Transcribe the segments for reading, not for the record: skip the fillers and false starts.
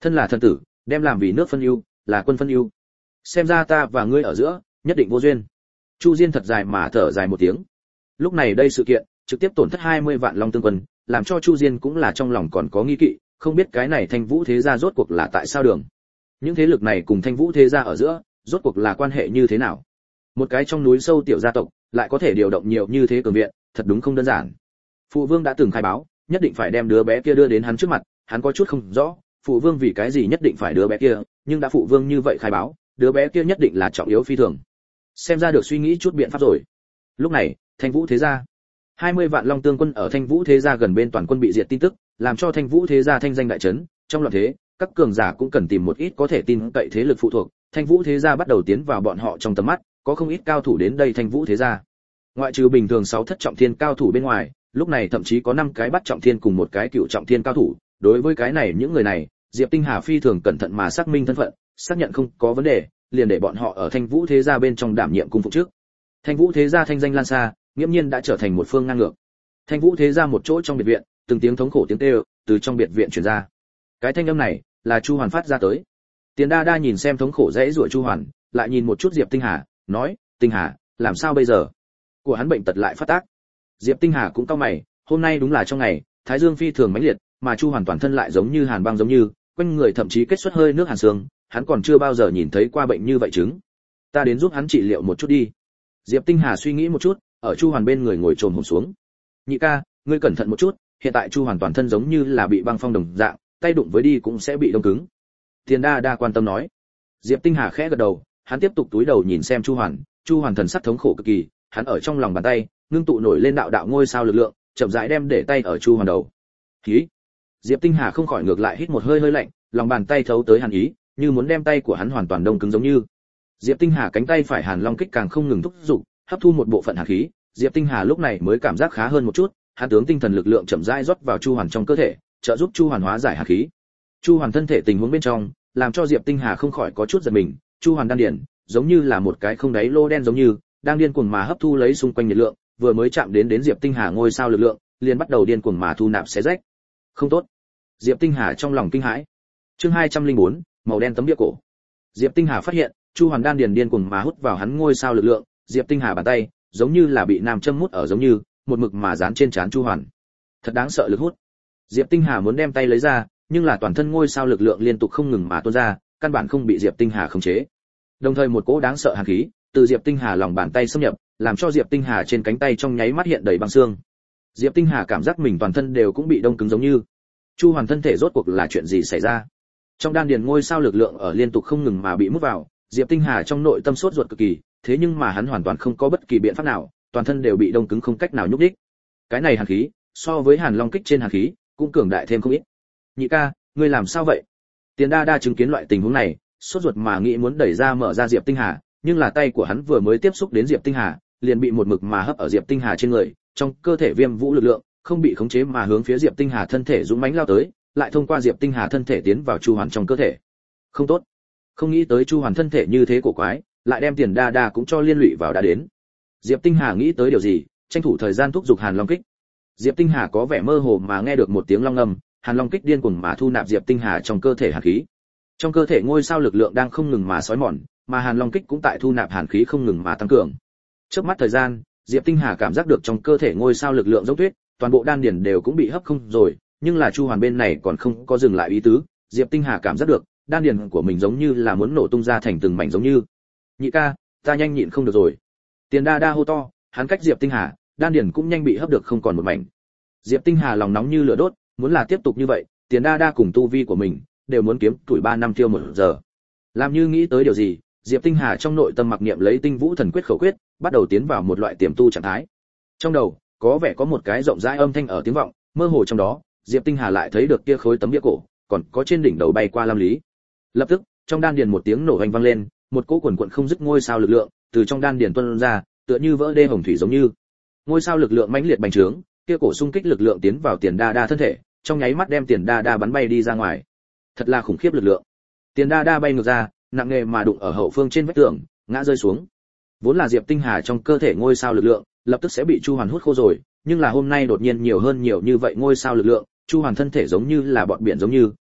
Thân là thần tử, đem làm vì nước phân ưu, là quân phân ưu. Xem ra ta và ngươi ở giữa, nhất định vô duyên. Chu Diên thật dài mà thở dài một tiếng. Lúc này đây sự kiện, trực tiếp tổn thất 20 vạn Long Tương quân, làm cho Chu Diên cũng là trong lòng còn có nghi kỵ, không biết cái này Thanh Vũ thế gia rốt cuộc là tại sao đường. Những thế lực này cùng Thanh Vũ thế gia ở giữa, rốt cuộc là quan hệ như thế nào? Một cái trong núi sâu tiểu gia tộc, lại có thể điều động nhiều như thế cường viện, thật đúng không đơn giản. Phụ vương đã từng khai báo, nhất định phải đem đứa bé kia đưa đến hắn trước mặt, hắn có chút không rõ, phụ vương vì cái gì nhất định phải đứa bé kia, nhưng đã phụ vương như vậy khai báo, đứa bé kia nhất định là trọng yếu phi thường. Xem ra được suy nghĩ chút biện pháp rồi. Lúc này, Thanh Vũ thế gia, 20 vạn Long Tương quân ở Thanh Vũ thế gia gần bên toàn quân bị diệt tin tức, làm cho Thanh Vũ thế gia thanh danh đại chấn, trong loạn thế, các cường giả cũng cần tìm một ít có thể tin cậy thế lực phụ thuộc, Thanh Vũ thế gia bắt đầu tiến vào bọn họ trong tầm mắt, có không ít cao thủ đến đây Thanh Vũ thế gia. Ngoại trừ bình thường 6 thất trọng thiên cao thủ bên ngoài, lúc này thậm chí có 5 cái bắt trọng thiên cùng một cái cựu trọng thiên cao thủ, đối với cái này những người này, Diệp Tinh Hà phi thường cẩn thận mà xác minh thân phận, xác nhận không có vấn đề, liền để bọn họ ở Thanh Vũ thế gia bên trong đảm nhiệm cung phục trước. Thanh Vũ thế gia thanh danh lan xa, nghiễm nhiên đã trở thành một phương ngang ngược. Thanh Vũ thế gia một chỗ trong biệt viện, từng tiếng thống khổ tiếng kêu từ trong biệt viện truyền ra. Cái thanh âm này là Chu Hoàn phát ra tới. Tiền Đa Đa nhìn xem thống khổ dãy rủa Chu Hoàn, lại nhìn một chút Diệp Tinh Hà, nói: "Tinh Hà, làm sao bây giờ?" Của hắn bệnh tật lại phát tác. Diệp Tinh Hà cũng cau mày, hôm nay đúng là trong ngày, Thái Dương phi thường mãnh liệt, mà Chu Hoàn toàn thân lại giống như hàn băng giống như, quanh người thậm chí kết xuất hơi nước hàn xương, hắn còn chưa bao giờ nhìn thấy qua bệnh như vậy chứng. Ta đến giúp hắn trị liệu một chút đi. Diệp Tinh Hà suy nghĩ một chút, ở Chu Hoàn bên người ngồi trồm hổm xuống. Nhị ca, ngươi cẩn thận một chút, hiện tại Chu Hoàn toàn thân giống như là bị băng phong đồng dạng, tay đụng với đi cũng sẽ bị đông cứng. Tiền Đa Đa quan tâm nói. Diệp Tinh Hà khẽ gật đầu, hắn tiếp tục túi đầu nhìn xem Chu Hoàn thần sắc thống khổ cực kỳ, hắn ở trong lòng bàn tay, ngưng tụ nổi lên đạo đạo ngôi sao lực lượng, chậm rãi đem để tay ở Chu Hoàn đầu. Khí. Diệp Tinh Hà không khỏi ngược lại hít một hơi hơi lạnh, lòng bàn tay thấu tới hàn ý, như muốn đem tay của hắn hoàn toàn đông cứng giống như. Diệp Tinh Hà cánh tay phải Hàn Long kích càng không ngừng thúc giục, hấp thu một bộ phận hàn khí, Diệp Tinh Hà lúc này mới cảm giác khá hơn một chút, hắn tướng tinh thần lực lượng chậm rãi rót vào Chu Hoàn trong cơ thể, trợ giúp Chu Hoàn hóa giải hàn khí. Chu Hoàn thân thể tình huống bên trong, làm cho Diệp Tinh Hà không khỏi có chút giật mình, Chu Hoàn đan điền, giống như là một cái không đáy lô đen giống như, đang điên cuồng mà hấp thu lấy xung quanh nhiệt lượng, vừa mới chạm đến Diệp Tinh Hà ngôi sao lực lượng, liền bắt đầu điên cuồng mà thu nạp xé rách. Không tốt. Diệp Tinh Hà trong lòng kinh hãi. Chương 204, màu đen tấm bia cổ. Diệp Tinh Hà phát hiện, Chu Hoàn đan điền điên cuồng mà hút vào hắn ngôi sao lực lượng, Diệp Tinh Hà bàn tay, giống như là bị nam châm mút ở giống như, một mực mà dán trên trán Chu Hoàn. Thật đáng sợ lực hút. Diệp Tinh Hà muốn đem tay lấy ra, nhưng là toàn thân ngôi sao lực lượng liên tục không ngừng mà tuôn ra, căn bản không bị Diệp Tinh Hà khống chế. Đồng thời một cỗ đáng sợ hàn khí từ Diệp Tinh Hà lòng bàn tay xâm nhập, làm cho Diệp Tinh Hà trên cánh tay trong nháy mắt hiện đầy băng xương. Diệp Tinh Hà cảm giác mình toàn thân đều cũng bị đông cứng giống như. Chu Hoàn thân thể rốt cuộc là chuyện gì xảy ra? Trong đan điền ngôi sao lực lượng ở liên tục không ngừng mà bị mút vào, Diệp Tinh Hà trong nội tâm sốt ruột cực kỳ, thế nhưng mà hắn hoàn toàn không có bất kỳ biện pháp nào, toàn thân đều bị đông cứng không cách nào nhúc nhích. Cái này hàn khí, so với Hàn Long kích trên hàn khí, cũng cường đại thêm không ít. Nhị ca, ngươi làm sao vậy? Tiền Đa Đa chứng kiến loại tình huống này, sốt ruột mà nghĩ muốn đẩy ra mở ra Diệp Tinh Hà, nhưng là tay của hắn vừa mới tiếp xúc đến Diệp Tinh Hà, liền bị một mực mà hấp ở Diệp Tinh Hà trên người, trong cơ thể viêm vũ lực lượng không bị khống chế mà hướng phía Diệp Tinh Hà thân thể dũng mãnh lao tới, lại thông qua Diệp Tinh Hà thân thể tiến vào Chu Hoàn trong cơ thể. Không tốt. Không nghĩ tới Chu Hoàn thân thể như thế cổ quái, lại đem Tiền Đa Đa cũng cho liên lụy vào đã đến. Diệp Tinh Hà nghĩ tới điều gì, tranh thủ thời gian thúc giục Hàn Long kích. Diệp Tinh Hà có vẻ mơ hồ mà nghe được một tiếng long ngâm, Hàn Long kích điên cuồng mà thu nạp Diệp Tinh Hà trong cơ thể hàn khí. Trong cơ thể ngôi sao lực lượng đang không ngừng mà xói mòn, mà Hàn Long kích cũng tại thu nạp hàn khí không ngừng mà tăng cường. Chớp mắt thời gian, Diệp Tinh Hà cảm giác được trong cơ thể ngôi sao lực lượng giống tuyết, toàn bộ đan điền đều cũng bị hấp không rồi, nhưng là Chu Hoàn bên này còn không có dừng lại ý tứ, Diệp Tinh Hà cảm giác được, đan điền của mình giống như là muốn nổ tung ra thành từng mảnh giống như. Nhị ca, ta nhanh nhịn không được rồi. Tiền Đa Đa hô to, hắn cách Diệp Tinh Hà, đan điền cũng nhanh bị hấp được không còn một mảnh. Diệp Tinh Hà lòng nóng như lửa đốt, muốn là tiếp tục như vậy, Tiền Đa Đa cùng tu vi của mình đều muốn kiếm tuổi 3 năm tiêu 1 giờ. Làm như nghĩ tới điều gì, Diệp Tinh Hà trong nội tâm mặc niệm lấy Tinh Vũ Thần Quyết khẩu quyết, bắt đầu tiến vào một loại tiềm tu trạng thái. Trong đầu, có vẻ có một cái rộng rãi âm thanh ở tiếng vọng, mơ hồ trong đó, Diệp Tinh Hà lại thấy được kia khối tấm bia cổ, còn có trên đỉnh đầu bay qua Lam Lý. Lập tức, trong đan điền một tiếng nổ vang lên, một cỗ quần quần không dứt ngôi sao lực lượng từ trong đan điền tuôn ra, tựa như vỡ đê hồng thủy giống như. Ngôi sao lực lượng mãnh liệt bành trướng, kia cổ xung kích lực lượng tiến vào Tiền Đa Đa thân thể, trong nháy mắt đem Tiền Đa Đa bắn bay đi ra ngoài. Thật là khủng khiếp lực lượng. Tiền Đa Đa bay ngược ra, nặng nề mà đụng ở hậu phương trên vách tường, ngã rơi xuống. Vốn là Diệp Tinh Hà trong cơ thể ngôi sao lực lượng, lập tức sẽ bị Chu Hoàn hút khô rồi, nhưng là hôm nay đột nhiên nhiều hơn nhiều như vậy ngôi sao lực lượng, Chu Hoàn thân thể giống như là bọt biển giống như,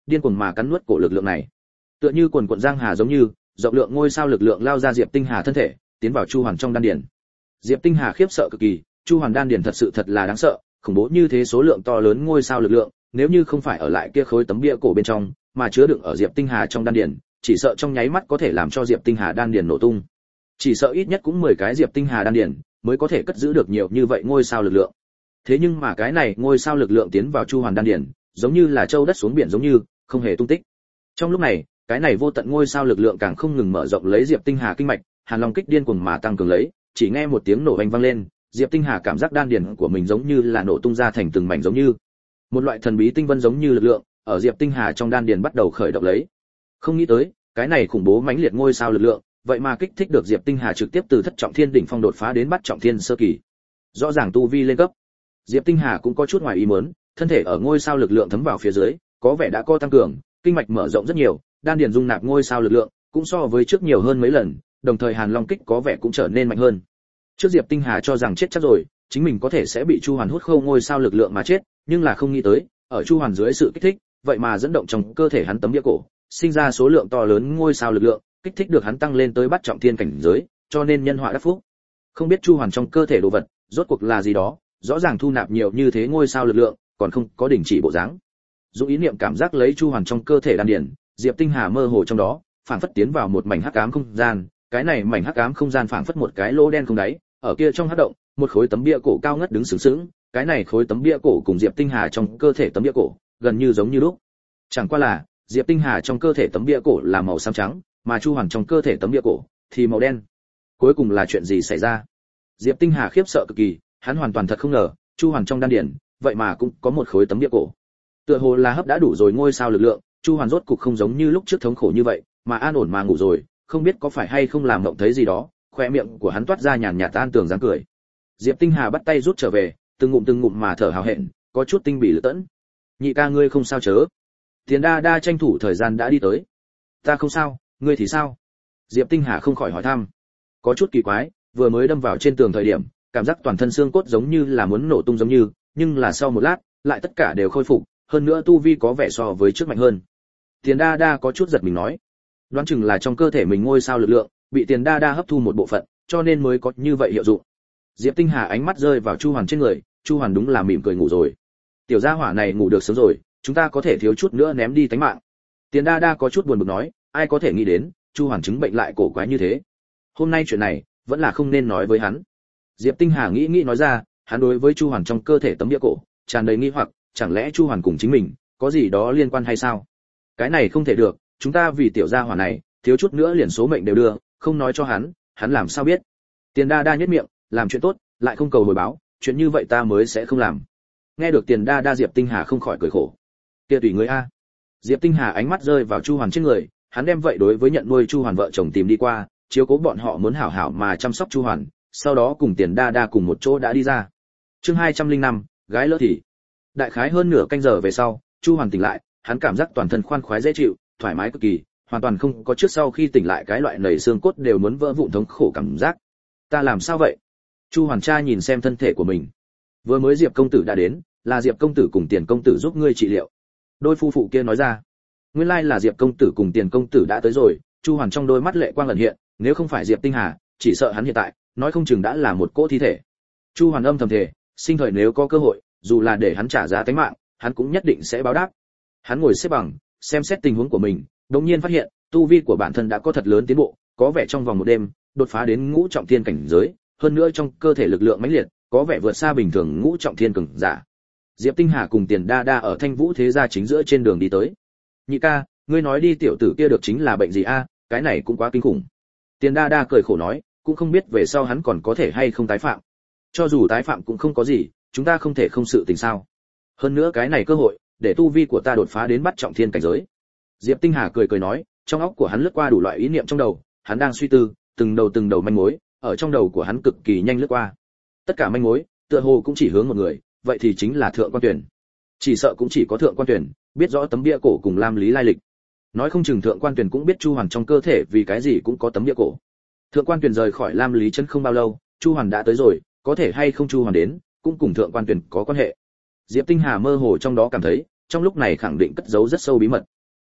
điên cuồng mà cắn nuốt cổ lực lượng này. Tựa như quần quần giang hà giống như, rộng lượng ngôi sao lực lượng lao ra Diệp Tinh Hà thân thể, tiến vào Chu Hoàn trong đan điền. Diệp Tinh Hà khiếp sợ cực kỳ, Chu Hoàn đan điền thật sự thật là đáng sợ, khủng bố như thế số lượng to lớn ngôi sao lực lượng, nếu như không phải ở lại kia khối tấm bia cổ bên trong, mà chứa đựng ở Diệp Tinh Hà trong đan điền, chỉ sợ trong nháy mắt có thể làm cho Diệp Tinh Hà đan điền nổ tung. Chỉ sợ ít nhất cũng 10 cái Diệp Tinh Hà đan điền mới có thể cất giữ được nhiều như vậy ngôi sao lực lượng. Thế nhưng mà cái này ngôi sao lực lượng tiến vào Chu Hoàn đan điền, giống như là châu đất xuống biển giống như, không hề tung tích. Trong lúc này, cái này vô tận ngôi sao lực lượng càng không ngừng mở rộng lấy Diệp Tinh Hà kinh mạch, Hàn Long kích điên cuồng mà tăng cường lấy, chỉ nghe một tiếng nổ vang vang lên, Diệp Tinh Hà cảm giác đan điền của mình giống như là nổ tung ra thành từng mảnh giống như một loại thần bí tinh vân giống như lực lượng, ở Diệp Tinh Hà trong đan điền bắt đầu khởi động lấy. Không nghĩ tới, cái này khủng bố mãnh liệt ngôi sao lực lượng, vậy mà kích thích được Diệp Tinh Hà trực tiếp từ thất trọng thiên đỉnh phong đột phá đến bát trọng thiên sơ kỳ. Rõ ràng tu vi lên cấp. Diệp Tinh Hà cũng có chút ngoài ý muốn, thân thể ở ngôi sao lực lượng thấm vào phía dưới, có vẻ đã có tăng cường, kinh mạch mở rộng rất nhiều, đan điền dung nạp ngôi sao lực lượng cũng so với trước nhiều hơn mấy lần, đồng thời Hàn Long kích có vẻ cũng trở nên mạnh hơn. Trước Diệp Tinh Hà cho rằng chết chắc rồi, chính mình có thể sẽ bị Chu Hoàn hút khô ngôi sao lực lượng mà chết, nhưng là không nghĩ tới, ở Chu Hoàn dưới sự kích thích, vậy mà dẫn động trong cơ thể hắn tấm bia cổ, sinh ra số lượng to lớn ngôi sao lực lượng, kích thích được hắn tăng lên tới bát trọng thiên cảnh giới, cho nên nhân họa đắc phúc. Không biết Chu Hoàn trong cơ thể đồ vật, rốt cuộc là gì đó, rõ ràng thu nạp nhiều như thế ngôi sao lực lượng, còn không có đình chỉ bộ dáng. Dùng ý niệm cảm giác lấy Chu Hoàn trong cơ thể đan điền, Diệp Tinh Hà mơ hồ trong đó, phảng phất tiến vào một mảnh hắc ám không gian, cái này mảnh hắc ám không gian phảng phất một cái lỗ đen không đáy, ở kia trong hắc động, một khối tấm bia cổ cao ngất đứng sướng sướng, cái này khối tấm bia cổ cùng Diệp Tinh Hà trong cơ thể tấm bia cổ, gần như giống như lúc. Chẳng qua là, Diệp Tinh Hà trong cơ thể tấm bia cổ là màu xám trắng, mà Chu Hoàn trong cơ thể tấm bia cổ thì màu đen. Cuối cùng là chuyện gì xảy ra? Diệp Tinh Hà khiếp sợ cực kỳ, hắn hoàn toàn thật không ngờ, Chu Hoàn trong đan điền, vậy mà cũng có một khối tấm bia cổ. Tựa hồ là hấp đã đủ rồi ngôi sao lực lượng, Chu Hoàn rốt cục không giống như lúc trước thống khổ như vậy, mà an ổn mà ngủ rồi, không biết có phải hay không làm mộng thấy gì đó, khóe miệng của hắn toát ra nhàn nhạt tan tường dáng cười. Diệp Tinh Hà bắt tay rút trở về, từng ngụm mà thở hào hẹn, có chút tinh bỉ lự tẫn. Nhị ca ngươi không sao chớ? Tiền Đa Đa tranh thủ thời gian đã đi tới. Ta không sao, ngươi thì sao? Diệp Tinh Hà không khỏi hỏi thăm. Có chút kỳ quái, vừa mới đâm vào trên tường thời điểm, cảm giác toàn thân xương cốt giống như là muốn nổ tung giống như, nhưng là sau một lát, lại tất cả đều khôi phục, hơn nữa tu vi có vẻ so với trước mạnh hơn. Tiền Đa Đa có chút giật mình nói, đoán chừng là trong cơ thể mình ngôi sao lực lượng bị Tiền Đa Đa hấp thu một bộ phận, cho nên mới có như vậy hiệu dụng. Diệp Tinh Hà ánh mắt rơi vào Chu Hoàn trên người, Chu Hoàn đúng là mỉm cười ngủ rồi. Tiểu gia hỏa này ngủ được sớm rồi, chúng ta có thể thiếu chút nữa ném đi tánh mạng. Tiền Đa Đa có chút buồn bực nói, ai có thể nghĩ đến, Chu Hoàn chứng bệnh lại cổ quái như thế. Hôm nay chuyện này, vẫn là không nên nói với hắn. Diệp Tinh Hà nghĩ nói ra, hắn đối với Chu Hoàn trong cơ thể tấm bia cổ tràn đầy nghi hoặc, chẳng lẽ Chu Hoàn cùng chính mình có gì đó liên quan hay sao? Cái này không thể được, chúng ta vì tiểu gia hỏa này, thiếu chút nữa liền số mệnh đều đưa, không nói cho hắn, hắn làm sao biết? Tiền Đa Đa nhếch miệng, làm chuyện tốt, lại không cầu hồi báo, chuyện như vậy ta mới sẽ không làm. Nghe được Tiền Đa Đa, Diệp Tinh Hà không khỏi cười khổ. Kia tùy ngươi a. Diệp Tinh Hà ánh mắt rơi vào Chu Hoàn trên người, hắn đem vậy đối với nhận nuôi Chu Hoàn vợ chồng tìm đi qua, chiếu cố bọn họ muốn hảo hảo mà chăm sóc Chu Hoàn, sau đó cùng Tiền Đa Đa cùng một chỗ đã đi ra. Chương 205, gái lỡ thì. Đại khái hơn nửa canh giờ về sau, Chu Hoàn tỉnh lại, hắn cảm giác toàn thân khoan khoái dễ chịu, thoải mái cực kỳ, hoàn toàn không có trước sau khi tỉnh lại cái loại nảy xương cốt đều muốn vỡ vụn thống khổ cảm giác. Ta làm sao vậy? Chu Hoàn tra nhìn xem thân thể của mình. Vừa mới Diệp công tử đã đến, là Diệp công tử cùng Tiền công tử giúp ngươi trị liệu. Đôi phu phụ kia nói ra. Nguyên lai là Diệp công tử cùng Tiền công tử đã tới rồi, Chu Hoàn trong đôi mắt lệ quang ẩn hiện, nếu không phải Diệp Tinh Hà, chỉ sợ hắn hiện tại, nói không chừng đã là một cỗ thi thể. Chu Hoàn âm thầm thề, sinh thời nếu có cơ hội, dù là để hắn trả giá tính mạng, hắn cũng nhất định sẽ báo đáp. Hắn ngồi xếp bằng, xem xét tình huống của mình, đột nhiên phát hiện, tu vi của bản thân đã có thật lớn tiến bộ, có vẻ trong vòng một đêm, đột phá đến ngũ trọng thiên cảnh giới, hơn nữa trong cơ thể lực lượng mãnh liệt, có vẻ vượt xa bình thường ngũ trọng thiên cường giả. Diệp Tinh Hà cùng Tiền Đa Đa ở Thanh Vũ thế gia chính giữa trên đường đi tới. Nhị ca, ngươi nói đi tiểu tử kia được chính là bệnh gì a? Cái này cũng quá kinh khủng. Tiền Đa Đa cười khổ nói, cũng không biết về sau hắn còn có thể hay không tái phạm. Cho dù tái phạm cũng không có gì, chúng ta không thể không sự tình sao? Hơn nữa cái này cơ hội, để tu vi của ta đột phá đến bát trọng thiên cảnh giới. Diệp Tinh Hà cười nói, trong óc của hắn lướt qua đủ loại ý niệm trong đầu, hắn đang suy tư, từng đầu manh mối, ở trong đầu của hắn cực kỳ nhanh lướt qua. Tất cả manh mối, tựa hồ cũng chỉ hướng một người, vậy thì chính là Thượng Quan Tuyển. Chỉ sợ cũng chỉ có Thượng Quan Tuyển biết rõ tấm bia cổ cùng Lam Lý lai lịch. Nói không chừng Thượng Quan Tuyển cũng biết Chu Hoàn trong cơ thể vì cái gì cũng có tấm bia cổ. Thượng Quan Tuyển rời khỏi Lam Lý chân không bao lâu, Chu Hoàn đã tới rồi, có thể hay không Chu Hoàn đến, cũng cùng Thượng Quan Tuyển có quan hệ. Diệp Tinh Hà mơ hồ trong đó cảm thấy, trong lúc này khẳng định cất giấu rất sâu bí mật.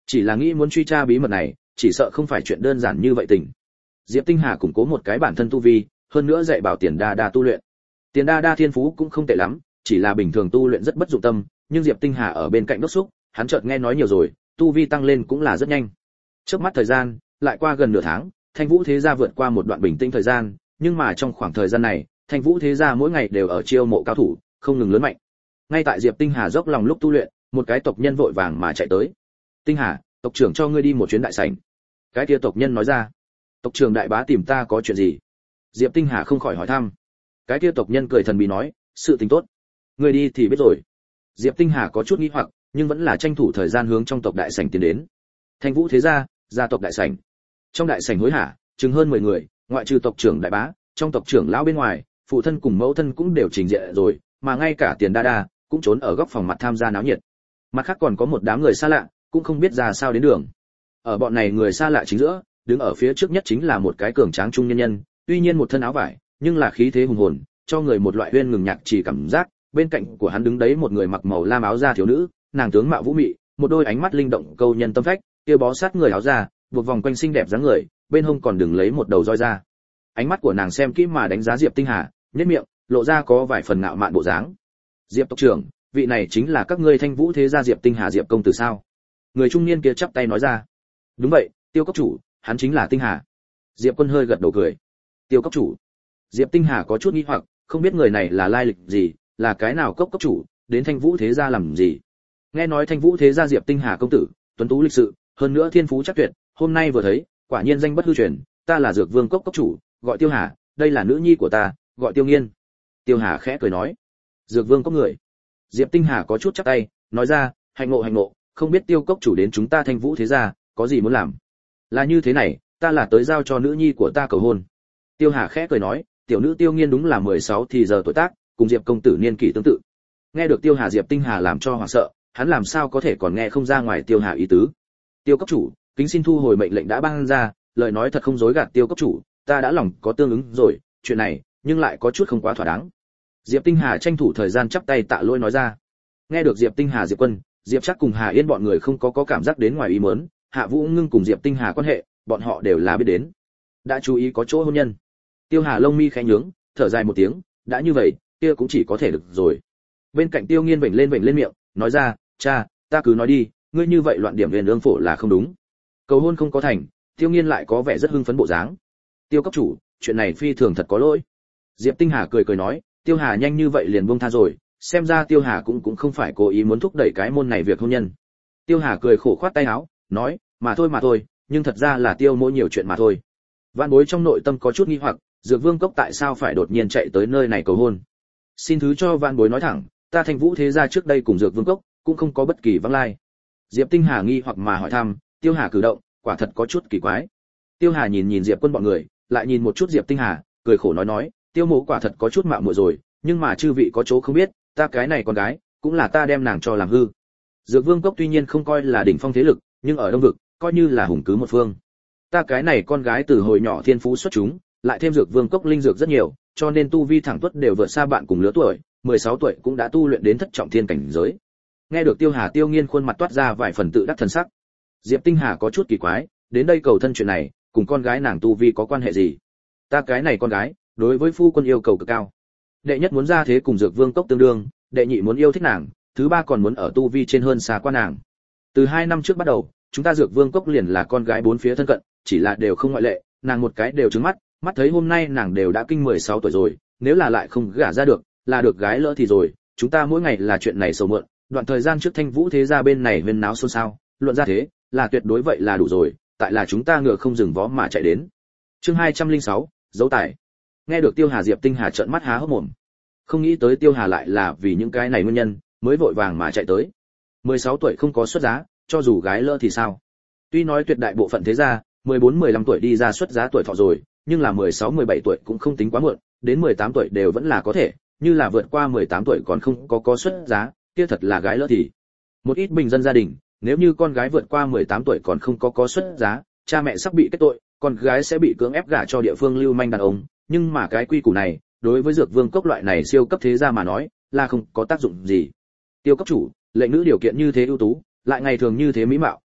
Chỉ là nghĩ muốn truy tra bí mật này, chỉ sợ không phải chuyện đơn giản như vậy tình. Diệp Tinh Hà củng cố một cái bản thân tu vi, hơn nữa dạy bảo Tiền Đa Đa tu luyện. Tiền Đa Đa thiên phú cũng không tệ lắm, chỉ là bình thường tu luyện rất bất dụng tâm, nhưng Diệp Tinh Hà ở bên cạnh đốc xúc, hắn chợt nghe nói nhiều rồi, tu vi tăng lên cũng là rất nhanh. Chớp mắt thời gian, lại qua gần nửa tháng, Thanh Vũ Thế gia vượt qua một đoạn bình tĩnh thời gian, nhưng mà trong khoảng thời gian này, Thanh Vũ Thế gia mỗi ngày đều ở chiêu mộ cao thủ, không ngừng lớn mạnh. Ngay tại Diệp Tinh Hà dốc lòng lúc tu luyện, một cái tộc nhân vội vàng mà chạy tới. "Tinh Hà, tộc trưởng cho ngươi đi một chuyến đại sảnh." Cái kia tộc nhân nói ra. "Tộc trưởng đại bá tìm ta có chuyện gì?" Diệp Tinh Hà không khỏi hỏi thăm. Cái kia tộc nhân cười thần bí nói, "Sự tình tốt, ngươi đi thì biết rồi." Diệp Tinh Hà có chút nghi hoặc, nhưng vẫn là tranh thủ thời gian hướng trong tộc đại sảnh tiến đến. Thanh Vũ Thế gia, gia tộc đại sảnh. Trong đại sảnh hối hả, chừng hơn 10 người, ngoại trừ tộc trưởng đại bá, trong tộc trưởng lão bên ngoài, phụ thân cùng mẫu thân cũng đều trình diện rồi, mà ngay cả Tiền Đa Đa cũng trốn ở góc phòng mặt tham gia náo nhiệt. Mặt khác còn có một đám người xa lạ, cũng không biết ra sao đến đường. Ở bọn này người xa lạ chính giữa, đứng ở phía trước nhất chính là một cái cường tráng trung nhân nhân, tuy nhiên một thân áo vải, nhưng là khí thế hùng hồn, cho người một loại uyên ngừng nhạc chỉ cảm giác. Bên cạnh của hắn đứng đấy một người mặc màu lam áo da thiếu nữ, nàng tướng mạo vũ mị, một đôi ánh mắt linh động câu nhân tâm phách, kia bó sát người áo da, buộc vòng quanh xinh đẹp dáng người, bên hông còn đừng lấy một đầu roi ra. Ánh mắt của nàng xem kỹ mà đánh giá Diệp Tinh Hà, nhếch miệng, lộ ra có vài phần ngạo mạn bộ dáng. "Diệp tộc trưởng, vị này chính là các ngươi Thanh Vũ Thế gia Diệp Tinh Hà Diệp công tử sao?" Người trung niên kia chắp tay nói ra. "Đúng vậy, Tiêu cốc chủ, hắn chính là Tinh Hà." Diệp Quân hơi gật đầu cười. "Tiêu cốc chủ?" Diệp Tinh Hà có chút nghi hoặc, không biết người này là lai lịch gì, là cái nào cốc chủ, đến Thanh Vũ Thế gia làm gì. Nghe nói Thanh Vũ Thế gia Diệp Tinh Hà công tử, tuấn tú lịch sự, hơn nữa thiên phú chắc tuyệt, hôm nay vừa thấy, quả nhiên danh bất hư truyền, ta là Dược Vương cốc chủ, gọi Tiêu Hà, đây là nữ nhi của ta, gọi Tiêu Nghiên. Tiêu Hà khẽ cười nói. Dược Vương cốc người. Diệp Tinh Hà có chút chắp tay, nói ra, hạnh ngộ, không biết Tiêu cốc chủ đến chúng ta Thanh Vũ Thế gia, có gì muốn làm? Là như thế này, ta là tới giao cho nữ nhi của ta cầu hôn. Tiêu Hà khẽ cười nói, tiểu nữ Tiêu Nghiên đúng là 16 thì giờ tuổi tác, cùng Diệp công tử niên kỷ tương tự. Nghe được Tiêu Hà Diệp Tinh Hà làm cho hoảng sợ, hắn làm sao có thể còn nghe không ra ngoài Tiêu Hà ý tứ. Tiêu cốc chủ, kính xin thu hồi mệnh lệnh đã ban ra, lời nói thật không dối gạt Tiêu cốc chủ, ta đã lòng có tương ứng rồi, chuyện này, nhưng lại có chút không quá thỏa đáng. Diệp Tinh Hà tranh thủ thời gian chắp tay tạ lỗi nói ra. Nghe được Diệp Tinh Hà Diệp Quân, Diệp Trác cùng Hà Yên bọn người không có cảm giác đến ngoài ý muốn, Hạ Vũ Ngưng cùng Diệp Tinh Hà quan hệ, bọn họ đều là biết đến. Đã chú ý có chỗ hôn nhân. Tiêu Hà lông mi khẽ nhướng, thở dài một tiếng, đã như vậy, kia cũng chỉ có thể được rồi. Bên cạnh Tiêu Nghiên vểnh lên miệng, nói ra, cha, ta cứ nói đi, ngươi như vậy loạn điểm huyền ương phổ là không đúng. Cầu hôn không có thành, Tiêu Nghiên lại có vẻ rất hưng phấn bộ dáng. Tiêu cấp chủ, chuyện này phi thường thật có lỗi. Diệp Tinh Hà cười nói, Tiêu Hà nhanh như vậy liền buông tha rồi, xem ra Tiêu Hà cũng không phải cố ý muốn thúc đẩy cái môn này việc hôn nhân. Tiêu Hà cười khổ khoát tay áo, nói, mà thôi, nhưng thật ra là Tiêu mỗi nhiều chuyện mà thôi. Vạn Bối trong nội tâm có chút nghi hoặc, Dược Vương cốc tại sao phải đột nhiên chạy tới nơi này cầu hôn? Xin thứ cho Vạn Bối nói thẳng, ta Thanh Vũ Thế gia trước đây cùng Dược Vương cốc cũng không có bất kỳ vắng lai. Diệp Tinh Hà nghi hoặc mà hỏi thăm, Tiêu Hà cử động, quả thật có chút kỳ quái. Tiêu Hà nhìn Diệp Quân bọn người, lại nhìn một chút Diệp Tinh Hà, cười khổ nói, Tiêu mộ quả thật có chút mạo muội rồi, nhưng mà chư vị có chỗ không biết, ta cái này con gái, cũng là ta đem nàng cho làm hư. Dược Vương cốc tuy nhiên không coi là đỉnh phong thế lực, nhưng ở Đông vực, coi như là hùng cứ một phương. Ta cái này con gái từ hồi nhỏ thiên phú xuất chúng, lại thêm Dược Vương cốc linh dược rất nhiều, cho nên tu vi thẳng tuất đều vượt xa bạn cùng lứa tuổi, 16 tuổi cũng đã tu luyện đến thất trọng thiên cảnh giới. Nghe được Tiêu Hà Tiêu Nghiên khuôn mặt toát ra vài phần tự đắc thần sắc. Diệp Tinh Hà có chút kỳ quái, đến đây cầu thân chuyện này, cùng con gái nàng tu vi có quan hệ gì? Ta cái này con gái, đối với phu quân yêu cầu cực cao. Đệ nhất muốn ra thế cùng Dược Vương cốc tương đương, đệ nhị muốn yêu thích nàng, thứ ba còn muốn ở tu vi trên hơn xa qua nàng. Từ 2 năm trước bắt đầu, chúng ta Dược Vương cốc liền là con gái bốn phía thân cận, chỉ là đều không ngoại lệ, nàng một cái đều trứng mắt thấy hôm nay nàng đều đã kinh 16 tuổi rồi, nếu là lại không gả ra được, là được gái lỡ thì rồi, chúng ta mỗi ngày là chuyện này sầu mượn, đoạn thời gian trước Thanh Vũ Thế gia bên này huyên náo xôn xao, luận ra thế, là tuyệt đối vậy là đủ rồi, tại là chúng ta ngựa không dừng vó mà chạy đến. Chương 206, dấu tài. Nghe được Tiêu Hà Diệp Tinh Hà trợn mắt há hốc mồm. Không nghĩ tới Tiêu Hà lại là vì những cái này nguyên nhân, mới vội vàng mà chạy tới. 16 tuổi không có xuất giá, cho dù gái lỡ thì sao? Tuy nói tuyệt đại bộ phận thế gia, 14-15 tuổi đi ra xuất giá tuổi thọ rồi, nhưng là 16-17 tuổi cũng không tính quá muộn, đến 18 tuổi đều vẫn là có thể, như là vượt qua 18 tuổi còn không có xuất giá, kia thật là gái lỡ thì. Một ít bình dân gia đình, nếu như con gái vượt qua 18 tuổi còn không có xuất giá, cha mẹ sắp bị kết tội, con gái sẽ bị cưỡng ép gả cho địa phương lưu manh đàn ông, nhưng mà cái quy củ này, đối với Dược Vương cốc loại này siêu cấp thế gia mà nói, là không có tác dụng gì. Tiêu cấp chủ, lệnh nữ điều kiện như thế ưu tú, lại ngày thường như thế mỹ mạo,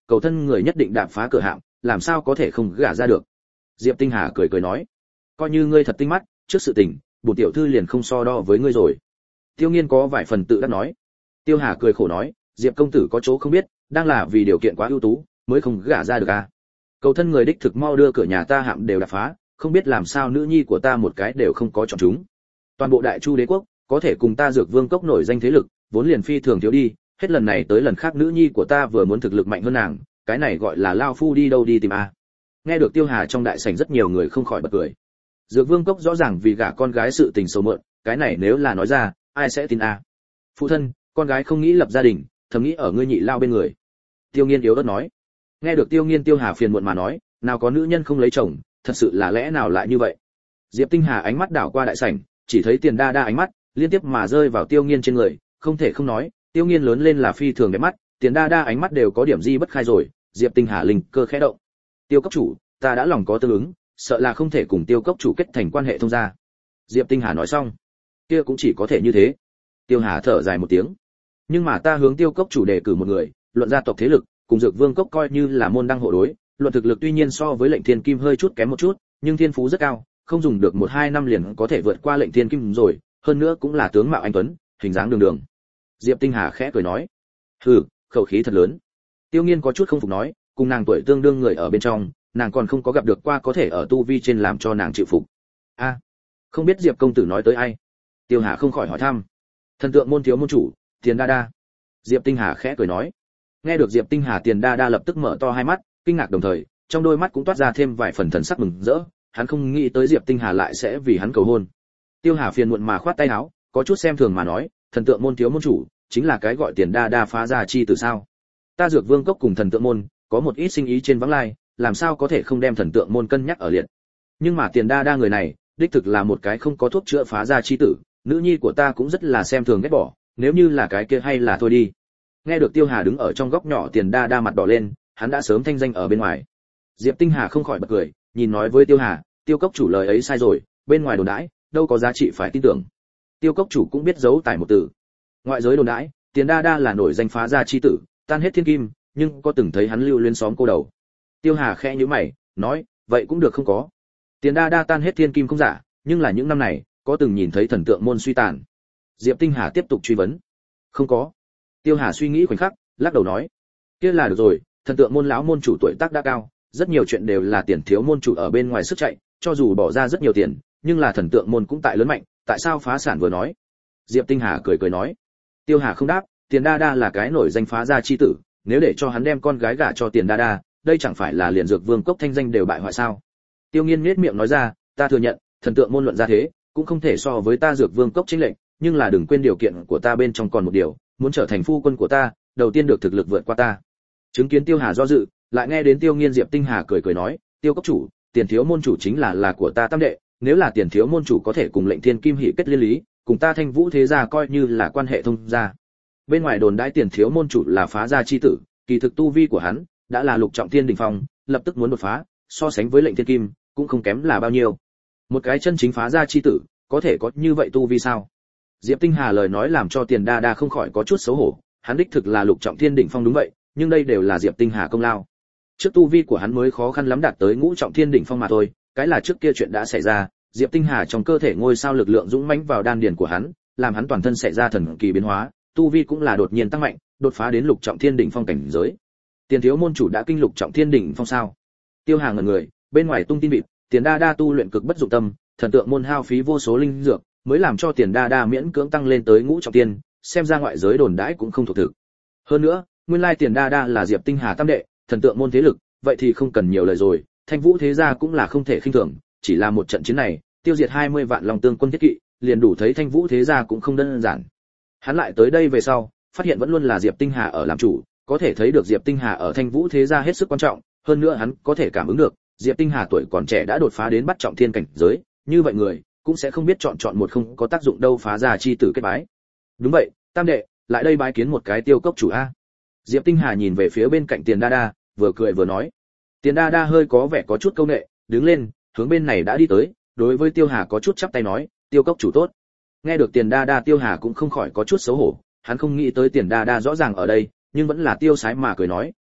cầu thân người nhất định đạp phá cửa hạm, làm sao có thể không gả ra được. Diệp Tinh Hà cười cười nói, coi như ngươi thật tinh mắt, trước sự tình, bổn tiểu thư liền không so đo với ngươi rồi. Tiêu Nghiên có vài phần tự đắc nói. Tiêu Hà cười khổ nói, Diệp công tử có chỗ không biết, đang là vì điều kiện quá ưu tú, mới không gả ra được à. Cầu thân người đích thực mau đưa cửa nhà ta hạm đều đạp phá, không biết làm sao nữ nhi của ta một cái đều không có chọn chúng. Toàn bộ Đại Chu đế quốc, có thể cùng ta Dược Vương cốc nổi danh thế lực, vốn liền phi thường thiếu đi, hết lần này tới lần khác nữ nhi của ta vừa muốn thực lực mạnh hơn nàng, cái này gọi là lao phu đi đâu đi tìm a. Nghe được Tiêu Hà trong đại sảnh rất nhiều người không khỏi bật cười. Dược Vương cốc rõ ràng vì gả con gái sự tình xấu mượn, cái này nếu là nói ra, ai sẽ tin a? Phụ thân, con gái không nghĩ lập gia đình, thầm nghĩ ở ngươi nhị lao bên người. Tiêu Nghiên yếu ớt nói. Nghe được Tiêu Nghiên, Tiêu Hà phiền muộn mà nói, nào có nữ nhân không lấy chồng, thật sự là lẽ nào lại như vậy? Diệp Tinh Hà ánh mắt đảo qua đại sảnh, chỉ thấy Tiền Đa Đa ánh mắt liên tiếp mà rơi vào Tiêu Nghiên trên người, không thể không nói, Tiêu Nghiên lớn lên là phi thường đẹp mắt, Tiền Đa Đa ánh mắt đều có điểm gì bất khai rồi. Diệp Tinh Hà linh cơ khẽ động. Tiêu cốc chủ, ta đã lòng có tương ứng, sợ là không thể cùng Tiêu cốc chủ kết thành quan hệ thông gia. Diệp Tinh Hà nói xong, kia cũng chỉ có thể như thế. Tiêu Hà thở dài một tiếng. Nhưng mà ta hướng Tiêu cốc chủ đề cử một người, luận gia tộc thế lực, cùng Dược Vương cốc coi như là môn đăng hộ đối, luận thực lực tuy nhiên so với Lệnh Thiên Kim hơi chút kém một chút, nhưng thiên phú rất cao, không dùng được 1-2 năm liền có thể vượt qua Lệnh Thiên Kim rồi, hơn nữa cũng là tướng mạo anh tuấn, hình dáng đường đường. Diệp Tinh Hà khẽ cười nói, hừ, khẩu khí thật lớn. Tiêu Nghiên có chút không phục nói, cùng nàng tuổi tương đương người ở bên trong, nàng còn không có gặp được qua có thể ở tu vi trên làm cho nàng chịu phục. A, không biết Diệp công tử nói tới ai? Tiêu Hà không khỏi hỏi thăm. Thần tượng môn thiếu môn chủ, Tiền Đa Đa. Diệp Tinh Hà khẽ cười nói. Nghe được Diệp Tinh Hà, Tiền Đa Đa lập tức mở to hai mắt, kinh ngạc đồng thời, trong đôi mắt cũng toát ra thêm vài phần thần sắc mừng rỡ, hắn không nghĩ tới Diệp Tinh Hà lại sẽ vì hắn cầu hôn. Tiêu Hà phiền muộn mà khoát tay áo, có chút xem thường mà nói, thần tượng môn thiếu môn chủ, chính là cái gọi Tiền Đa Đa phá ra chi từ sao? Ta Dược Vương cốc cùng thần tượng môn có một ít sinh ý trên vắng lai, làm sao có thể không đem thần tượng môn cân nhắc ở liệt. Nhưng mà Tiền Đa Đa người này, đích thực là một cái không có thuốc chữa phá ra chi tử, nữ nhi của ta cũng rất là xem thường ghét bỏ, nếu như là cái kia hay là thôi đi. Nghe được Tiêu Hà đứng ở trong góc nhỏ, Tiền Đa Đa mặt đỏ lên, hắn đã sớm thanh danh ở bên ngoài. Diệp Tinh Hà không khỏi bật cười, nhìn nói với Tiêu Hà, Tiêu cốc chủ lời ấy sai rồi, bên ngoài đồn đãi, đâu có giá trị phải tin tưởng. Tiêu cốc chủ cũng biết giấu tải một từ. Ngoại giới đồn đãi, Tiền Đa Đa là nổi danh phá ra chi tử, tan hết thiên kim, nhưng có từng thấy hắn lưu luyến xóm cô đầu. Tiêu Hà khẽ nhíu mày, nói, vậy cũng được không có. Tiền Đa Đa tan hết thiên kim không giả, nhưng là những năm này, có từng nhìn thấy thần tượng môn suy tàn? Diệp Tinh Hà tiếp tục truy vấn. Không có. Tiêu Hà suy nghĩ khoảnh khắc, lắc đầu nói, kia là được rồi, thần tượng môn lão môn chủ tuổi tác đã cao, rất nhiều chuyện đều là tiền thiếu môn chủ ở bên ngoài sức chạy, cho dù bỏ ra rất nhiều tiền, nhưng là thần tượng môn cũng tại lớn mạnh, tại sao phá sản vừa nói. Diệp Tinh Hà cười cười nói. Tiêu Hà không đáp, Tiền Đa Đa là cái nổi danh phá ra chi tử, nếu để cho hắn đem con gái gả cho Tiền Đa Đa, đây chẳng phải là liền Dược Vương cốc thanh danh đều bại hoại sao? Tiêu Nghiên nhếch miệng nói ra, ta thừa nhận, thần tượng môn luận ra thế, cũng không thể so với ta Dược Vương cốc chênh lệch, nhưng là đừng quên điều kiện của ta bên trong còn một điều, muốn trở thành phu quân của ta, đầu tiên được thực lực vượt qua ta. Chứng kiến Tiêu Hà do dự, lại nghe đến Tiêu Nghiên, Diệp Tinh Hà cười cười nói, Tiêu cốc chủ, Tiền thiếu môn chủ chính là của ta tam đệ, nếu là Tiền thiếu môn chủ có thể cùng Lệnh Thiên Kim hỷ kết liên lý, cùng ta Thanh Vũ thế gia coi như là quan hệ thông gia. Bên ngoài đồn đãi Tiền thiếu môn chủ là phá gia chi tử, kỳ thực tu vi của hắn đã là lục trọng thiên đỉnh phong, lập tức muốn đột phá, so sánh với Lệnh Thiên Kim cũng không kém là bao nhiêu. Một cái chân chính phá gia chi tử, có thể có như vậy tu vi sao? Diệp Tinh Hà lời nói làm cho Tiền Đa Đa không khỏi có chút xấu hổ, hắn đích thực là lục trọng thiên đỉnh phong đúng vậy, nhưng đây đều là Diệp Tinh Hà công lao. Trước tu vi của hắn mới khó khăn lắm đạt tới ngũ trọng thiên đỉnh phong mà thôi, cái là trước kia chuyện đã xảy ra, Diệp Tinh Hà trong cơ thể ngôi sao lực lượng dũng mãnh vào đan điền của hắn, làm hắn toàn thân xảy ra thần kỳ biến hóa, tu vi cũng là đột nhiên tăng mạnh, đột phá đến lục trọng thiên đỉnh phong cảnh giới. Tiền thiếu môn chủ đã kinh lục trọng thiên đỉnh phong sao? Tiêu Hà ngẩn người, bên ngoài tung tin vịt, Tiền Đa Đa tu luyện cực bất dụng tâm, thần tượng môn hao phí vô số linh dược, mới làm cho Tiền Đa Đa miễn cưỡng tăng lên tới ngũ trọng thiên, xem ra ngoại giới đồn đãi cũng không thuộc thực. Hơn nữa, nguyên lai Tiền Đa Đa là Diệp Tinh Hà tam đệ, thần tượng môn thế lực, vậy thì không cần nhiều lời rồi, Thanh Vũ thế gia cũng là không thể khinh thường, chỉ là một trận chiến này, tiêu diệt 20 vạn Long Tương quân thiết kỵ, liền đủ thấy Thanh Vũ thế gia cũng không đơn giản. Hắn lại tới đây về sau, phát hiện vẫn luôn là Diệp Tinh Hà ở làm chủ, có thể thấy được Diệp Tinh Hà ở Thanh Vũ thế gia hết sức quan trọng, hơn nữa hắn có thể cảm ứng được, Diệp Tinh Hà tuổi còn trẻ đã đột phá đến bắt trọng thiên cảnh giới, như vậy người cũng sẽ không biết chọn một không có tác dụng đâu phá ra chi tử kết bái. Đúng vậy, tam đệ, lại đây bái kiến một cái Tiêu cốc chủ a. Diệp Tinh Hà nhìn về phía bên cạnh Tiền Đa Đa, vừa cười vừa nói. Tiền Đa Đa hơi có vẻ có chút câu nệ, đứng lên, hướng bên này đã đi tới, đối với Tiêu Hà có chút chắp tay nói, Tiêu cốc chủ tốt. Nghe được Tiền Đa Đa, Tiêu Hà cũng không khỏi có chút xấu hổ, hắn không nghĩ tới Tiền Đa Đa rõ ràng ở đây, nhưng vẫn là tiêu sái mà cười nói,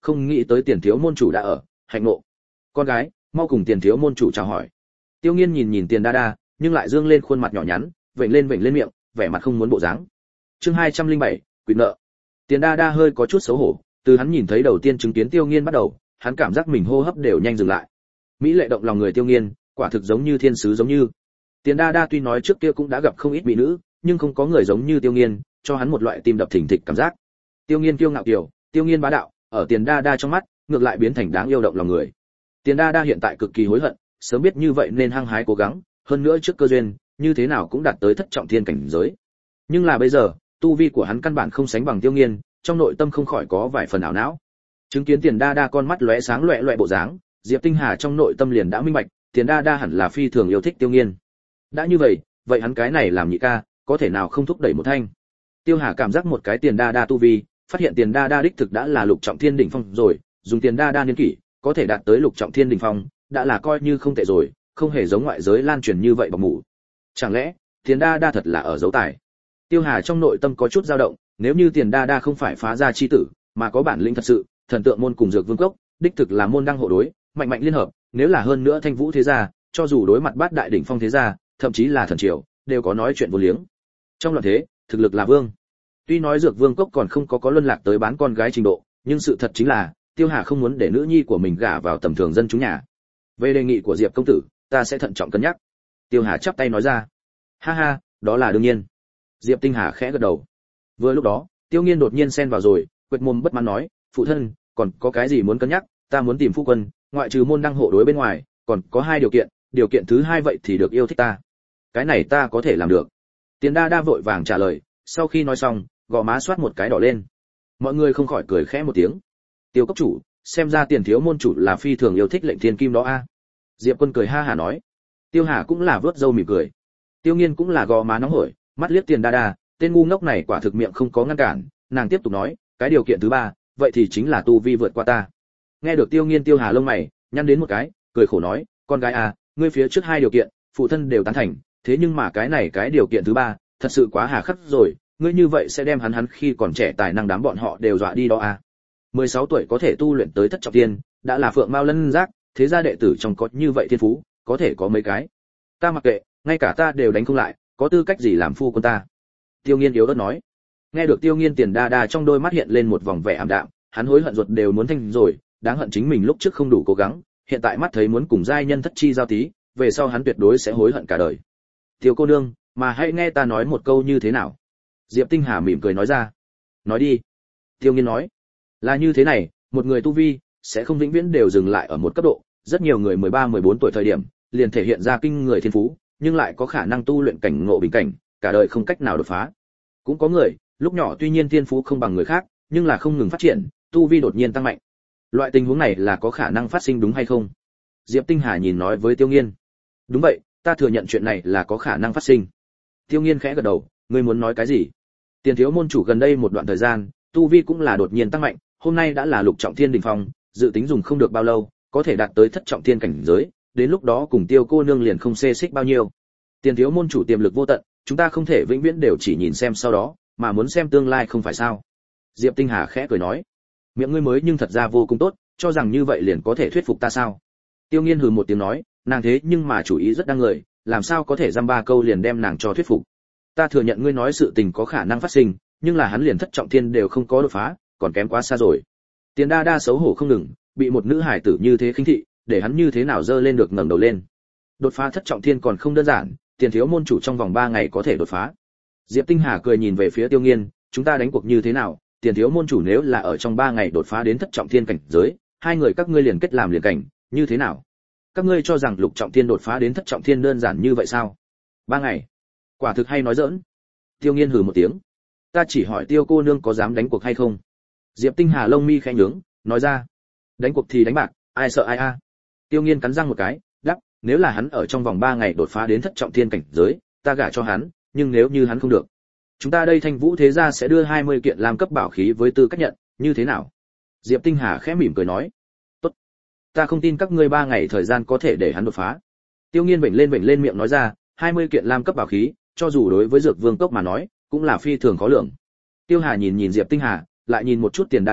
không nghĩ tới Tiền thiếu môn chủ đã ở, hạnh ngộ. Con gái, mau cùng Tiền thiếu môn chủ chào hỏi. Tiêu Nghiên nhìn nhìn Tiền Đa Đa, nhưng lại dương lên khuôn mặt nhỏ nhắn, vểnh lên miệng, vẻ mặt không muốn bộ dáng. Chương 207, quyền nợ. Tiền Đa Đa hơi có chút xấu hổ, từ hắn nhìn thấy đầu tiên chứng kiến Tiêu Nghiên bắt đầu, hắn cảm giác mình hô hấp đều nhanh dừng lại. Mỹ lệ động lòng người Tiêu Nghiên, quả thực giống như thiên sứ giống như. Tiền Đa Đa tuy nói trước kia cũng đã gặp không ít mỹ nữ, nhưng không có người giống như Tiêu Nghiên, cho hắn một loại tim đập thình thịch cảm giác. Tiêu Nghiên kiêu ngạo kiều, Tiêu Nghiên bá đạo, ở Tiền Đa Đa trong mắt, ngược lại biến thành đáng yêu động lòng người. Tiền Đa Đa hiện tại cực kỳ hối hận, sớm biết như vậy nên hăng hái cố gắng, hơn nữa trước cơ duyên, như thế nào cũng đạt tới thất trọng thiên cảnh giới. Nhưng là bây giờ, tu vi của hắn căn bản không sánh bằng Tiêu Nghiên, trong nội tâm không khỏi có vài phần ảo não. Chứng kiến Tiền Đa Đa con mắt lóe sáng loẹt bộ dáng, Diệp Tinh Hà trong nội tâm liền đã minh bạch, Tiền Đa Đa hẳn là phi thường yêu thích Tiêu Nghiên. Đã như vậy hắn cái này làm nhị ca, có thể nào không thúc đẩy một thanh. Tiêu Hà cảm giác một cái Tiền Đa Đa tu vi, phát hiện Tiền Đa Đa đích thực đã là lục trọng thiên đỉnh phong rồi, dùng Tiền Đa Đa niên kỷ, có thể đạt tới lục trọng thiên đỉnh phong, đã là coi như không tệ rồi, không hề giống ngoại giới lan truyền như vậy bọc mủ. Chẳng lẽ, Tiền Đa Đa thật là ở dấu tài? Tiêu Hà trong nội tâm có chút dao động, nếu như Tiền Đa Đa không phải phá gia chi tử, mà có bản lĩnh thật sự, thần tượng môn cùng dược vương cốc, đích thực là môn đăng hộ đối, mạnh mạnh liên hợp, nếu là hơn nữa Thanh Vũ thế gia, cho dù đối mặt bát đại đỉnh phong thế gia, thậm chí là thần triều, đều có nói chuyện vô liếng. Trong loạn thế, thực lực là vương. Tuy nói dược vương cốc còn không có luân lạc tới bán con gái trình độ, nhưng sự thật chính là, Tiêu Hà không muốn để nữ nhi của mình gả vào tầm thường dân chúng nhà. Về đề nghị của Diệp công tử, ta sẽ thận trọng cân nhắc. Tiêu Hà chắp tay nói ra. Ha ha, đó là đương nhiên. Diệp Tinh Hà khẽ gật đầu. Vừa lúc đó, Tiêu Nghiên đột nhiên xen vào rồi, quệt mồm bất mãn nói, phụ thân, còn có cái gì muốn cân nhắc, ta muốn tìm phu quân, ngoại trừ môn đăng hộ đối bên ngoài, còn có hai điều kiện thứ hai vậy thì được yêu thích ta. Cái này ta có thể làm được. Tiền Đa Đa vội vàng trả lời, sau khi nói xong, gò má xoát một cái đỏ lên. Mọi người không khỏi cười khẽ một tiếng. Tiêu cốc chủ, xem ra Tiền thiếu môn chủ là phi thường yêu thích lệnh thiên kim đó a. Diệp Quân cười ha hả nói. Tiêu Hà cũng là vớt râu mỉm cười. Tiêu Nghiên cũng là gò má nóng hổi, mắt liếc Tiền Đa Đa, tên ngu ngốc này quả thực miệng không có ngăn cản, nàng tiếp tục nói, cái điều kiện thứ ba, vậy thì chính là tu vi vượt qua ta. Nghe được Tiêu Nghiên Tiêu Hà lông mày nhăn đến một cái, cười khổ nói, con gái à, ngươi phía trước hai điều kiện, phụ thân đều tán thành, thế nhưng mà cái này cái điều kiện thứ ba, thật sự quá hà khắc rồi, ngươi như vậy sẽ đem hắn khi còn trẻ tài năng đám bọn họ đều dọa đi đó à. 16 tuổi có thể tu luyện tới thất trọng thiên, đã là phượng mao lân giác, thế gia đệ tử trong có như vậy thiên phú, có thể có mấy cái. Ta mặc kệ, ngay cả ta đều đánh không lại, có tư cách gì làm phu quân ta? Tiêu Nghiên yếu ớt nói. Nghe được Tiêu Nghiên Tiền Đa Đa trong đôi mắt hiện lên một vòng vẻ ảm đạm, hắn hối hận ruột đều muốn thanh rồi, đáng hận chính mình lúc trước không đủ cố gắng, hiện tại mắt thấy muốn cùng giai nhân thất chi giao tí, về sau hắn tuyệt đối sẽ hối hận cả đời. Tiêu cô nương, mà hãy nghe ta nói một câu như thế nào? Diệp Tinh Hà mỉm cười nói ra. Nói đi. Tiêu Nghiên nói. Là như thế này, một người tu vi sẽ không vĩnh viễn đều dừng lại ở một cấp độ, rất nhiều người 13-14 tuổi thời điểm liền thể hiện ra kinh người thiên phú, nhưng lại có khả năng tu luyện cảnh ngộ bình cảnh, cả đời không cách nào đột phá. Cũng có người, lúc nhỏ tuy nhiên thiên phú không bằng người khác, nhưng là không ngừng phát triển, tu vi đột nhiên tăng mạnh. Loại tình huống này là có khả năng phát sinh đúng hay không? Diệp Tinh Hà nhìn nói với Tiêu Nghiên. Đúng vậy, ta thừa nhận chuyện này là có khả năng phát sinh. Tiêu Nghiên khẽ gật đầu, ngươi muốn nói cái gì? Tiền thiếu môn chủ gần đây một đoạn thời gian, tu vi cũng là đột nhiên tăng mạnh, hôm nay đã là lục trọng thiên đỉnh phong, dự tính dùng không được bao lâu, có thể đạt tới thất trọng thiên cảnh giới, đến lúc đó cùng Tiêu cô nương liền không xê xích bao nhiêu. Tiền thiếu môn chủ tiềm lực vô tận, chúng ta không thể vĩnh viễn đều chỉ nhìn xem sau đó, mà muốn xem tương lai không phải sao? Diệp Tinh Hà khẽ cười nói. Miệng ngươi mới nhưng thật ra vô cùng tốt, cho rằng như vậy liền có thể thuyết phục ta sao? Tiêu Nghiên hừ một tiếng nói, nàng thế nhưng mà chủ ý rất đáng người, làm sao có thể dăm ba câu liền đem nàng cho thuyết phục? Ta thừa nhận ngươi nói sự tình có khả năng phát sinh, nhưng là hắn liền thất trọng thiên đều không có đột phá, còn kém quá xa rồi. Tiền Đa Đa xấu hổ không ngừng, bị một nữ hải tử như thế khinh thị, để hắn như thế nào dơ lên được ngẩng đầu lên. Đột phá thất trọng thiên còn không đơn giản, Tiền thiếu môn chủ trong vòng 3 ngày có thể đột phá. Diệp Tinh Hà cười nhìn về phía Tiêu Nghiên, chúng ta đánh cuộc như thế nào? Tiền thiếu môn chủ nếu là ở trong 3 ngày đột phá đến thất trọng thiên cảnh giới, hai người các ngươi liền kết làm liền cảnh, như thế nào? Các ngươi cho rằng lục trọng thiên đột phá đến thất trọng thiên đơn giản như vậy sao? 3 ngày? Quả thực hay nói giỡn. Tiêu Nghiên hừ một tiếng. Ta chỉ hỏi Tiêu cô nương có dám đánh cuộc hay không? Diệp Tinh Hà lông mi khẽ nhướng, nói ra. Đánh cuộc thì đánh bạc, ai sợ ai a? Tiêu Nghiên cắn răng một cái, đáp, nếu là hắn ở trong vòng 3 ngày đột phá đến thất trọng thiên cảnh giới, ta gả cho hắn, nhưng nếu như hắn không được, chúng ta đây Thanh Vũ thế gia sẽ đưa 20 kiện làm cấp bảo khí với tư cách nhận, như thế nào? Diệp Tinh Hà khẽ mỉm cười nói. Tốt. Ta không tin các ngươi 3 ngày thời gian có thể để hắn đột phá. Tiêu Nghiên vểnh lên miệng nói ra, 20 kiện làm cấp bảo khí, cho dù đối với Dược Vương cốc mà nói, cũng là phi thường khó lượng. Tiêu Hà nhìn nhìn Diệp Tinh Hà, lại nhìn một chút Tiền Đa Đa,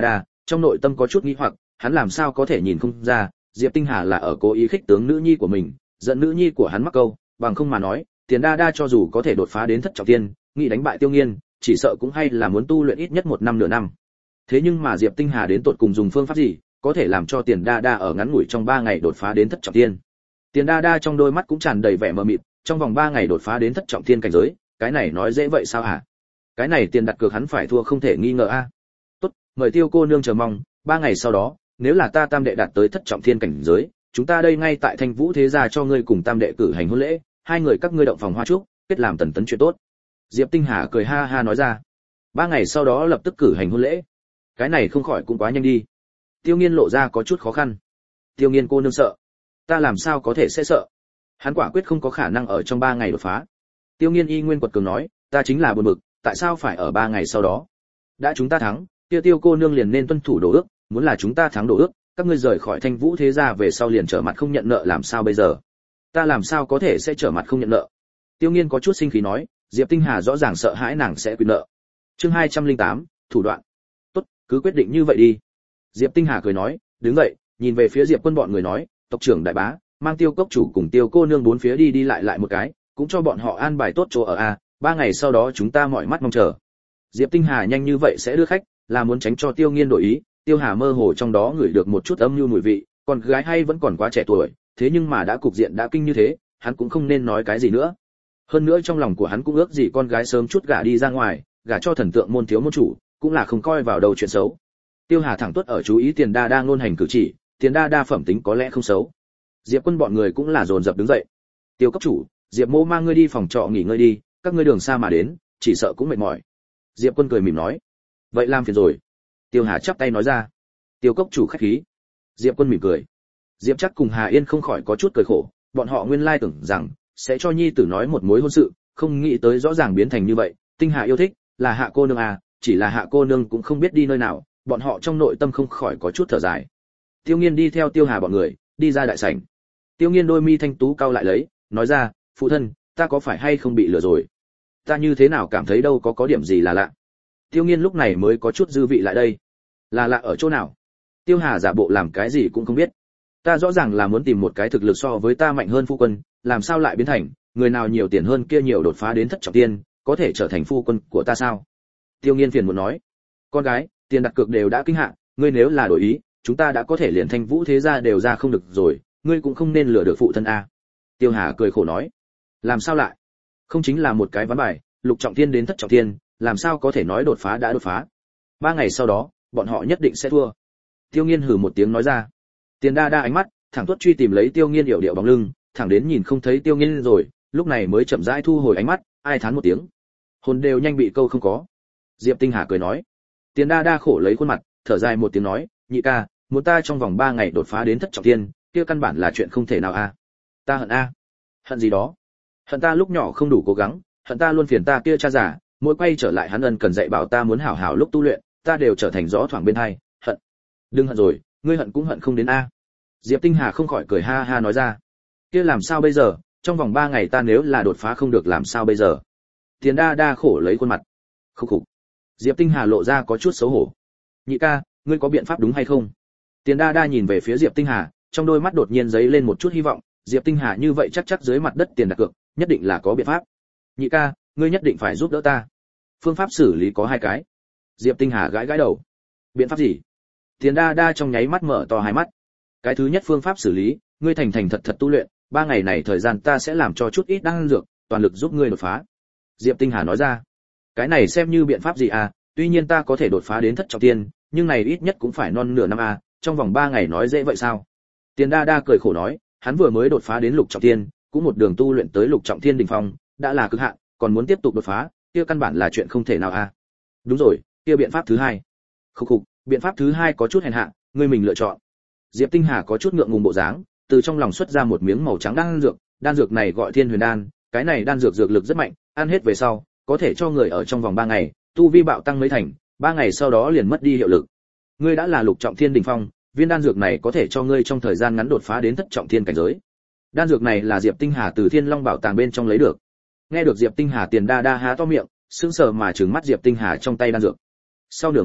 trong nội tâm có chút nghi hoặc, hắn làm sao có thể nhìn không ra, Diệp Tinh Hà là ở cố ý khích tướng nữ nhi của mình, giận nữ nhi của hắn mắc câu, bằng không mà nói, Tiền Đa Đa cho dù có thể đột phá đến thất trọng thiên, nghĩ đánh bại Tiêu Nghiên, chỉ sợ cũng hay là muốn tu luyện ít nhất 1 năm nửa năm. Thế nhưng mà Diệp Tinh Hà đến tột cùng dùng phương pháp gì, có thể làm cho Tiền Đa Đa ở ngắn ngủi trong 3 ngày đột phá đến thất trọng thiên. Tiền Đa Đa trong đôi mắt cũng tràn đầy vẻ mờ mịt, trong vòng 3 ngày đột phá đến thất trọng thiên cảnh giới, cái này nói dễ vậy sao hả? Cái này tiền đặt cược hắn phải thua không thể nghi ngờ a. Tốt, mời Tiêu cô nương chờ mong, 3 ngày sau đó, nếu là ta Tam đệ đạt tới thất trọng thiên cảnh giới, chúng ta đây ngay tại Thanh Vũ thế gia cho ngươi cùng Tam đệ cử hành hôn lễ, hai người các ngươi động phòng hoa trúc, kết làm tần tấn chuyện tốt. Diệp Tinh Hà cười ha ha nói ra. 3 ngày sau đó lập tức cử hành hôn lễ. Cái này không khỏi cũng quá nhanh đi. Tiêu Nghiên lộ ra có chút khó khăn. Tiêu Nghiên cô nương sợ. Ta làm sao có thể sẽ sợ? Hắn quả quyết không có khả năng ở trong 3 ngày đột phá. Tiêu Nghiên y nguyên quật cường nói, ta chính là buồn bực, tại sao phải ở 3 ngày sau đó? Đã chúng ta thắng, Tiêu cô nương liền nên tuân thủ đồ ước, muốn là chúng ta thắng đồ ước, các ngươi rời khỏi Thanh Vũ thế gia về sau liền trở mặt không nhận nợ làm sao bây giờ? Ta làm sao có thể sẽ trở mặt không nhận nợ? Tiêu Nghiên có chút sinh khí nói, Diệp Tinh Hà rõ ràng sợ hãi nàng sẽ quy nợ. Chương 208, thủ đoạn. Tốt, cứ quyết định như vậy đi. Diệp Tinh Hà cười nói, đứng dậy, nhìn về phía Diệp Quân bọn người nói, tộc trưởng đại bá, mang Tiêu cốc chủ cùng Tiêu cô nương bốn phía đi đi lại một cái, cũng cho bọn họ an bài tốt chỗ ở a, 3 ngày sau đó chúng ta mỏi mắt mong chờ. Diệp Tinh Hà nhanh như vậy sẽ đưa khách, là muốn tránh cho Tiêu Nghiên đổi ý. Tiêu Hà mơ hồ trong đó ngửi được một chút âm nhu mùi vị, còn gái hay vẫn còn quá trẻ tuổi, thế nhưng mà đã cục diện đã kinh như thế, hắn cũng không nên nói cái gì nữa. Hơn nữa trong lòng của hắn cũng ước gì con gái sớm chút gả đi ra ngoài, gả cho thần tượng môn thiếu môn chủ, cũng là không coi vào đầu chuyện xấu. Tiêu Hà thẳng tuất ở chú ý Tiền Đa Đa ngôn hành cử chỉ, Tiền Đa Đa phẩm tính có lẽ không xấu. Diệp Quân bọn người cũng là dồn dập đứng dậy. Tiêu cấp chủ, Diệp Mô mang ngươi đi phòng trọ nghỉ ngơi đi, các ngươi đường xa mà đến, chỉ sợ cũng mệt mỏi. Diệp Quân cười mỉm nói. Vậy làm phiền rồi. Tiêu Hà chắp tay nói ra. Tiêu cốc chủ khách khí. Diệp Quân mỉm cười. Diệp Chắc cùng Hà Yên không khỏi có chút cười khổ, bọn họ nguyên lai tưởng rằng sẽ cho nhi tử nói một mối hôn sự, không nghĩ tới rõ ràng biến thành như vậy. Tinh Hà yêu thích là Hạ cô nương à, chỉ là Hạ cô nương cũng không biết đi nơi nào, bọn họ trong nội tâm không khỏi có chút thở dài. Tiêu Nghiên đi theo Tiêu Hà bọn người đi ra đại sảnh. Tiêu Nghiên đôi mi thanh tú cau lại lấy, nói ra, phụ thân, ta có phải hay không bị lừa rồi? Ta như thế nào cảm thấy đâu có điểm gì là lạ. Tiêu Nghiên lúc này mới có chút dư vị lại đây. Là lạ ở chỗ nào? Tiêu Hà giả bộ làm cái gì cũng không biết. Ta rõ ràng là muốn tìm một cái thực lực so với ta mạnh hơn phu quân, làm sao lại biến thành người nào nhiều tiền hơn kia nhiều đột phá đến thất trọng tiên, có thể trở thành phu quân của ta sao? Tiêu Nghiên phiền muốn nói, con gái, tiền đặt cược đều đã kinh hạ, ngươi nếu là đổi ý, chúng ta đã có thể liền Thanh Vũ thế gia đều ra không được rồi, ngươi cũng không nên lừa được phụ thân a. Tiêu Hà cười khổ nói, làm sao lại? Không chính là một cái ván bài, lục trọng thiên đến thất trọng thiên, làm sao có thể nói đột phá đã đột phá? 3 ngày sau đó, bọn họ nhất định sẽ thua. Tiêu Nghiên hừ một tiếng nói ra. Tiền Đa Đa ánh mắt thẳng tuốt truy tìm lấy Tiêu Nghiên yểu điệu bóng lưng, thẳng đến nhìn không thấy Tiêu Nghiên rồi, lúc này mới chậm rãi thu hồi ánh mắt, ai thán một tiếng. Hồn đều nhanh bị câu không có. Diệp Tinh Hà cười nói. Tiền Đa Đa khổ lấy khuôn mặt, thở dài một tiếng nói, nhị ca, muốn ta trong vòng 3 ngày đột phá đến thất trọng thiên, kia căn bản là chuyện không thể nào a. Ta hận a. Hận gì đó? Hận ta lúc nhỏ không đủ cố gắng, hận ta luôn phiền ta kia cha già, mỗi quay trở lại hắn ân cần dạy bảo ta muốn hảo hảo lúc tu luyện, ta đều trở thành gió thoảng bên hai, hận. Đừng hận rồi, ngươi hận cũng hận không đến a. Diệp Tinh Hà không khỏi cười ha ha nói ra. Kia làm sao bây giờ, trong vòng 3 ngày ta nếu là đột phá không được làm sao bây giờ? Tiền Đa Đa khổ lấy khuôn mặt. Khục khục. Diệp Tinh Hà lộ ra có chút xấu hổ. Nhị ca, ngươi có biện pháp đúng hay không? Tiền Đa Đa nhìn về phía Diệp Tinh Hà, trong đôi mắt đột nhiên giấy lên một chút hy vọng, Diệp Tinh Hà như vậy chắc dưới mặt đất tiền đặt cược, nhất định là có biện pháp. Nhị ca, ngươi nhất định phải giúp đỡ ta. Phương pháp xử lý có 2 cái. Diệp Tinh Hà gãi đầu. Biện pháp gì? Tiền Đa Đa trong nháy mắt mở to hai mắt. Cái thứ nhất phương pháp xử lý, ngươi thành thật tu luyện, 3 ngày này thời gian ta sẽ làm cho chút ít đan dược, toàn lực giúp ngươi đột phá. Diệp Tinh Hà nói ra. Cái này xem như biện pháp gì à, tuy nhiên ta có thể đột phá đến thất trọng thiên, nhưng này ít nhất cũng phải non nửa năm à, trong vòng 3 ngày nói dễ vậy sao? Tiền Đa Đa cười khổ nói, hắn vừa mới đột phá đến lục trọng thiên, cũng một đường tu luyện tới lục trọng thiên đỉnh phong, đã là cực hạn, còn muốn tiếp tục đột phá, kia căn bản là chuyện không thể nào à. Đúng rồi, kia biện pháp thứ 2. Khục khục, biện pháp thứ 2 có chút hèn hạ, ngươi mình lựa chọn. Diệp Tinh Hà có chút ngượng ngùng bộ dáng, từ trong lòng xuất ra một miếng màu trắng đan dược này gọi Thiên Huyền đan, cái này đan dược dược lực rất mạnh, ăn hết về sau, có thể cho người ở trong vòng 3 ngày, tu vi bạo tăng mấy thành, 3 ngày sau đó liền mất đi hiệu lực. Ngươi đã là lục trọng thiên đỉnh phong, viên đan dược này có thể cho ngươi trong thời gian ngắn đột phá đến thất trọng thiên cảnh giới. Đan dược này là Diệp Tinh Hà từ Thiên Long bảo tàng bên trong lấy được. Nghe được Diệp Tinh Hà, Tiền Đa Đa há to miệng, sững sờ mà trừng mắt Diệp Tinh Hà trong tay đan dược. Sau nửa ngày,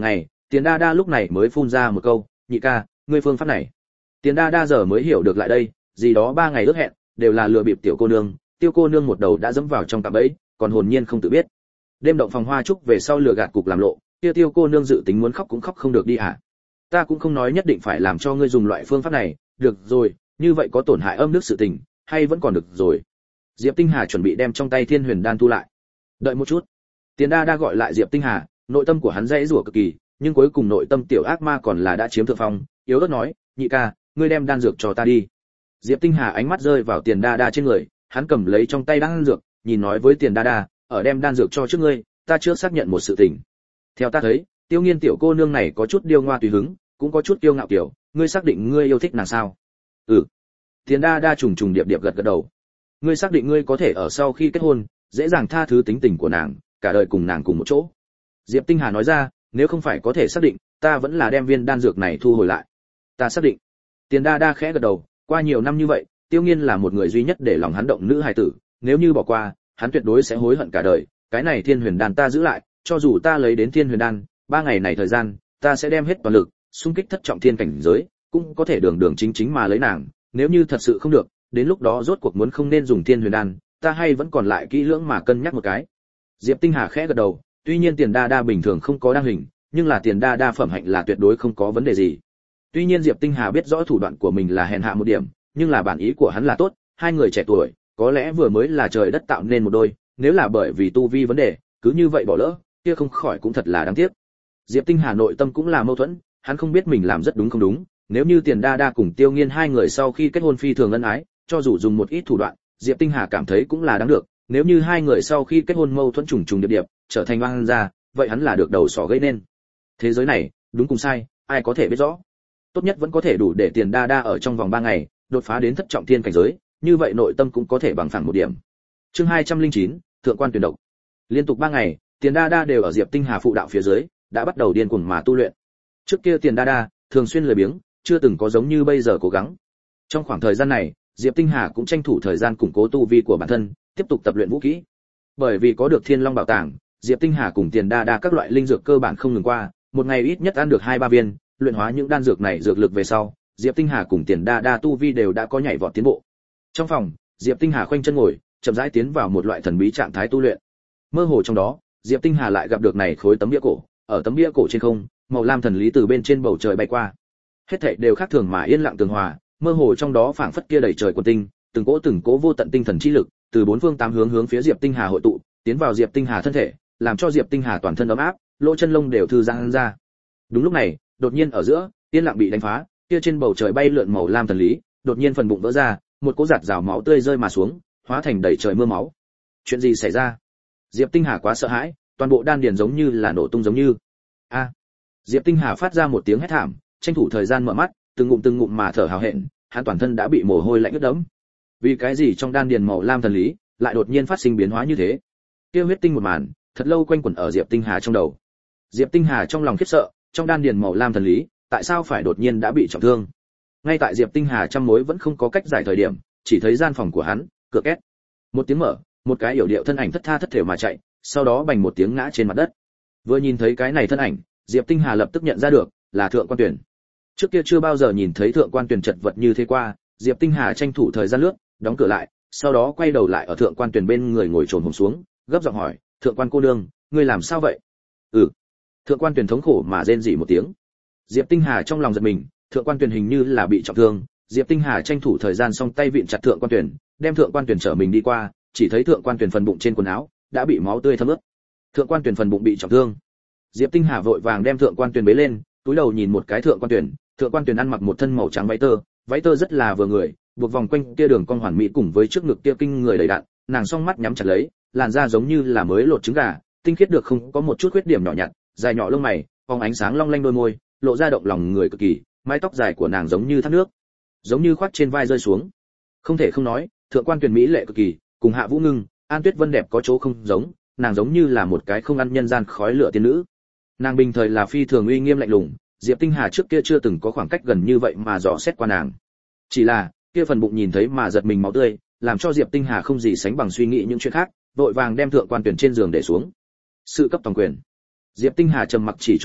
Tiền Đa Đa lúc này mới phun ra một câu, nhị ca, ngươi phương pháp này. Tiền Đa Đa giờ mới hiểu được lại đây, gì đó 3 ngày ước hẹn, đều là lừa bịp tiểu cô nương, tiêu cô nương một đầu đã dẫm vào trong cạm bẫy, còn hồn nhiên không tự biết. Đêm động phòng hoa trúc về sau lừa gạt cục làm lộ, tiêu cô nương dự tính muốn khóc cũng khóc không được đi hả? Ta cũng không nói nhất định phải làm cho ngươi dùng loại phương pháp này, được rồi, như vậy có tổn hại âm nước sự tình, hay vẫn còn được rồi. Diệp Tinh Hà chuẩn bị đem trong tay Thiên Huyền đan thu lại. Đợi một chút. Tiền Đa Đa gọi lại Diệp Tinh Hà, nội tâm của hắn dãy rủa cực kỳ, nhưng cuối cùng nội tâm tiểu ác ma còn là đã chiếm thượng phong, yếu ớt nói, nhị ca, ngươi đem đan dược cho ta đi. Diệp Tinh Hà ánh mắt rơi vào Tiền Đa Đa trên người, hắn cầm lấy trong tay đan dược, nhìn nói với Tiền Đa Đa, ở đem đan dược cho trước ngươi, ta chưa xác nhận một sự tình. Theo ta thấy, Tiêu Nghiên tiểu cô nương này có chút điêu ngoa tùy hứng, cũng có chút kiêu ngạo kiểu, ngươi xác định ngươi yêu thích nàng sao? Ừ. Tiền Đa Đa trùng trùng điệp điệp gật gật đầu. Ngươi xác định ngươi có thể ở sau khi kết hôn, dễ dàng tha thứ tính tình của nàng, cả đời cùng nàng cùng một chỗ. Diệp Tinh Hà nói ra, nếu không phải có thể xác định, ta vẫn là đem viên đan dược này thu hồi lại. Ta xác định. Tiền Đa Đa khẽ gật đầu, qua nhiều năm như vậy, Tiêu Nghiên là một người duy nhất để lòng hắn động nữ hài tử, nếu như bỏ qua, hắn tuyệt đối sẽ hối hận cả đời. Cái này Thiên Huyền đan ta giữ lại, cho dù ta lấy đến Thiên Huyền đan, 3 ngày này thời gian, ta sẽ đem hết toàn lực, xung kích thất trọng thiên cảnh giới, cũng có thể đường đường chính chính mà lấy nàng, nếu như thật sự không được, đến lúc đó rốt cuộc muốn không nên dùng Thiên Huyền đan, ta hay vẫn còn lại kỹ lưỡng mà cân nhắc một cái. Diệp Tinh Hà khẽ gật đầu, tuy nhiên Tiền Đa Đa bình thường không có đăng hình, nhưng là Tiền Đa Đa phẩm hạnh là tuyệt đối không có vấn đề gì. Tuy nhiên Diệp Tinh Hà biết rõ thủ đoạn của mình là hèn hạ một điểm, nhưng là bản ý của hắn là tốt, hai người trẻ tuổi, có lẽ vừa mới là trời đất tạo nên một đôi, nếu là bởi vì tu vi vấn đề, cứ như vậy bỏ lỡ, kia không khỏi cũng thật là đáng tiếc. Diệp Tinh Hà nội tâm cũng là mâu thuẫn, hắn không biết mình làm rất đúng không đúng, nếu như Tiền Đa Đa cùng Tiêu Nghiên hai người sau khi kết hôn phi thường ân ái, cho dù dùng một ít thủ đoạn, Diệp Tinh Hà cảm thấy cũng là đáng được, nếu như hai người sau khi kết hôn mâu thuẫn trùng trùng điệp điệp, trở thành oan gia, vậy hắn là được đầu sỏ gây nên. Thế giới này, đúng cùng sai, ai có thể biết rõ. Tốt nhất vẫn có thể đủ để Tiền Đa Đa ở trong vòng 3 ngày, đột phá đến thất trọng thiên cảnh giới, như vậy nội tâm cũng có thể bằng phẳng một điểm. Chương 209, thượng quan tuyển độc. Liên tục 3 ngày, Tiền Đa Đa đều ở Diệp Tinh Hà phụ đạo phía dưới, đã bắt đầu điên cuồng mà tu luyện. Trước kia Tiền Đa Đa thường xuyên lười biếng, chưa từng có giống như bây giờ cố gắng. Trong khoảng thời gian này, Diệp Tinh Hà cũng tranh thủ thời gian củng cố tu vi của bản thân, tiếp tục tập luyện vũ khí. Bởi vì có được Thiên Long bảo tàng, Diệp Tinh Hà cùng Tiền Đa Đa các loại linh dược cơ bản không ngừng qua, một ngày ít nhất ăn được 2-3 viên, luyện hóa những đan dược này dược lực về sau, Diệp Tinh Hà cùng Tiền Đa Đa tu vi đều đã có nhảy vọt tiến bộ. Trong phòng, Diệp Tinh Hà khoanh chân ngồi, chậm rãi tiến vào một loại thần bí trạng thái tu luyện. Mơ hồ trong đó, Diệp Tinh Hà lại gặp được này khối tấm bia cổ, ở tấm bia cổ trên không, màu lam thần lý từ bên trên bầu trời bay qua. Hết thảy đều khác thường mà yên lặng tường hòa, mơ hồ trong đó phảng phất kia đầy trời quân tinh, từng cỗ vô tận tinh thần chi lực, từ bốn phương tám hướng hướng phía Diệp Tinh Hà hội tụ, tiến vào Diệp Tinh Hà thân thể, làm cho Diệp Tinh Hà toàn thân ấm áp, lỗ chân lông đều thư giãn ra. Đúng lúc này, đột nhiên ở giữa, yên lặng bị đánh phá, kia trên bầu trời bay lượn màu lam thần lý, đột nhiên phần bụng vỡ ra, một cỗ giạt rào máu tươi rơi mà xuống, hóa thành đầy trời mưa máu. Chuyện gì xảy ra? Diệp Tinh Hà quá sợ hãi, toàn bộ đan điền giống như là nổ tung giống như. A! Diệp Tinh Hà phát ra một tiếng hét thảm, tranh thủ thời gian mở mắt, từng ngụm mà thở hào hẹn, hắn toàn thân đã bị mồ hôi lạnh ướt đẫm. Vì cái gì trong đan điền màu lam thần lý lại đột nhiên phát sinh biến hóa như thế? Kia huyết tinh một màn, thật lâu quanh quẩn ở Diệp Tinh Hà trong đầu. Diệp Tinh Hà trong lòng khiếp sợ, trong đan điền màu lam thần lý, tại sao phải đột nhiên đã bị trọng thương? Ngay tại Diệp Tinh Hà trăm mối vẫn không có cách giải thời điểm, chỉ thấy gian phòng của hắn, cửa két. Một tiếng mở, một cái yểu điệu thân ảnh thất tha thất thểu mà chạy, sau đó bành một tiếng ngã trên mặt đất. Vừa nhìn thấy cái này thân ảnh, Diệp Tinh Hà lập tức nhận ra được, là Thượng Quan Tuyển. Trước kia chưa bao giờ nhìn thấy Thượng Quan Tuyển chật vật như thế qua, Diệp Tinh Hà tranh thủ thời gian lướt, đóng cửa lại, sau đó quay đầu lại ở Thượng Quan Tuyển bên người ngồi chồm hổm xuống, gấp giọng hỏi, "Thượng Quan cô nương, ngươi làm sao vậy?" "Ừ." Thượng Quan Tuyển thống khổ mà rên rỉ một tiếng. Diệp Tinh Hà trong lòng giật mình, Thượng Quan Tuyển hình như là bị trọng thương, Diệp Tinh Hà tranh thủ thời gian song tay vịn chặt Thượng Quan Tuyển, đem Thượng Quan Tuyển trở mình đi qua, chỉ thấy Thượng Quan Tuyển phần bụng trên quần áo đã bị máu tươi thấm ướt. Thượng Quan Tuyển phần bụng bị trọng thương. Diệp Tinh Hà vội vàng đem Thượng Quan Tuyển bế lên, túi đầu nhìn một cái Thượng Quan Tuyển, Thượng Quan Tuyển ăn mặc một thân màu trắng váy tơ rất là vừa người, buộc vòng quanh kia đường cong hoàn mỹ cùng với trước ngực kia kinh người đầy đặn, nàng song mắt nhắm chặt lấy, làn da giống như là mới lột trứng gà, tinh khiết được không có một chút khuyết điểm nhỏ nhặt, dài nhỏ lông mày, phóng ánh sáng long lanh đôi môi, lộ ra động lòng người cực kỳ, mái tóc dài của nàng giống như thác nước, giống như khoác trên vai rơi xuống. Không thể không nói, Thượng Quan Tuyển mỹ lệ cực kỳ, cùng Hạ Vũ Ngưng, An Tuyết Vân đẹp có chỗ không giống, nàng giống như là một cái không ăn nhân gian khói lửa tiên nữ. Nàng bình thời là phi thường uy nghiêm lạnh lùng, Diệp Tinh Hà trước kia chưa từng có khoảng cách gần như vậy mà dò xét qua nàng. Chỉ là, kia phần bụng nhìn thấy mà giật mình máu tươi, làm cho Diệp Tinh Hà không gì sánh bằng suy nghĩ những chuyện khác, vội vàng đem Thượng Quan Tuyển trên giường để xuống. Sự cấp toàn quyền. Diệp Tinh Hà trầm mặc chỉ chốc lát,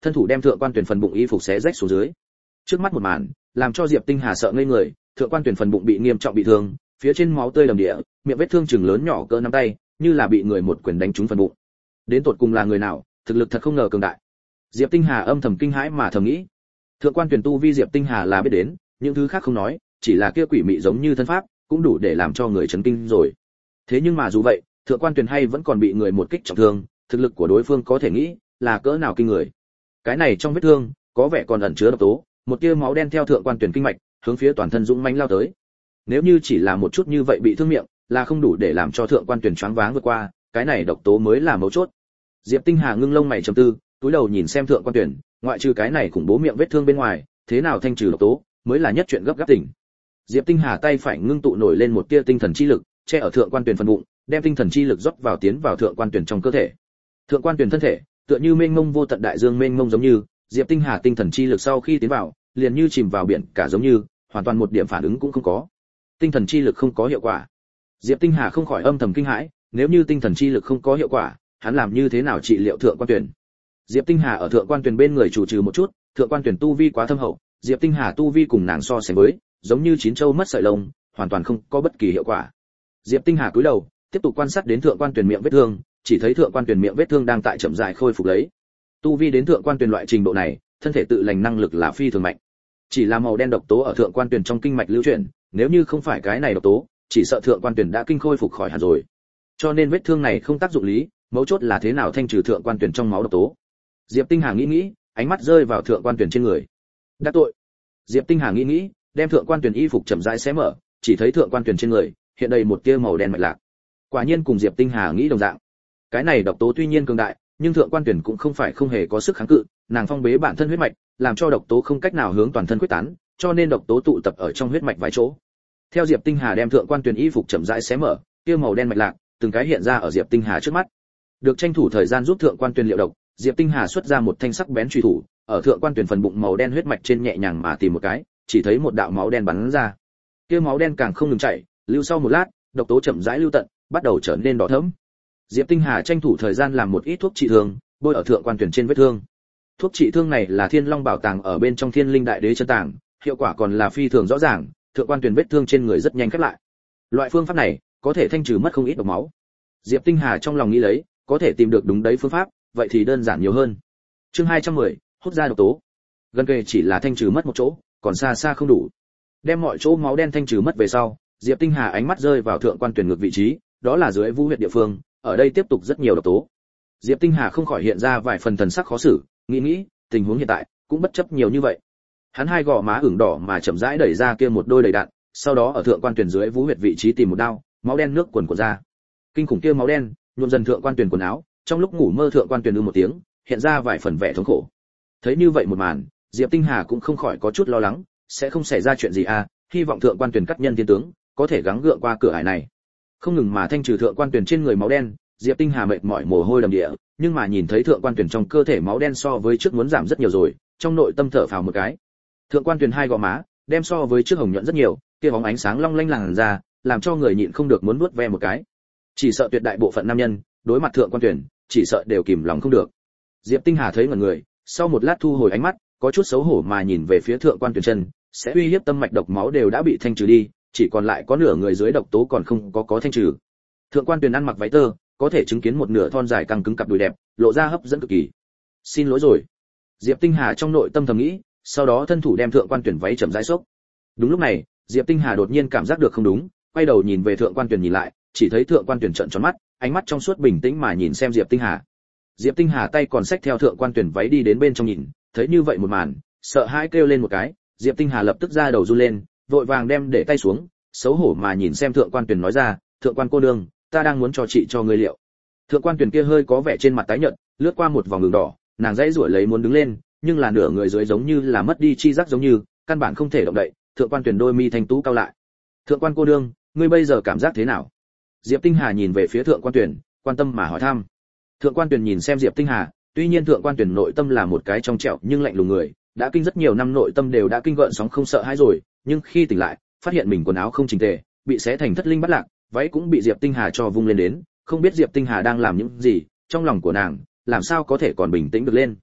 thân thủ đem thượng quan tuyển phần bụng y phục xé rách xuống dưới. Trước mắt một màn làm cho Diệp Tinh Hà sợ ngây người, thượng quan tuyển phần bụng bị nghiêm trọng bị thương, phía trên máu tươi đầm địa, miệng vết thương chừng lớn nhỏ cỡ nắm tay, như là bị người một quyền đánh trúng phần bụng. Đến tột cùng là người nào, thực lực thật không ngờ cường đại. Diệp Tinh Hà âm thầm kinh hãi mà thầm nghĩ. Thượng quan tuyển tu vi Diệp Tinh Hà là biết đến, những thứ khác không nói, chỉ là kia quỷ mị giống như thân pháp, cũng đủ để làm cho người chấn kinh rồi. Thế nhưng mà dù vậy, thượng quan tuyển hay vẫn còn bị người một kích trọng thương, thực lực của đối phương có thể nghĩ là cỡ nào kinh người. Cái này trong vết thương, có vẻ còn ẩn chứa độc tố, một tia máu đen theo thượng quan tuyển kinh mạch, hướng phía toàn thân dũng mãnh lao tới. Nếu như chỉ là một chút như vậy bị thương miệng, là không đủ để làm cho thượng quan tuyển choáng váng vượt qua, cái này độc tố mới là mấu chốt. Diệp Tinh Hà ngưng lông mày trầm tư, túi đầu nhìn xem thượng quan tuyển, ngoại trừ cái này khủng bố miệng vết thương bên ngoài, thế nào thanh trừ độc tố mới là nhất chuyện gấp gáp tỉnh. Diệp Tinh Hà tay phải ngưng tụ nổi lên một tia tinh thần chi lực, che ở thượng quan tuyển phần bụng, đem tinh thần chi lực rót vào tiến vào thượng quan tuyển trong cơ thể. Thượng quan tuyển thân thể, tựa như mênh mông vô tận đại dương mênh mông giống như, Diệp Tinh Hà tinh thần chi lực sau khi tiến vào, liền như chìm vào biển cả giống như, hoàn toàn một điểm phản ứng cũng không có. Tinh thần chi lực không có hiệu quả. Diệp Tinh Hà không khỏi âm thầm kinh hãi, nếu như tinh thần chi lực không có hiệu quả, hắn làm như thế nào trị liệu thượng quan tuyển? Diệp Tinh Hà ở thượng quan tuyển bên người chủ trừ một chút, thượng quan tuyển tu vi quá thâm hậu, Diệp Tinh Hà tu vi cùng nàng so sánh với, giống như chín châu mất sợi lông, hoàn toàn không có bất kỳ hiệu quả. Diệp Tinh Hà cúi đầu, tiếp tục quan sát đến thượng quan tuyển miệng vết thương, chỉ thấy thượng quan tuyển miệng vết thương đang tại chậm rãi khôi phục lấy. Tu vi đến thượng quan tuyển loại trình độ này, thân thể tự lành năng lực là phi thường mạnh. Chỉ là màu đen độc tố ở thượng quan tuyển trong kinh mạch lưu chuyển, nếu như không phải cái này độc tố, chỉ sợ thượng quan tuyển đã kinh khôi phục khỏi hẳn rồi. Cho nên vết thương này không tác dụng lý, mấu chốt là thế nào thanh trừ thượng quan tuyển trong máu độc tố. Diệp Tinh Hà nghĩ, ánh mắt rơi vào thượng quan tuyển trên người. Đắc tội. Diệp Tinh Hà nghĩ, đem thượng quan tuyển y phục chậm rãi xé mở, chỉ thấy thượng quan tuyển trên người hiện đầy một tia màu đen mạch lạc. Quả nhiên cùng Diệp Tinh Hà nghĩ đồng dạng. Cái này độc tố tuy nhiên cường đại, nhưng thượng quan tuyển cũng không phải không hề có sức kháng cự, nàng phong bế bản thân huyết mạch, làm cho độc tố không cách nào hướng toàn thân quyết tán, cho nên độc tố tụ tập ở trong huyết mạch vài chỗ. Theo Diệp Tinh Hà đem thượng quan tuyển y phục chậm rãi xé mở, tia màu đen mạch lạc từng cái hiện ra ở Diệp Tinh Hà trước mắt. Được tranh thủ thời gian giúp thượng quan tuyển liệu độc, Diệp Tinh Hà xuất ra một thanh sắc bén truy thủ, ở thượng quan tuyển phần bụng màu đen huyết mạch trên nhẹ nhàng mà tìm một cái, chỉ thấy một đạo máu đen bắn ra. Tia máu đen càng không ngừng chảy, lưu sau một lát, độc tố chậm rãi lưu tận, bắt đầu trở nên đỏ thẫm. Diệp Tinh Hà tranh thủ thời gian làm một ít thuốc trị thương, bôi ở thượng quan tuyển trên vết thương. Thuốc trị thương này là Thiên Long bảo tàng ở bên trong Thiên Linh Đại Đế chân tàng, hiệu quả còn là phi thường rõ ràng, thượng quan tuyển vết thương trên người rất nhanh khép lại. Loại phương pháp này có thể thanh trừ mất không ít độc máu. Diệp Tinh Hà trong lòng nghĩ lấy, có thể tìm được đúng đấy phương pháp, vậy thì đơn giản nhiều hơn. Chương 210, hút ra độc tố. Gần kề chỉ là thanh trừ mất một chỗ, còn xa xa không đủ. Đem mọi chỗ máu đen thanh trừ mất về sau, Diệp Tinh Hà ánh mắt rơi vào thượng quan tuyển ngược vị trí, đó là dưới vũ huyệt địa phương, ở đây tiếp tục rất nhiều độc tố. Diệp Tinh Hà không khỏi hiện ra vài phần thần sắc khó xử, nghĩ, tình huống hiện tại cũng bất chấp nhiều như vậy. Hắn hai gò má ửng đỏ mà chậm rãi đẩy ra kia một đôi đầy đạn, sau đó ở thượng quan tuyển dưới vũ huyệt vị trí tìm một đao, máu đen nước cuồn cuộn ra. Kinh khủng kia máu đen, nhuộm dần thượng quan tuyển quần áo, trong lúc ngủ mơ thượng quan tuyển một tiếng, hiện ra vài phần vẻ thống khổ. Thấy như vậy một màn, Diệp Tinh Hà cũng không khỏi có chút lo lắng, sẽ không xảy ra chuyện gì à, hy vọng thượng quan tuyển cắt nhân thiên tướng, có thể gắng gượng qua cửa ải này. Không ngừng mà thanh trừ thượng quan tuyển trên người máu đen, Diệp Tinh Hà mệt mỏi mồ hôi đầm địa, nhưng mà nhìn thấy thượng quan tuyển trong cơ thể máu đen so với trước muốn giảm rất nhiều rồi, trong nội tâm thở phào một cái. Thượng quan tuyển hai gò má, đem so với trước hồng nhuận rất nhiều, kia bóng ánh sáng long lanh làn ra, làm cho người nhịn không được muốn nuốt ve một cái. Chỉ sợ tuyệt đại bộ phận nam nhân, đối mặt thượng quan tuyển, chỉ sợ đều kìm lòng không được. Diệp Tinh Hà thấy ngẩn người, sau một lát thu hồi ánh mắt, có chút xấu hổ mà nhìn về phía thượng quan tuyển chân, sẽ uy hiếp tâm mạch độc máu đều đã bị thanh trừ đi, chỉ còn lại có nửa người dưới độc tố còn không có thanh trừ. Thượng quan tuyển ăn mặc váy tơ, có thể chứng kiến một nửa thon dài căng cứng cặp đùi đẹp, lộ ra hấp dẫn cực kỳ. Xin lỗi rồi. Diệp Tinh Hà trong nội tâm thầm nghĩ, sau đó thân thủ đem thượng quan tuyển váy chậm rãi xốc. Đúng lúc này, Diệp Tinh Hà đột nhiên cảm giác được không đúng, quay đầu nhìn về thượng quan tuyển nhìn lại, chỉ thấy thượng quan tuyển trợn tròn mắt, ánh mắt trong suốt bình tĩnh mà nhìn xem Diệp Tinh Hà. Diệp Tinh Hà tay còn xách theo thượng quan tuyển váy đi đến bên trong nhìn, thấy như vậy một màn, sợ hãi kêu lên một cái, Diệp Tinh Hà lập tức ra đầu run lên, vội vàng đem để tay xuống, xấu hổ mà nhìn xem thượng quan tuyển nói ra, thượng quan cô nương, ta đang muốn cho chị cho ngươi liệu. Thượng quan tuyển kia hơi có vẻ trên mặt tái nhợt, lướt qua một vòng đường đỏ, nàng dãy rủi lấy muốn đứng lên, nhưng là nửa người dưới giống như là mất đi chi giác giống như, căn bản không thể động đậy. Thượng quan tuyển đôi mi thanh tú cao lại. Thượng quan cô nương, ngươi bây giờ cảm giác thế nào? Diệp Tinh Hà nhìn về phía thượng quan tuyển, quan tâm mà hỏi thăm. Thượng quan tuyển nhìn xem Diệp Tinh Hà, tuy nhiên thượng quan tuyển nội tâm là một cái trong trẻo nhưng lạnh lùng người, đã kinh rất nhiều năm nội tâm đều đã kinh gợn sóng không sợ hãi rồi, nhưng khi tỉnh lại, phát hiện mình quần áo không chỉnh tề, bị xé thành thất linh bắt lạc, váy cũng bị Diệp Tinh Hà cho vung lên đến, không biết Diệp Tinh Hà đang làm những gì, trong lòng của nàng làm sao có thể còn bình tĩnh được lên.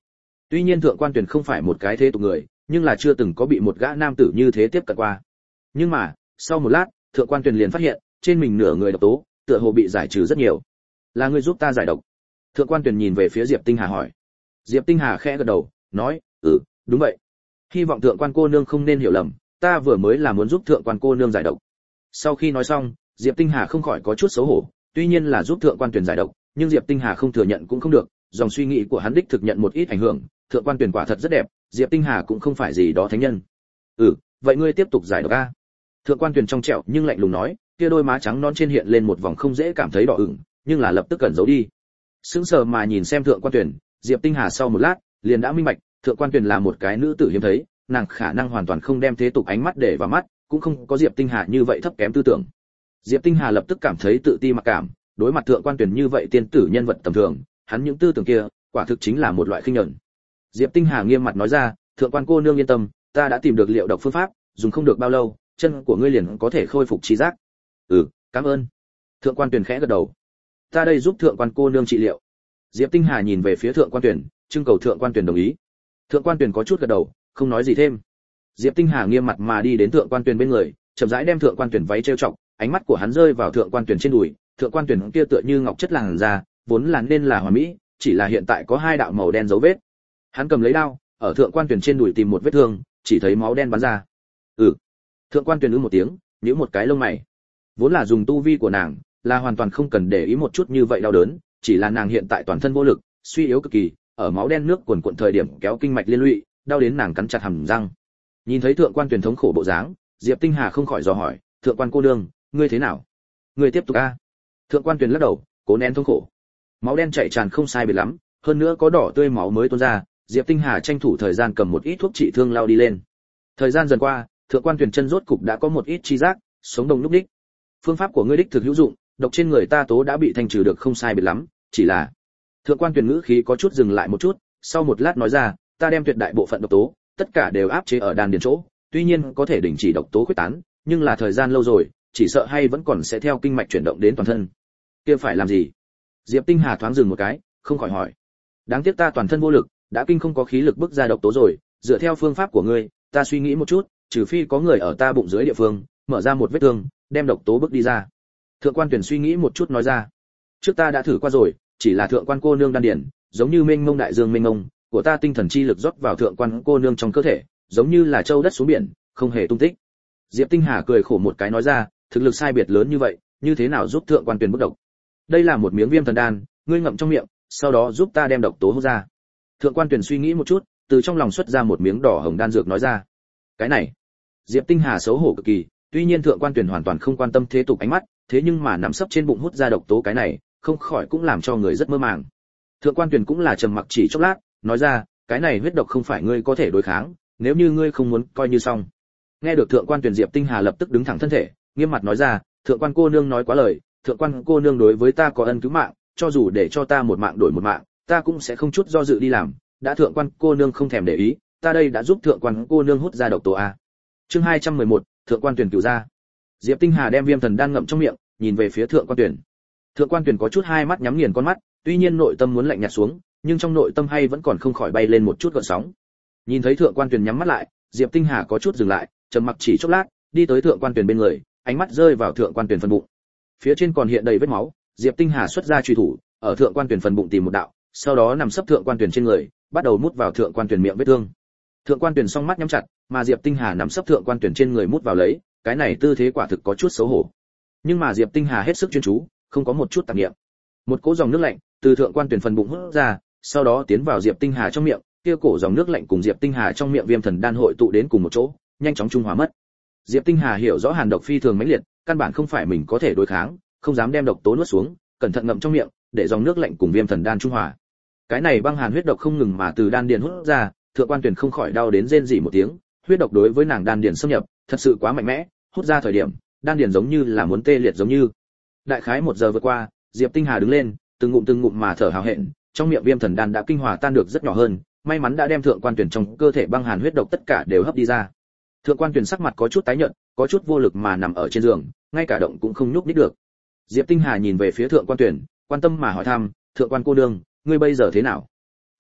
Tuy nhiên thượng quan tuyển không phải một cái thế tục người, nhưng là chưa từng có bị một gã nam tử như thế tiếp cận qua. Nhưng mà sau một lát, thượng quan tuyển liền phát hiện trên mình nửa người độc tố tựa hồ bị giải trừ rất nhiều. Là ngươi giúp ta giải độc? Thượng quan tuyển nhìn về phía Diệp Tinh Hà hỏi. Diệp Tinh Hà khẽ gật đầu, nói, đúng vậy. Hy vọng thượng quan cô nương không nên hiểu lầm, ta vừa mới là muốn giúp thượng quan cô nương giải độc. Sau khi nói xong, Diệp Tinh Hà không khỏi có chút xấu hổ, tuy nhiên là giúp thượng quan tuyển giải độc, nhưng Diệp Tinh Hà không thừa nhận cũng không được, dòng suy nghĩ của hắn đích thực nhận một ít ảnh hưởng, thượng quan tuyển quả thật rất đẹp, Diệp Tinh Hà cũng không phải gì đó thánh nhân. Vậy ngươi tiếp tục giải độc a. Thượng quan tuyển trong trẻo nhưng lạnh lùng nói, kia đôi má trắng non trên hiện lên một vòng không dễ cảm thấy đỏ ửng, nhưng là lập tức cẩn giấu đi. Sững sờ mà nhìn xem thượng quan tuyển, Diệp Tinh Hà sau một lát liền đã minh bạch, thượng quan tuyển là một cái nữ tử hiếm thấy, nàng khả năng hoàn toàn không đem thế tục ánh mắt để vào mắt, cũng không có Diệp Tinh Hà như vậy thấp kém tư tưởng. Diệp Tinh Hà lập tức cảm thấy tự ti mặc cảm, đối mặt thượng quan tuyển như vậy tiên tử nhân vật tầm thường, hắn những tư tưởng kia, quả thực chính là một loại khinh nhẫn. Diệp Tinh Hà nghiêm mặt nói ra, thượng quan cô nương yên tâm, ta đã tìm được liệu độc phương pháp, dùng không được bao lâu, chân của ngươi liền có thể khôi phục trí giác. Cảm ơn. Thượng quan tuyển khẽ gật đầu. Ta đây giúp thượng quan cô nương trị liệu. Diệp Tinh Hà nhìn về phía thượng quan tuyển, trưng cầu thượng quan tuyển đồng ý. Thượng quan tuyển có chút gật đầu, không nói gì thêm. Diệp Tinh Hà nghiêm mặt mà đi đến thượng quan tuyển bên người, chậm rãi đem thượng quan tuyển váy trêu chọc, ánh mắt của hắn rơi vào thượng quan tuyển trên đùi, thượng quan tuyển kia tựa như ngọc chất làn da, vốn là nên là hoàn mỹ, chỉ là hiện tại có hai đạo màu đen dấu vết. Hắn cầm lấy đao, ở thượng quan tuyển trên đùi tìm một vết thương, chỉ thấy máu đen bắn ra. Thượng quan tuyển một tiếng, nhíu một cái lông mày. Vốn là dùng tu vi của nàng, là hoàn toàn không cần để ý một chút như vậy đau đớn, chỉ là nàng hiện tại toàn thân vô lực, suy yếu cực kỳ, ở máu đen nước cuồn cuộn thời điểm kéo kinh mạch liên lụy, đau đến nàng cắn chặt hàm răng. Nhìn thấy thượng quan tuyển thống khổ bộ dáng, Diệp Tinh Hà không khỏi dò hỏi, thượng quan cô nương, ngươi thế nào? Ngươi tiếp tục a. Thượng quan tuyển lắc đầu, cố nén thống khổ. Máu đen chảy tràn không sai biệt lắm, hơn nữa có đỏ tươi máu mới tuôn ra, Diệp Tinh Hà tranh thủ thời gian cầm một ít thuốc trị thương lao đi lên. Thời gian dần qua, thượng quan tuyển chân rốt cục đã có một ít chi giác, sống đông lúc đích. Phương pháp của ngươi đích thực hữu dụng, độc trên người ta tố đã bị thanh trừ được không sai biệt lắm, chỉ là thượng quan tuyển ngữ khí có chút dừng lại một chút, sau một lát nói ra, ta đem tuyệt đại bộ phận độc tố tất cả đều áp chế ở đan điền chỗ, tuy nhiên có thể đình chỉ độc tố khuếch tán, nhưng là thời gian lâu rồi, chỉ sợ hay vẫn còn sẽ theo kinh mạch chuyển động đến toàn thân. Kia phải làm gì? Diệp Tinh Hà thoáng dừng một cái, không khỏi hỏi. Đáng tiếc ta toàn thân vô lực, đã kinh không có khí lực bức ra độc tố rồi, dựa theo phương pháp của ngươi, ta suy nghĩ một chút, trừ phi có người ở ta bụng dưới địa phương mở ra một vết thương, đem độc tố bức đi ra. Thượng quan tuyển suy nghĩ một chút nói ra, trước ta đã thử qua rồi, chỉ là thượng quan cô nương đan điển, giống như mênh mông đại dương mênh mông, của ta tinh thần chi lực rót vào thượng quan cô nương trong cơ thể, giống như là châu đất xuống biển, không hề tung tích. Diệp Tinh Hà cười khổ một cái nói ra, thực lực sai biệt lớn như vậy, như thế nào giúp thượng quan tuyển bức độc? Đây là một miếng viêm thần đan, ngươi ngậm trong miệng, sau đó giúp ta đem độc tố hút ra. Thượng quan tuyển suy nghĩ một chút, từ trong lòng xuất ra một miếng đỏ hồng đan dược nói ra. Cái này, Diệp Tinh Hà xấu hổ cực kỳ, tuy nhiên thượng quan tuyển hoàn toàn không quan tâm thế tục ánh mắt, thế nhưng mà nắm sấp trên bụng hút ra độc tố cái này, không khỏi cũng làm cho người rất mơ màng. Thượng quan tuyển cũng là trầm mặc chỉ chốc lát, nói ra, cái này huyết độc không phải ngươi có thể đối kháng, nếu như ngươi không muốn coi như xong. Nghe được thượng quan tuyển, Diệp Tinh Hà lập tức đứng thẳng thân thể, nghiêm mặt nói ra, thượng quan cô nương nói quá lời, thượng quan cô nương đối với ta có ân cứu mạng, cho dù để cho ta một mạng đổi một mạng, ta cũng sẽ không chút do dự đi làm, đã thượng quan cô nương không thèm để ý, ta đây đã giúp thượng quan cô nương hút ra độc tố a. Chương 211, thượng quan tuyển cửu ra. Diệp Tinh Hà đem viêm thần đan ngậm trong miệng, nhìn về phía thượng quan tuyển. Thượng quan tuyển có chút hai mắt nhắm nghiền con mắt, tuy nhiên nội tâm muốn lạnh nhạt xuống, nhưng trong nội tâm hay vẫn còn không khỏi bay lên một chút gợn sóng. Nhìn thấy thượng quan tuyển nhắm mắt lại, Diệp Tinh Hà có chút dừng lại, trầm mặc chỉ chốc lát, đi tới thượng quan tuyển bên người, ánh mắt rơi vào thượng quan tuyển phần bụng. Phía trên còn hiện đầy vết máu, Diệp Tinh Hà xuất ra chùy thủ, ở thượng quan tuyển phần bụng tìm một đạo, sau đó nằm sấp thượng quan tuyển trên người, bắt đầu mút vào thượng quan tuyển miệng vết thương. Thượng quan tuyển song mắt nhắm chặt, mà Diệp Tinh Hà nằm sấp thượng quan tuyển trên người mút vào lấy, cái này tư thế quả thực có chút xấu hổ. Nhưng mà Diệp Tinh Hà hết sức chuyên chú, không có một chút tạp niệm. Một cỗ dòng nước lạnh từ thượng quan tuyển phần bụng hút ra, sau đó tiến vào Diệp Tinh Hà trong miệng, kia cổ dòng nước lạnh cùng Diệp Tinh Hà trong miệng viêm thần đan hội tụ đến cùng một chỗ, nhanh chóng trung hòa mất. Diệp Tinh Hà hiểu rõ hàn độc phi thường mãnh liệt, căn bản không phải mình có thể đối kháng, không dám đem độc tố nuốt xuống, cẩn thận ngậm trong miệng, để dòng nước lạnh cùng viêm thần đan trung hòa. Cái này băng hàn huyết độc không ngừng mà từ đan điền hút ra, thượng quan tuyển không khỏi đau đến rên rỉ một tiếng, huyết độc đối với nàng đan điền xâm nhập, thật sự quá mạnh mẽ, hút ra thời điểm, đan điền giống như là muốn tê liệt giống như. Đại khái 1 giờ vượt qua, Diệp Tinh Hà đứng lên, từng ngụm mà thở hào hẹn, trong miệng viêm thần đan đã kinh hòa tan được rất nhỏ hơn, may mắn đã đem thượng quan tuyển trong cơ thể băng hàn huyết độc tất cả đều hấp đi ra. Thượng quan tuyển sắc mặt có chút tái nhợt, có chút vô lực mà nằm ở trên giường, ngay cả động cũng không nhúc nhích được. Diệp Tinh Hà nhìn về phía thượng quan tuyển, quan tâm mà hỏi thăm, thượng quan cô nương, ngươi bây giờ thế nào?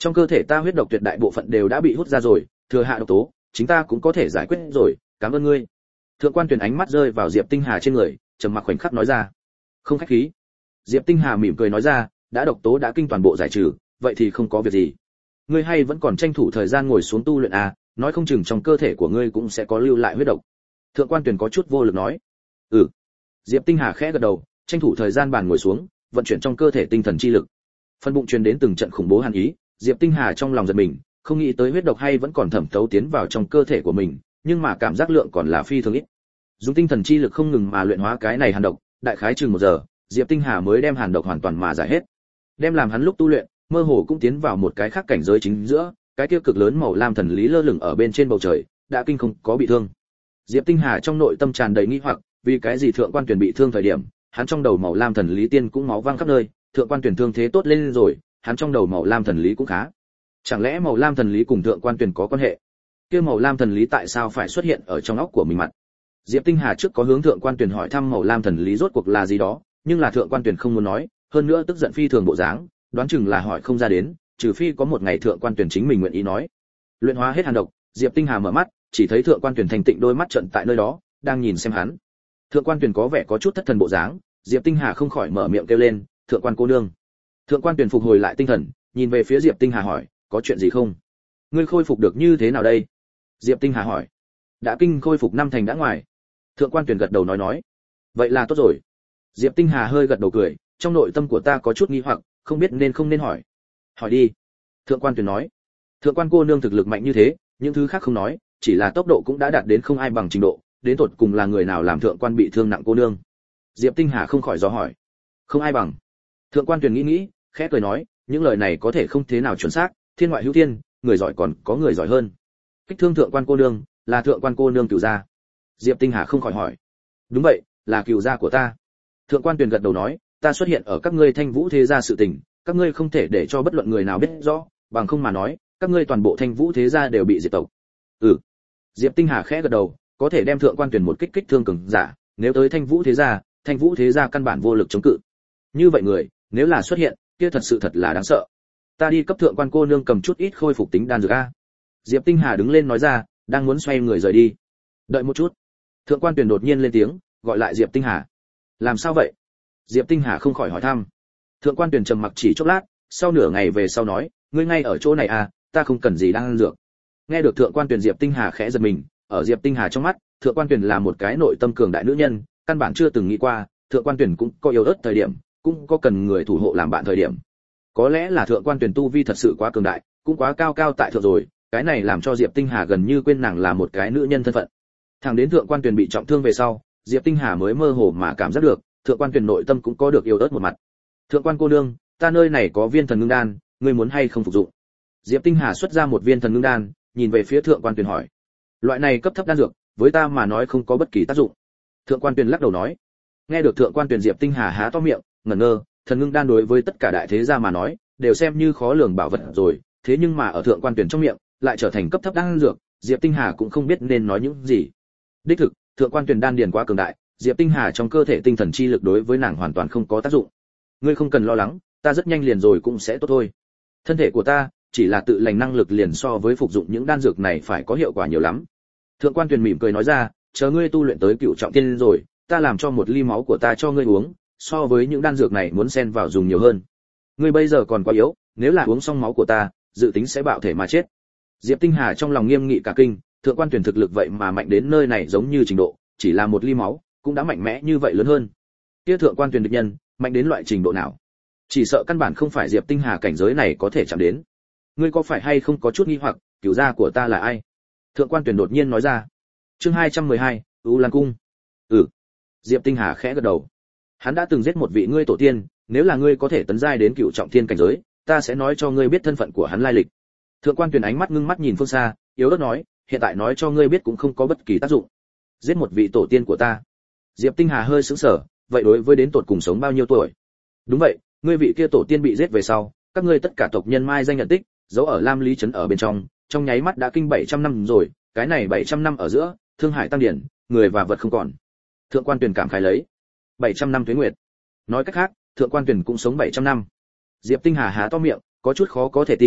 Trong cơ thể ta huyết độc tuyệt đại bộ phận đều đã bị hút ra rồi, thừa hạ độc tố, chính ta cũng có thể giải quyết rồi, cảm ơn ngươi. Thượng quan Tuyền ánh mắt rơi vào Diệp Tinh Hà trên người, trầm mặc khoảnh khắc nói ra. Không khách khí. Diệp Tinh Hà mỉm cười nói ra, đã độc tố đã kinh toàn bộ giải trừ, vậy thì không có việc gì. Ngươi hay vẫn còn tranh thủ thời gian ngồi xuống tu luyện à, nói không chừng trong cơ thể của ngươi cũng sẽ có lưu lại huyết độc. Thượng quan Tuyền có chút vô lực nói. Ừ. Diệp Tinh Hà khẽ gật đầu, tranh thủ thời gian bàn ngồi xuống, vận chuyển trong cơ thể tinh thần chi lực. Phân bụng truyền đến từng trận khủng bố hàn ý, Diệp Tinh Hà trong lòng giật mình, không nghĩ tới huyết độc hay vẫn còn thẩm thấu tiến vào trong cơ thể của mình, nhưng mà cảm giác lượng còn là phi thường ít. Dùng tinh thần chi lực không ngừng mà luyện hóa cái này hàn độc, đại khái chừng 1 giờ, Diệp Tinh Hà mới đem hàn độc hoàn toàn mà giải hết. Đem làm hắn lúc tu luyện, mơ hồ cũng tiến vào một cái khác cảnh giới chính giữa, cái kia cực lớn màu lam thần lý lơ lửng ở bên trên bầu trời, đã kinh không có bị thương. Diệp Tinh Hà trong nội tâm tràn đầy nghi hoặc, vì cái gì Thượng quan Tuyền bị thương thời điểm, hắn trong đầu màu lam thần lý tiên cũng máu văng khắp nơi, Thượng quan Tuyền thương thế tốt lên rồi, hắn trong đầu màu lam thần lý cũng khá. Chẳng lẽ màu lam thần lý cùng Thượng quan Tuyền có quan hệ? Kia màu lam thần lý tại sao phải xuất hiện ở trong óc của mình mặt? Diệp Tinh Hà trước có hướng Thượng quan Tuyền hỏi thăm màu lam thần lý rốt cuộc là gì đó, nhưng là Thượng quan Tuyền không muốn nói, hơn nữa tức giận phi thường bộ dáng, đoán chừng là hỏi không ra đến, trừ phi có một ngày Thượng quan Tuyền chính mình nguyện ý nói. Luyện hóa hết hàn độc, Diệp Tinh Hà mở mắt, chỉ thấy Thượng quan Tuyền thành tịnh đôi mắt trợn tại nơi đó, đang nhìn xem hắn. Thượng quan Tuyền có vẻ có chút thất thần bộ dáng, Diệp Tinh Hà không khỏi mở miệng kêu lên, "Thượng quan cô nương." Thượng quan Tuyền phục hồi lại tinh thần, nhìn về phía Diệp Tinh Hà hỏi, "Có chuyện gì không? Ngươi khôi phục được như thế nào đây?" Diệp Tinh Hà hỏi. "Đã kinh khôi phục 5 thành đã ngoài." Thượng quan Tuyền gật đầu nói, "Vậy là tốt rồi." Diệp Tinh Hà hơi gật đầu cười, "Trong nội tâm của ta có chút nghi hoặc, không biết nên không nên hỏi." "Hỏi đi." Thượng quan Tuyền nói. "Thượng quan cô nương thực lực mạnh như thế, những thứ khác không nói, chỉ là tốc độ cũng đã đạt đến không ai bằng trình độ, đến tột cùng là người nào làm thượng quan bị thương nặng cô nương?" Diệp Tinh Hà không khỏi dò hỏi. "Không ai bằng." Thượng quan Tuyền nghĩ, khẽ cười nói, "Những lời này có thể không thế nào chuẩn xác, thiên ngoại hữu thiên, người giỏi còn có người giỏi hơn. Kích thương thượng quan cô nương, là thượng quan cô nương cửu gia." Diệp Tinh Hà không khỏi hỏi. "Đúng vậy, là cửu gia của ta." Thượng quan Tuyền gật đầu nói, "Ta xuất hiện ở các ngươi Thanh Vũ thế gia sự tình, các ngươi không thể để cho bất luận người nào biết rõ, bằng không mà nói, các ngươi toàn bộ Thanh Vũ thế gia đều bị diệt tộc." "Ừ." Diệp Tinh Hà khẽ gật đầu, có thể đem Thượng quan Tuyền một kích thương cường giả, nếu tới Thanh Vũ thế gia căn bản vô lực chống cự. Như vậy người, nếu là xuất hiện, kia thật là đáng sợ. "Ta đi cấp thượng quan cô nương cầm chút ít khôi phục tính đan dược a." Diệp Tinh Hà đứng lên nói ra, đang muốn xoay người rời đi. "Đợi một chút." Thượng quan Tuyền đột nhiên lên tiếng, gọi lại Diệp Tinh Hà. "Làm sao vậy?" Diệp Tinh Hà không khỏi hỏi thăm. Thượng quan Tuyền trầm mặc chỉ chốc lát, sau nửa ngày về sau nói, "Ngươi ngay ở chỗ này à, ta không cần gì đan dược." Nghe được Thượng quan Tuyền, Diệp Tinh Hà khẽ giật mình, ở Diệp Tinh Hà trong mắt, Thượng quan Tuyền là một cái nội tâm cường đại nữ nhân, căn bản chưa từng nghĩ qua, Thượng quan Tuyền cũng có yếu ớt thời điểm, cũng có cần người thủ hộ làm bạn thời điểm. Có lẽ là Thượng quan Tuyền tu vi thật sự quá cường đại, cũng quá cao tại thượng rồi, cái này làm cho Diệp Tinh Hà gần như quên nàng là một cái nữ nhân thân phận. Thẳng đến Thượng quan Tuyền bị trọng thương về sau, Diệp Tinh Hà mới mơ hồ mà cảm giác được, Thượng quan Tuyền nội tâm cũng có được yếu ớt một mặt. "Thượng quan cô nương, ta nơi này có viên thần ngưng đan, ngươi muốn hay không phục dụng?" Diệp Tinh Hà xuất ra một viên thần ngưng đan, nhìn về phía Thượng quan Tuyền hỏi. "Loại này cấp thấp đan dược, với ta mà nói không có bất kỳ tác dụng." Thượng quan Tuyền lắc đầu nói. Nghe được Thượng quan Tuyền, Diệp Tinh Hà há to miệng, ngẩn ngơ, thần ngưng đan đối với tất cả đại thế gia mà nói, đều xem như khó lường bảo vật rồi, thế nhưng mà ở Thượng quan Tuyền trong miệng, lại trở thành cấp thấp đan dược, Diệp Tinh Hà cũng không biết nên nói những gì. Đích thực, Thượng quan Tuyền đan điền quá cường đại, Diệp Tinh Hà trong cơ thể tinh thần chi lực đối với nàng hoàn toàn không có tác dụng. "Ngươi không cần lo lắng, ta rất nhanh liền rồi cũng sẽ tốt thôi. Thân thể của ta chỉ là tự lành năng lực liền so với phục dụng những đan dược này phải có hiệu quả nhiều lắm." Thượng quan Tuyền mỉm cười nói ra, "Chờ ngươi tu luyện tới cựu trọng thiên rồi, ta làm cho một ly máu của ta cho ngươi uống, so với những đan dược này muốn xen vào dùng nhiều hơn. Ngươi bây giờ còn quá yếu, nếu là uống xong máu của ta, dự tính sẽ bạo thể mà chết." Diệp Tinh Hà trong lòng nghiêm nghị cả kinh, Thượng quan Tuyền thực lực vậy mà mạnh đến nơi này giống như trình độ, chỉ là một ly máu, cũng đã mạnh mẽ như vậy lớn hơn. Kia Thượng quan Tuyền địch nhân, mạnh đến loại trình độ nào? Chỉ sợ căn bản không phải Diệp Tinh Hà cảnh giới này có thể chạm đến. "Ngươi có phải hay không có chút nghi hoặc, cửu gia của ta là ai?" Thượng quan Tuyền đột nhiên nói ra. Chương 212, U Lan cung. "Ừ." Diệp Tinh Hà khẽ gật đầu. "Hắn đã từng giết một vị ngươi tổ tiên, nếu là ngươi có thể tấn giai đến cựu trọng thiên cảnh giới, ta sẽ nói cho ngươi biết thân phận của hắn lai lịch." Thượng quan Tuyền ánh mắt ngưng mắt nhìn phương xa, yếu ớt nói, "Hiện tại nói cho ngươi biết cũng không có bất kỳ tác dụng." "Giết một vị tổ tiên của ta?" Diệp Tinh Hà hơi sững sờ, "Vậy đối với đến tột cùng sống bao nhiêu tuổi?" "Đúng vậy, ngươi vị kia tổ tiên bị giết về sau, các ngươi tất cả tộc nhân mai danh nhận tích, giấu ở Lam Lý trấn ở bên trong nháy mắt đã kinh 700 năm rồi, cái này 700 năm ở giữa, thương hải tăng điển, người và vật không còn." Thượng quan Tuyền cảm khái lấy. 700 năm tuế nguyệt. Nói cách khác, Thượng quan Tuyền cũng sống 700 năm. Diệp Tinh Hà há to miệng, có chút khó có thể tin,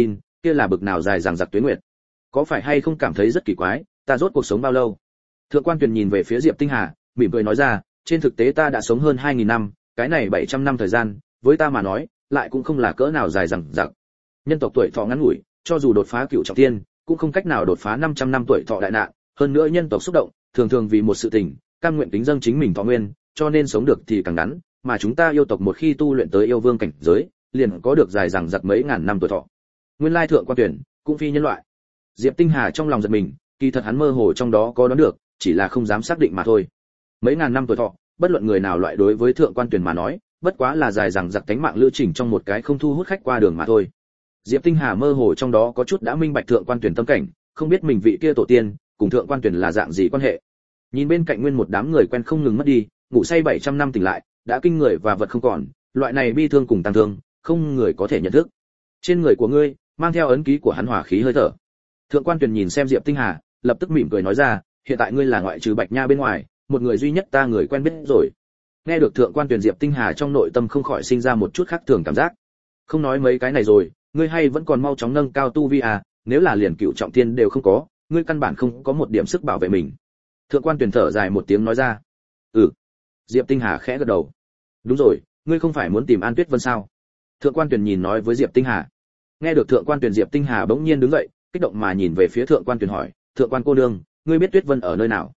kia là bực nào dài dằng dặc tuế nguyệt. Có phải hay không cảm thấy rất kỳ quái, ta rốt cuộc sống bao lâu? Thượng quan Tuyền nhìn về phía Diệp Tinh Hà, mỉm cười nói ra, trên thực tế ta đã sống hơn 2000 năm, cái này 700 năm thời gian, với ta mà nói, lại cũng không là cỡ nào dài dằng dặc. Nhân tộc tuổi thọ ngắn ngủi, cho dù đột phá cựu trọng thiên, cũng không cách nào đột phá 500 năm tuổi thọ đại nạn, hơn nữa nhân tộc xúc động, thường thường vì một sự tình, cam nguyện kính dâng chính mình thọ nguyên, cho nên sống được thì càng ngắn, mà chúng ta yêu tộc một khi tu luyện tới yêu vương cảnh giới, liền có được dài dằng dặc mấy ngàn năm tuổi thọ. Nguyên lai thượng quan Tuyển cũng phi nhân loại. Diệp Tinh Hà trong lòng giật mình, kỳ thật hắn mơ hồ trong đó có đoán được, chỉ là không dám xác định mà thôi. Mấy ngàn năm tuổi thọ, bất luận người nào loại đối với thượng quan Tuyển mà nói, bất quá là dài dằng dặc cánh mạng lữ trình trong một cái không thu hút khách qua đường mà thôi. Diệp Tinh Hà mơ hồ trong đó có chút đã minh bạch thượng quan Tuyển tâm cảnh, không biết mình vị kia tổ tiên cùng thượng quan Tuyển là dạng gì quan hệ. Nhìn bên cạnh nguyên một đám người quen không ngừng mất đi, ngủ say 700 năm tỉnh lại, đã kinh người và vật không còn, loại này bi thương cùng tăng thương, không người có thể nhận thức. Trên người của ngươi, mang theo ấn ký của hắn hỏa khí hơi thở. Thượng quan Tuyền nhìn xem Diệp Tinh Hà, lập tức mỉm cười nói ra, hiện tại ngươi là ngoại trừ Bạch Nha bên ngoài, một người duy nhất ta người quen biết rồi. Nghe được thượng quan Tuyền, Diệp Tinh Hà trong nội tâm không khỏi sinh ra một chút khác thường cảm giác. Không nói mấy cái này rồi, ngươi hay vẫn còn mau chóng nâng cao tu vi à, nếu là liền cựu trọng thiên đều không có, ngươi căn bản không có một điểm sức bảo vệ mình. Thượng quan Tuyền thở dài một tiếng nói ra. Diệp Tinh Hà khẽ gật đầu. Đúng rồi, ngươi không phải muốn tìm An Tuyết Vân sao? Thượng quan Tuyền nhìn nói với Diệp Tinh Hà. Nghe được thượng quan Tuyền, Diệp Tinh Hà bỗng nhiên đứng dậy, kích động mà nhìn về phía thượng quan Tuyền hỏi, thượng quan cô nương, ngươi biết Tuyết Vân ở nơi nào?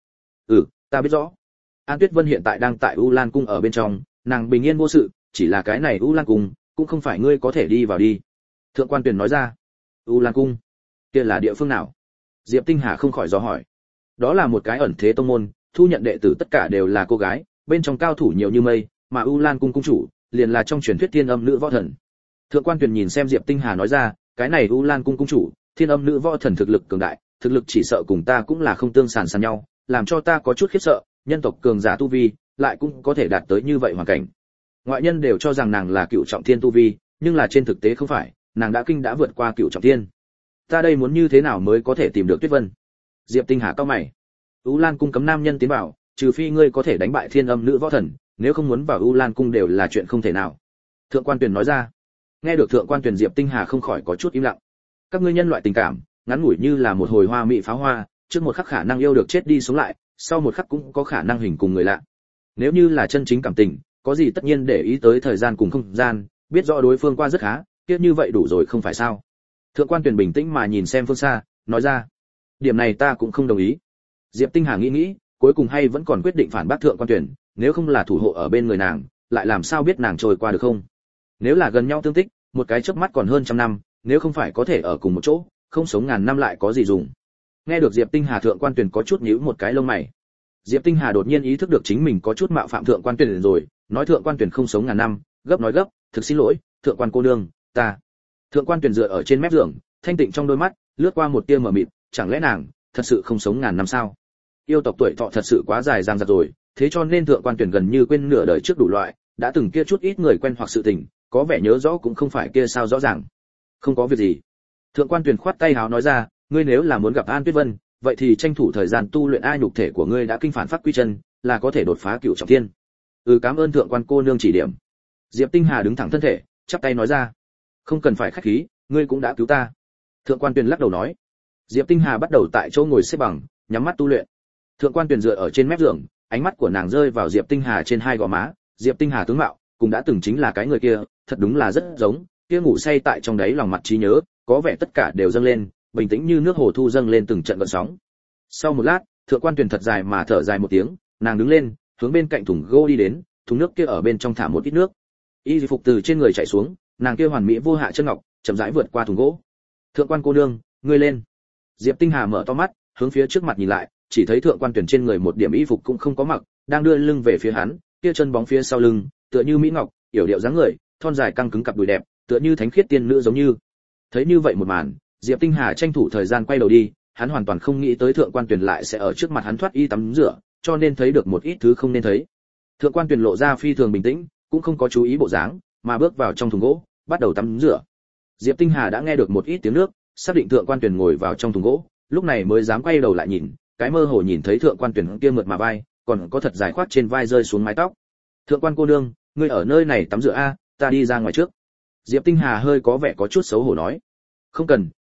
Ta biết rõ. An Tuyết Vân hiện tại đang tại U Lan cung ở bên trong, nàng bình yên vô sự, chỉ là cái này U Lan cung cũng không phải ngươi có thể đi vào đi. Thượng quan Tuyền nói ra. U Lan cung, kia là địa phương nào? Diệp Tinh Hà không khỏi dò hỏi. Đó là một cái ẩn thế tông môn, thu nhận đệ tử tất cả đều là cô gái, bên trong cao thủ nhiều như mây, mà U Lan cung cung chủ liền là trong truyền thuyết Thiên Âm Nữ Võ Thần. Thượng quan Tuyền nhìn xem Diệp Tinh Hà nói ra, cái này U Lan cung cung chủ, Thiên Âm Nữ Võ Thần thực lực cường đại, thực lực chỉ sợ cùng ta cũng là không tương sàn sàn nhau, làm cho ta có chút khiếp sợ, nhân tộc cường giả tu vi, lại cũng có thể đạt tới như vậy hoàn cảnh. Ngoại nhân đều cho rằng nàng là cựu trọng thiên tu vi, nhưng là trên thực tế không phải, nàng đã vượt qua cựu trọng thiên. Ta đây muốn như thế nào mới có thể tìm được Tuyết Vân? Diệp Tinh Hà cau mày. U Lan cung cấm nam nhân tiến vào, trừ phi ngươi có thể đánh bại Thiên Âm Nữ Võ Thần, nếu không muốn vào U Lan cung đều là chuyện không thể nào. Thượng quan Tuyền nói ra. Nghe được thượng quan Tuyền, Diệp Tinh Hà không khỏi có chút im lặng. Các ngươi nhân loại tình cảm, ngắn ngủi như là một hồi hoa mỹ pháo hoa, trước một khắc khả năng yêu được chết đi sống lại, sau một khắc cũng có khả năng hình cùng người lạ. Nếu như là chân chính cảm tình, có gì tất nhiên để ý tới thời gian cùng không gian, biết rõ đối phương qua rất khá, tiếc như vậy đủ rồi không phải sao? Thượng quan Tuyền bình tĩnh mà nhìn xem phương xa, nói ra. Điểm này ta cũng không đồng ý. Diệp Tinh Hà nghĩ, cuối cùng hay vẫn còn quyết định phản bác thượng quan Tuyền, nếu không là thủ hộ ở bên người nàng, lại làm sao biết nàng trôi qua được không? Nếu là gần nhau tương tích, một cái chớp mắt còn hơn trăm năm, nếu không phải có thể ở cùng một chỗ, không sống ngàn năm lại có gì dùng? Nghe được Diệp Tinh Hà, thượng quan Tuyền có chút nhíu một cái lông mày. Diệp Tinh Hà đột nhiên ý thức được chính mình có chút mạo phạm thượng quan Tuyền rồi, nói thượng quan Tuyền không sống ngàn năm, nói gấp, thực xin lỗi, thượng quan cô nương, ta. Thượng quan Tuyền dựa ở trên mép giường, thanh tịnh trong đôi mắt lướt qua một tia mờ mịt, chẳng lẽ nàng thật sự không sống ngàn năm sao? Yêu tộc tuổi thọ thật sự quá dài dằng dặc rồi, thế cho nên thượng quan Tuyền gần như quên nửa đời trước đủ loại, đã từng kia chút ít người quen hoặc sự tình, có vẻ nhớ rõ cũng không phải kia sao rõ ràng. Không có việc gì. Thượng quan Tuyền khoát tay háo nói ra, ngươi nếu là muốn gặp An Tuyết Vân, vậy thì tranh thủ thời gian tu luyện, ai nhục thể của ngươi đã kinh phản pháp quy chân, là có thể đột phá cựu trọng thiên. Cảm ơn thượng quan cô nương chỉ điểm. Diệp Tinh Hà đứng thẳng thân thể, chắp tay nói ra. Không cần phải khách khí, ngươi cũng đã cứu ta. Thượng quan Tuyền lắc đầu nói. Diệp Tinh Hà bắt đầu tại chỗ ngồi xếp bằng, nhắm mắt tu luyện. Thượng quan Tuyền dựa ở trên mép giường, ánh mắt của nàng rơi vào Diệp Tinh Hà trên hai gò má, Diệp Tinh Hà tướng mạo, cũng đã từng chính là cái người kia, thật đúng là rất giống, kia ngủ say tại trong đáy lòng mặt trí nhớ, có vẻ tất cả đều dâng lên, bình tĩnh như nước hồ thu dâng lên từng trận gợn sóng. Sau một lát, thượng quan Tuyền thật dài mà thở dài một tiếng, nàng đứng lên, hướng bên cạnh thùng gỗ đi đến, thùng nước kia ở bên trong thả một ít nước. Y phục từ trên người chảy xuống, nàng kia hoàn mỹ vô hạ chân ngọc, chậm rãi vượt qua thùng gỗ. Thượng quan cô nương, ngươi lên. Diệp Tinh Hà mở to mắt, hướng phía trước mặt nhìn lại, chỉ thấy thượng quan Tuyền trên người một điểm y phục cũng không có mặc, đang đưa lưng về phía hắn, kia chân bóng phía sau lưng, tựa như mỹ ngọc, yểu điệu dáng người, thon dài căng cứng cặp đùi đẹp, tựa như thánh khiết tiên nữ giống như. Thấy như vậy một màn, Diệp Tinh Hà tranh thủ thời gian quay đầu đi, hắn hoàn toàn không nghĩ tới thượng quan Tuyền lại sẽ ở trước mặt hắn thoát y tắm rửa, cho nên thấy được một ít thứ không nên thấy. Thượng quan Tuyền lộ ra phi thường bình tĩnh, cũng không có chú ý bộ dáng, mà bước vào trong thùng gỗ, bắt đầu tắm rửa. Diệp Tinh Hà đã nghe được một ít tiếng nước, xác định thượng quan Tuyền ngồi vào trong thùng gỗ, lúc này mới dám quay đầu lại nhìn, cái mơ hồ nhìn thấy thượng quan Tuyền kia mượt mà vai, còn có thật dài khoát trên vai rơi xuống mái tóc. Thượng quan cô nương, ngươi ở nơi này tắm rửa a, ta đi ra ngoài trước. Diệp Tinh Hà hơi có vẻ có chút xấu hổ nói. Không cần,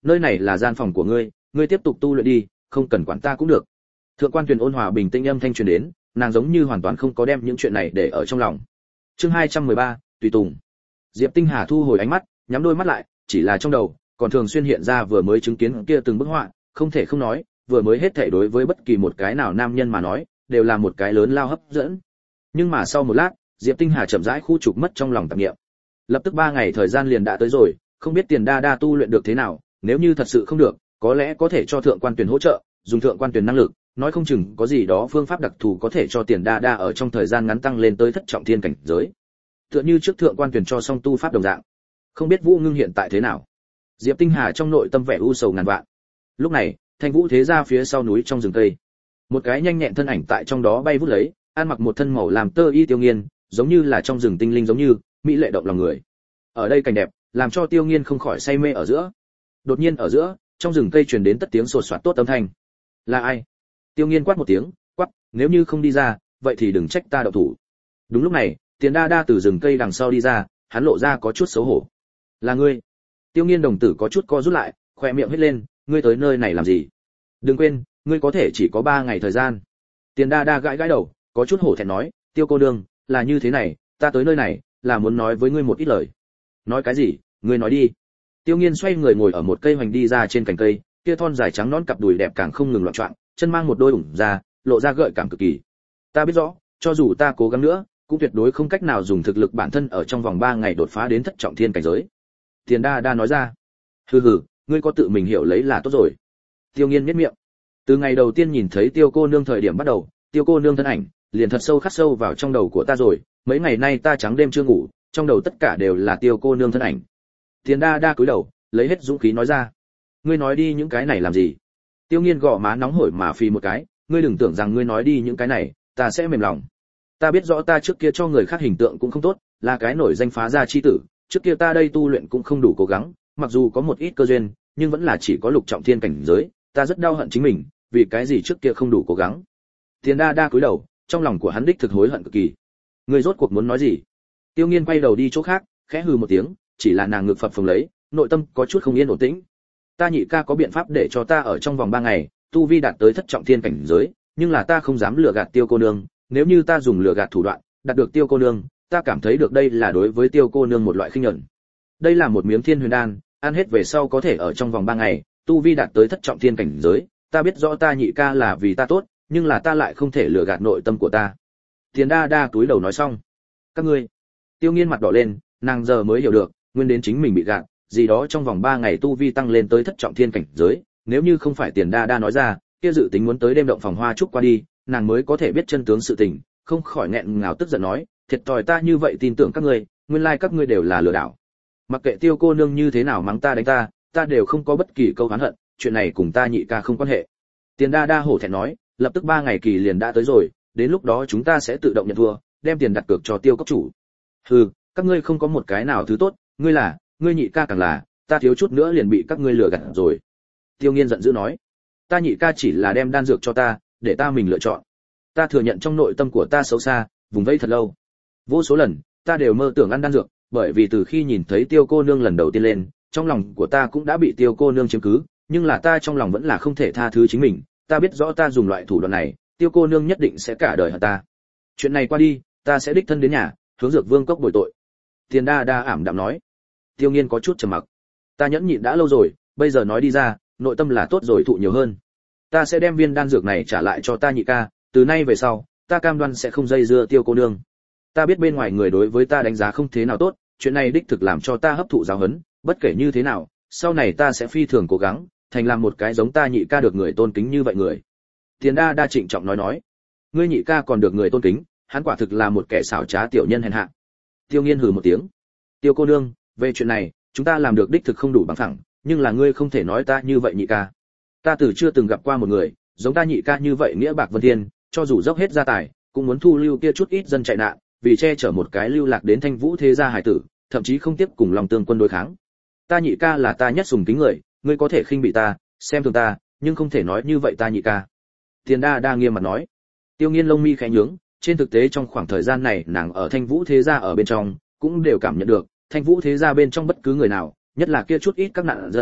nơi này là gian phòng của ngươi, ngươi tiếp tục tu luyện đi, không cần quản ta cũng được. Thượng quan Tuyền ôn hòa bình tĩnh âm thanh truyền đến, nàng giống như hoàn toàn không có đem những chuyện này để ở trong lòng. Chương 213, tùy tùng. Diệp Tinh Hà thu hồi ánh mắt, nhắm đôi mắt lại, chỉ là trong đầu còn thường xuyên hiện ra vừa mới chứng kiến kia từng bức họa, không thể không nói, vừa mới hết thảy đối với bất kỳ một cái nào nam nhân mà nói, đều là một cái lớn lao hấp dẫn. Nhưng mà sau một lát, Diệp Tinh Hà chậm rãi khu trục mất trong lòng tạp niệm. Lập tức 3 ngày thời gian liền đã tới rồi, không biết Tiền Đa Đa tu luyện được thế nào, nếu như thật sự không được, có lẽ có thể cho Thượng quan Tuyền hỗ trợ, dùng Thượng quan Tuyền năng lực, nói không chừng có gì đó phương pháp đặc thù có thể cho Tiền Đa Đa ở trong thời gian ngắn tăng lên tới thất trọng thiên cảnh giới. Tựa như trước Thượng quan Tuyền cho xong tu pháp đồng dạng. Không biết Vũ Ngưng hiện tại thế nào. Diệp Tinh Hà trong nội tâm vẻ u sầu ngàn vạn. Lúc này, Thanh Vũ thế gia phía sau núi trong rừng cây, một cái nhanh nhẹn thân ảnh tại trong đó bay vút lấy, ăn mặc một thân màu làm tơ y Tiêu Nghiên, giống như là trong rừng tinh linh giống như, mỹ lệ động lòng người. Ở đây cảnh đẹp, làm cho Tiêu Nghiên không khỏi say mê ở giữa. Đột nhiên ở giữa, trong rừng cây truyền đến tất tiếng sột soạt tốt âm thanh. Là ai? Tiêu Nghiên quát một tiếng, quát, nếu như không đi ra, vậy thì đừng trách ta động thủ. Đúng lúc này, Tiền Đa Đa từ rừng cây đằng sau đi ra, hắn lộ ra có chút xấu hổ. Là ngươi? Tiêu Nghiên đồng tử có chút co rút lại, khóe miệng hết lên, ngươi tới nơi này làm gì? Đừng quên, ngươi có thể chỉ có 3 ngày thời gian. Tiền Đa Đa gãi gãi đầu, có chút hổ thẹn nói, Tiêu cô nương, là như thế này, ta tới nơi này là muốn nói với ngươi một ít lời. Nói cái gì? Ngươi nói đi. Tiêu Nghiên xoay người ngồi ở một cây hoành đi ra trên cành cây, kia thon dài trắng nõn cặp đùi đẹp càng không ngừng loạn choạng, chân mang một đôi ủng ra, lộ ra gợi cảm cực kỳ. Ta biết rõ, cho dù ta cố gắng nữa, cũng tuyệt đối không cách nào dùng thực lực bản thân ở trong vòng 3 ngày đột phá đến thất trọng thiên cảnh giới. Tiền Đa Đa nói ra. Hừ hừ, ngươi có tự mình hiểu lấy là tốt rồi. Tiêu Nghiên nhếch miệng. Từ ngày đầu tiên nhìn thấy Tiêu cô nương thời điểm bắt đầu, Tiêu cô nương thân ảnh liền thật sâu khắc sâu vào trong đầu của ta rồi, mấy ngày nay ta trắng đêm chưa ngủ, trong đầu tất cả đều là Tiêu cô nương thân ảnh. Tiền Đa Đa cúi đầu, lấy hết dũng khí nói ra. Ngươi nói đi những cái này làm gì? Tiêu Nghiên gò má nóng hổi mà phì một cái, ngươi đừng tưởng rằng ngươi nói đi những cái này, ta sẽ mềm lòng. Ta biết rõ ta trước kia cho người khác hình tượng cũng không tốt, là cái nổi danh phá gia chi tử, trước kia ta đây tu luyện cũng không đủ cố gắng, mặc dù có một ít cơ duyên, nhưng vẫn là chỉ có lục trọng thiên cảnh giới, ta rất đau hận chính mình, vì cái gì trước kia không đủ cố gắng. Tiền Đa Đa cúi đầu, trong lòng của hắn đích thực hối hận cực kỳ. Ngươi rốt cuộc muốn nói gì? Tiêu Nghiên quay đầu đi chỗ khác, khẽ hừ một tiếng, chỉ là nàng ngực phập phồng lấy, nội tâm có chút không yên ổn tĩnh. Ta nhị ca có biện pháp để cho ta ở trong vòng 3 ngày, tu vi đạt tới thất trọng thiên cảnh giới, nhưng là ta không dám lừa gạt Tiêu cô nương, nếu như ta dùng lừa gạt thủ đoạn, đạt được Tiêu cô nương, ta cảm thấy được đây là đối với Tiêu cô nương một loại khinh nhẫn. Đây là một miếng thiên huyền đan, ăn hết về sau có thể ở trong vòng 3 ngày, tu vi đạt tới thất trọng thiên cảnh giới, ta biết rõ ta nhị ca là vì ta tốt, nhưng là ta lại không thể lừa gạt nội tâm của ta. Tiền Đa Đa túi đầu nói xong. Các ngươi. Tiêu Nghiên mặt đỏ lên, nàng giờ mới hiểu được, nguyên đến chính mình bị gạt, gì đó trong vòng 3 ngày tu vi tăng lên tới thất trọng thiên cảnh giới, nếu như không phải Tiền Đa Đa nói ra, kia dự tính muốn tới đêm động phòng hoa trúc qua đi, nàng mới có thể biết chân tướng sự tình, không khỏi nghẹn ngào tức giận nói, thiệt thòi ta như vậy tin tưởng các ngươi, nguyên lai các ngươi đều là lừa đảo. Mặc kệ Tiêu cô nương như thế nào mắng ta đánh ta, ta đều không có bất kỳ câu oán hận, chuyện này cùng ta nhị ca không quan hệ. Tiền Đa Đa hổ thẹn nói, lập tức 3 ngày kỳ liền đã tới rồi, đến lúc đó chúng ta sẽ tự động nhận thua, đem tiền đặt cược cho Tiêu cốc chủ. Hừ, các ngươi không có một cái nào thứ tốt, ngươi nhị ca càng là, ta thiếu chút nữa liền bị các ngươi lừa gạt rồi. Tiêu Nghiên giận dữ nói, ta nhị ca chỉ là đem đan dược cho ta, để ta mình lựa chọn. Ta thừa nhận trong nội tâm của ta xấu xa, vùng vẫy thật lâu. Vô số lần, ta đều mơ tưởng ăn đan dược, bởi vì từ khi nhìn thấy Tiêu cô nương lần đầu tiên lên, trong lòng của ta cũng đã bị Tiêu cô nương chiếm cứ, nhưng là ta trong lòng vẫn là không thể tha thứ chính mình, ta biết rõ ta dùng loại thủ đoạn này, Tiêu cô nương nhất định sẽ cả đời hận ta. Chuyện này qua đi, ta sẽ đích thân đến nhà, hướng Dược Vương cốc bồi tội. Tiền Đa Đa ảm đạm nói. Tiêu Nghiên có chút trầm mặc. Ta nhẫn nhịn đã lâu rồi, bây giờ nói đi ra, nội tâm là tốt rồi thụ nhiều hơn. Ta sẽ đem viên đan dược này trả lại cho ta nhị ca, từ nay về sau, ta cam đoan sẽ không dây dưa Tiêu cô nương. Ta biết bên ngoài người đối với ta đánh giá không thế nào tốt, chuyện này đích thực làm cho ta hấp thụ giáo huấn, bất kể như thế nào, sau này ta sẽ phi thường cố gắng, thành làm một cái giống ta nhị ca được người tôn kính như vậy người. Tiền Đa Đa trịnh trọng nói, ngươi nhị ca còn được người tôn kính, hắn quả thực là một kẻ xảo trá tiểu nhân hèn hạ. Tiêu Nghiên hừ một tiếng. Tiêu cô nương, về chuyện này, chúng ta làm được đích thực không đủ bằng phẳng, nhưng là ngươi không thể nói ta như vậy nhị ca. Ta từ chưa từng gặp qua một người giống ta nhị ca như vậy nghĩa bạc vân thiên, cho dù dốc hết gia tài, cũng muốn thu lưu kia chút ít dân chạy nạn, vì che chở một cái lưu lạc đến Thanh Vũ thế gia hải tử, thậm chí không tiếp cùng lòng tương quân đối kháng. Ta nhị ca là ta nhất sùng kính người, ngươi có thể khinh bị ta, xem thường ta, nhưng không thể nói như vậy ta nhị ca. Tiền Đa Đa nghiêm mặt nói. Tiêu Nghiên lông mi khẽ nhướng, trên thực tế trong khoảng thời gian này nàng ở Thanh Vũ thế gia ở bên trong, cũng đều cảm nhận được, Thanh Vũ thế gia bên trong bất cứ người nào, nhất là kia chút ít các nạn dân,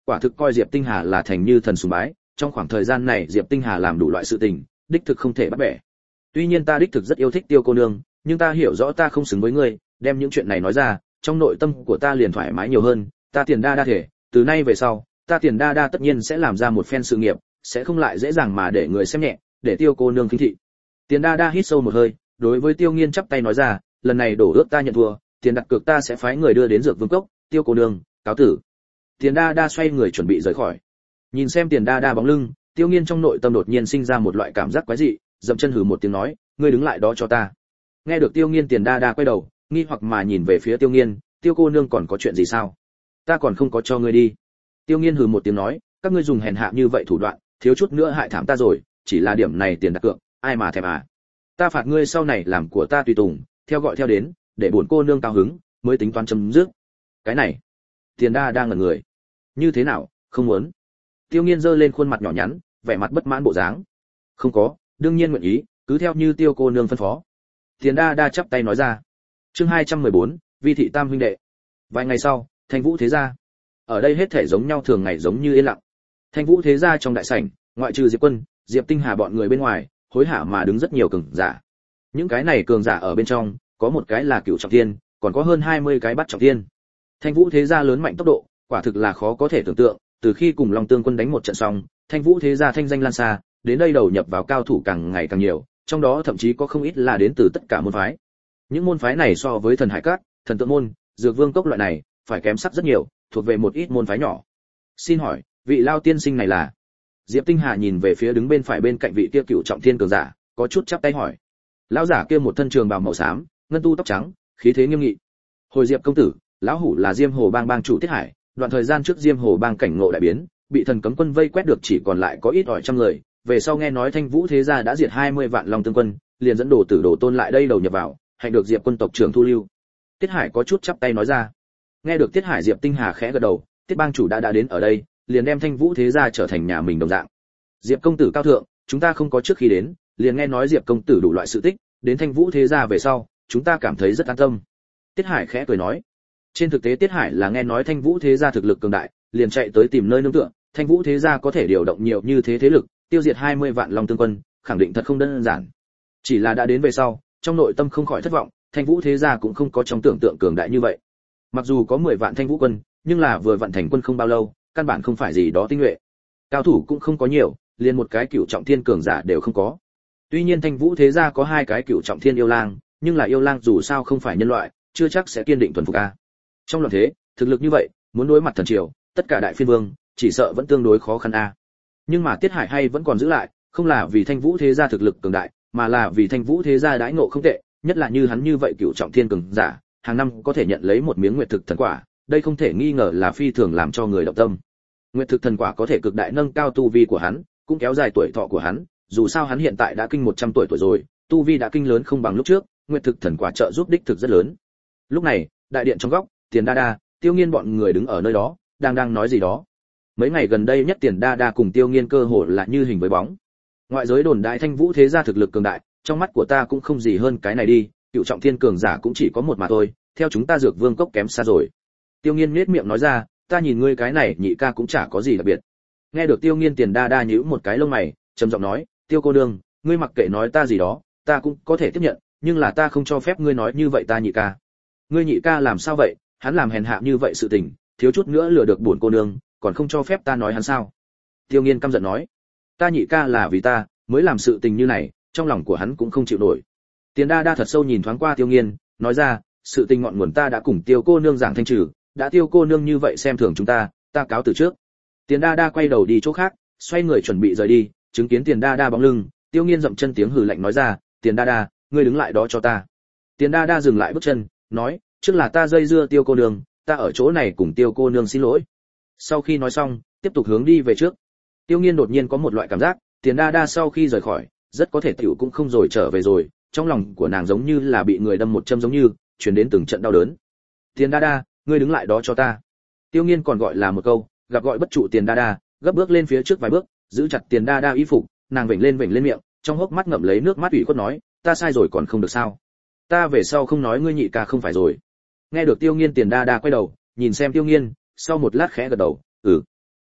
quả thực coi Diệp Tinh Hà là thành như thần sùng bái, trong khoảng thời gian này Diệp Tinh Hà làm đủ loại sự tình, đích thực không thể bắt bẻ. Tuy nhiên ta đích thực rất yêu thích Tiêu cô nương, nhưng ta hiểu rõ ta không xứng với ngươi, đem những chuyện này nói ra, trong nội tâm của ta liền thoải mái nhiều hơn, ta Tiền Đa Đa thể, từ nay về sau, ta Tiền Đa Đa tất nhiên sẽ làm ra một phen sự nghiệp, sẽ không lại dễ dàng mà để người xem nhẹ, để Tiêu cô nương khinh thị. Tiền Đa Đa hít sâu một hơi, đối với Tiêu Nghiên chắp tay nói ra, lần này đổ ước ta nhận thua, tiền đặt cược ta sẽ phái người đưa đến Dược Vương cốc, Tiêu cô nương, cáo tử. Tiền Đa Đa xoay người chuẩn bị rời khỏi. Nhìn xem Tiền Đa Đa bóng lưng, Tiêu Nghiên trong nội tâm đột nhiên sinh ra một loại cảm giác quái dị, dậm chân hừ một tiếng nói, ngươi đứng lại đó cho ta. Nghe được Tiêu Nghiên, Tiền Đa Đa quay đầu, nghi hoặc mà nhìn về phía Tiêu Nghiên, Tiêu cô nương còn có chuyện gì sao? Ta còn không có cho ngươi đi. Tiêu Nghiên hừ một tiếng nói, các ngươi dùng hèn hạ như vậy thủ đoạn, thiếu chút nữa hại thảm ta rồi, chỉ là điểm này tiền đặt cược, ai mà thèm à? Ta phạt ngươi sau này làm của ta tùy tùng, theo gọi theo đến, để bổn cô nương cao hứng, mới tính toán chấm dứt. Cái này, Tiền Đa Đa ngẩn người. Như thế nào, không muốn? Tiêu Nghiên giơ lên khuôn mặt nhỏ nhắn, vẻ mặt bất mãn bộ dáng. Không có, đương nhiên nguyện ý, cứ theo như Tiêu cô nương phân phó. Tiền Đa Đa chắp tay nói ra. Chương 214, Vi thị tam huynh đệ. Vài ngày sau, Thanh Vũ thế gia. Ở đây hết thể giống nhau thường ngày giống như yên lặng. Thanh Vũ thế gia trong đại sảnh, ngoại trừ Diệp Quân, Diệp Tinh Hà bọn người bên ngoài, hối hả mà đứng rất nhiều cường giả. Những cái này cường giả ở bên trong, có một cái là Cửu Trọng Thiên, còn có hơn 20 cái Bát Trọng Thiên. Thanh Vũ thế gia lớn mạnh tốc độ, quả thực là khó có thể tưởng tượng, từ khi cùng Long Tương quân đánh một trận xong, Thanh Vũ thế gia thanh danh lan xa, đến đây đầu nhập vào cao thủ càng ngày càng nhiều, trong đó thậm chí có không ít là đến từ tất cả môn phái. Những môn phái này so với Thần Hải Các, Thần Tượng môn, Dược Vương cốc loại này, phải kém sắc rất nhiều, thuộc về một ít môn phái nhỏ. Xin hỏi, vị lao tiên sinh này là? Diệp Tinh Hà nhìn về phía đứng bên phải bên cạnh vị kia Cửu Trọng Thiên cường giả, có chút chắp tay hỏi. Lão giả kia một thân trường bào màu xám, ngân tu tóc trắng, khí thế nghiêm nghị. Hồi Diệp công tử, lão hủ là Diêm Hồ Bang bang chủ Tiết Hải, đoạn thời gian trước Diêm Hồ Bang cảnh ngộ đại biến, bị thần cấm quân vây quét được chỉ còn lại có ít ỏi trăm người, về sau nghe nói Thanh Vũ thế gia đã diệt 20 vạn Long Tương quân, liền dẫn đồ tử đồ tôn lại đây đầu nhập vào, hạnh được Diệp quân tộc trưởng thu lưu. Tiết Hải có chút chắp tay nói ra. Nghe được Tiết Hải, Diệp Tinh Hà khẽ gật đầu, Tiết bang chủ đã đến ở đây, liền đem Thanh Vũ thế gia trở thành nhà mình đồng dạng. Diệp công tử cao thượng, chúng ta không có trước khi đến, liền nghe nói Diệp công tử đủ loại sự tích, đến Thanh Vũ thế gia về sau, chúng ta cảm thấy rất an tâm. Tiết Hải khẽ cười nói. Trên thực tế Tiết Hải là nghe nói Thanh Vũ thế gia thực lực cường đại, liền chạy tới tìm nơi nương tựa, Thanh Vũ thế gia có thể điều động nhiều như thế thế lực, tiêu diệt 20 vạn Long Tương quân, khẳng định thật không đơn giản. Chỉ là đã đến về sau, trong nội tâm không khỏi thất vọng, Thanh Vũ thế gia cũng không có trong tưởng tượng cường đại như vậy. Mặc dù có 10 vạn Thanh Vũ quân, nhưng là vừa vận thành quân không bao lâu, căn bản không phải gì đó tinh nhuệ. Cao thủ cũng không có nhiều, liền một cái Cửu Trọng Thiên cường giả đều không có. Tuy nhiên Thanh Vũ thế gia có hai cái Cửu Trọng Thiên yêu lang, nhưng là yêu lang dù sao không phải nhân loại, chưa chắc sẽ kiên định thuần phục a. Trong loạn thế, thực lực như vậy, muốn đối mặt thần triều, tất cả đại phiên vương, chỉ sợ vẫn tương đối khó khăn a. Nhưng mà Tiết Hải hay vẫn còn giữ lại, không là vì Thanh Vũ thế gia thực lực cường đại, mà là vì Thanh Vũ thế gia đãi ngộ không tệ, nhất là như hắn như vậy Cửu Trọng Thiên cường giả, hàng năm có thể nhận lấy một miếng nguyệt thực thần quả, đây không thể nghi ngờ là phi thường làm cho người động tâm. Nguyệt thực thần quả có thể cực đại nâng cao tu vi của hắn, cũng kéo dài tuổi thọ của hắn, dù sao hắn hiện tại đã kinh 100 tuổi rồi, tu vi đã kinh lớn không bằng lúc trước, nguyệt thực thần quả trợ giúp đích thực rất lớn. Lúc này, đại điện trong góc, Tiền Đa Đa, Tiêu Nghiên bọn người đứng ở nơi đó, đang nói gì đó. Mấy ngày gần đây nhất Tiền Đa Đa cùng Tiêu Nghiên cơ hồ là như hình với bóng. Ngoại giới đồn đại Thanh Vũ thế gia thực lực cường đại, trong mắt của ta cũng không gì hơn cái này đi, Cửu Trọng Thiên cường giả cũng chỉ có một mà thôi, theo chúng ta Dược Vương cốc kém xa rồi. Tiêu Nghiên nhếch miệng nói ra, ta nhìn ngươi cái này nhị ca cũng chả có gì đặc biệt. Nghe được Tiêu Nghiên, Tiền Đa Đa nhíu một cái lông mày, trầm giọng nói, Tiêu cô nương, ngươi mặc kệ nói ta gì đó, ta cũng có thể tiếp nhận, nhưng là ta không cho phép ngươi nói như vậy ta nhị ca. Ngươi nhị ca làm sao vậy? Hắn làm hèn hạ như vậy sự tình, thiếu chút nữa lừa được bổn cô nương, còn không cho phép ta nói hắn sao? Tiêu Nghiên căm giận nói, ta nhị ca là vì ta mới làm sự tình như này, trong lòng của hắn cũng không chịu nổi. Tiền Đa Đa thật sâu nhìn thoáng qua Tiêu Nghiên, nói ra, sự tình ngọn nguồn ta đã cùng Tiêu cô nương giảng thanh trừ, đã Tiêu cô nương như vậy xem thường chúng ta, ta cáo từ trước. Tiền Đa Đa quay đầu đi chỗ khác, xoay người chuẩn bị rời đi, chứng kiến Tiền Đa Đa bóng lưng, Tiêu Nghiên dậm chân tiếng hừ lạnh nói ra, Tiền Đa Đa, ngươi đứng lại đó cho ta. Tiền Đa Đa dừng lại bước chân, nói, trước là ta dây dưa Tiêu cô nương, ta ở chỗ này cùng Tiêu cô nương xin lỗi. Sau khi nói xong, tiếp tục hướng đi về trước. Tiêu Nghiên đột nhiên có một loại cảm giác, Tiền Đa Đa sau khi rời khỏi, rất có thể tiểu cũng không rồi trở về rồi, trong lòng của nàng giống như là bị người đâm một châm giống như, truyền đến từng trận đau đớn. Tiền Đa Đa, ngươi đứng lại đó cho ta. Tiêu Nghiên còn gọi là một câu, gặp gọi bất trụ Tiền Đa Đa, gấp bước lên phía trước vài bước, giữ chặt Tiền Đa Đa y phục, nàng vểnh lên miệng, trong hốc mắt ngậm lấy nước mắt ủy khuất nói, ta sai rồi còn không được sao? Ta về sau không nói ngươi nhị ca không phải rồi. Nghe được Tiêu Nghiên, Tiền Đa Đa quay đầu, nhìn xem Tiêu Nghiên, sau một lát khẽ gật đầu,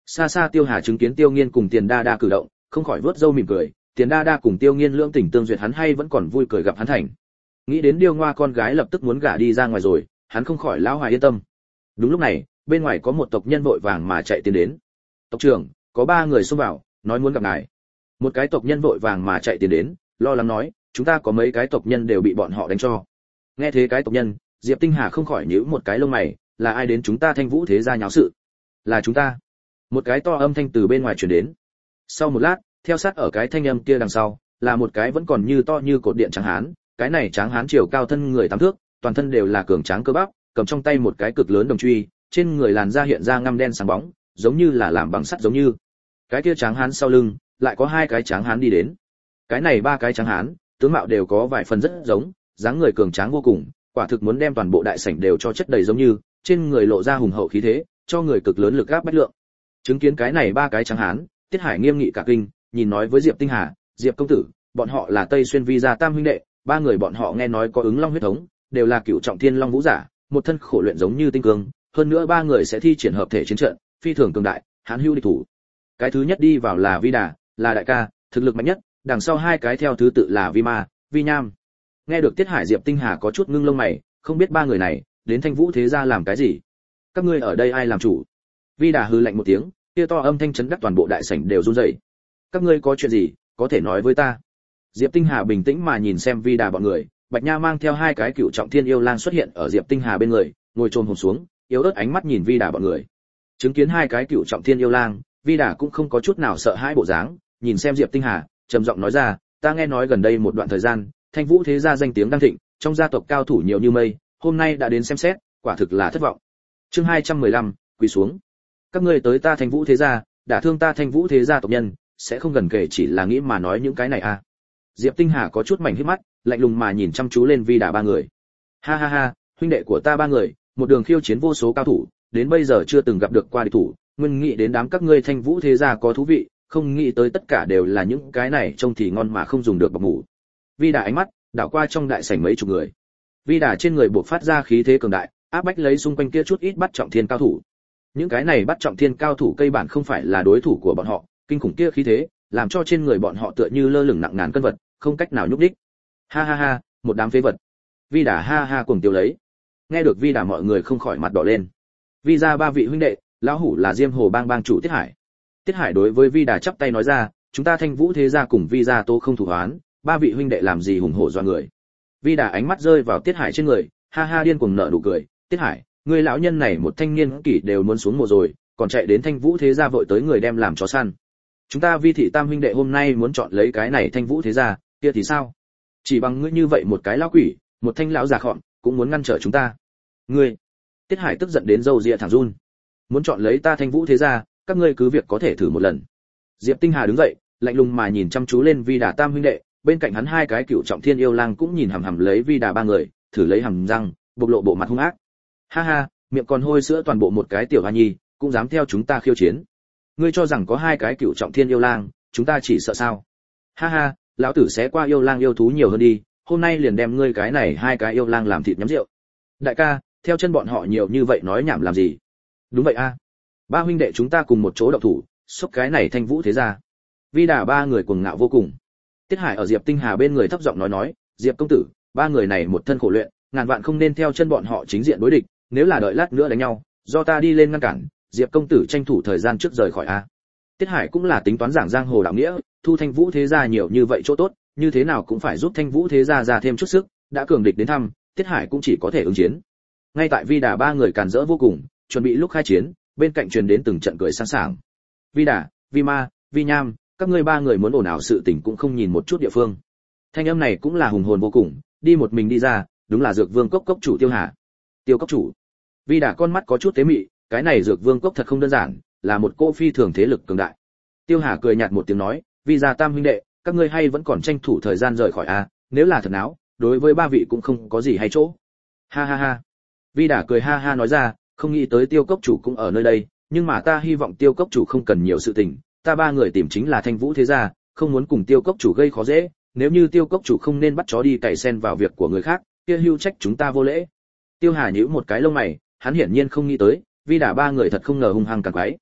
Xa xa Tiêu Hà chứng kiến Tiêu Nghiên cùng Tiền Đa Đa cử động, không khỏi vớt râu mỉm cười, Tiền Đa Đa cùng Tiêu Nghiên lưỡng tình tương duyệt hắn hay vẫn còn vui cười gặp hắn thành. Nghĩ đến Điêu Ngoa con gái lập tức muốn gả đi ra ngoài rồi, hắn không khỏi lão hoài yên tâm. Đúng lúc này, bên ngoài có một tộc nhân vội vàng mà chạy tiến đến. Tộc trưởng, có 3 người xông vào, nói muốn gặp ngài. Một cái tộc nhân vội vàng mà chạy tiến đến, lo lắng nói, chúng ta có mấy cái tộc nhân đều bị bọn họ đánh cho. Nghe thế cái tộc nhân, Diệp Tinh Hà không khỏi nhíu một cái lông mày, là ai đến chúng ta Thanh Vũ thế gia nháo sự? Là chúng ta. Một cái to âm thanh từ bên ngoài truyền đến. Sau một lát, theo sát ở cái thanh âm kia đằng sau, là một cái vẫn còn như to như cột điện trắng hán, cái này trắng hán chiều cao thân người 8 thước, toàn thân đều là cường tráng cơ bắp, cầm trong tay một cái cực lớn đồng truy, trên người làn da hiện ra ngăm đen sáng bóng, giống như là làm bằng sắt giống như. Cái kia trắng hán sau lưng, lại có 2 cái trắng hán đi đến. Cái này 3 cái trắng hán, tướng mạo đều có vài phần rất giống, dáng người cường tráng vô cùng, quả thực muốn đem toàn bộ đại sảnh đều cho chất đầy giống như, trên người lộ ra hùng hậu khí thế, cho người cực lớn lực áp bách lượng. Chứng kiến cái này 3 cái trắng hán, Tiết Hải nghiêm nghị cả kinh, nhìn nói với Diệp Tinh Hà, "Diệp công tử, bọn họ là Tây Xuyên Vi gia tam huynh đệ, 3 người bọn họ nghe nói có ứng long huyết thống, đều là cửu trọng thiên long vũ giả, một thân khổ luyện giống như tinh cương, hơn nữa 3 người sẽ thi triển hợp thể chiến trận, phi thường cường đại, hán hữu địch thủ." Cái thứ nhất đi vào là Vi Đà, là đại ca, thực lực mạnh nhất, đằng sau 2 cái theo thứ tự là Vi Ma, Vi Nham. Nghe được Tiết Hải, Diệp Tinh Hà có chút ngưng lông mày, không biết 3 người này đến Thanh Vũ thế gia làm cái gì? Các ngươi ở đây ai làm chủ? Vi Đà hừ lạnh một tiếng, kia to âm thanh chấn đắc toàn bộ đại sảnh đều run rẩy. Các ngươi có chuyện gì, có thể nói với ta. Diệp Tinh Hà bình tĩnh mà nhìn xem Vi Đà bọn người, Bạch Nha mang theo 2 cái cựu trọng thiên yêu lang xuất hiện ở Diệp Tinh Hà bên người, ngồi chồm hổm xuống, yếu ớt ánh mắt nhìn Vi Đà bọn người. Chứng kiến 2 cái cựu trọng thiên yêu lang, Vi Đà cũng không có chút nào sợ hãi bộ dáng, nhìn xem Diệp Tinh Hà, trầm giọng nói ra, ta nghe nói gần đây một đoạn thời gian, Thanh Vũ thế gia danh tiếng đang thịnh, trong gia tộc cao thủ nhiều như mây, hôm nay đã đến xem xét, quả thực là thất vọng. Chương 215, quỳ xuống. Các ngươi tới ta Thanh Vũ thế gia, đả thương ta Thanh Vũ thế gia tộc nhân, sẽ không gần kể chỉ là nghĩ mà nói những cái này à? Diệp Tinh Hà có chút mảnh híp mắt, lạnh lùng mà nhìn chăm chú lên Vi Đà 3 người. Ha ha ha, huynh đệ của ta 3 người, một đường khiêu chiến vô số cao thủ, đến bây giờ chưa từng gặp được qua địch thủ, nguyên nghĩ đến đám các ngươi Thanh Vũ thế gia có thú vị, không nghĩ tới tất cả đều là những cái này trông thì ngon mà không dùng được bọc ngủ. Vi Đà ánh mắt đảo qua trong đại sảnh mấy chục người. Vi Đà trên người bộc phát ra khí thế cường đại, áp bách lấy xung quanh kia chút ít bắt trọng thiên cao thủ. Những cái này bắt trọng thiên cao thủ cây bản không phải là đối thủ của bọn họ, kinh khủng kia khí thế, làm cho trên người bọn họ tựa như lơ lửng nặng ngàn cân vật, không cách nào nhúc nhích. Ha ha ha, một đám phế vật. Vi Đà ha ha cuồng tiêu lấy. Nghe được Vi Đà mọi người không khỏi mặt đỏ lên. Vi gia 3 vị huynh đệ, lão hủ là Diêm Hồ Bang bang chủ Tiết Hải. Tiết Hải đối với Vi Đà chắp tay nói ra, chúng ta Thanh Vũ thế gia cùng Vi gia Tô không thủ oán, 3 vị huynh đệ làm gì hùng hổ doa người. Vi Đà ánh mắt rơi vào Tiết Hải trên người, ha ha điên cuồng nở nụ cười, Tiết Hải, người lão nhân này một thanh niên kỷ đều muốn xuống mồ rồi, còn chạy đến Thanh Vũ thế gia vội tới người đem làm chó săn. Chúng ta Vi thị tam huynh đệ hôm nay muốn chọn lấy cái này Thanh Vũ thế gia, kia thì sao? Chỉ bằng ngươi như vậy một cái lão quỷ, một thanh lão già khọm, cũng muốn ngăn trở chúng ta. Ngươi. Tiết Hải tức giận đến râu ria thẳng run. Muốn chọn lấy ta Thanh Vũ thế gia, các ngươi cứ việc có thể thử một lần. Diệp Tinh Hà đứng dậy, lạnh lùng mà nhìn chăm chú lên Vi Đà tam huynh đệ, bên cạnh hắn 2 cái cựu trọng thiên yêu lang cũng nhìn hằm hằm lấy Vi Đà 3 người, thử lấy hàm răng, bộc lộ bộ mặt hung ác. Ha ha, miệng còn hôi sữa toàn bộ một cái tiểu hoa nhi, cũng dám theo chúng ta khiêu chiến. Ngươi cho rằng có 2 cái cựu trọng thiên yêu lang, chúng ta chỉ sợ sao? Ha ha, lão tử sẽ qua yêu lang yêu thú nhiều hơn đi, hôm nay liền đem ngươi cái này 2 cái yêu lang làm thịt nhắm rượu. Đại ca, theo chân bọn họ nhiều như vậy nói nhảm làm gì? Đúng vậy a. 3 huynh đệ chúng ta cùng một chỗ động thủ, xúc cái này Thanh Vũ thế gia. Vi Đà 3 người cuồng ngạo vô cùng. Tiết Hải ở Diệp Tinh Hà bên người thấp giọng nói, Diệp công tử, 3 người này một thân khổ luyện, ngàn vạn không nên theo chân bọn họ chính diện đối địch, nếu là đợi lát nữa đánh nhau, do ta đi lên ngăn cản, Diệp công tử tranh thủ thời gian trước rời khỏi a. Tiết Hải cũng là tính toán giảng giang hồ đạo nghĩa, thu Thanh Vũ thế gia nhiều như vậy chỗ tốt, như thế nào cũng phải giúp Thanh Vũ thế gia ra thêm chút sức, đã cường địch đến thăm, Tiết Hải cũng chỉ có thể ứng chiến. Ngay tại Vi Đà 3 người càn rỡ vô cùng, chuẩn bị lúc khai chiến, bên cạnh truyền đến từng trận cười sảng sảng. Vi Đà, Vi Ma, Vi Nham, các ngươi 3 người muốn ồn ào sự tình cũng không nhìn một chút địa phương. Thanh âm này cũng là hùng hồn vô cùng, đi một mình đi ra, đúng là Dược Vương cốc cốc chủ Tiêu Hà. Tiêu cốc chủ. Vi Đà con mắt có chút tế mị, cái này Dược Vương cốc thật không đơn giản, là một cô phi thường thế lực cường đại. Tiêu Hà cười nhạt một tiếng nói, Vi gia tam huynh đệ, các ngươi hay vẫn còn tranh thủ thời gian rời khỏi a, nếu là thật náo, đối với 3 vị cũng không có gì hay chỗ. Ha ha ha. Vi Đà cười ha ha nói ra, không nghĩ tới Tiêu cốc chủ cũng ở nơi đây, nhưng mà ta hy vọng Tiêu cốc chủ không cần nhiều sự tình, ta 3 người tìm chính là Thanh Vũ thế gia, không muốn cùng Tiêu cốc chủ gây khó dễ, nếu như Tiêu cốc chủ không nên bắt chó đi cày sen vào việc của người khác, kia hưu trách chúng ta vô lễ. Tiêu Hà nhíu một cái lông mày, hắn hiển nhiên không nghĩ tới, Vi Đà 3 người thật không ngờ hung hăng càng quái.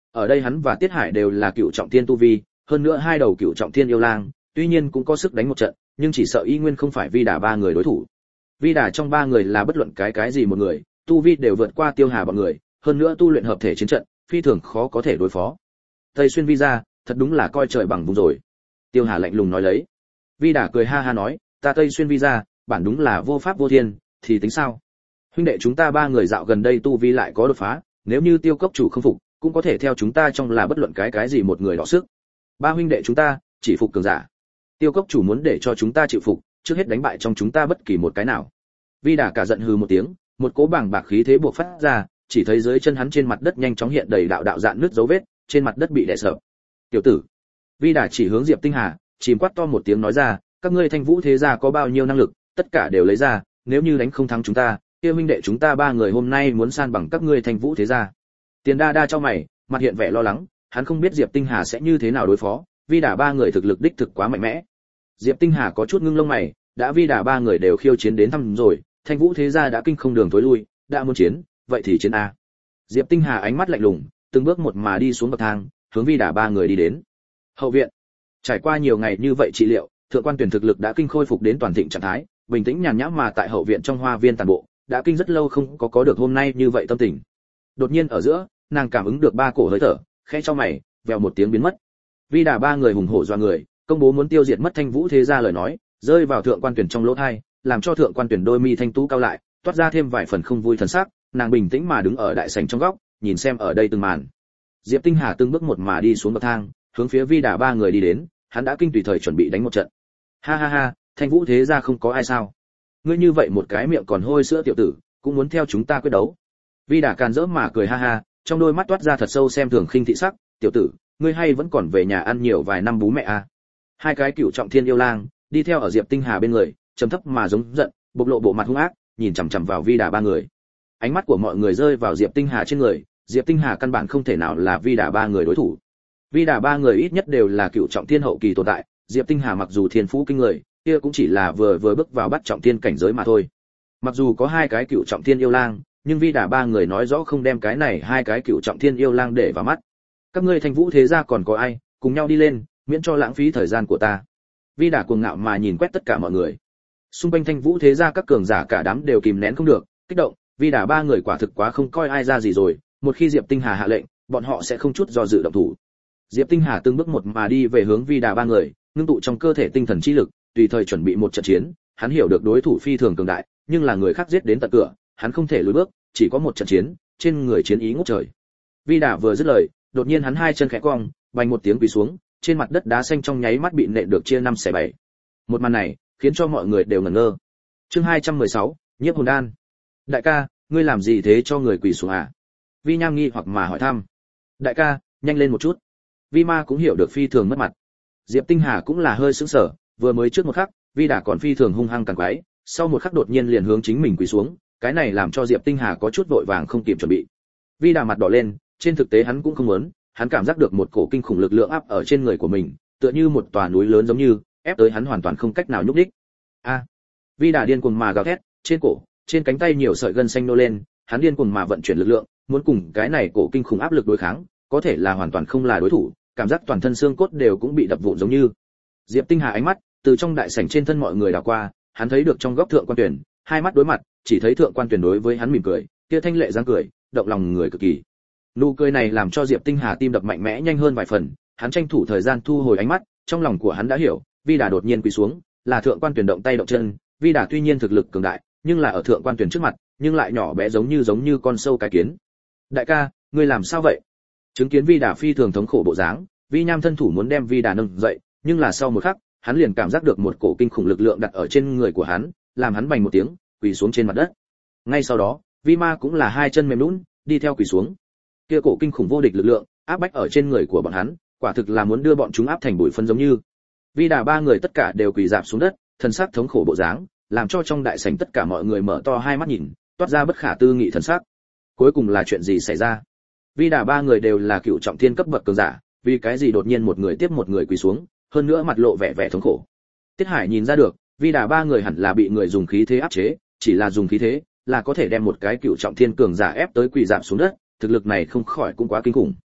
Ở đây hắn và Tiết Hải đều là cựu trọng thiên tu vi, hơn nữa hai đầu cựu trọng thiên yêu lang, tuy nhiên cũng có sức đánh một trận, nhưng chỉ sợ y nguyên không phải Vi Đà ba người đối thủ. Vi Đà trong ba người là bất luận cái gì một người, tu vi đều vượt qua Tiêu Hà bọn người, hơn nữa tu luyện hợp thể chiến trận, phi thường khó có thể đối phó. Tây Xuyên Vi gia, thật đúng là coi trời bằng vùng rồi. Tiêu Hà lạnh lùng nói lấy. Vi Đà cười ha ha nói, ta Tây Xuyên Vi gia, bản đúng là vô pháp vô thiên, thì tính sao? Huynh đệ chúng ta ba người dạo gần đây tu vi lại có đột phá, nếu như Tiêu cốc chủ không phục, cũng có thể theo chúng ta trong là bất luận cái gì một người đọ sức. Ba huynh đệ chúng ta, chỉ phục cường giả. Tiêu cốc chủ muốn để cho chúng ta chịu phục, trước hết đánh bại trong chúng ta bất kỳ một cái nào. Vi Đà cả giận hừ một tiếng, một cỗ bảng bạc khí thế buộc phát ra, chỉ thấy dưới chân hắn trên mặt đất nhanh chóng hiện đầy đạo dạn nứt dấu vết, trên mặt đất bị đè sập. Tiểu tử, Vi Đà chỉ hướng Diệp Tinh Hà, chìm quát to một tiếng nói ra, các ngươi Thanh Vũ thế gia có bao nhiêu năng lực, tất cả đều lấy ra, nếu như đánh không thắng chúng ta, kia huynh đệ chúng ta ba người hôm nay muốn san bằng các ngươi Thanh Vũ thế gia. Tiền Đa Đa cho mày, mặt hiện vẻ lo lắng, hắn không biết Diệp Tinh Hà sẽ như thế nào đối phó, Vi Đà ba người thực lực đích thực quá mạnh mẽ. Diệp Tinh Hà có chút ngưng lông mày, đã Vi Đà ba người đều khiêu chiến đến thăm rồi, Thanh Vũ thế gia đã kinh không đường tối lui, đã muốn chiến, vậy thì chiến a. Diệp Tinh Hà ánh mắt lạnh lùng, từng bước một mà đi xuống bậc thang, hướng Vi Đà ba người đi đến. Hậu viện. Trải qua nhiều ngày như vậy trị liệu, thượng quan tuyển thực lực đã kinh khôi phục đến toàn thịnh trạng thái, bình tĩnh nhàn nhã mà tại hậu viện trong hoa viên tàn bộ, đã kinh rất lâu không có được hôm nay như vậy tâm tình. Đột nhiên ở giữa, nàng cảm ứng được ba cổ hơi thở, khẽ cho mày, vèo một tiếng biến mất. Vi Đà ba người hùng hổ doa người, công bố muốn tiêu diệt mất Thanh Vũ thế gia lời nói, rơi vào thượng quan tuyển trong lỗ tai, làm cho thượng quan tuyển đôi mi thanh tú cao lại, toát ra thêm vài phần không vui thần sắc, nàng bình tĩnh mà đứng ở đại sảnh trong góc, nhìn xem ở đây từng màn. Diệp Tinh Hà từng bước một mà đi xuống bậc thang, hướng phía Vi Đà ba người đi đến, hắn đã kinh tùy thời chuẩn bị đánh một trận. Ha ha ha, Thanh Vũ thế gia không có ai sao? Ngươi như vậy một cái miệng còn hôi sữa tiểu tử, cũng muốn theo chúng ta quyết đấu? Vi Đà càn rỡ mà cười ha ha, trong đôi mắt toát ra thật sâu xem thường khinh thị sắc, tiểu tử, ngươi hay vẫn còn về nhà ăn nhiều vài năm bú mẹ à? Hai cái cựu trọng thiên yêu lang đi theo ở Diệp Tinh Hà bên người, trầm thấp mà giống giận, bộc lộ bộ mặt hung ác, nhìn chằm chằm vào Vi Đà ba người. Ánh mắt của mọi người rơi vào Diệp Tinh Hà trên người, Diệp Tinh Hà căn bản không thể nào là Vi Đà ba người đối thủ. Vi Đà ba người ít nhất đều là cựu trọng thiên hậu kỳ tồn tại, Diệp Tinh Hà mặc dù thiên phú kinh người, kia cũng chỉ là vừa bước vào bắt trọng thiên cảnh giới mà thôi. Mặc dù có hai cái cựu trọng thiên yêu lang, nhưng Vi Đà ba người nói rõ không đem cái này hai cái cựu trọng thiên yêu lang để vào mắt. Các ngươi Thanh Vũ thế gia còn có ai, cùng nhau đi lên, miễn cho lãng phí thời gian của ta. Vi Đà cuồng ngạo mà nhìn quét tất cả mọi người. Xung quanh Thanh Vũ thế gia các cường giả cả đám đều kìm nén không được, kích động, Vi Đà ba người quả thực quá không coi ai ra gì rồi, một khi Diệp Tinh Hà hạ lệnh, bọn họ sẽ không chút do dự động thủ. Diệp Tinh Hà từng bước một mà đi về hướng Vi Đà ba người, ngưng tụ trong cơ thể tinh thần chi lực, tùy thời chuẩn bị một trận chiến, hắn hiểu được đối thủ phi thường cường đại, nhưng là người khác giết đến tận cửa, hắn không thể lùi bước, chỉ có một trận chiến, trên người chiến ý ngút trời. Vi Đà vừa dứt lời, đột nhiên hắn hai chân khẽ cong, bành một tiếng quỳ xuống, trên mặt đất đá xanh trong nháy mắt bị nện được chia năm xẻ bảy. Một màn này, khiến cho mọi người đều ngẩn ngơ. Chương 216, Nhiếp hồn đan. Đại ca, ngươi làm gì thế cho người quỳ xuống à? Vi Nham nghi hoặc mà hỏi thăm. Đại ca, nhanh lên một chút. Vi Ma cũng hiểu được phi thường mất mặt. Diệp Tinh Hà cũng là hơi sững sờ, vừa mới trước một khắc, Vi Đà còn phi thường hung hăng càng quái, sau một khắc đột nhiên liền hướng chính mình quỳ xuống, cái này làm cho Diệp Tinh Hà có chút vội vàng không kịp chuẩn bị. Vi Đà mặt đỏ lên, trên thực tế hắn cũng không muốn, hắn cảm giác được một cổ kinh khủng lực lượng áp ở trên người của mình, tựa như một tòa núi lớn giống như, ép tới hắn hoàn toàn không cách nào nhúc nhích. A! Vi Đà điên cuồng mà gào thét, trên cổ, trên cánh tay nhiều sợi gân xanh nô lên, hắn điên cuồng mà vận chuyển lực lượng, muốn cùng cái này cổ kinh khủng áp lực đối kháng, có thể là hoàn toàn không là đối thủ, cảm giác toàn thân xương cốt đều cũng bị đập vụn giống như. Diệp Tinh Hà ánh mắt từ trong đại sảnh trên thân mọi người đảo qua, hắn thấy được trong góc thượng quan tuyển, hai mắt đối mặt, chỉ thấy thượng quan tuyển đối với hắn mỉm cười, kia thanh lệ dáng cười, động lòng người cực kỳ. Nụ cười này làm cho Diệp Tinh Hà tim đập mạnh mẽ nhanh hơn vài phần, hắn tranh thủ thời gian thu hồi ánh mắt, trong lòng của hắn đã hiểu, Vi Đà đột nhiên quỳ xuống, là thượng quan tuyển động tay động chân, Vi Đà tuy nhiên thực lực cường đại, nhưng là ở thượng quan tuyển trước mặt, nhưng lại nhỏ bé giống như con sâu cái kiến. Đại ca, ngươi làm sao vậy? Chứng kiến Vi Đà phi thường thống khổ bộ dáng, Vi Nham thân thủ muốn đem Vi Đà nâng dậy, nhưng là sau một khắc, hắn liền cảm giác được một cổ kinh khủng lực lượng đặt ở trên người của hắn, làm hắn bành một tiếng, quỳ xuống trên mặt đất. Ngay sau đó, Vi Ma cũng là hai chân mềm nhũn, đi theo quỳ xuống. Kia cổ kinh khủng vô địch lực lượng áp bách ở trên người của bọn hắn, quả thực là muốn đưa bọn chúng áp thành bụi phân giống như. Vi Đà ba người tất cả đều quỳ rạp xuống đất, thần sắc thống khổ bộ dáng, làm cho trong đại sảnh tất cả mọi người mở to hai mắt nhìn, toát ra bất khả tư nghị thần sắc. Cuối cùng là chuyện gì xảy ra? Vi Đà ba người đều là cựu trọng thiên cấp bậc cường giả, vì cái gì đột nhiên một người tiếp một người quỳ xuống, hơn nữa mặt lộ vẻ thống khổ. Tiết Hải nhìn ra được, Vi Đà ba người hẳn là bị người dùng khí thế áp chế, chỉ là dùng khí thế là có thể đem một cái cựu trọng thiên cường giả ép tới quỳ rạp xuống đất, thực lực này không khỏi cũng quá kinh khủng.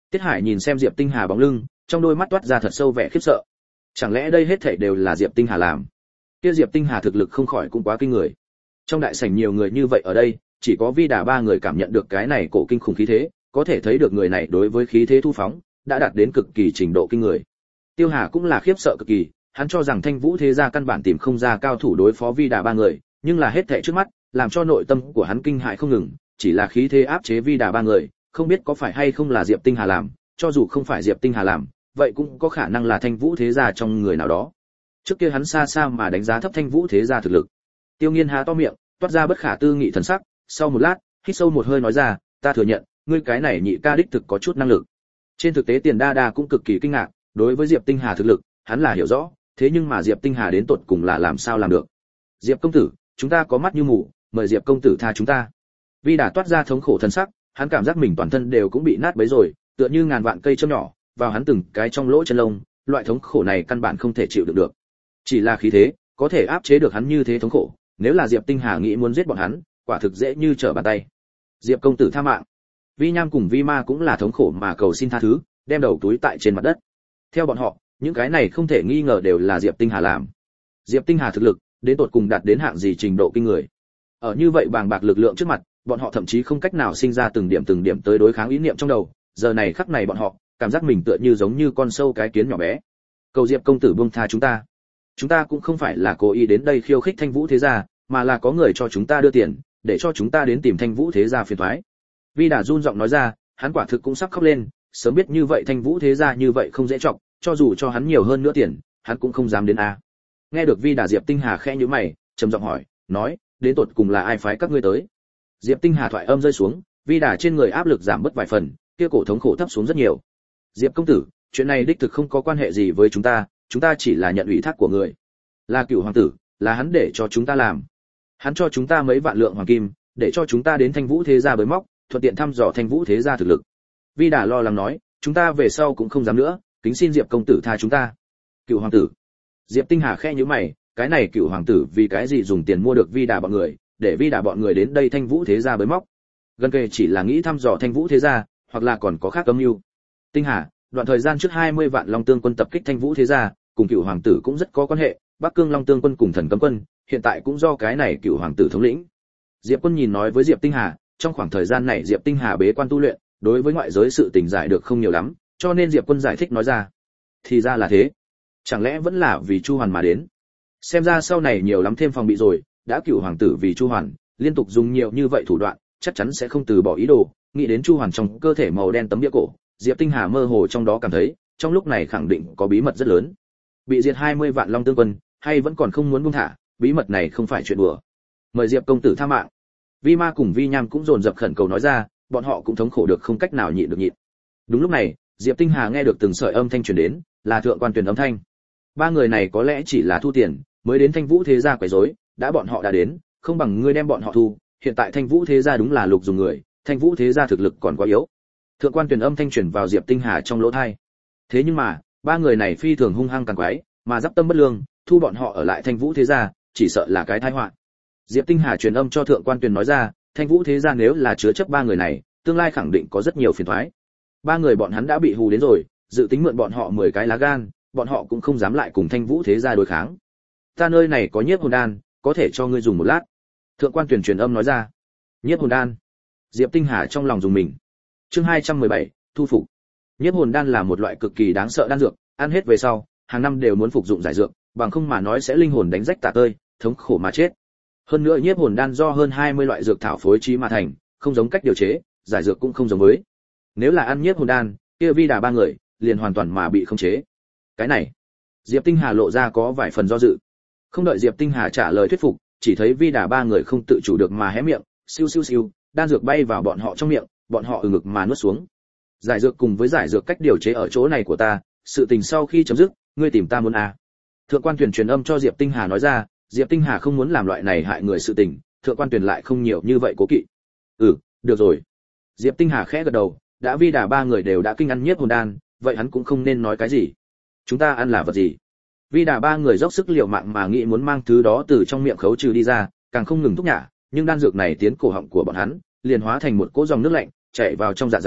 Tiết Hải nhìn xem Diệp Tinh Hà bóng lưng, trong đôi mắt toát ra thật sâu vẻ khiếp sợ. Chẳng lẽ đây hết thảy đều là Diệp Tinh Hà làm? Kia Diệp Tinh Hà thực lực không khỏi cũng quá kinh người. Trong đại sảnh nhiều người như vậy ở đây, chỉ có Vi Đà ba người cảm nhận được cái này cổ kinh khủng khí thế, có thể thấy được người này đối với khí thế thu phóng đã đạt đến cực kỳ trình độ kinh người. Tiêu Hà cũng là khiếp sợ cực kỳ, hắn cho rằng Thanh Vũ thế gia căn bản tìm không ra cao thủ đối phó Vi Đà ba người, nhưng là hết thảy trước mắt, làm cho nội tâm của hắn kinh hãi không ngừng, chỉ là khí thế áp chế Vi Đà ba người, không biết có phải hay không là Diệp Tinh Hà làm, cho dù không phải Diệp Tinh Hà làm, vậy cũng có khả năng là Thanh Vũ thế gia trong người nào đó. Trước kia hắn xa xa mà đánh giá thấp Thanh Vũ thế gia thực lực. Tiêu Nghiên há to miệng, toát ra bất khả tư nghị thần sắc, sau một lát, hít sâu một hơi nói ra, ta thừa nhận, ngươi cái này nhị ca đích thực có chút năng lực. Trên thực tế Tiền Đa Đa cũng cực kỳ kinh ngạc, đối với Diệp Tinh Hà thực lực, hắn là hiểu rõ, thế nhưng mà Diệp Tinh Hà đến tột cùng là làm sao làm được? Diệp công tử, chúng ta có mắt như mù, mời Diệp công tử tha chúng ta. Vi Đà toát ra thống khổ thân sắc, hắn cảm giác mình toàn thân đều cũng bị nát bấy rồi, tựa như ngàn vạn cây châm nhỏ vào hắn từng cái trong lỗ chân lông, loại thống khổ này căn bản không thể chịu đựng được. Chỉ là khí thế, có thể áp chế được hắn như thế thống khổ, nếu là Diệp Tinh Hà nghĩ muốn giết bọn hắn, quả thực dễ như trở bàn tay. Diệp công tử tha mạng. Vi Nham cùng Vi Ma cũng là thống khổ mà cầu xin tha thứ, đem đầu túi tại trên mặt đất. Theo bọn họ, những cái này không thể nghi ngờ đều là Diệp Tinh Hà làm. Diệp Tinh Hà thực lực, đến tột cùng đạt đến hạng gì trình độ kinh người. Ở như vậy bàng bạc lực lượng trước mặt, bọn họ thậm chí không cách nào sinh ra từng điểm tới đối kháng ý niệm trong đầu, giờ này khắc này bọn họ, cảm giác mình tựa như giống như con sâu cái kiến nhỏ bé. Cầu Diệp công tử buông tha chúng ta. Chúng ta cũng không phải là cố ý đến đây khiêu khích Thanh Vũ thế gia, mà là có người cho chúng ta đưa tiền, để cho chúng ta đến tìm Thanh Vũ thế gia phiền toái. Vi Đà run giọng nói ra, hắn quả thực cũng sắp khóc lên, sớm biết như vậy Thanh Vũ thế gia như vậy không dễ chọc, cho dù cho hắn nhiều hơn nữa tiền, hắn cũng không dám đến a. Nghe được Vi Đà, Diệp Tinh Hà khẽ nhíu mày, trầm giọng hỏi, nói, đến tột cùng là ai phái các ngươi tới? Diệp Tinh Hà thoại âm rơi xuống, Vi Đà trên người áp lực giảm bớt vài phần, kia cổ thống khổ thấp xuống rất nhiều. Diệp công tử, chuyện này đích thực không có quan hệ gì với chúng ta chỉ là nhận ủy thác của người. Là Cửu hoàng tử, là hắn để cho chúng ta làm. Hắn cho chúng ta mấy vạn lượng hoàng kim, để cho chúng ta đến Thanh Vũ thế gia bới móc, thuận tiện thăm dò Thanh Vũ thế gia thực lực. Vi Đà lo lắng nói, chúng ta về sau cũng không dám nữa, kính xin Diệp công tử tha chúng ta. Cửu hoàng tử. Diệp Tinh Hà khẽ nhíu mày, cái này Cửu hoàng tử vì cái gì dùng tiền mua được Vi Đà bọn người, để Vi Đà bọn người đến đây Thanh Vũ thế gia bới móc. Gần kề chỉ là nghĩ thăm dò Thanh Vũ thế gia, hoặc là còn có khác âm mưu. Tinh Hà, đoạn thời gian trước 20 vạn Long Tương quân tập kích Thanh Vũ thế gia, cùng Cửu hoàng tử cũng rất có quan hệ, Bắc Cương Long Tương quân cùng Thần Cấm quân, hiện tại cũng do cái này Cửu hoàng tử thống lĩnh. Diệp Quân nhìn nói với Diệp Tinh Hà, trong khoảng thời gian này Diệp Tinh Hà bế quan tu luyện, đối với ngoại giới sự tình giải được không nhiều lắm, cho nên Diệp Quân giải thích nói ra. Thì ra là thế. Chẳng lẽ vẫn là vì Chu Hoàn mà đến? Xem ra sau này nhiều lắm thêm phòng bị rồi, đã Cửu hoàng tử vì Chu Hoàn, liên tục dùng nhiều như vậy thủ đoạn, chắc chắn sẽ không từ bỏ ý đồ. Nghĩ đến Chu Hoàn trong cơ thể màu đen tấm bia cổ, Diệp Tinh Hà mơ hồ trong đó cảm thấy, trong lúc này khẳng định có bí mật rất lớn. Bị diệt 20 vạn Long Tương quân, hay vẫn còn không muốn buông thả, bí mật này không phải chuyện đùa. Mời Diệp công tử tha mạng. Vi Ma cùng Vi Nham cũng dồn dập khẩn cầu nói ra, bọn họ cũng thống khổ được không cách nào nhịn được nhịn. Đúng lúc này, Diệp Tinh Hà nghe được từng sợi âm thanh truyền đến, là Thượng quan Tuyền âm thanh. Ba người này có lẽ chỉ là thu tiền, mới đến Thanh Vũ thế gia quấy rối, đã bọn họ đã đến, không bằng ngươi đem bọn họ thu, hiện tại Thanh Vũ thế gia đúng là lục dùng người, Thanh Vũ thế gia thực lực còn quá yếu. Thượng quan Tuyền âm thanh truyền vào Diệp Tinh Hà trong lỗ tai. Thế nhưng mà, ba người này phi thường hung hăng càng quái, mà giáp tâm bất lương, thu bọn họ ở lại Thanh Vũ thế gia, chỉ sợ là cái tai họa. Diệp Tinh Hà truyền âm cho Thượng quan Tuyền nói ra, Thanh Vũ thế gia nếu là chứa chấp ba người này, tương lai khẳng định có rất nhiều phiền toái. Ba người bọn hắn đã bị hù đến rồi, dự tính mượn bọn họ 10 cái lá gan, bọn họ cũng không dám lại cùng Thanh Vũ thế gia đối kháng. Ta nơi này có nhiếp hồn đan, có thể cho ngươi dùng một lát. Thượng quan Tuyền truyền âm nói ra. Nhiếp hồn đan. Diệp Tinh Hà trong lòng dùng mình. Chương 217, thu phục. Nhiếp hồn đan là một loại cực kỳ đáng sợ đan dược, ăn hết về sau, hàng năm đều muốn phục dụng giải dược, bằng không mà nói sẽ linh hồn đánh rách tả tơi, thống khổ mà chết. Hơn nữa nhiếp hồn đan do hơn 20 loại dược thảo phối trí mà thành, không giống cách điều chế, giải dược cũng không giống với. Nếu là ăn nhiếp hồn đan, kia Vi Đà ba người liền hoàn toàn mà bị khống chế. Cái này, Diệp Tinh Hà lộ ra có vài phần do dự. Không đợi Diệp Tinh Hà trả lời thuyết phục, chỉ thấy Vi Đà ba người không tự chủ được mà hé miệng, siêu siêu siêu, đan dược bay vào bọn họ trong miệng, bọn họ ngực mà nuốt xuống. Giải dược cùng với giải dược cách điều chế ở chỗ này của ta, sự tình sau khi chấm dứt, ngươi tìm ta muốn à? Thượng quan Tuyền truyền âm cho Diệp Tinh Hà nói ra, Diệp Tinh Hà không muốn làm loại này hại người sự tình, Thượng quan Tuyền lại không nhiều như vậy cố kỵ. Được rồi. Diệp Tinh Hà khẽ gật đầu, đã Vi Đà ba người đều đã kinh ăn nhiếp hồn đan, vậy hắn cũng không nên nói cái gì. Chúng ta ăn là vật gì? Vi Đà ba người dốc sức liều mạng mà nghĩ muốn mang thứ đó từ trong miệng khấu trừ đi ra, càng không ngừng thúc nhả, nhưng đan dược này tiến cổ họng của bọn hắn, liền hóa thành một cỗ dòng nước lạnh, chảy vào trong dạ dày,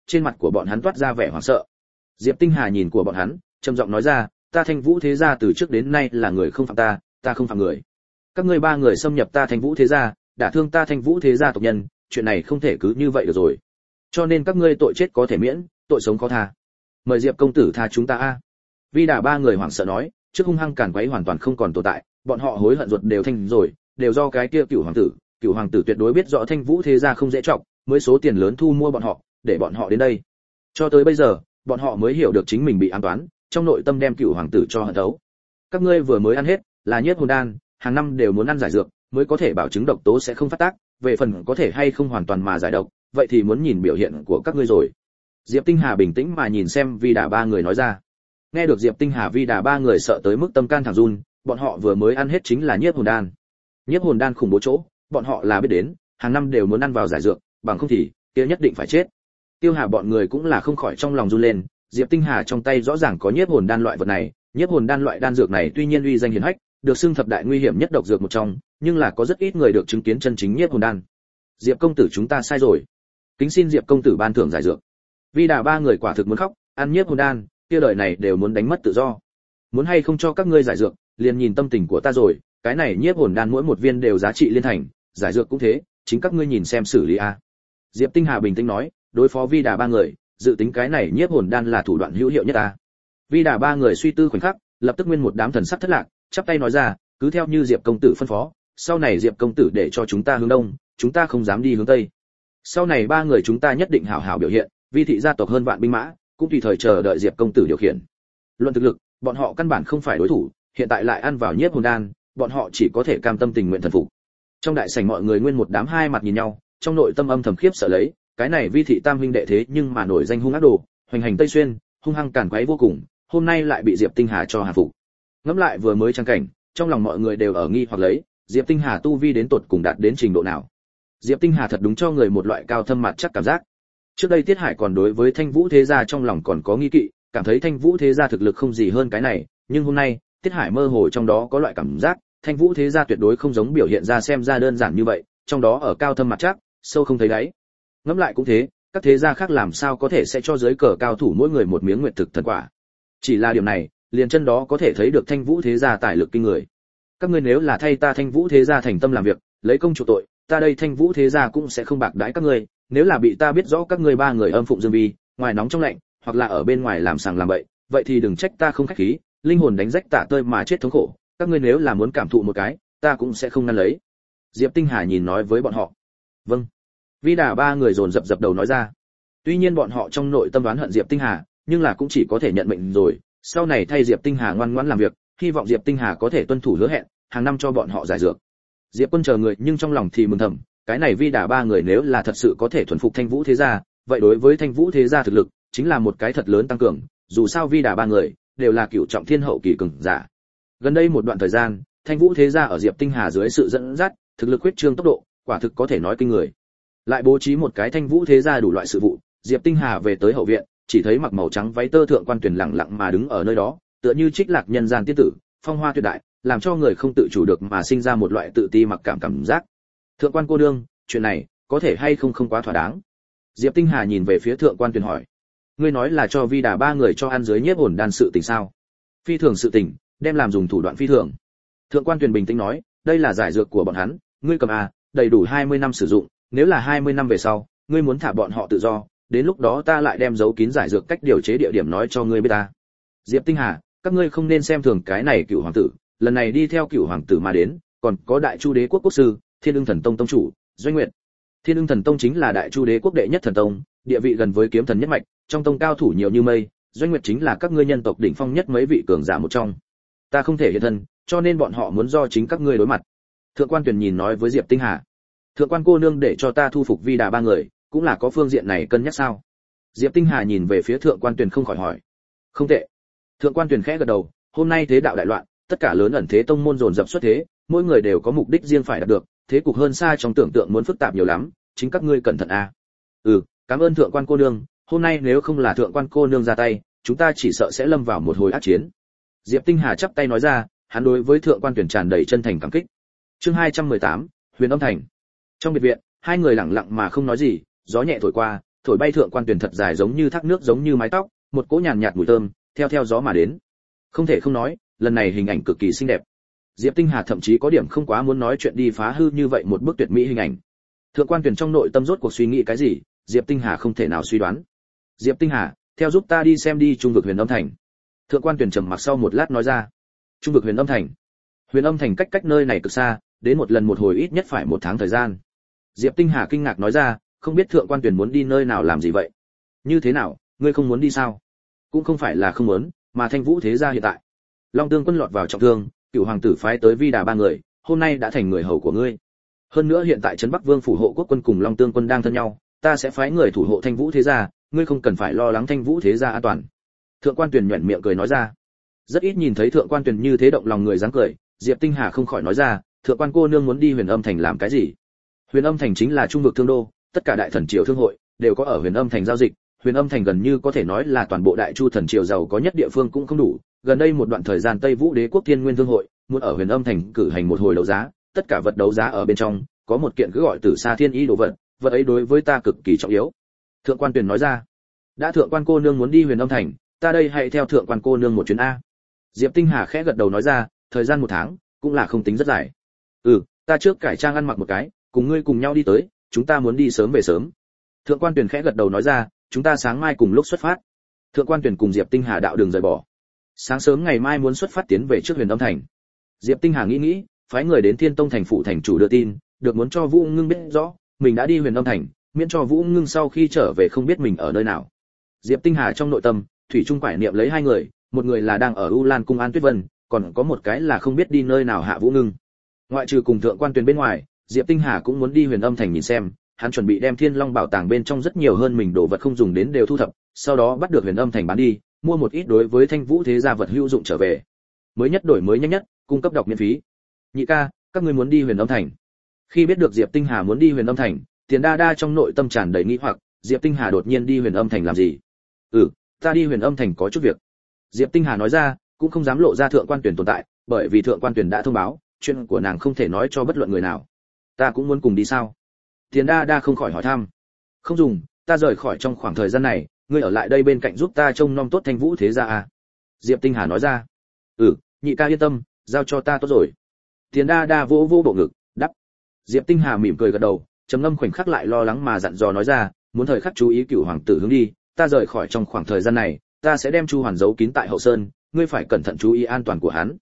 trên mặt của bọn hắn toát ra vẻ hoảng sợ. Diệp Tinh Hà nhìn của bọn hắn, trầm giọng nói ra, ta Thanh Vũ thế gia từ trước đến nay là người không phạm ta, ta không phạm người. Các ngươi ba người xâm nhập ta Thanh Vũ thế gia, đả thương ta Thanh Vũ thế gia tộc nhân, chuyện này không thể cứ như vậy được rồi. Cho nên các ngươi tội chết có thể miễn, tội sống khó tha. Mời Diệp công tử tha chúng ta a. Vi Đà ba người hoảng sợ nói, trước hung hăng càn quấy hoàn toàn không còn tồn tại, bọn họ hối hận ruột đều thanh rồi, đều do cái kia Cửu hoàng tử tuyệt đối biết rõ Thanh Vũ thế gia không dễ trọng, mới số tiền lớn thu mua bọn họ, để bọn họ đến đây. Cho tới bây giờ, bọn họ mới hiểu được chính mình bị ám toán, trong nội tâm đem Cửu hoàng tử cho hận thấu. Các ngươi vừa mới ăn hết, là nhiếp hồn đan, hàng năm đều muốn ăn giải dược, mới có thể bảo chứng độc tố sẽ không phát tác, về phần có thể hay không hoàn toàn mà giải độc, vậy thì muốn nhìn biểu hiện của các ngươi rồi. Diệp Tinh Hà bình tĩnh mà nhìn xem Vi Đà ba người nói ra. Nghe được Diệp Tinh Hà Vi Đà ba người sợ tới mức tâm can thẳng run, bọn họ vừa mới ăn hết chính là nhiếp hồn đan. Nhiếp hồn đan khủng bố chỗ, bọn họ là biết đến, hàng năm đều muốn ăn vào giải dược, bằng không thì kia nhất định phải chết. Tiêu Hà bọn người cũng là không khỏi trong lòng run lên, Diệp Tinh Hà trong tay rõ ràng có nhiếp hồn đan loại vật này, nhiếp hồn đan loại đan dược này tuy nhiên uy danh hiển hách, được xưng thập đại nguy hiểm nhất độc dược một trong, nhưng là có rất ít người được chứng kiến chân chính nhiếp hồn đan. Diệp công tử chúng ta sai rồi, kính xin Diệp công tử ban thưởng giải dược. Vi Đà ba người quả thực muốn khóc, ăn nhiếp hồn đan, kia đời này đều muốn đánh mất tự do. Muốn hay không cho các ngươi giải dược, liền nhìn tâm tình của ta rồi, cái này nhiếp hồn đan mỗi một viên đều giá trị liên thành, giải dược cũng thế, chính các ngươi nhìn xem xử lý a. Diệp Tinh Hà bình tĩnh nói, đối phó Vi Đà ba người, dự tính cái này nhiếp hồn đan là thủ đoạn hữu hiệu nhất a. Vi Đà ba người suy tư khoảnh khắc, lập tức nguyên một đám thần sắc thất lạc, chắp tay nói ra, cứ theo như Diệp công tử phân phó, sau này Diệp công tử để cho chúng ta hướng đông, chúng ta không dám đi hướng tây. Sau này ba người chúng ta nhất định hảo hảo biểu hiện, Vi thị gia tộc hơn vạn binh mã, cũng tùy thời chờ đợi Diệp công tử điều khiển. Luận thực lực, bọn họ căn bản không phải đối thủ, hiện tại lại ăn vào nhiếp hồn đan, bọn họ chỉ có thể cam tâm tình nguyện thần phục. Trong đại sảnh mọi người nguyên một đám hai mặt nhìn nhau, trong nội tâm âm thầm khiếp sợ lấy, cái này Vi thị tam huynh đệ thế nhưng mà nổi danh hung ác đồ, hoành hành Tây Xuyên, hung hăng càn quấy vô cùng, hôm nay lại bị Diệp Tinh Hà cho hạ phục. Ngẫm lại vừa mới trang cảnh, trong lòng mọi người đều ở nghi hoặc lấy, Diệp Tinh Hà tu vi đến tột cùng đạt đến trình độ nào. Diệp Tinh Hà thật đúng cho người một loại cao thâm mặt chắc cảm giác. Trước đây Tiết Hải còn đối với Thanh Vũ thế gia trong lòng còn có nghi kỵ, cảm thấy Thanh Vũ thế gia thực lực không gì hơn cái này, nhưng hôm nay, Tiết Hải mơ hồ trong đó có loại cảm giác, Thanh Vũ thế gia tuyệt đối không giống biểu hiện ra xem ra đơn giản như vậy, trong đó ở cao thâm mặt chắc, sâu không thấy đáy. Ngẫm lại cũng thế, các thế gia khác làm sao có thể sẽ cho giới cờ cao thủ mỗi người một miếng nguyệt thực thần quả. Chỉ là điểm này, liền chân đó có thể thấy được Thanh Vũ thế gia tài lực kinh người. Các ngươi nếu là thay ta Thanh Vũ thế gia thành tâm làm việc, lấy công chủ tội, ta đây Thanh Vũ thế gia cũng sẽ không bạc đãi các ngươi, nếu là bị ta biết rõ các ngươi ba người âm phụng dương vi, ngoài nóng trong lạnh, hoặc là ở bên ngoài làm sàng làm bậy, vậy thì đừng trách ta không khách khí, linh hồn đánh rách tả tơi mà chết thống khổ, các ngươi nếu là muốn cảm thụ một cái, ta cũng sẽ không ngăn lấy. Diệp Tinh Hà nhìn nói với bọn họ. Vâng. Vi Đà ba người dồn dập dập đầu nói ra. Tuy nhiên bọn họ trong nội tâm đoán hận Diệp Tinh Hà, nhưng là cũng chỉ có thể nhận mệnh rồi, sau này thay Diệp Tinh Hà ngoan ngoãn làm việc, hy vọng Diệp Tinh Hà có thể tuân thủ hứa hẹn, hàng năm cho bọn họ giải dược. Diệp Quân chờ người nhưng trong lòng thì mừng thầm, cái này Vi Đà ba người nếu là thật sự có thể thuần phục Thanh Vũ thế gia, vậy đối với Thanh Vũ thế gia thực lực chính là một cái thật lớn tăng cường, dù sao Vi Đà ba người đều là cửu trọng thiên hậu kỳ cường giả. Gần đây một đoạn thời gian, Thanh Vũ thế gia ở Diệp Tinh Hà dưới sự dẫn dắt, thực lực huyết trương tốc độ, quả thực có thể nói kinh người. Lại bố trí một cái Thanh Vũ thế gia đủ loại sự vụ, Diệp Tinh Hà về tới hậu viện, chỉ thấy mặc màu trắng váy tơ thượng quan Tuyền lặng lặng mà đứng ở nơi đó, tựa như trích lạc nhân gian tiên tử, phong hoa tuyệt đại, làm cho người không tự chủ được mà sinh ra một loại tự ti mặc cảm giác. Thượng quan cô nương, chuyện này có thể hay không không quá thỏa đáng. Diệp Tinh Hà nhìn về phía thượng quan Tuyền hỏi, ngươi nói là cho Vi Đà ba người cho ăn dưới nhiếp hồn đan sự tình sao? Phi thường sự tình, đem làm dùng thủ đoạn phi thường. Thượng quan Tuyền bình tĩnh nói, đây là giải dược của bọn hắn, ngươi cầm đầy đủ 20 năm sử dụng, nếu là 20 năm về sau, ngươi muốn thả bọn họ tự do, đến lúc đó ta lại đem giấu kín giải dược cách điều chế địa điểm nói cho ngươi biết ta. Diệp Tinh Hà, các ngươi không nên xem thường cái này Cửu hoàng tử, lần này đi theo Cửu hoàng tử mà đến, còn có Đại Chu Đế quốc quốc sư, Thiên Ưng Thần Tông tông chủ, Doanh Nguyệt. Thiên Ưng Thần Tông chính là Đại Chu Đế quốc đệ nhất thần tông, địa vị gần với kiếm thần nhất mạch, trong tông cao thủ nhiều như mây, Doanh Nguyệt chính là các ngươi nhân tộc đỉnh phong nhất mấy vị cường giả một trong. Ta không thể hiện thân, cho nên bọn họ muốn do chính các ngươi đối mặt. Thượng quan Tuyền nhìn nói với Diệp Tinh Hà, thượng quan cô nương để cho ta thu phục Vi Đà ba người, cũng là có phương diện này cân nhắc sao? Diệp Tinh Hà nhìn về phía thượng quan Tuyền không khỏi hỏi. Không tệ. Thượng quan Tuyền khẽ gật đầu, hôm nay thế đạo đại loạn, tất cả lớn ẩn thế tông môn dồn dập xuất thế, mỗi người đều có mục đích riêng phải đạt được, thế cục hơn xa trong tưởng tượng muốn phức tạp nhiều lắm, chính các ngươi cẩn thận a. Cảm ơn thượng quan cô nương, hôm nay nếu không là thượng quan cô nương ra tay, chúng ta chỉ sợ sẽ lâm vào một hồi ác chiến. Diệp Tinh Hà chắp tay nói ra, hắn đối với thượng quan Tuyền tràn đầy chân thành cảm kích. Chương 218, Huyền Âm Thành. Trong biệt viện, hai người lặng lặng mà không nói gì, gió nhẹ thổi qua, thổi bay thượng quan tuyển thật dài giống như thác nước giống như mái tóc, một cỗ nhàn nhạt mùi thơm theo gió mà đến. Không thể không nói, lần này hình ảnh cực kỳ xinh đẹp. Diệp Tinh Hà thậm chí có điểm không quá muốn nói chuyện đi phá hư như vậy một bức tuyệt mỹ hình ảnh. Thượng quan tuyển trong nội tâm rốt cuộc suy nghĩ cái gì, Diệp Tinh Hà không thể nào suy đoán. Diệp Tinh Hà, theo giúp ta đi xem đi Trung vực Huyền Âm Thành. Thượng quan tuyển trầm mặc sau một lát nói ra. Trung vực Huyền Âm Thành. Huyền Âm Thành cách nơi này cực xa, đến một lần một hồi ít nhất phải 1 tháng thời gian. Diệp Tinh Hà kinh ngạc nói ra, không biết thượng quan tuyển muốn đi nơi nào làm gì vậy? Như thế nào, ngươi không muốn đi sao? Cũng không phải là không muốn, mà Thanh Vũ thế gia hiện tại, Long Tương quân lọt vào trọng thương, Cửu hoàng tử phái tới Vi Đà 3 người, hôm nay đã thành người hầu của ngươi. Hơn nữa hiện tại trấn Bắc Vương phủ hộ quốc quân cùng Long Tương quân đang thân nhau, ta sẽ phái người thủ hộ Thanh Vũ thế gia, ngươi không cần phải lo lắng Thanh Vũ thế gia an toàn. Thượng quan Tuyển nhuyễn miệng cười nói ra. Rất ít nhìn thấy thượng quan Tuyển như thế động lòng người dáng cười, Diệp Tinh Hà không khỏi nói ra, thượng quan cô nương muốn đi Huyền Âm Thành làm cái gì? Huyền Âm Thành chính là trung vực thương đô, tất cả đại thần triều thương hội đều có ở Huyền Âm Thành giao dịch. Huyền Âm Thành gần như có thể nói là toàn bộ đại chu thần triều giàu có nhất địa phương cũng không đủ. Gần đây một đoạn thời gian Tây Vũ Đế quốc Thiên Nguyên Thương hội muốn ở Huyền Âm Thành cử hành một hồi đấu giá, tất cả vật đấu giá ở bên trong có một kiện cứ gọi Tử Sa Thiên Y đồ vật, vật ấy đối với ta cực kỳ trọng yếu. Thượng quan Tuyển nói ra. Đã thượng quan cô nương muốn đi Huyền Âm Thành, ta đây hãy theo thượng quan cô nương một chuyến a. Diệp Tinh Hà khẽ gật đầu nói ra, thời gian 1 tháng cũng là không tính rất dài. Ta trước cải trang ăn mặc một cái, cùng ngươi cùng nhau đi tới, chúng ta muốn đi sớm về sớm. Thượng quan Tuyển khẽ gật đầu nói ra, chúng ta sáng mai cùng lúc xuất phát. Thượng quan Tuyển cùng Diệp Tinh Hà đạo đường rời bỏ. Sáng sớm ngày mai muốn xuất phát tiến về trước Huyền Âm Thành. Diệp Tinh Hà nghĩ, phái người đến Thiên Tông thành phủ thành chủ đưa tin, được muốn cho Vũ Ngưng biết rõ, mình đã đi Huyền Âm Thành, miễn cho Vũ Ngưng sau khi trở về không biết mình ở nơi nào. Diệp Tinh Hà trong nội tâm, thủy chung quải niệm lấy 2 người, một người là đang ở U Lan cung An Tuyết Vân, còn có một cái là không biết đi nơi nào Hạ Vũ Ngưng. Ngoại trừ cùng thượng quan Tuyển bên ngoài, Diệp Tinh Hà cũng muốn đi Huyền Âm Thành nhìn xem, hắn chuẩn bị đem Thiên Long bảo tàng bên trong rất nhiều hơn mình đồ vật không dùng đến đều thu thập, sau đó bắt được Huyền Âm Thành bán đi, mua một ít đối với Thanh Vũ thế gia vật hữu dụng trở về. Mới nhất đổi mới nhanh nhất, cung cấp đọc miễn phí. Nhị ca, các ngươi muốn đi Huyền Âm Thành? Khi biết được Diệp Tinh Hà muốn đi Huyền Âm Thành, Tiền Đa Đa trong nội tâm tràn đầy nghi hoặc, Diệp Tinh Hà đột nhiên đi Huyền Âm Thành làm gì? Ta đi Huyền Âm Thành có chút việc. Diệp Tinh Hà nói ra, cũng không dám lộ ra thượng quan Tuyển tồn tại, bởi vì thượng quan Tuyển đã thông báo, chuyện của nàng không thể nói cho bất luận người nào. Ta cũng muốn cùng đi sao? Tiền Đa Đa không khỏi hỏi thăm. Không dùng, ta rời khỏi trong khoảng thời gian này, ngươi ở lại đây bên cạnh giúp ta trông nom tốt Thanh Vũ thế gia à? Diệp Tinh Hà nói ra. Nhị ca yên tâm, giao cho ta tốt rồi. Tiền Đa Đa vỗ vỗ bộ ngực, đáp. Diệp Tinh Hà mỉm cười gật đầu, trầm ngâm khoảnh khắc lại lo lắng mà dặn dò nói ra, muốn thời khắc chú ý Cửu hoàng tử hướng đi, ta rời khỏi trong khoảng thời gian này, ta sẽ đem Chu Hoàn giấu kín tại hậu sơn, ngươi phải cẩn thận chú ý an toàn của hắn.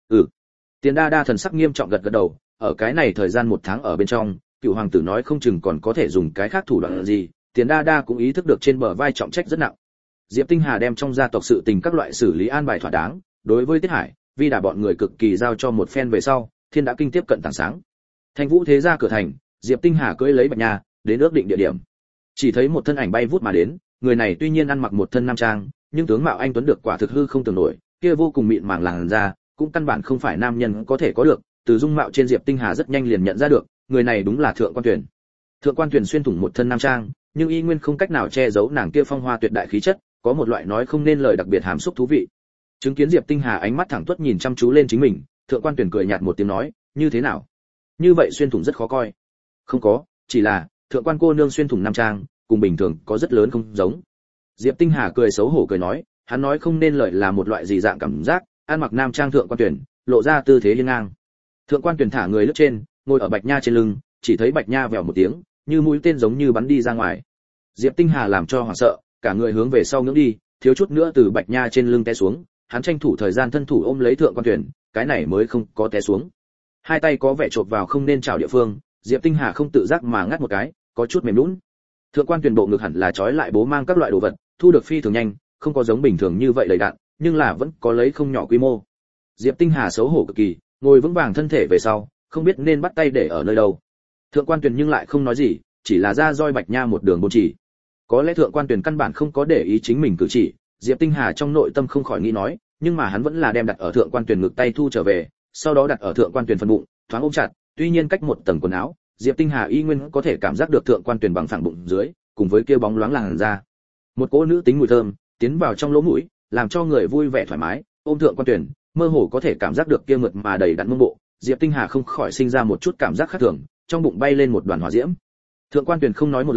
Tiền Đa Đa thần sắc nghiêm trọng gật gật đầu, ở cái này thời gian 1 tháng ở bên trong, Cửu hoàng tử nói không chừng còn có thể dùng cái khác thủ đoạn gì, Tiền Đa Đa cũng ý thức được trên bờ vai trọng trách rất nặng. Diệp Tinh Hà đem trong gia tộc sự tình các loại xử lý an bài thỏa đáng, đối với Tiết Hải, Vi Đà bọn người cực kỳ giao cho một phen về sau, thiên đã kinh tiếp cận tảng sáng. Thanh Vũ thế gia cửa thành, Diệp Tinh Hà cưỡi lấy Bạch Nha, đến ước định địa điểm. Chỉ thấy một thân ảnh bay vút mà đến, người này tuy nhiên ăn mặc một thân nam trang, nhưng tướng mạo anh tuấn được quả thực hư không tưởng nổi, kia vô cùng mịn màng làn da, cũng căn bản không phải nam nhân có thể có được, từ dung mạo trên Diệp Tinh Hà rất nhanh liền nhận ra được, người này đúng là Thượng quan Tuyển. Thượng quan Tuyển xuyên thủng một thân nam trang, nhưng y nguyên không cách nào che giấu nàng kia phong hoa tuyệt đại khí chất, có một loại nói không nên lời đặc biệt hàm xúc thú vị. Chứng kiến Diệp Tinh Hà ánh mắt thẳng tuất nhìn chăm chú lên chính mình, Thượng quan Tuyển cười nhạt một tiếng nói, như thế nào? Như vậy xuyên thủng rất khó coi. Không có, chỉ là thượng quan cô nương xuyên thủng nam trang, cùng bình thường có rất lớn không giống. Diệp Tinh Hà cười xấu hổ cười nói, hắn nói không nên lời là một loại gì dạng cảm giác, ăn mặc nam trang thượng quan Tuyển, lộ ra tư thế hiên ngang. Thượng quan Tuyển thả người lướt trên, ngồi ở Bạch Nha trên lưng, chỉ thấy Bạch Nha vèo một tiếng, như mũi tên giống như bắn đi ra ngoài. Diệp Tinh Hà làm cho hoảng sợ, cả người hướng về sau ngưỡng đi, thiếu chút nữa từ Bạch Nha trên lưng té xuống, hắn tranh thủ thời gian thân thủ ôm lấy thượng quan Tuyển, cái này mới không có té xuống. Hai tay có vẻ chộp vào không nên chảo địa phương, Diệp Tinh Hà không tự giác mà ngắt một cái, có chút mềm nhũn. Thượng quan Tuyển bộ ngực hẳn là trói lại bố mang các loại đồ vật, thu được phi thường nhanh, không có giống bình thường như vậy đầy đặn, nhưng là vẫn có lấy không nhỏ quy mô. Diệp Tinh Hà xấu hổ cực kỳ, ngồi vững vàng thân thể về sau, không biết nên bắt tay để ở nơi đâu. Thượng quan Tuyển nhưng lại không nói gì, chỉ là ra roi Bạch Nha một đường buôn chỉ. Có lẽ thượng quan Tuyển căn bản không có để ý chính mình cử chỉ, Diệp Tinh Hà trong nội tâm không khỏi nghĩ nói, nhưng mà hắn vẫn là đem đặt ở thượng quan Tuyển ngực tay thu trở về, sau đó đặt ở thượng quan Tuyển phần bụng, thoáng ôm chặt, tuy nhiên cách một tầng quần áo, Diệp Tinh Hà y nguyên có thể cảm giác được thượng quan Tuyển bằng phẳng bụng dưới, cùng với kia bóng loáng làn da. Một cỗ nữ tính mùi thơm tiến vào trong lỗ mũi, làm cho người vui vẻ thoải mái, ôm thượng quan Tuyển, mơ hồ có thể cảm giác được kia mượt mà đầy đặn mông bộ, Diệp Tinh Hà không khỏi sinh ra một chút cảm giác khác thường, trong bụng bay lên một đoàn hỏa diễm. Thượng quan Tuyển không nói một lời,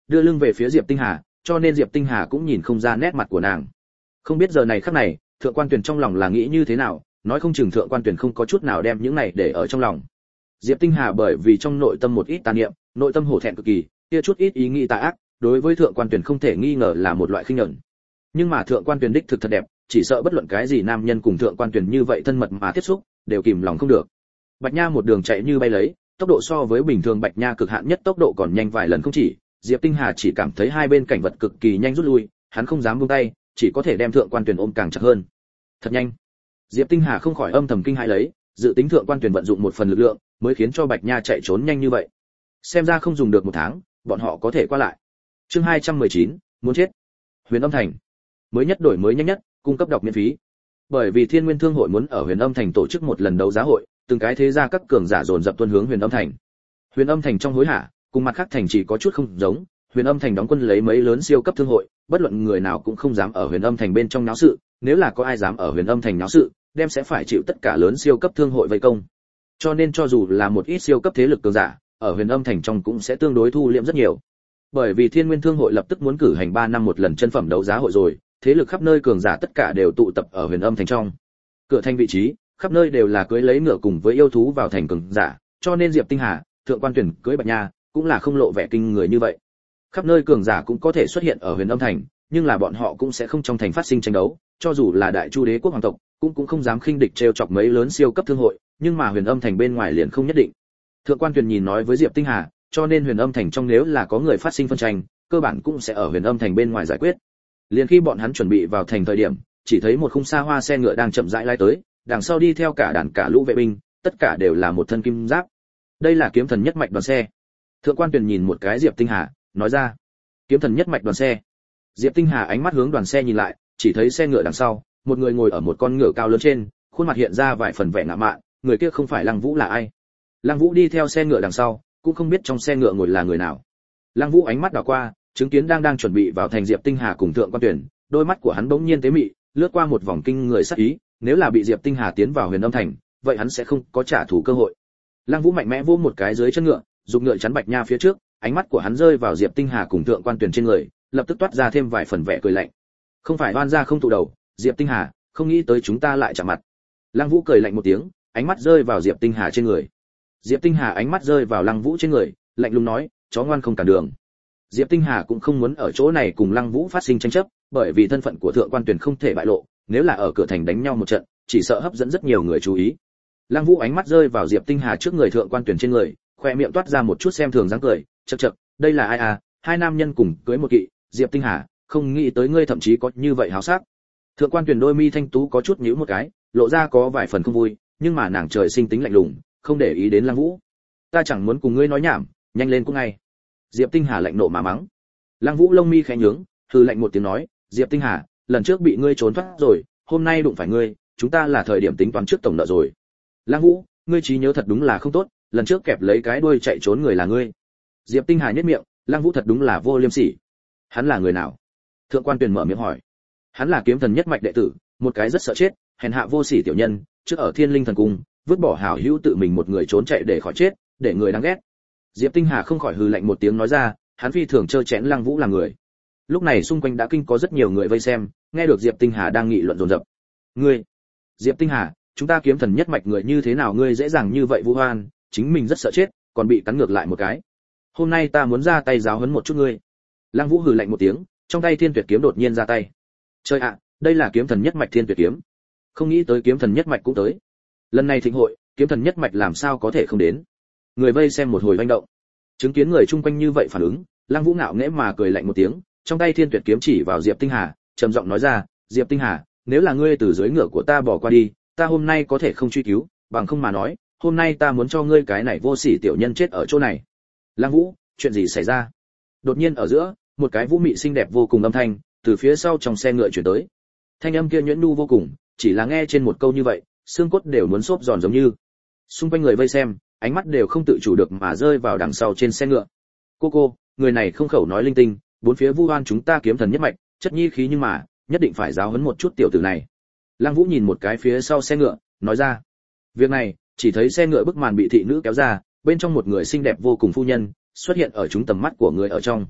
đưa lưng về phía Diệp Tinh Hà, cho nên Diệp Tinh Hà cũng nhìn không ra nét mặt của nàng. Không biết giờ này khắc này, Thượng Quan Tuyển trong lòng là nghĩ như thế nào, nói không chừng Thượng Quan Tuyển không có chút nào đem những này để ở trong lòng. Diệp Tinh Hà bởi vì trong nội tâm một ít tà niệm, nội tâm hổ thẹn cực kỳ, kia chút ít ý nghĩ tà ác, đối với Thượng Quan Tuyển không thể nghi ngờ là một loại khinh nhẫn. Nhưng mà Thượng Quan Tuyển đích thực thật đẹp, chỉ sợ bất luận cái gì nam nhân cùng Thượng Quan Tuyển như vậy thân mật mà tiếp xúc, đều kìm lòng không được. Bạch Nha một đường chạy như bay lấy, tốc độ so với bình thường Bạch Nha cực hạn nhất tốc độ còn nhanh vài lần không chỉ, Diệp Tinh Hà chỉ cảm thấy hai bên cảnh vật cực kỳ nhanh rút lui, hắn không dám buông tay, chỉ có thể đem Thượng Quan Tuyển ôm càng chặt hơn. Thật nhanh. Diệp Tinh Hà không khỏi âm thầm kinh hãi lấy, dự tính Thượng Quan Tuyển vận dụng một phần lực lượng, mới khiến cho Bạch Nha chạy trốn nhanh như vậy. Xem ra không dùng được một tháng, bọn họ có thể qua lại. Chương 219, muốn chết. Huyền Âm Thành. Mới nhất đổi mới nhanh nhất, cung cấp đọc miễn phí. Bởi vì Thiên Nguyên Thương hội muốn ở Huyền Âm Thành tổ chức một lần đấu giá hội, từng cái thế gia các cường giả dồn dập tuân hướng Huyền Âm Thành. Huyền Âm Thành trong hối hả, cùng mặt khác thành chỉ có chút không giống, Huyền Âm Thành đóng quân lấy mấy lớn siêu cấp thương hội, bất luận người nào cũng không dám ở Huyền Âm Thành bên trong náo sự, nếu là có ai dám ở Huyền Âm Thành náo sự, đem sẽ phải chịu tất cả lớn siêu cấp thương hội vây công. Cho nên cho dù là một ít siêu cấp thế lực cường giả, ở Huyền Âm Thành trong cũng sẽ tương đối thu liễm rất nhiều. Bởi vì Thiên Nguyên Thương hội lập tức muốn cử hành 3 năm một lần chân phẩm đấu giá hội rồi, thế lực khắp nơi cường giả tất cả đều tụ tập ở Huyền Âm Thành trong. Cửa thành vị trí, khắp nơi đều là cưỡi lấy ngựa cùng với yêu thú vào thành cường giả, cho nên Diệp Tinh Hà, Thượng Quan Tuyển cưỡi Bạch Nha, cũng là không lộ vẻ kinh người như vậy. Khắp nơi cường giả cũng có thể xuất hiện ở Huyền Âm Thành, nhưng là bọn họ cũng sẽ không trong thành phát sinh tranh đấu, cho dù là Đại Chu Đế quốc hoàng tộc, cũng không dám khinh địch trêu chọc mấy lớn siêu cấp thương hội, nhưng mà Huyền Âm Thành bên ngoài liền không nhất định. Thượng Quan Tuyển nhìn nói với Diệp Tinh Hà, cho nên Huyền Âm Thành trong nếu là có người phát sinh phân tranh, cơ bản cũng sẽ ở Huyền Âm Thành bên ngoài giải quyết. Liền khi bọn hắn chuẩn bị vào thành thời điểm, chỉ thấy một khung xa hoa xe ngựa đang chậm rãi lái tới, đằng sau đi theo cả đàn cả lũ vệ binh, tất cả đều là một thân kim giáp. Đây là Kiếm Thần nhất mạch đoàn xe. Thượng Quan Tuyển nhìn một cái Diệp Tinh Hà, nói ra: Kiếm Thần nhất mạch đoàn xe. Diệp Tinh Hà ánh mắt hướng đoàn xe nhìn lại, chỉ thấy xe ngựa đằng sau, một người ngồi ở một con ngựa cao lớn trên, khuôn mặt hiện ra vài phần vẻ ngạo mạn, người kia không phải Lăng Vũ là ai? Lăng Vũ đi theo xe ngựa đằng sau, cũng không biết trong xe ngựa ngồi là người nào. Lăng Vũ ánh mắt đảo qua, chứng kiến đang chuẩn bị vào thành Diệp Tinh Hà cùng Thượng Quan Tuyển, đôi mắt của hắn bỗng nhiên tế mị, lướt qua một vòng kinh người sắc ý, nếu là bị Diệp Tinh Hà tiến vào Huyền Âm Thành, vậy hắn sẽ không có trả thù cơ hội. Lăng Vũ mạnh mẽ vỗ một cái dưới chân ngựa, dùng ngựa chắn Bạch Nha phía trước, ánh mắt của hắn rơi vào Diệp Tinh Hà cùng Thượng Quan Tuyển trên người, lập tức toát ra thêm vài phần vẻ cười lạnh. Không phải oan gia không tụ đầu, Diệp Tinh Hà, không nghĩ tới chúng ta lại chạm mặt. Lăng Vũ cười lạnh một tiếng, ánh mắt rơi vào Diệp Tinh Hà trên người. Diệp Tinh Hà ánh mắt rơi vào Lăng Vũ trên người, lạnh lùng nói, chó ngoan không cản đường. Diệp Tinh Hà cũng không muốn ở chỗ này cùng Lăng Vũ phát sinh tranh chấp, bởi vì thân phận của Thượng Quan Tuyển không thể bại lộ, nếu là ở cửa thành đánh nhau một trận, chỉ sợ hấp dẫn rất nhiều người chú ý. Lăng Vũ ánh mắt rơi vào Diệp Tinh Hà trước người Thượng Quan Tuyển trên người, khoe miệng toát ra một chút xem thường dáng cười, chậc chậc, đây là ai à, hai nam nhân cùng cưới một kỵ, Diệp Tinh Hà, không nghĩ tới ngươi thậm chí có như vậy háo sắc. Thượng Quan Tuyển đôi mi thanh tú có chút nhíu một cái, lộ ra có vài phần không vui, nhưng mà nàng trời sinh tính lạnh lùng, không để ý đến Lăng Vũ. Ta chẳng muốn cùng ngươi nói nhảm, nhanh lên cũng ngay. Diệp Tinh Hà lạnh nộ mà mắng. Lăng Vũ lông mi khẽ nhướng, hừ lạnh một tiếng nói, Diệp Tinh Hà, lần trước bị ngươi trốn thoát rồi, hôm nay đụng phải ngươi, chúng ta là thời điểm tính toán trước tổng nợ rồi. Lăng Vũ, ngươi trí nhớ thật đúng là không tốt, lần trước kẹp lấy cái đuôi chạy trốn người là ngươi. Diệp Tinh Hà nhếch miệng, Lăng Vũ thật đúng là vô liêm sỉ. Hắn là người nào? Thượng Quan Tuyển mở miệng hỏi. Hắn là Kiếm Thần nhất mạch đệ tử, một cái rất sợ chết, hèn hạ vô sỉ tiểu nhân, trước ở Thiên Linh thần cung, vứt bỏ hảo hữu tự mình một người trốn chạy để khỏi chết, để người đáng ghét. Diệp Tinh Hà không khỏi hừ lạnh một tiếng nói ra, hắn phi thường trơ chẽn Lăng Vũ là người. Lúc này xung quanh đã kinh có rất nhiều người vây xem, nghe được Diệp Tinh Hà đang nghị luận dồn dập. Ngươi, Diệp Tinh Hà, chúng ta Kiếm Thần nhất mạch người như thế nào ngươi dễ dàng như vậy vu oan, chính mình rất sợ chết, còn bị cắn ngược lại một cái. Hôm nay ta muốn ra tay giáo huấn một chút ngươi. Lăng Vũ hừ lạnh một tiếng, trong tay Thiên Tuyệt kiếm đột nhiên ra tay. Trời ạ, đây là Kiếm Thần nhất mạch Thiên Tuyệt kiếm. Không nghĩ tới Kiếm Thần nhất mạch cũng tới. Lần này thịnh hội, Kiếm Thần nhất mạch làm sao có thể không đến. Người vây xem một hồi hoành động. Chứng kiến người chung quanh như vậy phản ứng, Lăng Vũ ngạo nghễ mà cười lạnh một tiếng, trong tay Thiên Tuyệt kiếm chỉ vào Diệp Tinh Hà, trầm giọng nói ra, Diệp Tinh Hà, nếu là ngươi từ dưới ngựa của ta bỏ qua đi, ta hôm nay có thể không truy cứu, bằng không mà nói, hôm nay ta muốn cho ngươi cái này vô sỉ tiểu nhân chết ở chỗ này. Lăng Vũ, chuyện gì xảy ra? Đột nhiên ở giữa, một cái vũ mị xinh đẹp vô cùng âm thanh từ phía sau trong xe ngựa chuyển tới. Thanh âm kia nhuyễn nhu vô cùng, chỉ là nghe trên một câu như vậy, xương cốt đều muốn xốp giòn giống như. Xung quanh người vây xem, ánh mắt đều không tự chủ được mà rơi vào đằng sau trên xe ngựa. Cô, người này không khẩu nói linh tinh, bốn phía vu oan chúng ta Kiếm Thần nhất mạch, chất nhi khí nhưng mà, nhất định phải giáo huấn một chút tiểu tử này. Lăng Vũ nhìn một cái phía sau xe ngựa, nói ra. Việc này, chỉ thấy xe ngựa bức màn bị thị nữ kéo ra, bên trong một người xinh đẹp vô cùng phu nhân xuất hiện ở chúng tầm mắt của người ở trong.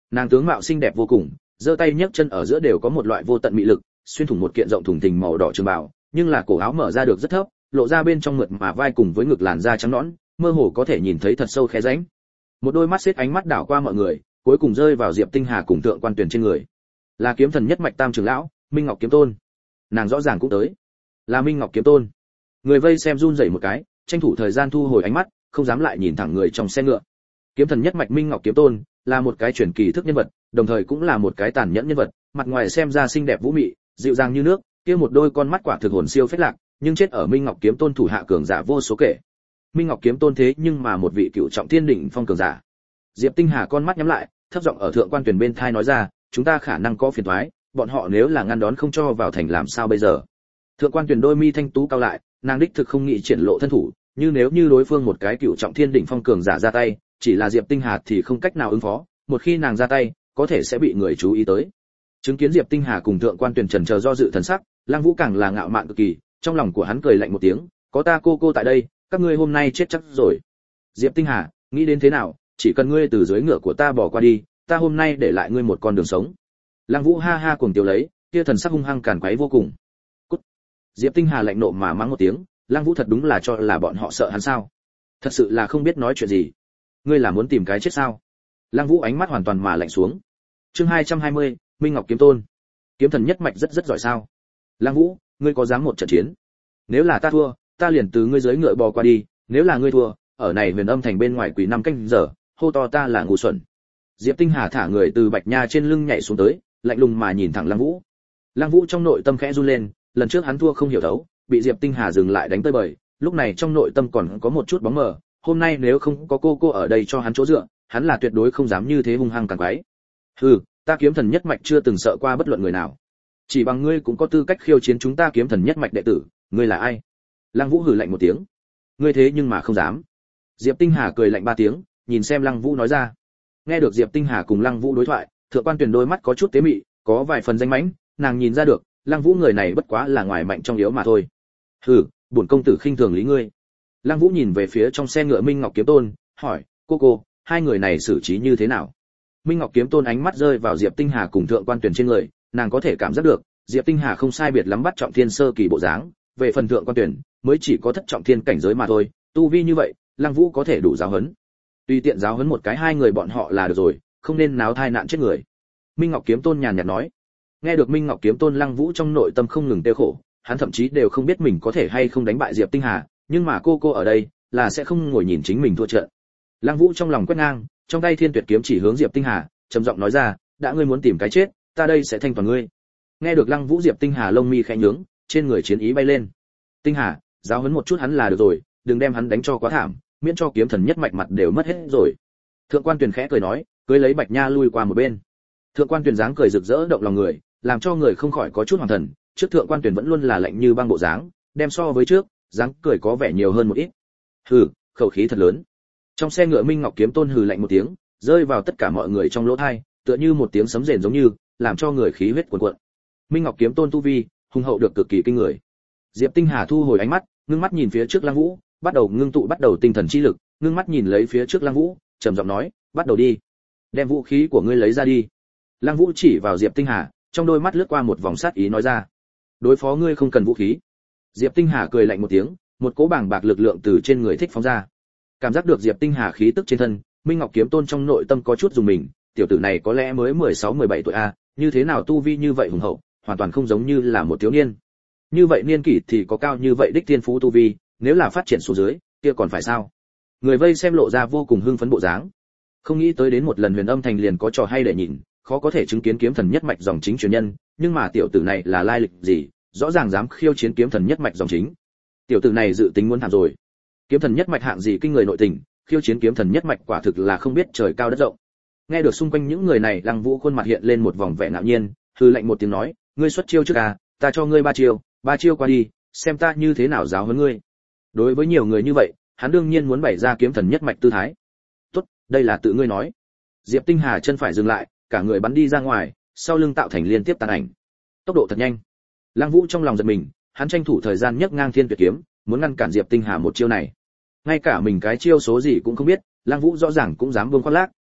Nàng tướng mạo xinh đẹp vô cùng, giơ tay nhấc chân ở giữa đều có một loại vô tận mị lực, xuyên thủng một kiện rộng thùng thình màu đỏ trường bào, nhưng là cổ áo mở ra được rất thấp, lộ ra bên trong mượt mà vai cùng với ngực làn da trắng nõn, mơ hồ có thể nhìn thấy thật sâu khe rãnh. Một đôi mắt xếp ánh mắt đảo qua mọi người, cuối cùng rơi vào Diệp Tinh Hà cùng Thượng Quan Tuyển trên người. Là kiếm thần nhất mạch Tam trưởng lão, Minh Ngọc kiếm tôn. Nàng rõ ràng cũng tới. Là Minh Ngọc kiếm tôn. Người vây xem run rẩy một cái, tranh thủ thời gian thu hồi ánh mắt, không dám lại nhìn thẳng người trong xe ngựa. Kiếm thần nhất mạch Minh Ngọc kiếm tôn là một cái truyền kỳ thức nhân vật, đồng thời cũng là một cái tàn nhẫn nhân vật, mặt ngoài xem ra xinh đẹp vũ mị, dịu dàng như nước, kia một đôi con mắt quả thực hồn siêu phách lạc, nhưng chết ở Minh Ngọc kiếm tôn thủ hạ cường giả vô số kể. Minh Ngọc kiếm tôn thế nhưng mà một vị cựu trọng thiên đỉnh phong cường giả. Diệp Tinh Hà con mắt nhắm lại, thấp giọng ở Thượng Quan Tuyển bên tai nói ra, chúng ta khả năng có phiền toái, bọn họ nếu là ngăn đón không cho vào thành làm sao bây giờ? Thượng Quan Tuyển đôi mi thanh tú cao lại, nàng đích thực không nghĩ triển lộ thân thủ, như nếu như đối phương một cái cựu trọng thiên đỉnh phong cường giả ra tay, chỉ là Diệp Tinh Hà thì không cách nào ứng phó, một khi nàng ra tay, có thể sẽ bị người chú ý tới. Chứng kiến Diệp Tinh Hà cùng Thượng Quan Tuyển chần chờ do dự thần sắc, Lăng Vũ càng là ngạo mạn cực kỳ, trong lòng của hắn cười lạnh một tiếng, có ta cô tại đây, các ngươi hôm nay chết chắc rồi. Diệp Tinh Hà, nghĩ đến thế nào, chỉ cần ngươi từ dưới ngựa của ta bỏ qua đi, ta hôm nay để lại ngươi một con đường sống. Lăng Vũ ha ha cuồng tiêu lấy, kia thần sắc hung hăng càn quấy vô cùng. Cút. Diệp Tinh Hà lạnh nộ mà mắng một tiếng, Lăng Vũ thật đúng là cho là bọn họ sợ hắn sao? Thật sự là không biết nói chuyện gì. Ngươi là muốn tìm cái chết sao? Lăng Vũ ánh mắt hoàn toàn mà lạnh xuống. Chương 220, Minh Ngọc kiếm tôn. Kiếm thần nhất mạch rất giỏi sao? Lăng Vũ, ngươi có dám một trận chiến? Nếu là ta thua, ta liền từ ngươi dưới ngựa bò qua đi, nếu là ngươi thua, ở này Huyền Âm thành bên ngoài quỷ 5 canh giờ, hô to ta là ngu xuẩn. Diệp Tinh Hà thả người từ Bạch Nha trên lưng nhảy xuống tới, lạnh lùng mà nhìn thẳng Lăng Vũ. Lăng Vũ trong nội tâm khẽ run lên, lần trước hắn thua không hiểu thấu, bị Diệp Tinh Hà dừng lại đánh tới bời, lúc này trong nội tâm còn có một chút bóng mờ, hôm nay nếu không có cô ở đây cho hắn chỗ dựa, hắn là tuyệt đối không dám như thế hung hăng càng quái. Hừ, ta kiếm thần nhất mạch chưa từng sợ qua bất luận người nào. Chỉ bằng ngươi cũng có tư cách khiêu chiến chúng ta kiếm thần nhất mạch đệ tử, ngươi là ai? Lăng Vũ hừ lạnh một tiếng. Ngươi thế nhưng mà không dám. Diệp Tinh Hà cười lạnh 3 tiếng, nhìn xem Lăng Vũ nói ra. Nghe được Diệp Tinh Hà cùng Lăng Vũ đối thoại, Thượng Quan Tuyển đôi mắt có chút tế mị, có vài phần danh mãnh, nàng nhìn ra được, Lăng Vũ người này bất quá là ngoài mạnh trong yếu mà thôi. Hừ, bổn công tử khinh thường lý ngươi. Lăng Vũ nhìn về phía trong xe ngựa Minh Ngọc kiếm tôn, hỏi, cô, hai người này xử trí như thế nào? Minh Ngọc kiếm tôn ánh mắt rơi vào Diệp Tinh Hà cùng Thượng Quan Tuyển trên người, nàng có thể cảm giác được, Diệp Tinh Hà không sai biệt lắm bắt trọng thiên sơ kỳ bộ dáng, về phần Thượng Quan Tuyển, mới chỉ có thất trọng thiên cảnh giới mà thôi, tu vi như vậy, Lăng Vũ có thể đủ giáo huấn. Tùy tiện giáo huấn một cái hai người bọn họ là được rồi, không nên náo thai nạn chết người. Minh Ngọc kiếm tôn nhàn nhạt nói. Nghe được Minh Ngọc kiếm tôn, Lăng Vũ trong nội tâm không ngừng tiêu khổ, hắn thậm chí đều không biết mình có thể hay không đánh bại Diệp Tinh Hà, nhưng mà cô ở đây, là sẽ không ngồi nhìn chính mình thua trận. Lăng Vũ trong lòng quét ngang, trong tay Thiên Tuyệt kiếm chỉ hướng Diệp Tinh Hà, trầm giọng nói ra, đã ngươi muốn tìm cái chết, ta đây sẽ thanh toàn ngươi. Nghe được Lăng Vũ, Diệp Tinh Hà lông mi khẽ nhướng, trên người chiến ý bay lên. Tinh Hà, giáo huấn một chút hắn là được rồi, đừng đem hắn đánh cho quá thảm, miễn cho kiếm thần nhất mạch mặt đều mất hết rồi. Thượng Quan Tuyển khẽ cười nói, cưới lấy Bạch Nha lui qua một bên. Thượng Quan Tuyển dáng cười rực rỡ động lòng người, làm cho người không khỏi có chút hoàng thần, trước Thượng Quan Tuyển vẫn luôn là lạnh như băng bộ dáng, đem so với trước, dáng cười có vẻ nhiều hơn một ít. Hừ, khẩu khí thật lớn. Trong xe ngựa Minh Ngọc kiếm tôn hừ lạnh một tiếng, rơi vào tất cả mọi người trong lỗ tai, tựa như một tiếng sấm rền giống như, làm cho người khí huyết cuồn cuộn. Minh Ngọc kiếm tôn tu vi, hùng hậu được cực kỳ kinh người. Diệp Tinh Hà thu hồi ánh mắt, ngưng mắt nhìn phía trước Lăng Vũ, bắt đầu ngưng tụ bắt đầu tinh thần chi lực, ngưng mắt nhìn lấy phía trước Lăng Vũ, trầm giọng nói, bắt đầu đi, đem vũ khí của ngươi lấy ra đi. Lăng Vũ chỉ vào Diệp Tinh Hà, trong đôi mắt lướt qua một vòng sát ý nói ra, đối phó ngươi không cần vũ khí. Diệp Tinh Hà cười lạnh một tiếng, một cỗ bàng bạc lực lượng từ trên người thích phóng ra. Cảm giác được Diệp Tinh Hà khí tức trên thân, Minh Ngọc kiếm tôn trong nội tâm có chút dùng mình, tiểu tử này có lẽ mới 16-17 tuổi a, như thế nào tu vi như vậy hùng hậu, hoàn toàn không giống như là một thiếu niên. Như vậy niên kỷ thì có cao như vậy đích thiên phú tu vi, nếu là phát triển xuống dưới, kia còn phải sao? Người vây xem lộ ra vô cùng hưng phấn bộ dáng. Không nghĩ tới đến một lần Huyền Âm thành liền có trò hay để nhìn, khó có thể chứng kiến kiếm thần nhất mạch dòng chính truyền nhân, nhưng mà tiểu tử này là lai lịch gì, rõ ràng dám khiêu chiến kiếm thần nhất mạch dòng chính. Tiểu tử này dự tính muốn thảm rồi. Kiếm thần nhất mạch hạng gì kinh người nội tình, khiêu chiến kiếm thần nhất mạch quả thực là không biết trời cao đất rộng. Nghe được xung quanh những người này, Lăng Vũ khuôn mặt hiện lên một vòng vẻ ngạo nhiên, hừ lạnh một tiếng nói, ngươi xuất chiêu trước à, ta cho ngươi 3 chiêu qua đi, xem ta như thế nào giáo huấn ngươi. Đối với nhiều người như vậy, hắn đương nhiên muốn bày ra kiếm thần nhất mạch tư thái. Tốt, đây là tự ngươi nói. Diệp Tinh Hà chân phải dừng lại, cả người bắn đi ra ngoài, sau lưng tạo thành liên tiếp tàn ảnh. Tốc độ thật nhanh. Lăng Vũ trong lòng giật mình, hắn tranh thủ thời gian nhấc ngang Thiên Tuyệt kiếm, muốn ngăn cản Diệp Tinh Hà một chiêu này. Ngay cả mình cái chiêu số gì cũng không biết, Lăng Vũ rõ ràng cũng dám buông khoác lác.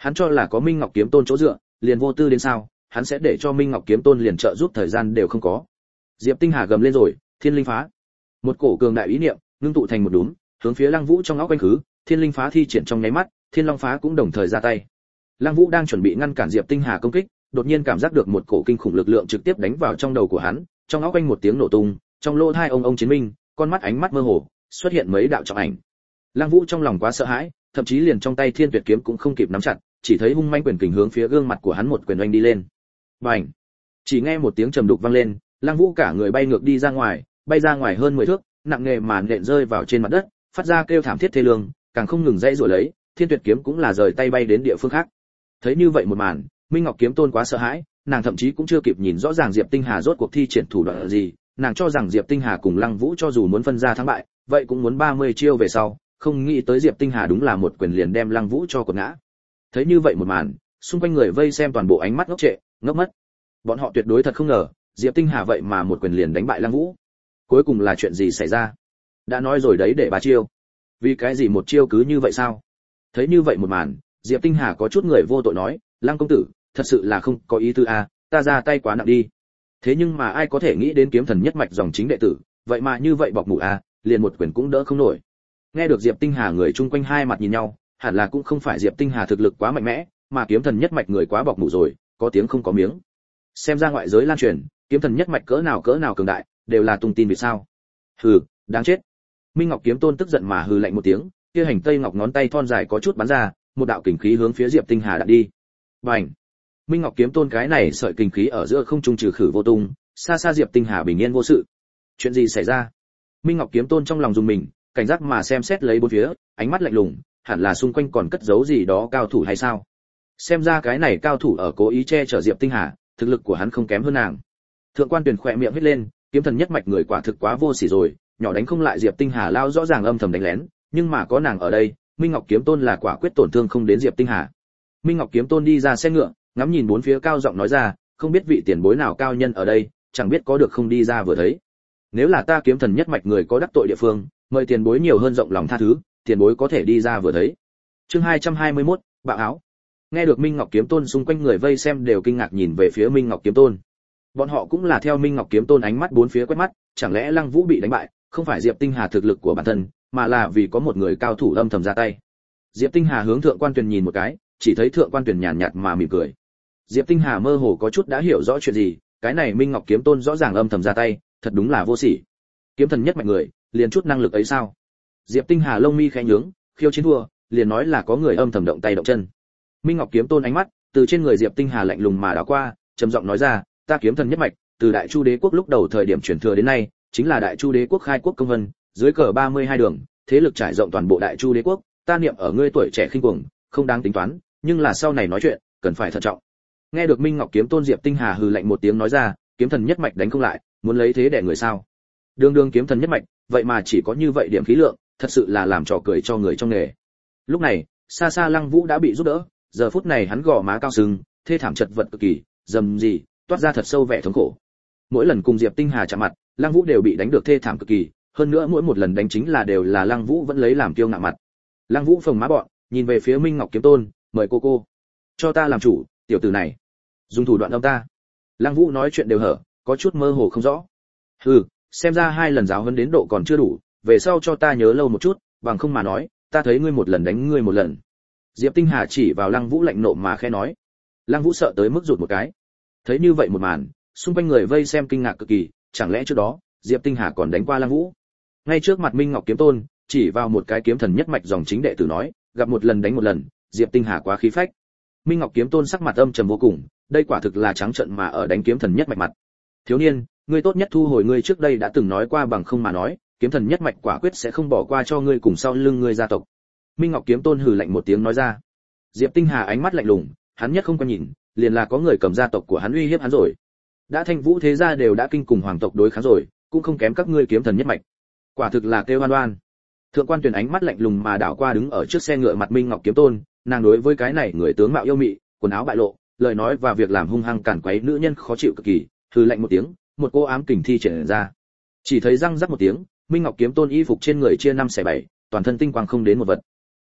Hắn cho là có Minh Ngọc Kiếm Tôn chỗ dựa, liền vô tư đến sao, hắn sẽ để cho Minh Ngọc Kiếm Tôn liền trợ giúp thời gian đều không có. Diệp Tinh Hà gầm lên rồi, Thiên Linh Phá. Một cổ cường đại ý niệm, ngưng tụ thành một đúm, hướng phía Lăng Vũ trong óc quanh khứ, Thiên Linh Phá thi triển trong nháy mắt, Thiên Long Phá cũng đồng thời ra tay. Lăng Vũ đang chuẩn bị ngăn cản Diệp Tinh Hà công kích, đột nhiên cảm giác được một cổ kinh khủng lực lượng trực tiếp đánh vào trong đầu của hắn, trong óc quanh một tiếng nổ tung, trong lỗ tai ông chiến minh, con mắt ánh mắt mơ hồ, xuất hiện mấy đạo trọng ảnh. Lăng Vũ trong lòng quá sợ hãi, thậm chí liền trong tay Thiên Tuyệt kiếm cũng không kịp nắm chặt, chỉ thấy hung manh quyền kình hướng phía gương mặt của hắn một quyền oanh đi lên. Bành! Chỉ nghe một tiếng trầm đục vang lên, Lăng Vũ cả người bay ngược đi ra ngoài, bay ra ngoài hơn 10 thước, nặng nề mà nện rơi vào trên mặt đất, phát ra kêu thảm thiết thê lương, càng không ngừng dãy giụa lấy, Thiên Tuyệt kiếm cũng là rời tay bay đến địa phương khác. Thấy như vậy một màn, Minh Ngọc Kiếm Tôn quá sợ hãi, nàng thậm chí cũng chưa kịp nhìn rõ ràng Diệp Tinh Hà rốt cuộc thi triển thủ đoạn gì, nàng cho rằng Diệp Tinh Hà cùng Lăng Vũ cho dù muốn phân ra thắng bại, vậy cũng muốn 30 chiêu về sau, không nghĩ tới Diệp Tinh Hà đúng là một quyền liền đem Lăng Vũ cho quật ngã. Thấy như vậy một màn, xung quanh người vây xem toàn bộ ánh mắt ngốc trệ, ngốc mất. Bọn họ tuyệt đối thật không ngờ, Diệp Tinh Hà vậy mà một quyền liền đánh bại Lăng Vũ. Cuối cùng là chuyện gì xảy ra? Đã nói rồi đấy để 3 chiêu. Vì cái gì một chiêu cứ như vậy sao? Thấy như vậy một màn, Diệp Tinh Hà có chút người vô tội nói, Lăng công tử, thật sự là không có ý tư a, ta ra tay quá nặng đi. Thế nhưng mà ai có thể nghĩ đến kiếm thần nhất mạch dòng chính đệ tử, vậy mà như vậy bọc mủ a, liền một quyền cũng đỡ không nổi. Nghe được Diệp Tinh Hà người chung quanh hai mặt nhìn nhau, hẳn là cũng không phải Diệp Tinh Hà thực lực quá mạnh mẽ, mà kiếm thần nhất mạch người quá bọc mủ rồi, có tiếng không có miếng. Xem ra ngoại giới lan truyền, kiếm thần nhất mạch cỡ nào cường đại, đều là tung tin vì sao? Hừ, đáng chết. Minh Ngọc Kiếm Tôn tức giận mà hừ lạnh một tiếng, kia hành tây ngọc ngón tay thon dài có chút bắn ra, một đạo kình khí hướng phía Diệp Tinh Hà đặt đi. Bành! Minh Ngọc Kiếm Tôn cái này sợi kình khí ở giữa không trung trừ khử vô tung, xa xa Diệp Tinh Hà bình yên vô sự. Chuyện gì xảy ra? Minh Ngọc Kiếm Tôn trong lòng rùng mình, cảnh giác mà xem xét lấy bốn phía, ánh mắt lạnh lùng, hẳn là xung quanh còn cất giấu gì đó cao thủ hay sao? Xem ra cái này cao thủ ở cố ý che chở Diệp Tinh Hà, thực lực của hắn không kém hơn nàng. Thượng Quan Tuyền khỏe miệng hít lên, kiếm thần nhất mạch người quả thực quá vô sỉ rồi, nhỏ đánh không lại Diệp Tinh Hà lao rõ ràng âm thầm đánh lén, nhưng mà có nàng ở đây, Minh Ngọc Kiếm Tôn là quả quyết tổn thương không đến Diệp Tinh Hà. Minh Ngọc Kiếm Tôn đi ra xe ngựa, ngắm nhìn bốn phía cao giọng nói ra, không biết vị tiền bối nào cao nhân ở đây, chẳng biết có được không đi ra vừa thấy. Nếu là ta kiếm thần nhất mạch người có đắc tội địa phương, mời tiền bối nhiều hơn rộng lòng tha thứ, tiền bối có thể đi ra vừa thấy. Chương 221, bạo áo. Nghe được Minh Ngọc Kiếm Tôn, xung quanh người vây xem đều kinh ngạc nhìn về phía Minh Ngọc Kiếm Tôn. Bọn họ cũng là theo Minh Ngọc Kiếm Tôn ánh mắt bốn phía quét mắt, chẳng lẽ Lăng Vũ bị đánh bại, không phải Diệp Tinh Hà thực lực của bản thân, mà là vì có một người cao thủ âm thầm ra tay. Diệp Tinh Hà hướng Thượng Quan Tuyền nhìn một cái, chỉ thấy Thượng Quan Tuyền nhàn nhạt mà mỉm cười. Diệp Tinh Hà mơ hồ có chút đã hiểu rõ chuyện gì, cái này Minh Ngọc Kiếm Tôn rõ ràng âm thầm ra tay, thật đúng là vô sỉ. Kiếm thần nhất mạch người, liền chút năng lực ấy sao? Diệp Tinh Hà lông mi khẽ nhướng, khiêu chiến thua, liền nói là có người âm thầm động tay động chân. Minh Ngọc Kiếm Tôn ánh mắt từ trên người Diệp Tinh Hà lạnh lùng mà đảo qua, trầm giọng nói ra, ta kiếm thần nhất mạch, từ Đại Chu Đế quốc lúc đầu thời điểm truyền thừa đến nay, chính là Đại Chu Đế quốc khai quốc công vân, dưới cờ 32 đường, thế lực trải rộng toàn bộ Đại Chu Đế quốc, ta niệm ở ngươi tuổi trẻ khinh cuồng, không đáng tính toán, nhưng là sau này nói chuyện, cần phải thận trọng. Nghe được Minh Ngọc Kiếm Tôn, Diệp Tinh Hà hừ lạnh một tiếng nói ra, kiếm thần nhất mạch đánh không lại, muốn lấy thế đè người sao? Đường kiếm thần nhất mạch, vậy mà chỉ có như vậy điểm khí lượng, thật sự là làm trò cười cho người trong nghề. Lúc này, xa xa Lăng Vũ đã bị giúp đỡ, giờ phút này hắn gò má cao sưng, thê thảm chật vật cực kỳ, dầm gì, toát ra thật sâu vẻ thống khổ. Mỗi lần cùng Diệp Tinh Hà chạm mặt, Lăng Vũ đều bị đánh được thê thảm cực kỳ, hơn nữa mỗi một lần đánh chính là đều là Lăng Vũ vẫn lấy làm kiêu ngạo mặt. Lăng Vũ phồng má bọn, nhìn về phía Minh Ngọc Kiếm Tôn, mời cô cho ta làm chủ, tiểu tử này dùng thủ đoạn âm ta. Lăng Vũ nói chuyện đều hở, có chút mơ hồ không rõ. Hừ, xem ra 2 lần giáo huấn đến độ còn chưa đủ, về sau cho ta nhớ lâu một chút, bằng không mà nói, ta thấy ngươi một lần đánh ngươi một lần. Diệp Tinh Hà chỉ vào Lăng Vũ lạnh nộ mà khẽ nói. Lăng Vũ sợ tới mức rụt một cái. Thấy như vậy một màn, xung quanh người vây xem kinh ngạc cực kỳ, chẳng lẽ trước đó Diệp Tinh Hà còn đánh qua Lăng Vũ? Ngay trước mặt Minh Ngọc Kiếm Tôn, chỉ vào một cái kiếm thần nhất mạch dòng chính đệ tử nói, gặp một lần đánh một lần, Diệp Tinh Hà quá khí phách. Minh Ngọc Kiếm Tôn sắc mặt âm trầm vô cùng, đây quả thực là trắng trợn mà ở đánh kiếm thần nhất mạch mặt. Thiếu niên, ngươi tốt nhất thu hồi ngươi trước đây đã từng nói qua, bằng không mà nói, kiếm thần nhất mạch quả quyết sẽ không bỏ qua cho ngươi cùng sau lưng ngươi gia tộc. Minh Ngọc Kiếm Tôn hừ lạnh một tiếng nói ra. Diệp Tinh Hà ánh mắt lạnh lùng, hắn nhất không có nhìn, liền là có người cầm gia tộc của hắn uy hiếp hắn rồi. Đã Thanh Vũ thế gia đều đã kinh cùng hoàng tộc đối kháng rồi, cũng không kém các ngươi kiếm thần nhất mạch. Quả thực là kêu oan oan. Thượng Quan Tuyền ánh mắt lạnh lùng mà đảo qua đứng ở trước xe ngựa mặt Minh Ngọc Kiếm Tôn, nàng đối với cái này người tướng mạo yêu mị, quần áo bại lộ, lời nói và việc làm hung hăng cản quấy nữ nhân khó chịu cực kỳ, hừ lạnh một tiếng, một cô ám kình thi triển ra. Chỉ thấy răng rắc một tiếng, Minh Ngọc Kiếm Tôn y phục trên người chia 5 xẻ 7, toàn thân tinh quang không đến một vật.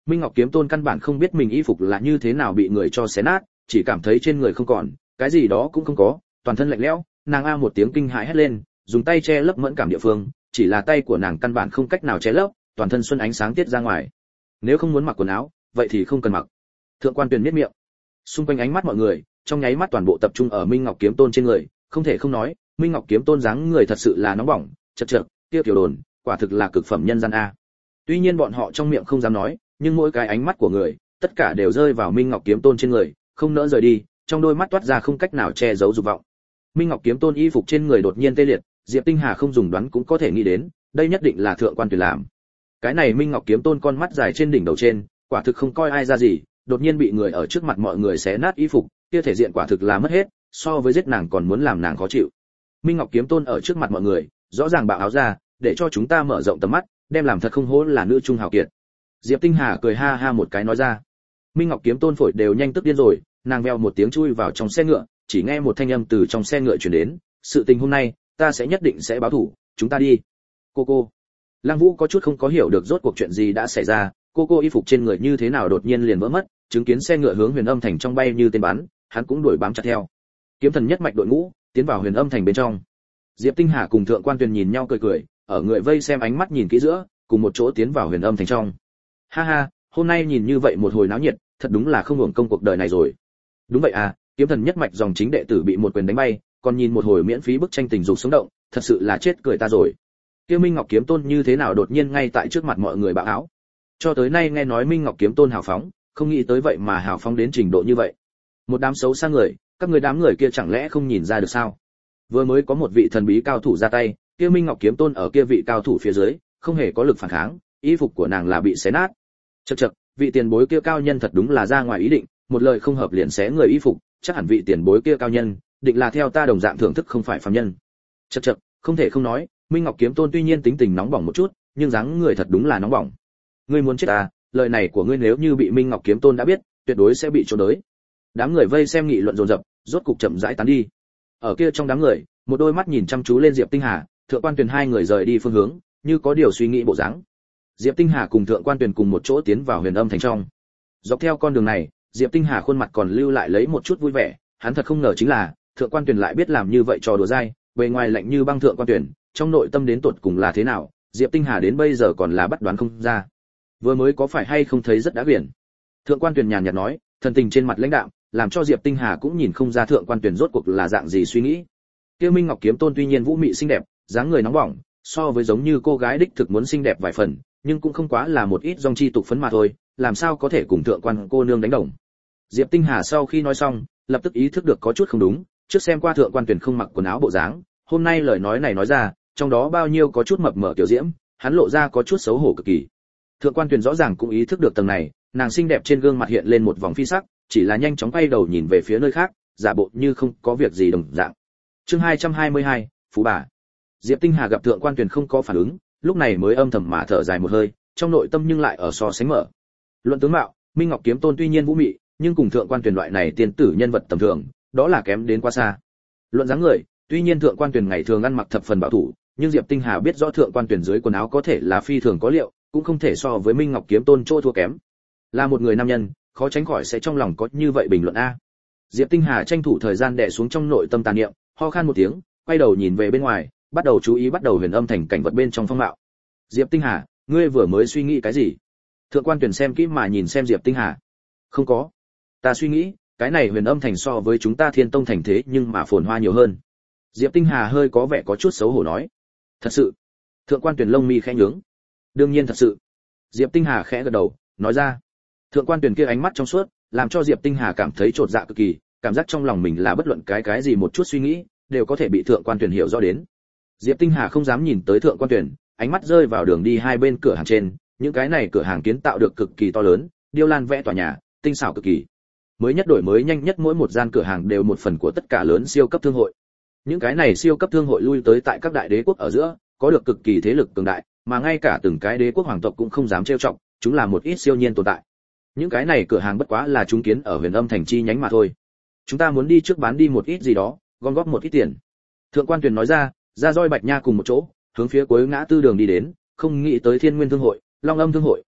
Minh Ngọc Kiếm Tôn căn bản không biết mình y phục là như thế nào bị người cho xé nát, chỉ cảm thấy trên người không còn, cái gì đó cũng không có, toàn thân lạnh lẽo, nàng a một tiếng kinh hãi hét lên, dùng tay che lấp mẫn cảm địa phương, chỉ là tay của nàng căn bản không cách nào che lấp, toàn thân xuân ánh sáng tiết ra ngoài. Nếu không muốn mặc quần áo, vậy thì không cần mặc. Thượng Quan Tuyền nhếch miệng. Xung quanh ánh mắt mọi người, trong nháy mắt toàn bộ tập trung ở Minh Ngọc Kiếm Tôn trên người, không thể không nói, Minh Ngọc Kiếm Tôn dáng người thật sự là nóng bỏng, chật chật, kia tiểu đồn, quả thực là cực phẩm nhân gian a. Tuy nhiên bọn họ trong miệng không dám nói, nhưng mỗi cái ánh mắt của người, tất cả đều rơi vào Minh Ngọc Kiếm Tôn trên người, không nỡ rời đi, trong đôi mắt toát ra không cách nào che giấu dục vọng. Minh Ngọc Kiếm Tôn y phục trên người đột nhiên tê liệt, Diệp Tinh Hà không dùng đoán cũng có thể nghĩ đến, đây nhất định là Thượng Quan Tuyền làm. Cái này Minh Ngọc Kiếm Tôn con mắt dài trên đỉnh đầu trên, quả thực không coi ai ra gì, đột nhiên bị người ở trước mặt mọi người xé nát y phục, kia thể diện quả thực là mất hết, so với giết nàng còn muốn làm nàng khó chịu. Minh Ngọc Kiếm Tôn ở trước mặt mọi người, rõ ràng bạo áo ra, để cho chúng ta mở rộng tầm mắt, đem làm thật không hổ là nữ trung hào kiệt. Diệp Tinh Hà cười ha ha một cái nói ra. Minh Ngọc Kiếm Tôn phổi đều nhanh tức điên rồi, nàng veo một tiếng chui vào trong xe ngựa, chỉ nghe một thanh âm từ trong xe ngựa truyền đến, sự tình hôm nay, ta sẽ nhất định sẽ báo thủ, chúng ta đi. Cô. Lăng Vũ có chút không có hiểu được rốt cuộc chuyện gì đã xảy ra, cô y phục trên người như thế nào đột nhiên liền vỡ mất, chứng kiến xe ngựa hướng Huyền Âm Thành trong bay như tên bắn, hắn cũng đuổi bám chặt theo. Kiếm thần nhất mạch đội ngũ tiến vào Huyền Âm Thành bên trong. Diệp Tinh Hà cùng Thượng Quan Tuyền nhìn nhau cười cười, ở người vây xem ánh mắt nhìn kỹ giữa, cùng một chỗ tiến vào Huyền Âm Thành trong. Ha ha, hôm nay nhìn như vậy một hồi náo nhiệt, thật đúng là không hưởng công cuộc đời này rồi. Đúng vậy à, kiếm thần nhất mạch dòng chính đệ tử bị một quyền đánh bay, còn nhìn một hồi miễn phí bức tranh tình dục sống động, thật sự là chết cười ta rồi. Kia Minh Ngọc Kiếm Tôn như thế nào đột nhiên ngay tại trước mặt mọi người bạo áo. Cho tới nay nghe nói Minh Ngọc Kiếm Tôn hào phóng, không nghĩ tới vậy mà hào phóng đến trình độ như vậy. Một đám xấu xa người, các người đám người kia chẳng lẽ không nhìn ra được sao? Vừa mới có một vị thần bí cao thủ ra tay, kia Minh Ngọc Kiếm Tôn ở kia vị cao thủ phía dưới, không hề có lực phản kháng, y phục của nàng là bị xé nát. Chậc chậc, vị tiền bối kia cao nhân thật đúng là ra ngoài ý định, một lời không hợp liền xé người y phục, chắc hẳn vị tiền bối kia cao nhân, định là theo ta đồng dạng thưởng thức không phải phàm nhân. Chậc chậc, không thể không nói, Minh Ngọc Kiếm Tôn tuy nhiên tính tình nóng bỏng một chút, nhưng dáng người thật đúng là nóng bỏng. Ngươi muốn chết à, lời này của ngươi nếu như bị Minh Ngọc Kiếm Tôn đã biết, tuyệt đối sẽ bị trốn đới. Đám người vây xem nghị luận dồn dập, rốt cục chậm rãi tán đi. Ở kia trong đám người, một đôi mắt nhìn chăm chú lên Diệp Tinh Hà, Thượng Quan Tuyền hai người rời đi phương hướng, như có điều suy nghĩ bộ dáng. Diệp Tinh Hà cùng Thượng Quan Tuyền cùng một chỗ tiến vào Huyền Âm Thành trong. Dọc theo con đường này, Diệp Tinh Hà khuôn mặt còn lưu lại lấy một chút vui vẻ, hắn thật không ngờ chính là Thượng Quan Tuyền lại biết làm như vậy trò đùa dai, bề ngoài lạnh như băng Thượng Quan Tuyền, trong nội tâm đến tột cùng là thế nào, Diệp Tinh Hà đến bây giờ còn là bắt đoán không ra. Vừa mới có phải hay không thấy rất đã quyển. Thượng Quan Tuyền nhàn nhạt nói, thần tình trên mặt lãnh đạm, làm cho Diệp Tinh Hà cũng nhìn không ra Thượng Quan Tuyền rốt cuộc là dạng gì suy nghĩ. Kia Minh Ngọc Kiếm Tôn tuy nhiên vũ mị xinh đẹp, dáng người nóng bỏng, so với giống như cô gái đích thực muốn xinh đẹp vài phần, nhưng cũng không quá là một ít dòng chi tục phấn mà thôi, làm sao có thể cùng Thượng Quan cô nương đánh đồng. Diệp Tinh Hà sau khi nói xong, lập tức ý thức được có chút không đúng, trước xem qua Thượng Quan Tuyền không mặc quần áo bộ dáng, hôm nay lời nói này nói ra, trong đó bao nhiêu có chút mập mờ tiểu diễm, hắn lộ ra có chút xấu hổ cực kỳ. Thượng Quan Tuyền rõ ràng cũng ý thức được tầng này, nàng xinh đẹp trên gương mặt hiện lên một vòng phi sắc, chỉ là nhanh chóng quay đầu nhìn về phía nơi khác, giả bộ như không có việc gì đồng dạng. Chương 222, phú bà. Diệp Tinh Hà gặp Thượng Quan Tuyền không có phản ứng, lúc này mới âm thầm mà thở dài một hơi, trong nội tâm nhưng lại ở so sánh mở. Luận tướng mạo, Minh Ngọc Kiếm Tôn tuy nhiên vũ mị, nhưng cùng Thượng Quan Tuyền loại này tiên tử nhân vật tầm thường, đó là kém đến quá xa. Luận dáng người, tuy nhiên Thượng Quan Tuyền ngày thường ăn mặc thập phần bảo thủ, nhưng Diệp Tinh Hà biết rõ Thượng Quan Tuyền dưới quần áo có thể là phi thường có liệu, cũng không thể so với Minh Ngọc Kiếm Tôn chỗ thua kém. Là một người nam nhân, khó tránh khỏi sẽ trong lòng có như vậy bình luận a. Diệp Tinh Hà tranh thủ thời gian đè xuống trong nội tâm tàn niệm, ho khan một tiếng, quay đầu nhìn về bên ngoài, bắt đầu chú ý bắt đầu Huyền Âm Thành cảnh vật bên trong phong mạo. Diệp Tinh Hà, ngươi vừa mới suy nghĩ cái gì? Thượng Quan Tuyền xem kỹ mà nhìn xem Diệp Tinh Hà. Không có. Ta suy nghĩ, cái này Huyền Âm Thành so với chúng ta Thiên Tông thành thế nhưng mà phồn hoa nhiều hơn. Diệp Tinh Hà hơi có vẻ có chút xấu hổ nói. Thật sự? Thượng Quan Tuyền lông mi khẽ nhướng. Đương nhiên thật sự. Diệp Tinh Hà khẽ gật đầu, nói ra. Thượng Quan Tuyền kia ánh mắt trong suốt, làm cho Diệp Tinh Hà cảm thấy chột dạ cực kỳ, cảm giác trong lòng mình là bất luận cái gì một chút suy nghĩ, đều có thể bị Thượng Quan Tuyền hiểu rõ đến. Diệp Tinh Hà không dám nhìn tới Thượng Quan Tuyền, ánh mắt rơi vào đường đi hai bên cửa hàng trên, những cái này cửa hàng kiến tạo được cực kỳ to lớn, điêu lan vẽ tòa nhà, tinh xảo cực kỳ. Mới nhất đổi mới nhanh nhất, mỗi một gian cửa hàng đều một phần của tất cả lớn siêu cấp thương hội. Những cái này siêu cấp thương hội lui tới tại các đại đế quốc ở giữa, có được cực kỳ thế lực cường đại, mà ngay cả từng cái đế quốc hoàng tộc cũng không dám trêu chọc, chúng là một ít siêu nhiên tồn tại. Những cái này cửa hàng bất quá là chúng kiến ở Huyền Âm Thành chi nhánh mà thôi. Chúng ta muốn đi trước bán đi một ít gì đó, gom góp một ít tiền. Thượng Quan Tuyền nói ra, ra roi Bạch Nha cùng một chỗ, hướng phía cuối ngã tư đường đi đến, không nghĩ tới Thiên Nguyên thương hội, Long Âm thương hội,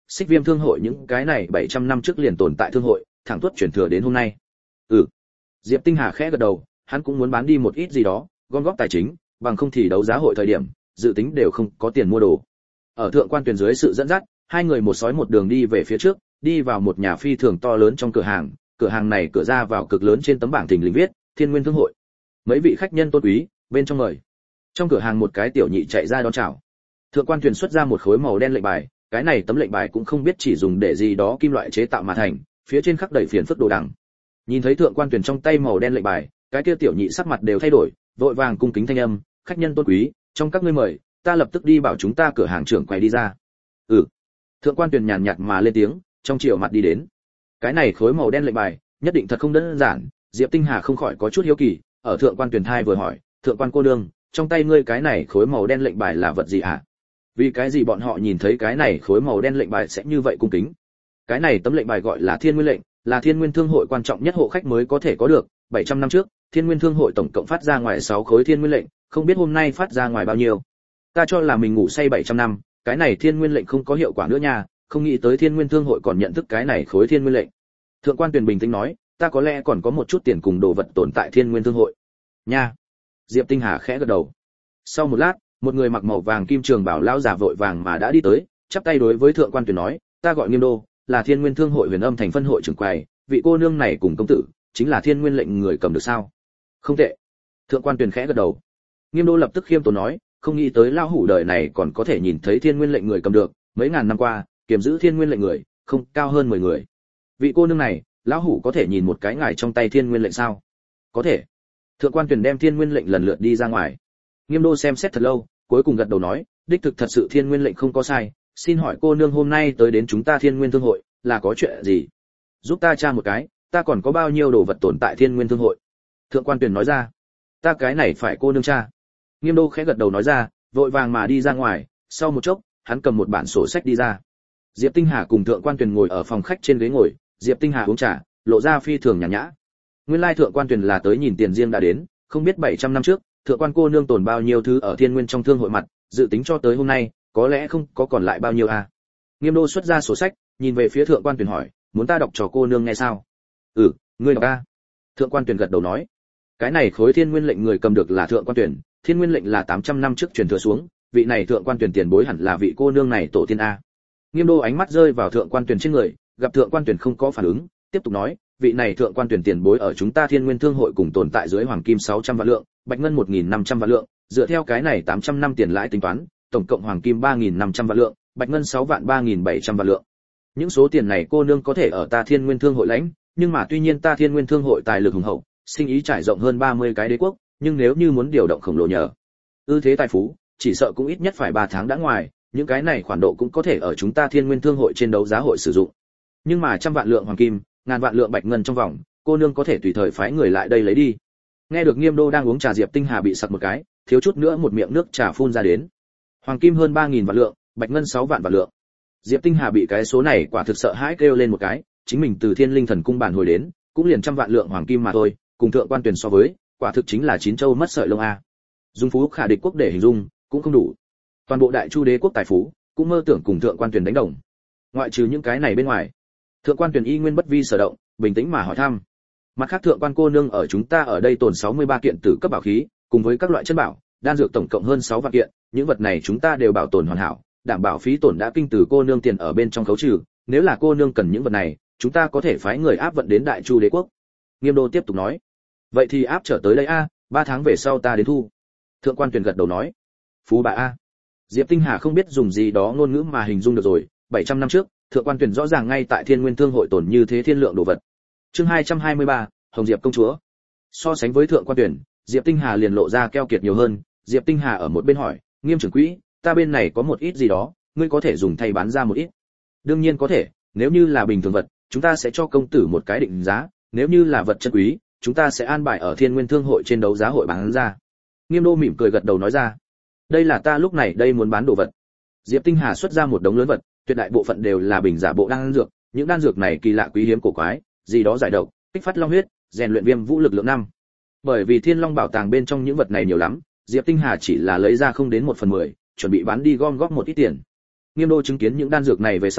Xích Viêm thương hội những cái này 700 năm trước liền tồn tại thương hội, thẳng tuất chuyển thừa đến hôm nay. Ừ. Diệp Tinh Hà khẽ gật đầu, hắn cũng muốn bán đi một ít gì đó, gom góp tài chính, bằng không thì đấu giá hội thời điểm, dự tính đều không có tiền mua đồ. Ở thượng quan tuyển dưới sự dẫn dắt, hai người một sói một đường đi về phía trước, đi vào một nhà phi thường to lớn trong cửa hàng này cửa ra vào cực lớn trên tấm bảng thình lình viết Thiên Nguyên thương hội. Mấy vị khách nhân tôn quý, bên trong mời. Trong cửa hàng một cái tiểu nhị chạy ra đón chào. Thượng quan tuyển xuất ra một khối màu đen lệnh bài, cái này tấm lệnh bài cũng không biết chỉ dùng để gì đó kim loại chế tạo mà thành, phía trên khắc đầy phiền phức đồ đằng. Nhìn thấy thượng quan tuyển trong tay màu đen lệnh bài, cái kia tiểu nhị sắc mặt đều thay đổi, vội vàng cung kính thanh âm, khách nhân tôn quý, trong các ngươi mời, ta lập tức đi bảo chúng ta cửa hàng trưởng quay đi ra. Ừ. Thượng quan tuyển nhàn nhạt mà lên tiếng, trong chiều mặt đi đến. Cái này khối màu đen lệnh bài, nhất định thật không đơn giản, Diệp Tinh Hà không khỏi có chút hiếu kỳ, ở thượng quan tuyển thai vừa hỏi, thượng quan cô nương, trong tay ngươi cái này khối màu đen lệnh bài là vật gì hả? Vì cái gì bọn họ nhìn thấy cái này khối màu đen lệnh bài sẽ như vậy cung kính? Cái này tấm lệnh bài gọi là Thiên Nguyên lệnh, là Thiên Nguyên thương hội quan trọng nhất hộ khách mới có thể có được, 700 năm trước, Thiên Nguyên thương hội tổng cộng phát ra ngoài 6 khối Thiên Nguyên lệnh, không biết hôm nay phát ra ngoài bao nhiêu. Ta cho là mình ngủ say 700 năm, cái này Thiên Nguyên lệnh không có hiệu quả nữa nha, không nghĩ tới Thiên Nguyên thương hội còn nhận thức cái này khối Thiên Nguyên lệnh. Thượng quan Tuyền bình tĩnh nói, ta có lẽ còn có một chút tiền cùng đồ vật tồn tại Thiên Nguyên thương hội. Nha. Diệp Tinh Hà khẽ gật đầu. Sau một lát, một người mặc màu vàng kim trường bảo lão giả vội vàng mà đã đi tới, chắp tay đối với thượng quan Tuyền nói, ta gọi Nghiêm Đô, là Thiên Nguyên thương hội Huyền Âm thành phân hội trưởng quầy, vị cô nương này cùng công tử, chính là Thiên Nguyên lệnh người cầm được sao? Không tệ. Thượng quan Tuyền khẽ gật đầu. Nghiêm Đô lập tức khiêm tốn nói, không nghĩ tới lão hủ đời này còn có thể nhìn thấy Thiên Nguyên lệnh người cầm được, mấy ngàn năm qua, kiềm giữ Thiên Nguyên lệnh người, không cao hơn 10 người. Vị cô nương này, lão hủ có thể nhìn một cái ngài trong tay Thiên Nguyên lệnh sao? Có thể. Thượng quan Tuyền đem Thiên Nguyên lệnh lần lượt đi ra ngoài. Nghiêm Đô xem xét thật lâu, cuối cùng gật đầu nói, đích thực thật sự Thiên Nguyên lệnh không có sai, xin hỏi cô nương hôm nay tới đến chúng ta Thiên Nguyên thương hội, là có chuyện gì? Giúp ta tra một cái, ta còn có bao nhiêu đồ vật tồn tại Thiên Nguyên thương hội? Thượng quan Tuyền nói ra. Ta cái này phải cô nương tra. Nghiêm Đô khẽ gật đầu nói ra, vội vàng mà đi ra ngoài, sau một chốc, hắn cầm một bản sổ sách đi ra. Diệp Tinh Hà cùng Thượng quan Tuyền ngồi ở phòng khách trên ghế ngồi, Diệp Tinh Hà uống trà, lộ ra phi thường nhàn nhã. Nguyên lai Thượng quan Tuyền là tới nhìn tiền riêng đã đến, không biết 700 năm trước, Thượng quan cô nương tồn bao nhiêu thứ ở Thiên Nguyên trong thương hội mặt, dự tính cho tới hôm nay, có lẽ không có còn lại bao nhiêu à. Nghiêm Đô xuất ra sổ sách, nhìn về phía Thượng quan Tuyền hỏi, muốn ta đọc cho cô nương nghe sao? Ừ, ngươi đọc a. Thượng quan Tuyền gật đầu nói, cái này khối Thiên Nguyên lệnh người cầm được là Thượng quan Tuyền, Thiên Nguyên lệnh là 800 năm trước truyền thừa xuống, vị này Thượng quan Tuyền tiền bối hẳn là vị cô nương này tổ tiên a. Nghiêm Đô ánh mắt rơi vào Thượng quan Tuyền trên người, gặp Thượng quan Tuyền không có phản ứng, tiếp tục nói, vị này Thượng quan Tuyền tiền bối ở chúng ta Thiên Nguyên thương hội cùng tồn tại dưới hoàng kim 600 vạn lượng, bạch ngân 1500 vạn lượng, dựa theo cái này 800 năm tiền lãi tính toán, tổng cộng hoàng kim 3500 vạn lượng, bạch ngân 6 vạn 3700 vạn lượng. Những số tiền này cô nương có thể ở ta Thiên Nguyên thương hội lãnh, nhưng mà tuy nhiên ta Thiên Nguyên thương hội tài lực hùng hậu, sinh ý trải rộng hơn 30 cái đế quốc, nhưng nếu như muốn điều động khổng lồ nhờ ư thế tài phú, chỉ sợ cũng ít nhất phải 3 tháng đã ngoài, những cái này khoản độ cũng có thể ở chúng ta Thiên Nguyên thương hội trên đấu giá hội sử dụng. Nhưng mà trăm vạn lượng hoàng kim, ngàn vạn lượng bạch ngân trong vòng, cô nương có thể tùy thời phái người lại đây lấy đi. Nghe được Nghiêm Đô đang uống trà, Diệp Tinh Hà bị sặc một cái, thiếu chút nữa một miệng nước trà phun ra đến. Hoàng kim hơn 3000 vạn lượng, bạch ngân 6 vạn vạn lượng. Diệp Tinh Hà bị cái số này quả thực sợ hãi kêu lên một cái, chính mình từ Thiên Linh Thần cung bản hồi đến, cũng liền trăm vạn lượng hoàng kim mà thôi, cùng Thượng quan Tuyền so với, quả thực chính là chín châu mất sợi lông a. Dung phú khả địch quốc để hình dung, cũng không đủ. Toàn bộ Đại Chu đế quốc tài phú, cũng mơ tưởng cùng Thượng quan Tuyền đánh đồng. Ngoại trừ những cái này bên ngoài, Thượng quan Tuyền y nguyên bất vi sở động, bình tĩnh mà hỏi thăm. Mặt khác Thượng quan cô nương ở chúng ta ở đây tồn 63 kiện tử cấp bảo khí, cùng với các loại chân bảo, đan dược tổng cộng hơn 6 vạn kiện, những vật này chúng ta đều bảo tồn hoàn hảo, đảm bảo phí tổn đã kinh từ cô nương tiền ở bên trong khấu trừ, nếu là cô nương cần những vật này, chúng ta có thể phái người áp vận đến Đại Chu đế quốc. Nghiêm Đô tiếp tục nói, vậy thì áp trở tới đây a, 3 tháng về sau ta đến thu. Thượng quan Tuyền gật đầu nói, phú bà a. Diệp Tinh Hà không biết dùng gì đó ngôn ngữ mà hình dung được rồi, 700 năm trước, Thượng quan Tuyền rõ ràng ngay tại Thiên Nguyên thương hội tồn như thế thiên lượng đồ vật. Chương 223, Hồng Diệp công chúa. So sánh với Thượng quan Tuyền, Diệp Tinh Hà liền lộ ra keo kiệt nhiều hơn. Diệp Tinh Hà ở một bên hỏi, Nghiêm trưởng quỹ, ta bên này có một ít gì đó, ngươi có thể dùng thay bán ra một ít. Đương nhiên có thể, nếu như là bình thường vật, chúng ta sẽ cho công tử một cái định giá, nếu như là vật chân quý, chúng ta sẽ an bài ở Thiên Nguyên thương hội trên đấu giá hội bán ra. Nghiêm Đô mỉm cười gật đầu nói ra, đây là ta lúc này đây muốn bán đồ vật. Diệp Tinh Hà xuất ra một đống lớn vật, tuyệt đại bộ phận đều là bình giả bộ đan dược, những đan dược này kỳ lạ quý hiếm cổ quái, gì đó giải độc, kích phát long huyết, rèn luyện viêm vũ lực lượng 5. Bởi vì Thiên Long bảo tàng bên trong những vật này nhiều lắm, Diệp Tinh Hà chỉ là lấy ra không đến 1/10, chuẩn bị bán đi gom góp một ít tiền. Nghiêm Đô chứng kiến những đan dược này về sau,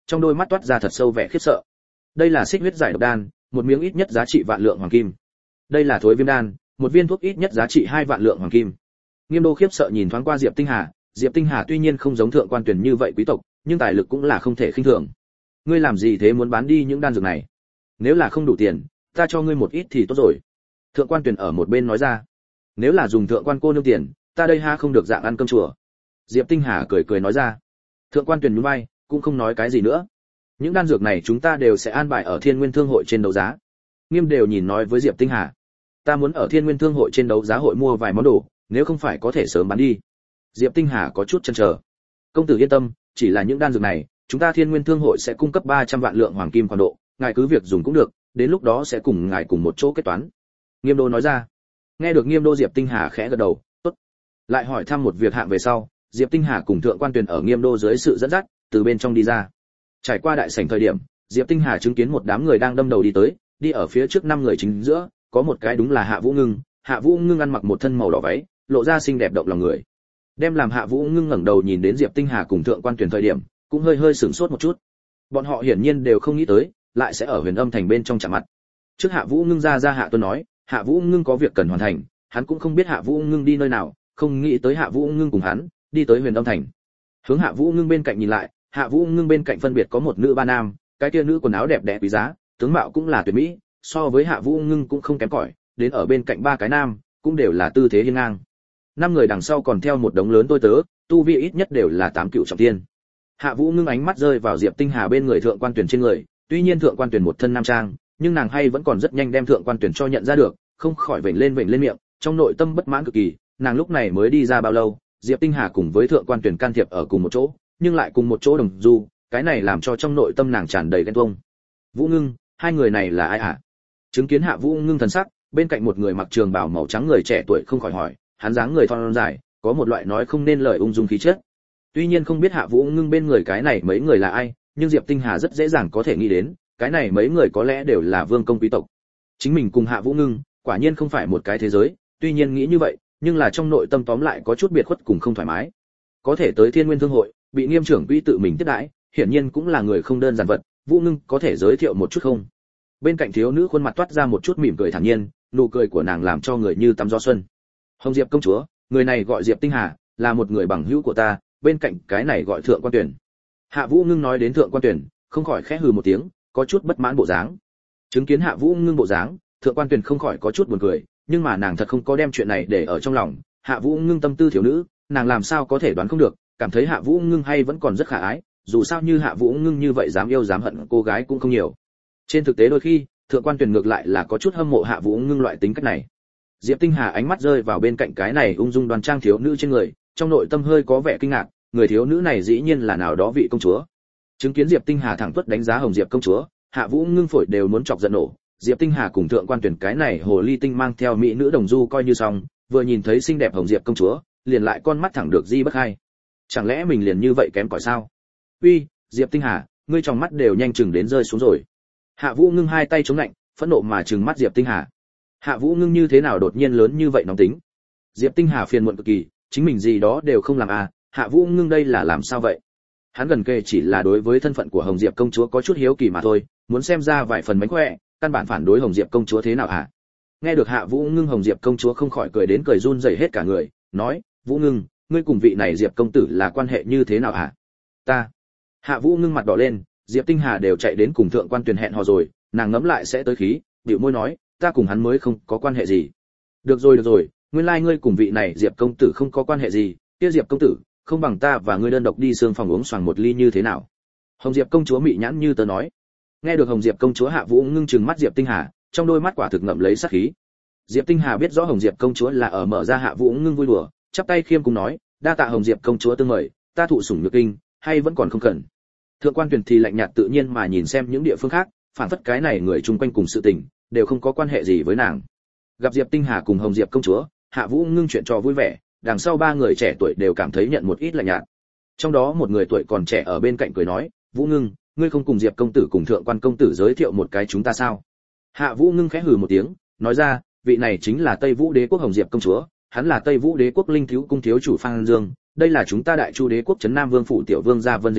trong đôi mắt toát ra thật sâu vẻ khiếp sợ. Đây là xích huyết giải độc đan, một miếng ít nhất giá trị vạn lượng hoàng kim. Đây là thối viêm đan, một viên thuốc ít nhất giá trị 2 vạn lượng hoàng kim. Nghiêm Đô khiếp sợ nhìn thoáng qua Diệp Tinh Hà, Diệp Tinh Hà tuy nhiên không giống thượng quan tuyển như vậy quý tộc, nhưng tài lực cũng là không thể khinh thường. Ngươi làm gì thế, muốn bán đi những đan dược này? Nếu là không đủ tiền, ta cho ngươi một ít thì tốt rồi. Thượng quan tuyển ở một bên nói ra. Nếu là dùng thượng quan cô nương tiền, ta đây ha không được dạng ăn cơm chùa. Diệp Tinh Hà cười cười nói ra. Thượng quan tuyển nhún vai, cũng không nói cái gì nữa. Những đan dược này chúng ta đều sẽ an bài ở Thiên Nguyên Thương hội trên đấu giá. Nghiêm đều nhìn nói với Diệp Tinh Hà. Ta muốn ở Thiên Nguyên Thương hội trên đấu giá hội mua vài món đồ, nếu không phải có thể sớm bán đi. Diệp Tinh Hà có chút chần chờ. Công tử yên tâm, chỉ là những đan dược này, chúng ta Thiên Nguyên Thương hội sẽ cung cấp 300 vạn lượng hoàng kim khoản độ, ngài cứ việc dùng cũng được, đến lúc đó sẽ cùng ngài cùng một chỗ kết toán. Nghiêm Đô nói ra. Nghe được Nghiêm Đô, Diệp Tinh Hà khẽ gật đầu, tốt. Lại hỏi thăm một việc hạng về sau, Diệp Tinh Hà cùng thượng quan tuyển ở Nghiêm Đô dưới sự dẫn dắt, từ bên trong đi ra. Trải qua đại sảnh thời điểm, Diệp Tinh Hà chứng kiến một đám người đang đâm đầu đi tới, đi ở phía trước 5 người chính giữa, có một cái đúng là Hạ Vũ Ngưng. Hạ Vũ Ngưng ăn mặc một thân màu đỏ váy, lộ ra xinh đẹp động lòng người. Đem làm Hạ Vũ Ngưng ngẩng đầu nhìn đến Diệp Tinh Hà cùng thượng quan tuyển thời điểm, cũng hơi sửng sốt một chút. Bọn họ hiển nhiên đều không nghĩ tới, lại sẽ ở Huyền Âm thành bên trong chạm mặt. Trước Hạ Vũ Ngưng ra Hạ Tuân nói, Hạ Vũ Ngưng có việc cần hoàn thành, hắn cũng không biết Hạ Vũ Ngưng đi nơi nào, không nghĩ tới Hạ Vũ Ngưng cùng hắn đi tới Huyền Âm thành. Hướng Hạ Vũ Ngưng bên cạnh nhìn lại, Hạ Vũ Ngưng bên cạnh phân biệt có một nữ ba nam, cái kia nữ quần áo đẹp đẽ quý giá, tướng mạo cũng là tuyệt mỹ, so với Hạ Vũ Ngưng cũng không kém cỏi, đến ở bên cạnh ba cái nam, cũng đều là tư thế hiên ngang. 5 người đằng sau còn theo một đống lớn tôi tớ, tu vi ít nhất đều là 8 cựu trọng thiên. Hạ Vũ Ngưng ánh mắt rơi vào Diệp Tinh Hà bên người thượng quan tuyển trên người, tuy nhiên thượng quan tuyển một thân nam trang, nhưng nàng hay vẫn còn rất nhanh đem thượng quan tuyển cho nhận ra được, không khỏi vểnh lên miệng, trong nội tâm bất mãn cực kỳ. Nàng lúc này mới đi ra bao lâu, Diệp Tinh Hà cùng với thượng quan tuyển can thiệp ở cùng một chỗ, nhưng lại cùng một chỗ đồng du, cái này làm cho trong nội tâm nàng tràn đầy ghen tuông. Vũ Ngưng, hai người này là ai hả? Chứng kiến Hạ Vũ Ngưng thần sắc, bên cạnh một người mặc trường bào màu trắng người trẻ tuổi không khỏi hỏi, hắn dáng người thon dài, có một loại nói không nên lời ung dung khí chất. Tuy nhiên không biết Hạ Vũ Ngưng bên người cái này mấy người là ai, nhưng Diệp Tinh Hà rất dễ dàng có thể nghĩ đến, cái này mấy người có lẽ đều là vương công quý tộc. Chính mình cùng Hạ Vũ Ngưng, quả nhiên không phải một cái thế giới, tuy nhiên nghĩ như vậy, nhưng là trong nội tâm tóm lại có chút biệt khuất cùng không thoải mái. Có thể tới Thiên Nguyên Thương hội, bị Nghiêm trưởng quỹ tự mình tiếp đãi, hiển nhiên cũng là người không đơn giản vật, Vũ Ngưng có thể giới thiệu một chút không? Bên cạnh thiếu nữ khuôn mặt toát ra một chút mỉm cười thản nhiên, nụ cười của nàng làm cho người như tắm gió xuân. Hồng Diệp công chúa, người này gọi Diệp Tinh Hà, là một người bằng hữu của ta, bên cạnh cái này gọi thượng quan tuyển. Hạ Vũ Ngưng nói đến thượng quan tuyển, không khỏi khẽ hừ một tiếng, có chút bất mãn bộ dáng. Chứng kiến Hạ Vũ Ngưng bộ dáng, thượng quan tuyển không khỏi có chút buồn cười, nhưng mà nàng thật không có đem chuyện này để ở trong lòng. Hạ Vũ Ngưng tâm tư thiếu nữ, nàng làm sao có thể đoán không được, cảm thấy Hạ Vũ Ngưng hay vẫn còn rất khả ái, dù sao như Hạ Vũ Ngưng như vậy dám yêu dám hận cô gái cũng không nhiều. Trên thực tế đôi khi, thượng quan tuyển ngược lại là có chút hâm mộ Hạ Vũ Ngưng loại tính cách này. Diệp Tinh Hà ánh mắt rơi vào bên cạnh cái này ung dung đoan trang thiếu nữ trên người, trong nội tâm hơi có vẻ kinh ngạc, người thiếu nữ này dĩ nhiên là nào đó vị công chúa. Chứng kiến Diệp Tinh Hà thẳng tuất đánh giá Hồng Diệp công chúa, Hạ Vũ Ngưng phổi đều muốn chọc giận nổ. Diệp Tinh Hà cùng thượng quan tuyển cái này hồ ly tinh mang theo mỹ nữ đồng du coi như xong, vừa nhìn thấy xinh đẹp Hồng Diệp công chúa, liền lại con mắt thẳng được di bất hai. Chẳng lẽ mình liền như vậy kém cỏi sao? Uy, Diệp Tinh Hà, ngươi trong mắt đều nhanh chừng đến rơi xuống rồi. Hạ Vũ Ngưng hai tay chống lạnh, phẫn nộ mà trừng mắt Diệp Tinh Hà. Hạ Vũ Ngưng như thế nào đột nhiên lớn như vậy nóng tính? Diệp Tinh Hà phiền muộn cực kỳ, chính mình gì đó đều không làm à, Hạ Vũ Ngưng đây là làm sao vậy? Hắn gần kề chỉ là đối với thân phận của Hồng Diệp công chúa có chút hiếu kỳ mà thôi, muốn xem ra vài phần mánh khỏe, căn bản phản đối Hồng Diệp công chúa thế nào hả? Nghe được Hạ Vũ Ngưng, Hồng Diệp công chúa không khỏi cười đến cười run rẩy hết cả người, nói, Vũ Ngưng, ngươi cùng vị này Diệp công tử là quan hệ như thế nào hả? Ta. Hạ Vũ Ngưng mặt đỏ lên, Diệp Tinh Hà đều chạy đến cùng thượng quan tuyển hẹn hò rồi, nàng ngấm lại sẽ tới khí, bĩu môi nói, ta cùng hắn mới không có quan hệ gì. Được rồi, nguyên lai ngươi cùng vị này Diệp công tử không có quan hệ gì, kia Diệp công tử, không bằng ta và ngươi đơn độc đi sương phòng uống xoàng một ly như thế nào? Hồng Diệp công chúa mị nhãn như tớ nói. Nghe được Hồng Diệp công chúa, Hạ Vũ Ngưng trừng mắt Diệp Tinh Hà, trong đôi mắt quả thực ngậm lấy sát khí. Diệp Tinh Hà biết rõ Hồng Diệp công chúa là ở mở ra Hạ Vũ Ngưng vui đùa, chắp tay khiêm cung nói, đa tạ Hồng Diệp công chúa tương mời, ta thụ sủng nhược kinh, hay vẫn còn không cần. Thượng quan tuyển thì lạnh nhạt tự nhiên mà nhìn xem những địa phương khác, phản phất cái này người chung quanh cùng sự tình đều không có quan hệ gì với nàng. Gặp Diệp Tinh Hà cùng Hồng Diệp công chúa, Hạ Vũ Ngưng chuyện trò vui vẻ, đằng sau ba người trẻ tuổi đều cảm thấy nhận một ít lạnh nhạt. Trong đó một người tuổi còn trẻ ở bên cạnh cười nói, Vũ Ngưng, ngươi không cùng Diệp công tử cùng thượng quan công tử giới thiệu một cái chúng ta sao? Hạ Vũ Ngưng khẽ hừ một tiếng, nói ra, vị này chính là Tây Vũ Đế quốc Hồng Diệp công chúa, hắn là Tây Vũ Đế quốc Linh thiếu cung thiếu chủ Phan Dương, đây là chúng ta Đại Chu Đế quốc trấn Nam Vương phủ tiểu vương gia Vân Dịch Phi,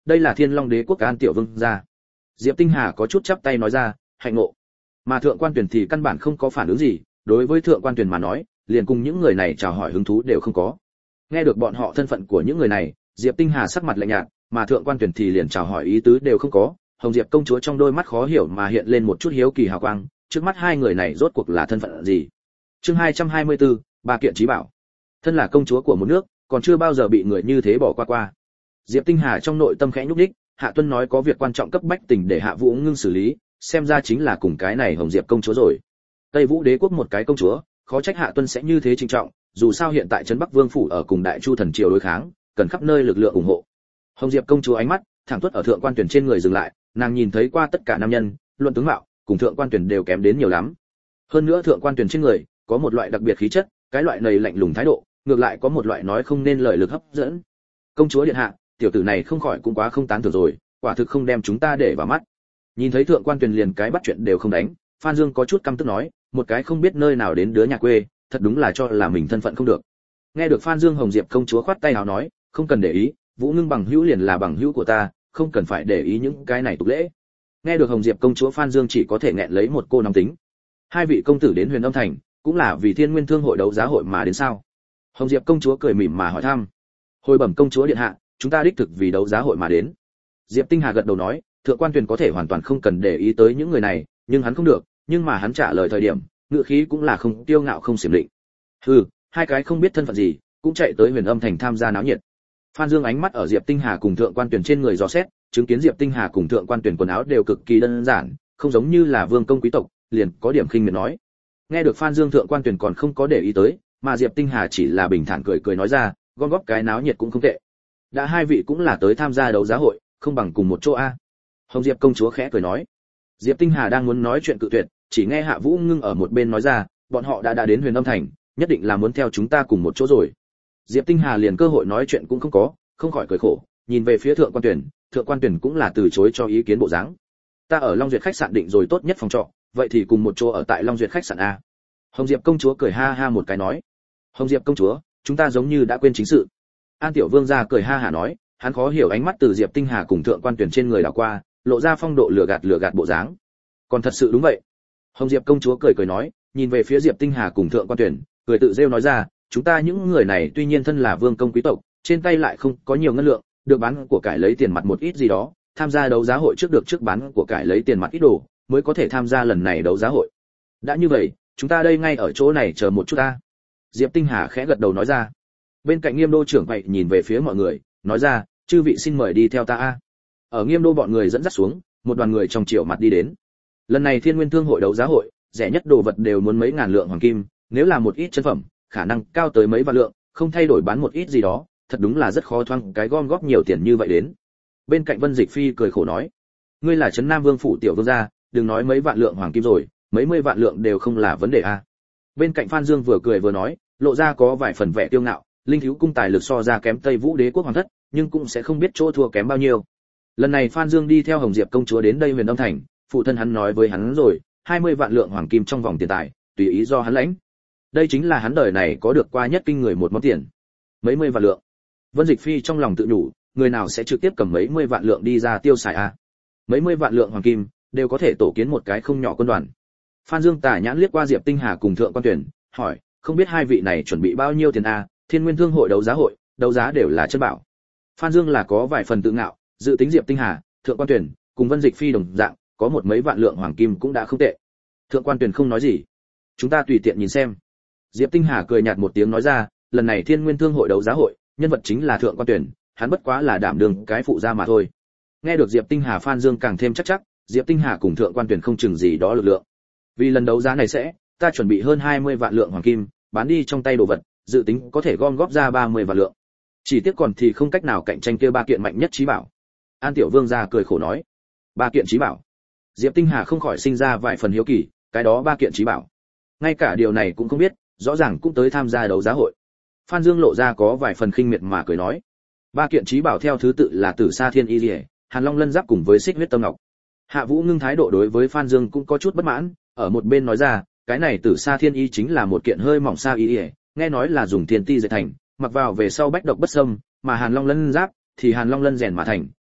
đây là Thiên Long Đế quốc An Tiểu Vương gia. Diệp Tinh Hà có chút chắp tay nói ra, hạnh ngộ. Mà Thượng Quan Tuyển thì căn bản không có phản ứng gì, đối với Thượng Quan Tuyển mà nói, liền cùng những người này chào hỏi hứng thú đều không có. Nghe được bọn họ thân phận của những người này, Diệp Tinh Hà sắc mặt lạnh nhạt, mà Thượng Quan Tuyển thì liền chào hỏi ý tứ đều không có. Hồng Diệp công chúa trong đôi mắt khó hiểu mà hiện lên một chút hiếu kỳ hào quang, trước mắt hai người này rốt cuộc là thân phận gì? Chương 224, ba kiện trí bảo. Thân là công chúa của một nước, còn chưa bao giờ bị người như thế bỏ qua. Diệp Tinh Hà trong nội tâm khẽ nhúc nhích, Hạ Tuân nói có việc quan trọng cấp bách tình để Hạ Vũ Ngưng xử lý, xem ra chính là cùng cái này Hồng Diệp công chúa rồi. Tây Vũ Đế quốc một cái công chúa, khó trách Hạ Tuân sẽ như thế trinh trọng, dù sao hiện tại trấn Bắc Vương phủ ở cùng Đại Chu thần triều đối kháng, cần khắp nơi lực lượng ủng hộ. Hồng Diệp công chúa ánh mắt thẳng tuốt ở Thượng Quan Tuyển trên người dừng lại, nàng nhìn thấy qua tất cả nam nhân, luận tướng mạo, cùng Thượng Quan Tuyển đều kém đến nhiều lắm. Hơn nữa Thượng Quan Tuyển trên người có một loại đặc biệt khí chất, cái loại này lạnh lùng thái độ, ngược lại có một loại nói không nên lời lực hấp dẫn. Công chúa điện hạ, tiểu tử này không khỏi cũng quá không tán thưởng rồi, quả thực không đem chúng ta để vào mắt. Nhìn thấy Thượng Quan Tuyển liền cái bắt chuyện đều không đánh, Phan Dương có chút căm tức nói, một cái không biết nơi nào đến đứa nhà quê, thật đúng là cho là mình thân phận không được. Nghe được Phan Dương, Hồng Diệp công chúa khoát tay áo nói, không cần để ý, Vũ Ngưng bằng hữu liền là bằng hữu của ta, không cần phải để ý những cái này tục lễ. Nghe được Hồng Diệp công chúa, Phan Dương chỉ có thể nghẹn lấy một cô nóng tính. Hai vị công tử đến Huyền Âm thành, cũng là vì Thiên Nguyên Thương hội đấu giá hội mà đến sao? Hồng Diệp công chúa cười mỉm mà hỏi thăm. Hồi bẩm công chúa điện hạ, chúng ta đích thực vì đấu giá hội mà đến. Diệp Tinh Hà gật đầu nói, Thượng Quan Tuyển có thể hoàn toàn không cần để ý tới những người này, nhưng hắn không được, nhưng mà hắn trả lời thời điểm, ngữ khí cũng là không tiêu ngạo không xiểm định. Hừ, hai cái không biết thân phận gì, cũng chạy tới Huyền Âm thành tham gia náo nhiệt. Phan Dương ánh mắt ở Diệp Tinh Hà cùng Thượng Quan Tuyển trên người dò xét, chứng kiến Diệp Tinh Hà cùng Thượng Quan Tuyển quần áo đều cực kỳ đơn giản, không giống như là vương công quý tộc, liền có điểm khinh miệt nói. Nghe được Phan Dương, Thượng Quan Tuyển còn không có để ý tới, mà Diệp Tinh Hà chỉ là bình thản cười cười nói ra, gom góp cái náo nhiệt cũng không tệ. Đã hai vị cũng là tới tham gia đấu giá hội, không bằng cùng một chỗ a. Hồng Diệp công chúa khẽ cười nói. Diệp Tinh Hà đang muốn nói chuyện cự tuyệt, chỉ nghe Hạ Vũ Ngưng ở một bên nói ra, bọn họ đã đến Huyền Âm thành, nhất định là muốn theo chúng ta cùng một chỗ rồi. Diệp Tinh Hà liền cơ hội nói chuyện cũng không có, không khỏi cười khổ, nhìn về phía Thượng Quan Tuyển cũng là từ chối cho ý kiến bộ dáng. Ta ở Long Duyệt khách sạn định rồi tốt nhất phòng trọ, vậy thì cùng một chỗ ở tại Long Duyệt khách sạn a. Hồng Diệp công chúa cười ha ha một cái nói. Hồng Diệp công chúa, chúng ta giống như đã quên chính sự. An Tiểu Vương gia cười ha hả nói, hắn khó hiểu ánh mắt từ Diệp Tinh Hà cùng Thượng Quan Tuyển trên người đảo qua, lộ ra phong độ lừa gạt bộ dáng. Còn thật sự đúng vậy. Hồng Diệp công chúa cười cười nói, nhìn về phía Diệp Tinh Hà cùng Thượng Quan Tuyển, cười tự rêu nói ra, chúng ta những người này tuy nhiên thân là vương công quý tộc, trên tay lại không có nhiều ngân lượng, được bán của cải lấy tiền mặt một ít gì đó, tham gia đấu giá hội trước được trước bán của cải lấy tiền mặt ít đồ, mới có thể tham gia lần này đấu giá hội. Đã như vậy, chúng ta đây ngay ở chỗ này chờ một chút ta. Diệp Tinh Hà khẽ gật đầu nói ra. Bên cạnh Nghiêm Đô trưởng vậy nhìn về phía mọi người, nói ra, chư vị xin mời đi theo ta a. Ở Nghiêm Đô bọn người dẫn dắt xuống, một đoàn người trong chiều mặt đi đến. Lần này Thiên Nguyên Thương hội đấu giá hội, rẻ nhất đồ vật đều muốn mấy ngàn lượng hoàng kim, nếu là một ít chân phẩm, khả năng cao tới mấy vạn lượng, không thay đổi bán một ít gì đó, thật đúng là rất khó thoáng cái gom góp nhiều tiền như vậy đến. Bên cạnh Vân Dịch Phi cười khổ nói, ngươi là trấn Nam Vương phủ tiểu vương gia, đừng nói mấy vạn lượng hoàng kim rồi, mấy mươi vạn lượng đều không là vấn đề a. Bên cạnh Phan Dương vừa cười vừa nói, lộ ra có vài phần vẻ tiêu ngạo, linh thiếu cung tài lực so ra kém Tây Vũ Đế quốc hoàng thất, nhưng cũng sẽ không biết chỗ thua kém bao nhiêu. Lần này Phan Dương đi theo Hồng Diệp công chúa đến đây Huyền Âm thành, phụ thân hắn nói với hắn rồi, 20 vạn lượng hoàng kim trong vòng tiền tài, tùy ý do hắn lãnh. Đây chính là hắn đời này có được qua nhất kinh người một món tiền. Mấy mươi vạn lượng. Vân Dịch Phi trong lòng tự nhủ, người nào sẽ trực tiếp cầm mấy mươi vạn lượng đi ra tiêu xài a? Mấy mươi vạn lượng hoàng kim đều có thể tổ kiến một cái không nhỏ quân đoàn. Phan Dương tả nhãn liếc qua Diệp Tinh Hà cùng Thượng Quan Tuyển, hỏi, không biết hai vị này chuẩn bị bao nhiêu tiền a? Thiên Nguyên Thương hội đấu giá hội, đấu giá đều là chân bảo. Phan Dương là có vài phần tự ngạo, dự tính Diệp Tinh Hà, Thượng Quan Tuyển cùng Vân Dịch Phi đồng dạng, có một mấy vạn lượng hoàng kim cũng đã không tệ. Thượng Quan Tuyển không nói gì, chúng ta tùy tiện nhìn xem. Diệp Tinh Hà cười nhạt một tiếng nói ra, lần này Thiên Nguyên Thương hội đấu giá hội, nhân vật chính là Thượng Quan Tuyển, hắn bất quá là đảm đương cái phụ gia mà thôi. Nghe được Diệp Tinh Hà, Phan Dương càng thêm chắc, Diệp Tinh Hà cùng Thượng Quan Tuyển không chừng gì đó lực lượng. Vì lần đấu giá này ta chuẩn bị hơn 20 vạn lượng hoàng kim, bán đi trong tay đồ vật, dự tính có thể gom góp ra 30 vạn lượng. Chỉ tiếc còn thì không cách nào cạnh tranh kia ba kiện mạnh nhất trí bảo. An Tiểu Vương gia cười khổ nói, ba kiện trí bảo. Diệp Tinh Hà không khỏi sinh ra vài phần hiếu kỳ, cái đó ba kiện trí bảo. Ngay cả điều này cũng không biết, rõ ràng cũng tới tham gia đấu giá hội. Phan Dương lộ ra có vài phần khinh miệt mà cười nói, ba kiện trí bảo theo thứ tự là Tử Sa Thiên Y Liễu, Hàn Long Lân Giáp cùng với Xích Huyết Tâm Ngọc. Hạ Vũ Ngưng thái độ đối với Phan Dương cũng có chút bất mãn, ở một bên nói ra, cái này Tử Sa Thiên Y chính là một kiện hơi mỏng sa y, nghe nói là dùng thiên ti dệt thành, mặc vào về sau bách độc bất xâm, mà Hàn Long Lân Giáp thì Hàn Long Lân rèn mà thành,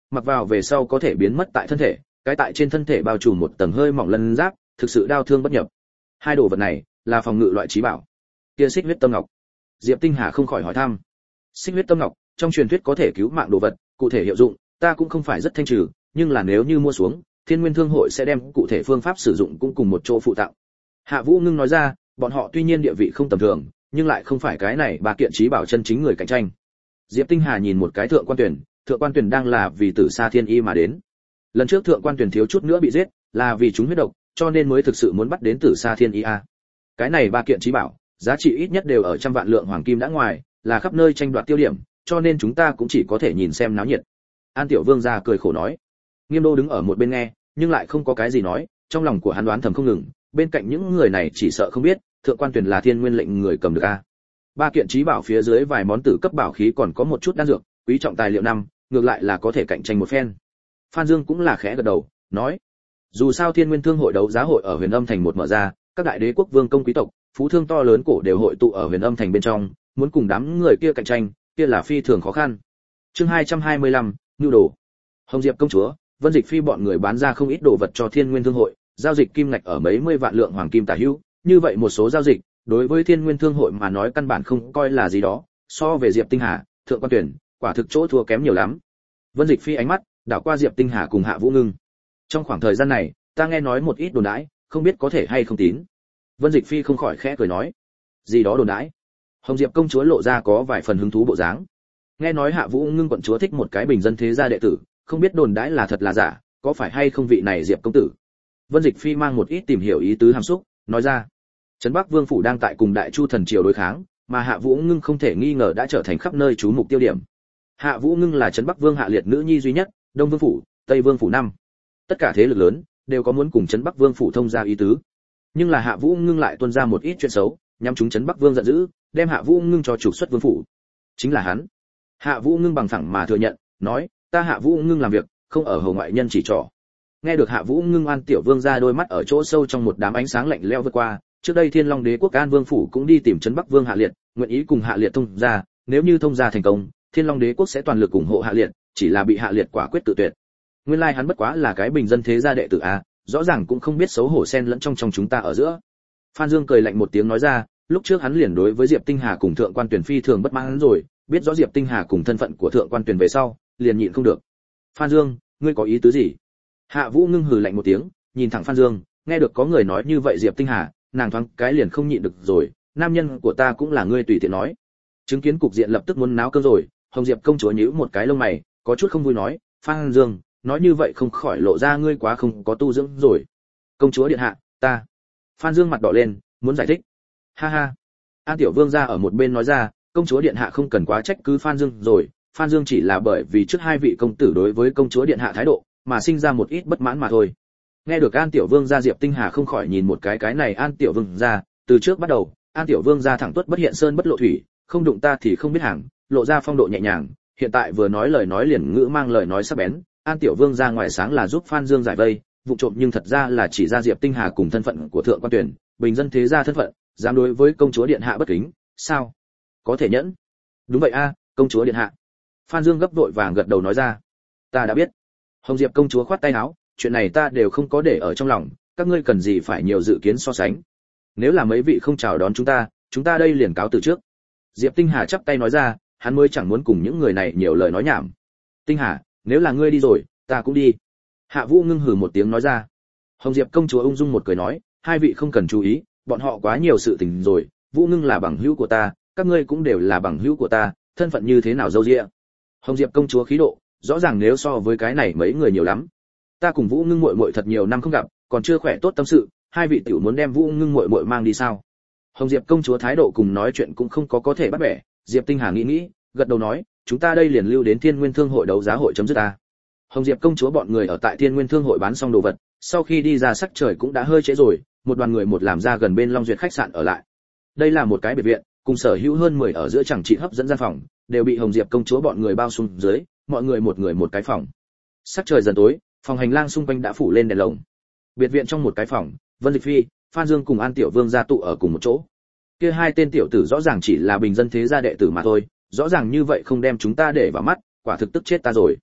mặc vào về sau có thể biến mất tại thân thể, cái tại trên thân thể bao trùm một tầng hơi mỏng lân giáp, thực sự đau thương bất nhập. Hai đồ vật này là phòng ngự loại trí bảo. Kia xích huyết tâm ngọc. Diệp Tinh Hà không khỏi hỏi thăm. Xích huyết tâm ngọc, trong truyền thuyết có thể cứu mạng đồ vật, cụ thể hiệu dụng, ta cũng không phải rất thanh trừ, nhưng là nếu như mua xuống, Thiên Nguyên Thương hội sẽ đem cụ thể phương pháp sử dụng cũng cùng một chỗ phụ tặng. Hạ Vũ Ngưng nói ra, bọn họ tuy nhiên địa vị không tầm thường, nhưng lại không phải cái này ba kiện trí bảo chân chính người cạnh tranh. Diệp Tinh Hà nhìn một cái Thượng Quan Tuyển đang là vì Tử Sa Thiên Y mà đến. Lần trước Thượng Quan Tuyển thiếu chút nữa bị giết, là vì chúng huyết độc, cho nên mới thực sự muốn bắt đến Tử Sa Thiên Y a. Cái này ba kiện trí bảo, giá trị ít nhất đều ở trăm vạn lượng hoàng kim đã ngoài, là khắp nơi tranh đoạt tiêu điểm, cho nên chúng ta cũng chỉ có thể nhìn xem náo nhiệt. An Tiểu Vương gia cười khổ nói. Nghiêm Đô đứng ở một bên nghe, nhưng lại không có cái gì nói, trong lòng của hắn đoán thầm không ngừng, bên cạnh những người này chỉ sợ không biết, Thượng Quan Tuyển là Thiên Nguyên lệnh người cầm được a. Ba kiện trí bảo phía dưới vài món tử cấp bảo khí còn có một chút đan dược, quý trọng tài liệu năm, ngược lại là có thể cạnh tranh một phen. Phan Dương cũng là khẽ gật đầu, nói: dù sao Thiên Nguyên Thương hội đấu giá hội ở Huyền Âm thành một mở ra, các đại đế quốc vương công quý tộc, phú thương to lớn cổ đều hội tụ ở Huyền Âm thành bên trong, muốn cùng đám người kia cạnh tranh, kia là phi thường khó khăn. Chương 225, nhu đồ. Hồng Diệp công chúa, Vân Dịch Phi bọn người bán ra không ít đồ vật cho Thiên Nguyên Thương hội, giao dịch kim ngạch ở mấy mươi vạn lượng hoàng kim tả hữu, như vậy một số giao dịch, đối với Thiên Nguyên Thương hội mà nói căn bản không coi là gì đó, so về Diệp Tinh Hà, Thượng Quan Tuyển, quả thực chỗ thua kém nhiều lắm. Vân Dịch Phi ánh mắt đảo qua Diệp Tinh Hà cùng Hạ Vũ Ngưng. Trong khoảng thời gian này, ta nghe nói một ít đồn đãi, không biết có thể hay không tín. Vân Dịch Phi không khỏi khẽ cười nói: gì đó đồn đãi? Hồng Diệp công chúa lộ ra có vài phần hứng thú bộ dáng. Nghe nói Hạ Vũ Ngưng quận chúa thích một cái bình dân thế gia đệ tử, không biết đồn đãi là thật là giả, có phải hay không vị này Diệp công tử? Vân Dịch Phi mang một ít tìm hiểu ý tứ hàm xúc, nói ra: Trấn Bắc Vương phủ đang tại cùng Đại Chu thần triều đối kháng, mà Hạ Vũ Ngưng không thể nghi ngờ đã trở thành khắp nơi chú mục tiêu điểm. Hạ Vũ Ngưng là Trấn Bắc Vương hạ liệt nữ nhi duy nhất, Đông Vương phủ, Tây Vương phủ năm. Tất cả thế lực lớn đều có muốn cùng Trấn Bắc Vương phủ thông gia ý tứ. Nhưng là Hạ Vũ Ngưng lại tuôn ra một ít chuyện xấu, nhằm chúng Trấn Bắc Vương giận dữ, đem Hạ Vũ Ngưng cho trục xuất vương phủ. Chính là hắn. Hạ Vũ Ngưng bằng phẳng mà thừa nhận, nói: ta Hạ Vũ Ngưng làm việc, không ở hầu ngoại nhân chỉ trỏ. Nghe được Hạ Vũ Ngưng, An Tiểu Vương ra đôi mắt ở chỗ sâu trong một đám ánh sáng lạnh lẽo vượt qua. Trước đây Thiên Long Đế quốc An Vương phủ cũng đi tìm Trấn Bắc Vương Hạ Liệt, nguyện ý cùng Hạ Liệt thông gia, nếu như thông gia thành công, Thiên Long Đế quốc sẽ toàn lực ủng hộ Hạ Liệt, chỉ là bị Hạ Liệt quả quyết tự tuyệt. Nguyên lai hắn bất quá là cái bình dân thế gia đệ tử a, rõ ràng cũng không biết xấu hổ xen lẫn trong chúng ta ở giữa. Phan Dương cười lạnh một tiếng nói ra, lúc trước hắn liền đối với Diệp Tinh Hà cùng Thượng Quan Tuyển phi thường bất mãn rồi, biết rõ Diệp Tinh Hà cùng thân phận của Thượng Quan Tuyển về sau, liền nhịn không được. Phan Dương, ngươi có ý tứ gì? Hạ Vũ Ngưng hừ lạnh một tiếng, nhìn thẳng Phan Dương, nghe được có người nói như vậy Diệp Tinh Hà, nàng thoáng cái liền không nhịn được rồi, nam nhân của ta cũng là ngươi tùy tiện nói. Chứng kiến cục diện lập tức muốn náo cơn rồi, Hồng Diệp công chúa nhíu một cái lông mày, có chút không vui nói, Phan Dương, nói như vậy không khỏi lộ ra ngươi quá không có tu dưỡng rồi. Công chúa điện hạ, ta. Phan Dương mặt đỏ lên, muốn giải thích. Ha ha. An Tiểu Vương ra ở một bên nói ra, công chúa điện hạ không cần quá trách cứ Phan Dương rồi, Phan Dương chỉ là bởi vì trước hai vị công tử đối với công chúa điện hạ thái độ, mà sinh ra một ít bất mãn mà thôi. Nghe được An Tiểu Vương gia, Diệp Tinh Hà không khỏi nhìn một cái này An Tiểu Vương gia, từ trước bắt đầu, An Tiểu Vương gia thẳng tuất bất hiện sơn bất lộ thủy, không đụng ta thì không biết hàng, lộ ra phong độ nhẹ nhàng, hiện tại vừa nói lời nói liền ngữ mang lời nói sắc bén, An Tiểu Vương gia ngoài sáng là giúp Phan Dương giải vây, vụ trộm nhưng thật ra là chỉ ra Diệp Tinh Hà cùng thân phận của Thượng Quan Tuyển, bình dân thế gia thân phận, dám đối với công chúa điện hạ bất kính, sao? Có thể nhẫn? Đúng vậy a, công chúa điện hạ. Phan Dương gấp vội vàng gật đầu nói ra. Ta đã biết. Hồng Diệp công chúa khoát tay áo, chuyện này ta đều không có để ở trong lòng, các ngươi cần gì phải nhiều dự kiến so sánh. Nếu là mấy vị không chào đón chúng ta đây liền cáo từ trước. Diệp Tinh Hà chắp tay nói ra, hắn mới chẳng muốn cùng những người này nhiều lời nói nhảm. Tinh Hà, nếu là ngươi đi rồi, ta cũng đi. Hạ Vũ Ngưng hừ một tiếng nói ra. Hồng Diệp công chúa ung dung một cười nói, hai vị không cần chú ý, bọn họ quá nhiều sự tình rồi, Vũ Ngưng là bằng hữu của ta, các ngươi cũng đều là bằng hữu của ta, thân phận như thế nào dâu dịa. Hồng Diệp công chúa khí độ, rõ ràng nếu so với cái này mấy người nhiều lắm. Ta cùng Vũ Ngưng muội muội thật nhiều năm không gặp, còn chưa khỏe tốt tâm sự, hai vị tiểu muốn đem Vũ Ngưng muội muội mang đi sao? Hồng Diệp công chúa thái độ cùng nói chuyện cũng không có thể bắt bẻ, Diệp Tinh Hà nghĩ, gật đầu nói, chúng ta đây liền lưu đến Thiên Nguyên Thương hội đấu giá hội chấm dứt ta. Hồng Diệp công chúa bọn người ở tại Thiên Nguyên Thương hội bán xong đồ vật, sau khi đi ra sắc trời cũng đã hơi trễ rồi, một đoàn người một làm ra gần bên Long Duyệt khách sạn ở lại. Đây là một cái biệt viện, cùng sở hữu hơn 10 ở giữa chẳng trị hấp dẫn gian phòng, đều bị Hồng Diệp công chúa bọn người bao xung dưới, mọi người một cái phòng. Sắc trời dần tối, phòng hành lang xung quanh đã phủ lên đèn lồng. Biệt viện trong một cái phòng, Vân Dịch Phi, Phan Dương cùng An Tiểu Vương gia tụ ở cùng một chỗ. Kia hai tên tiểu tử rõ ràng chỉ là bình dân thế gia đệ tử mà thôi, rõ ràng như vậy không đem chúng ta để vào mắt, quả thực tức chết ta rồi.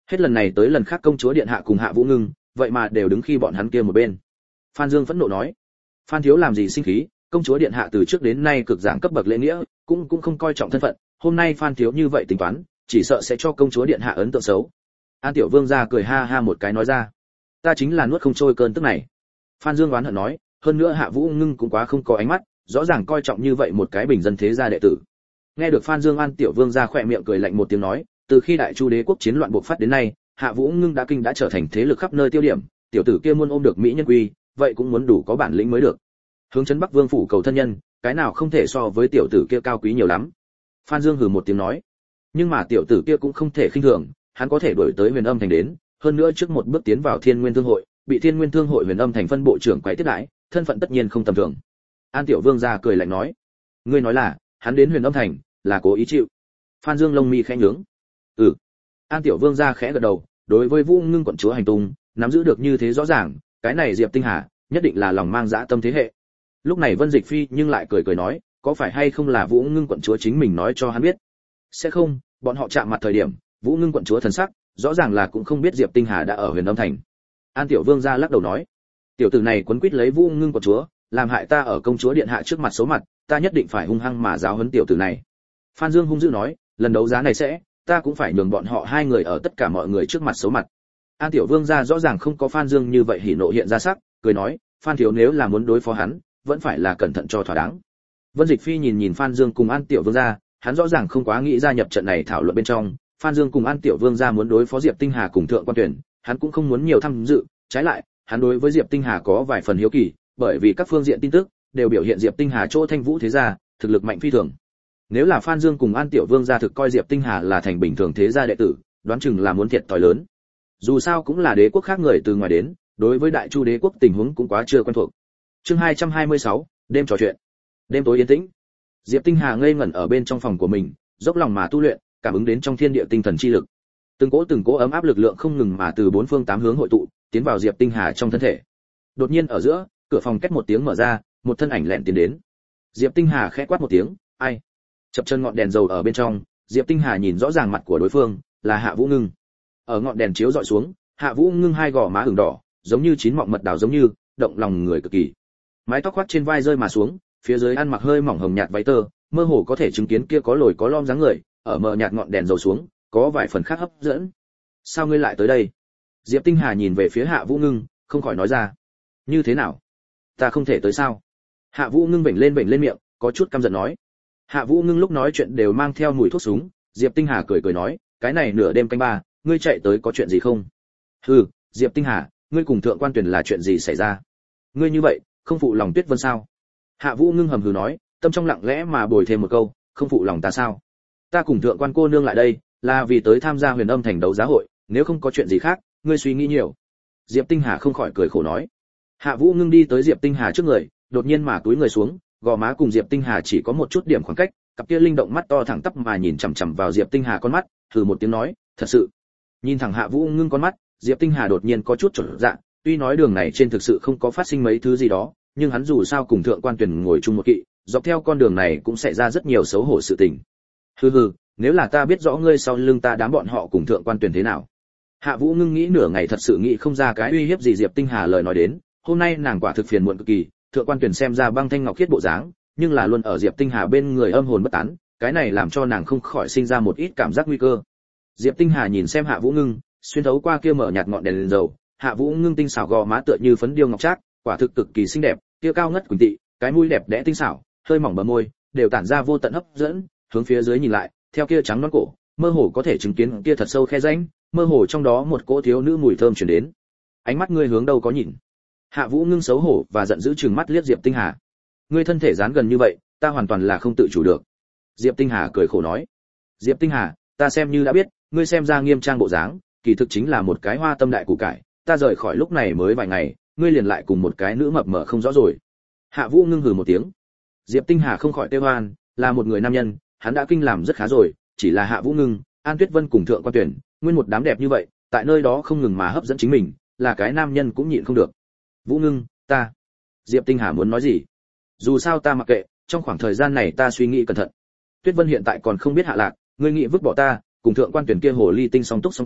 Hết lần này tới lần khác công chúa điện hạ cùng Hạ Vũ Ngưng, vậy mà đều đứng khi bọn hắn kia một bên. Phan Dương phẫn nộ nói, Phan thiếu làm gì sinh khí, công chúa điện hạ từ trước đến nay cực giảng cấp bậc lễ nghĩa, cũng không coi trọng thân phận, hôm nay Phan thiếu như vậy tính toán, chỉ sợ sẽ cho công chúa điện hạ ấn tượng xấu. An Tiểu Vương gia cười ha ha một cái nói ra, ta chính là nuốt không trôi cơn tức này. Phan Dương oán hận nói, hơn nữa Hạ Vũ Ngưng cũng quá không có ánh mắt, rõ ràng coi trọng như vậy một cái bình dân thế gia đệ tử. Nghe được Phan Dương, An Tiểu Vương gia khỏe miệng cười lạnh một tiếng nói, từ khi Đại Chu đế quốc chiến loạn bộc phát đến nay, Hạ Vũ Ngưng đã trở thành thế lực khắp nơi tiêu điểm, tiểu tử kia muốn ôm được mỹ nhân quy, vậy cũng muốn đủ có bản lĩnh mới được. Hướng trấn Bắc Vương phủ cầu thân nhân, cái nào không thể so với tiểu tử kia cao quý nhiều lắm. Phan Dương hừ một tiếng nói, nhưng mà tiểu tử kia cũng không thể khinh thường, hắn có thể đuổi tới Huyền Âm thành đến, hơn nữa trước một bước tiến vào Thiên Nguyên Thương hội, bị Thiên Nguyên Thương hội Huyền Âm thành phân bộ trưởng quấy tiếp đãi, thân phận tất nhiên không tầm thường. An Tiểu Vương gia cười lạnh nói, ngươi nói là hắn đến Huyền Âm thành là cố ý chịu? Phan Dương lông mi khẽ nhướng. Ừ. An Tiểu Vương gia khẽ gật đầu, đối với Vũ Ngưng quận chúa hành tung, nắm giữ được như thế rõ ràng, cái này Diệp Tinh Hà nhất định là lòng mang dã tâm thế hệ. Lúc này Vân Dịch Phi nhưng lại cười nói, có phải hay không là Vũ Ngưng quận chúa chính mình nói cho hắn biết? Sẽ không, bọn họ chạm mặt thời điểm, Vũ Ngưng quận chúa thần sắc, rõ ràng là cũng không biết Diệp Tinh Hà đã ở Huyền Âm thành. An Tiểu Vương gia lắc đầu nói, tiểu tử này quấn quýt lấy Vũ Ngưng quận chúa, làm hại ta ở công chúa điện hạ trước mặt xấu mặt, ta nhất định phải hung hăng mà giáo huấn tiểu tử này. Phan Dương hung dữ nói, lần đấu giá này ta cũng phải nhường bọn họ hai người ở tất cả mọi người trước mặt xấu mặt. An Tiểu Vương gia rõ ràng không có Phan Dương như vậy hỉ nộ hiện ra sắc, cười nói, Phan thiếu nếu là muốn đối phó hắn, vẫn phải là cẩn thận cho thỏa đáng. Vân Dịch Phi nhìn Phan Dương cùng An Tiểu Vương gia, hắn rõ ràng không quá nghĩ gia nhập trận này thảo luận bên trong. Phan Dương cùng An Tiểu Vương gia muốn đối phó Diệp Tinh Hà cùng Thượng Quan Tuyển, hắn cũng không muốn nhiều tham dự, trái lại, hắn đối với Diệp Tinh Hà có vài phần hiếu kỳ, bởi vì các phương diện tin tức đều biểu hiện Diệp Tinh Hà chỗ Thanh Vũ thế gia, thực lực mạnh phi thường. Nếu là Phan Dương cùng An Tiểu Vương gia thực coi Diệp Tinh Hà là thành bình thường thế gia đệ tử, đoán chừng là muốn thiệt thòi lớn. Dù sao cũng là đế quốc khác người từ ngoài đến, đối với Đại Chu đế quốc tình huống cũng quá chưa quen thuộc. Chương 226, đêm trò chuyện. Đêm tối yên tĩnh. Diệp Tinh Hà ngây ngẩn ở bên trong phòng của mình, dốc lòng mà tu luyện, cảm ứng đến trong thiên địa tinh thần chi lực. Từng cỗ ấm áp lực lượng không ngừng mà từ bốn phương tám hướng hội tụ, tiến vào Diệp Tinh Hà trong thân thể. Đột nhiên ở giữa, cửa phòng két một tiếng mở ra, một thân ảnh lẹn tiến đến. Diệp Tinh Hà khẽ quát một tiếng, "Ai?" Chập chân ngọn đèn dầu ở bên trong, Diệp Tinh Hà nhìn rõ ràng mặt của đối phương, là Hạ Vũ Ngưng. Ở ngọn đèn chiếu dọi xuống, Hạ Vũ Ngưng hai gò má ửng đỏ, giống như chín mọng mật đào giống như, động lòng người cực kỳ. Mái tóc khoác trên vai rơi mà xuống, phía dưới ăn mặc hơi mỏng hồng nhạt váy tơ, mơ hồ có thể chứng kiến kia có lồi có lõm dáng người, ở mờ nhạt ngọn đèn dầu xuống, có vài phần khác hấp dẫn. "Sao ngươi lại tới đây?" Diệp Tinh Hà nhìn về phía Hạ Vũ Ngưng, không khỏi nói ra. "Như thế nào? Ta không thể tới sao?" Hạ Vũ Ngưng vểnh lên miệng, có chút căm giận nói. Hạ Vũ Ngưng lúc nói chuyện đều mang theo mùi thuốc súng, Diệp Tinh Hà cười nói, "Cái này nửa đêm canh ba, ngươi chạy tới có chuyện gì không?" "Hừ, Diệp Tinh Hà, ngươi cùng Thượng Quan Tuyển là chuyện gì xảy ra? Ngươi như vậy, không phụ lòng Tuyết Vân sao?" Hạ Vũ Ngưng hầm hừ nói, tâm trong lặng lẽ mà bồi thêm một câu, "Không phụ lòng ta sao? Ta cùng Thượng Quan cô nương lại đây, là vì tới tham gia Huyền Âm thành đấu giá hội, nếu không có chuyện gì khác, ngươi suy nghĩ nhiều." Diệp Tinh Hà không khỏi cười khổ nói. Hạ Vũ Ngưng đi tới Diệp Tinh Hà trước người, đột nhiên mà cúi người xuống, gò má cùng Diệp Tinh Hà chỉ có một chút điểm khoảng cách, cặp kia linh động mắt to thẳng tắp mà nhìn chằm chằm vào Diệp Tinh Hà con mắt, thử một tiếng nói, "Thật sự." Nhìn thẳng Hạ Vũ Ngưng con mắt, Diệp Tinh Hà đột nhiên có chút chột dạ, tuy nói đường này trên thực sự không có phát sinh mấy thứ gì đó, nhưng hắn dù sao cùng Thượng Quan Tuyển ngồi chung một kỵ, dọc theo con đường này cũng xảy ra rất nhiều xấu hổ sự tình. Hừ, nếu là ta biết rõ ngươi sau lưng ta đám bọn họ cùng Thượng Quan Tuyển thế nào. Hạ Vũ Ngưng nghĩ nửa ngày thật sự nghĩ không ra cái uy hiếp gì Diệp Tinh Hà lời nói đến, hôm nay nàng quả thực phiền muộn cực kỳ, Thượng Quan Tuyển xem ra băng thanh ngọc khiết bộ dáng, nhưng là luôn ở Diệp Tinh Hà bên người âm hồn bất tán, cái này làm cho nàng không khỏi sinh ra một ít cảm giác nguy cơ. Diệp Tinh Hà nhìn xem Hạ Vũ Ngưng, xuyên thấu qua kia mở nhạt ngọn đèn dầu, Hạ Vũ Ngưng tinh xảo gò má tựa như phấn điêu ngọc trác, quả thực cực kỳ xinh đẹp, kia cao ngất quỳnh tị, cái mũi đẹp đẽ tinh xảo, hơi mỏng bờ môi, đều tản ra vô tận hấp dẫn, hướng phía dưới nhìn lại, theo kia trắng nõn cổ, mơ hồ có thể chứng kiến kia thật sâu khe rãnh, mơ hồ trong đó một cỗ thiếu nữ mùi thơm truyền đến. Ánh mắt ngươi hướng đâu có nhìn? Hạ Vũ Ngưng xấu hổ và giận dữ trừng mắt liếc Diệp Tinh Hà. Ngươi thân thể dán gần như vậy, ta hoàn toàn là không tự chủ được. Diệp Tinh Hà cười khổ nói. Diệp Tinh Hà, ta xem như đã biết, ngươi xem ra nghiêm trang bộ dáng, kỳ thực chính là một cái hoa tâm đại củ cải, ta rời khỏi lúc này mới vài ngày, ngươi liền lại cùng một cái nữ mập mờ không rõ rồi. Hạ Vũ Ngưng hừ một tiếng. Diệp Tinh Hà không khỏi tê hoan, là một người nam nhân, hắn đã kinh làm rất khá rồi, chỉ là Hạ Vũ Ngưng, An Tuyết Vân cùng Thượng Quan Tuyển, nguyên một đám đẹp như vậy, tại nơi đó không ngừng mà hấp dẫn chính mình, là cái nam nhân cũng nhịn không được. Vũ Ngưng, ta. Diệp Tinh Hà muốn nói gì? Dù sao ta mặc kệ, trong khoảng thời gian này ta suy nghĩ cẩn thận. Tuyết Vân hiện tại còn không biết hạ lạc, ngươi nghĩ vứt bỏ ta, cùng Thượng Quan Tuyển kia hồ ly tinh song túc song tê,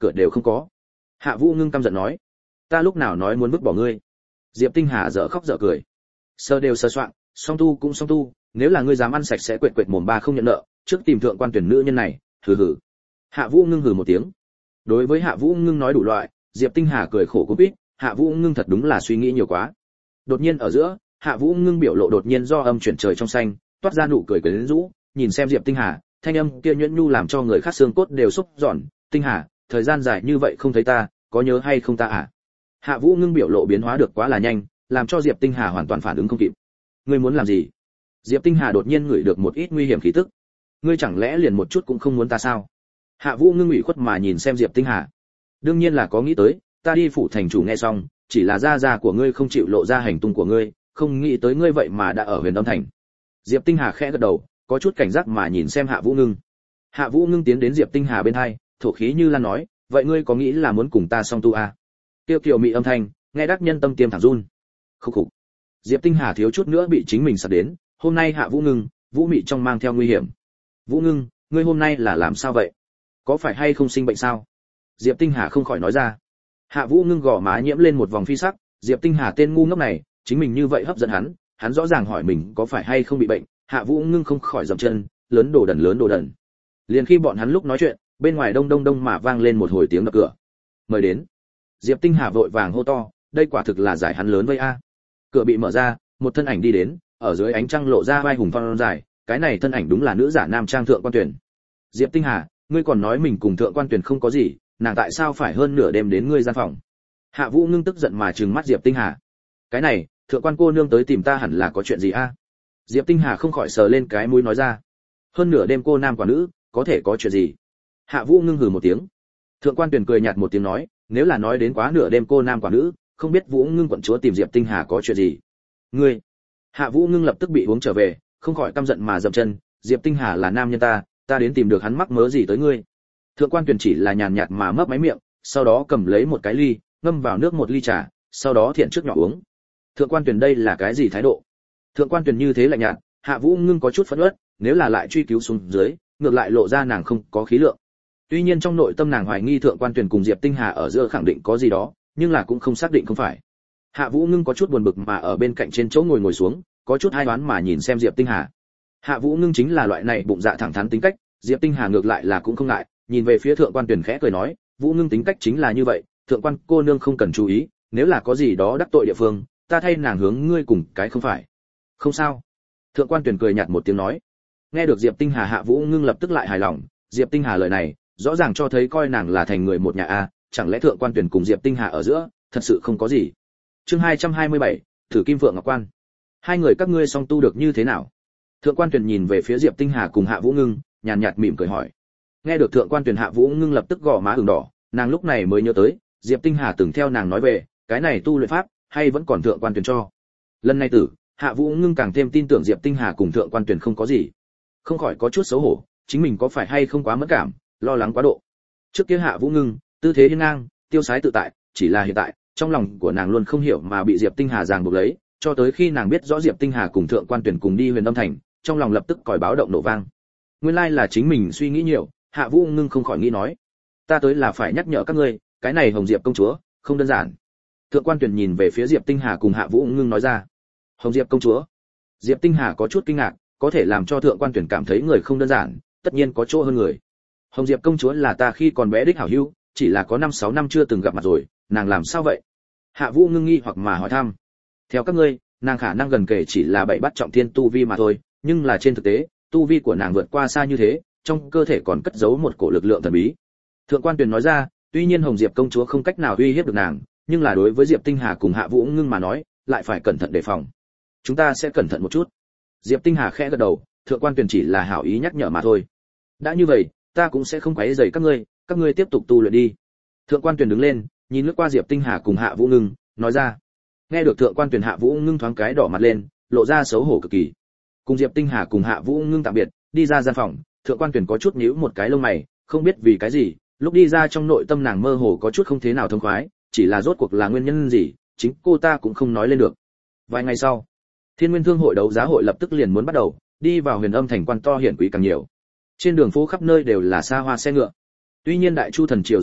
cửa đều không có. Hạ Vũ Ngưng căm giận nói, ta lúc nào nói muốn vứt bỏ ngươi? Diệp Tinh Hà dở khóc dở cười, sơ đều sơ soạn, song tu cũng song tu, nếu là ngươi dám ăn sạch sẽ quệt quệt mồm ba không nhận nợ, trước tìm thượng quan tuyển nữ nhân này. Hừ hừ. Hạ Vũ Ngưng hừ một tiếng. Đối với Hạ Vũ Ngưng nói đủ loại, Diệp Tinh Hà cười khổ cũng biết, Hạ Vũ Ngưng thật đúng là suy nghĩ nhiều quá. Đột nhiên ở giữa, Hạ Vũ Ngưng biểu lộ đột nhiên do âm chuyển trời trong xanh, toát ra nụ cười quyến rũ, nhìn xem Diệp Tinh Hà, thanh âm kia nhuyễn nhu làm cho người khác xương cốt đều xúc giòn. Tinh Hà, thời gian dài như vậy không thấy ta, có nhớ hay không ta à? Hạ Vũ Ngưng biểu lộ biến hóa được quá là nhanh, làm cho Diệp Tinh Hà hoàn toàn phản ứng không kịp. Ngươi muốn làm gì? Diệp Tinh Hà đột nhiên ngửi được một ít nguy hiểm khí tức. Ngươi chẳng lẽ liền một chút cũng không muốn ta sao? Hạ Vũ Ngưng ủy khuất mà nhìn xem Diệp Tinh Hà. Đương nhiên là có nghĩ tới, ta đi phủ thành chủ nghe xong, chỉ là gia gia của ngươi không chịu lộ ra hành tung của ngươi, không nghĩ tới ngươi vậy mà đã ở Huyền Âm thành. Diệp Tinh Hà khẽ gật đầu, có chút cảnh giác mà nhìn xem Hạ Vũ Ngưng. Hạ Vũ Ngưng tiến đến Diệp Tinh Hà bên hai, thổ khí như lan nói, vậy ngươi có nghĩ là muốn cùng ta song tu à? Tiêu kiều mị âm thanh, nghe đắc nhân tâm tiêm thẳng run. Khúc khục. Diệp Tinh Hà thiếu chút nữa bị chính mình sặc đến, hôm nay Hạ Vũ Ngưng, Vũ Mị trong mang theo nguy hiểm. Vũ Ngưng, ngươi hôm nay là làm sao vậy? Có phải hay không sinh bệnh sao? Diệp Tinh Hà không khỏi nói ra. Hạ Vũ Ngưng gò má nhiễm lên một vòng phi sắc, Diệp Tinh Hà tên ngu ngốc này, chính mình như vậy hấp dẫn hắn rõ ràng hỏi mình có phải hay không bị bệnh, Hạ Vũ Ngưng không khỏi dậm chân, lớn đồ đần. Liền khi bọn hắn lúc nói chuyện, bên ngoài đông đông đông mà vang lên một hồi tiếng đập cửa. Mời đến. Diệp Tinh Hà vội vàng hô to, đây quả thực là giải hắn lớn vây a. Cửa bị mở ra, một thân ảnh đi đến, ở dưới ánh trăng lộ ra vai hùng phong dài, cái này thân ảnh đúng là nữ giả nam trang thượng quan tuyển. Diệp Tinh Hà, ngươi còn nói mình cùng thượng quan tuyển không có gì, nàng tại sao phải hơn nửa đêm đến ngươi gian phòng? Hạ Vũ Ngưng tức giận mà trừng mắt Diệp Tinh Hà. Cái này, thượng quan cô nương tới tìm ta hẳn là có chuyện gì a? Diệp Tinh Hà không khỏi sờ lên cái mũi nói ra. Hơn nửa đêm cô nam quả nữ, có thể có chuyện gì? Hạ Vũ Ngưng hừ một tiếng. Thượng quan tuyển cười nhạt một tiếng nói, nếu là nói đến quá nửa đêm cô nam quả nữ, không biết Vũ Ngưng quận chúa tìm Diệp Tinh Hà có chuyện gì? Ngươi? Hạ Vũ Ngưng lập tức bị uống trở về, không khỏi căm giận mà dậm chân, Diệp Tinh Hà là nam nhân ta đến tìm được hắn mắc mớ gì tới ngươi? Thượng quan tuyển chỉ là nhàn nhạt mà mấp máy miệng, sau đó cầm lấy một cái ly, ngâm vào nước một ly trà, sau đó thiện trước nhỏ uống. Thượng quan tuyển đây là cái gì thái độ? Thượng quan tuyển như thế lạnh nhạt, Hạ Vũ Ngưng có chút phẫn uất, nếu là lại truy cứu xuống dưới, ngược lại lộ ra nàng không có khí lượng. Tuy nhiên trong nội tâm nàng hoài nghi thượng quan tuyển cùng Diệp Tinh Hà ở giữa khẳng định có gì đó, nhưng là cũng không xác định không phải. Hạ Vũ Ngưng có chút buồn bực mà ở bên cạnh trên chỗ ngồi xuống, có chút hai đoán mà nhìn xem Diệp Tinh Hà. Hạ Vũ Ngưng chính là loại này bụng dạ thẳng thắn tính cách, Diệp Tinh Hà ngược lại là cũng không ngại, nhìn về phía thượng quan tuyển khẽ cười nói, Vũ Ngưng tính cách chính là như vậy, thượng quan cô nương không cần chú ý, nếu là có gì đó đắc tội địa phương, ta thay nàng hướng ngươi cùng cái không phải. Không sao. Thượng quan tuyển cười nhạt một tiếng nói. Nghe được Diệp Tinh Hà, Hạ Vũ Ngưng lập tức lại hài lòng, Diệp Tinh Hà lời này, rõ ràng cho thấy coi nàng là thành người một nhà a, chẳng lẽ thượng quan tuyển cùng Diệp Tinh Hà ở giữa, thật sự không có gì. Chương 227, Thử Kim Phượng Ngọc Quan. Hai người các ngươi song tu được như thế nào? Thượng quan tuyển nhìn về phía Diệp Tinh Hà cùng Hạ Vũ Ngưng, nhàn nhạt mỉm cười hỏi. Nghe được thượng quan tuyển, Hạ Vũ Ngưng lập tức gò má ửng đỏ, nàng lúc này mới nhớ tới, Diệp Tinh Hà từng theo nàng nói về, cái này tu luyện pháp, hay vẫn còn thượng quan tuyển cho. Lần này tử, Hạ Vũ Ngưng càng thêm tin tưởng Diệp Tinh Hà cùng thượng quan tuyển không có gì. Không khỏi có chút xấu hổ, chính mình có phải hay không quá mẫn cảm, lo lắng quá độ. Trước kia Hạ Vũ Ngưng, tư thế hiên ngang, tiêu sái tự tại, chỉ là hiện tại, trong lòng của nàng luôn không hiểu mà bị Diệp Tinh Hà ràng buộc lấy, cho tới khi nàng biết rõ Diệp Tinh Hà cùng thượng quan tuyển cùng đi Huyền Âm thành, trong lòng lập tức còi báo động nổ vang. Nguyên lai là chính mình suy nghĩ nhiều, Hạ Vũ Ngưng không khỏi nghĩ nói, ta tới là phải nhắc nhở các ngươi, cái này Hồng Diệp công chúa, không đơn giản. Thượng quan tuyển nhìn về phía Diệp Tinh Hà cùng Hạ Vũ Ngưng nói ra, Hồng Diệp công chúa. Diệp Tinh Hà có chút kinh ngạc, có thể làm cho thượng quan tuyển cảm thấy người không đơn giản, tất nhiên có chỗ hơn người. Hồng Diệp công chúa là ta khi còn bé đích hảo hữu, chỉ là có 5-6 năm chưa từng gặp mặt rồi, nàng làm sao vậy? Hạ Vũ Ngưng nghi hoặc mà hỏi thăm. Theo các ngươi, nàng khả năng gần kể chỉ là 7 bát trọng thiên tu vi mà thôi, nhưng là trên thực tế, tu vi của nàng vượt qua xa như thế, trong cơ thể còn cất giấu một cổ lực lượng thần bí. Thượng quan tuyển nói ra, tuy nhiên Hồng Diệp công chúa không cách nào uy hiếp được nàng, nhưng là đối với Diệp Tinh Hà cùng Hạ Vũ Ngưng mà nói, lại phải cẩn thận đề phòng. Chúng ta sẽ cẩn thận một chút. Diệp Tinh Hà khẽ gật đầu, thượng quan tuyển chỉ là hảo ý nhắc nhở mà thôi. Đã như vậy, ta cũng sẽ không quấy rầy các ngươi tiếp tục tu luyện đi. Thượng quan tuyển đứng lên, nhìn lướt qua Diệp Tinh Hà cùng Hạ Vũ Ngưng, nói ra. Nghe được thượng quan tuyển, Hạ Vũ Ngưng thoáng cái đỏ mặt lên, lộ ra xấu hổ cực kỳ. Cùng Diệp Tinh Hà cùng Hạ Vũ Ngưng tạm biệt, đi ra gian phòng, thượng quan tuyển có chút nhíu một cái lông mày, không biết vì cái gì, lúc đi ra trong nội tâm nàng mơ hồ có chút không thế nào thông khoái, chỉ là rốt cuộc là nguyên nhân gì, chính cô ta cũng không nói lên được. Vài ngày sau, Thiên Nguyên Thương hội đấu giá hội lập tức liền muốn bắt đầu, đi vào Huyền Âm thành quan to hiển quý càng nhiều. Trên đường phố khắp nơi đều là xa hoa xe ngựa. Tuy nhiên Đại Chu thần triều rối loạn,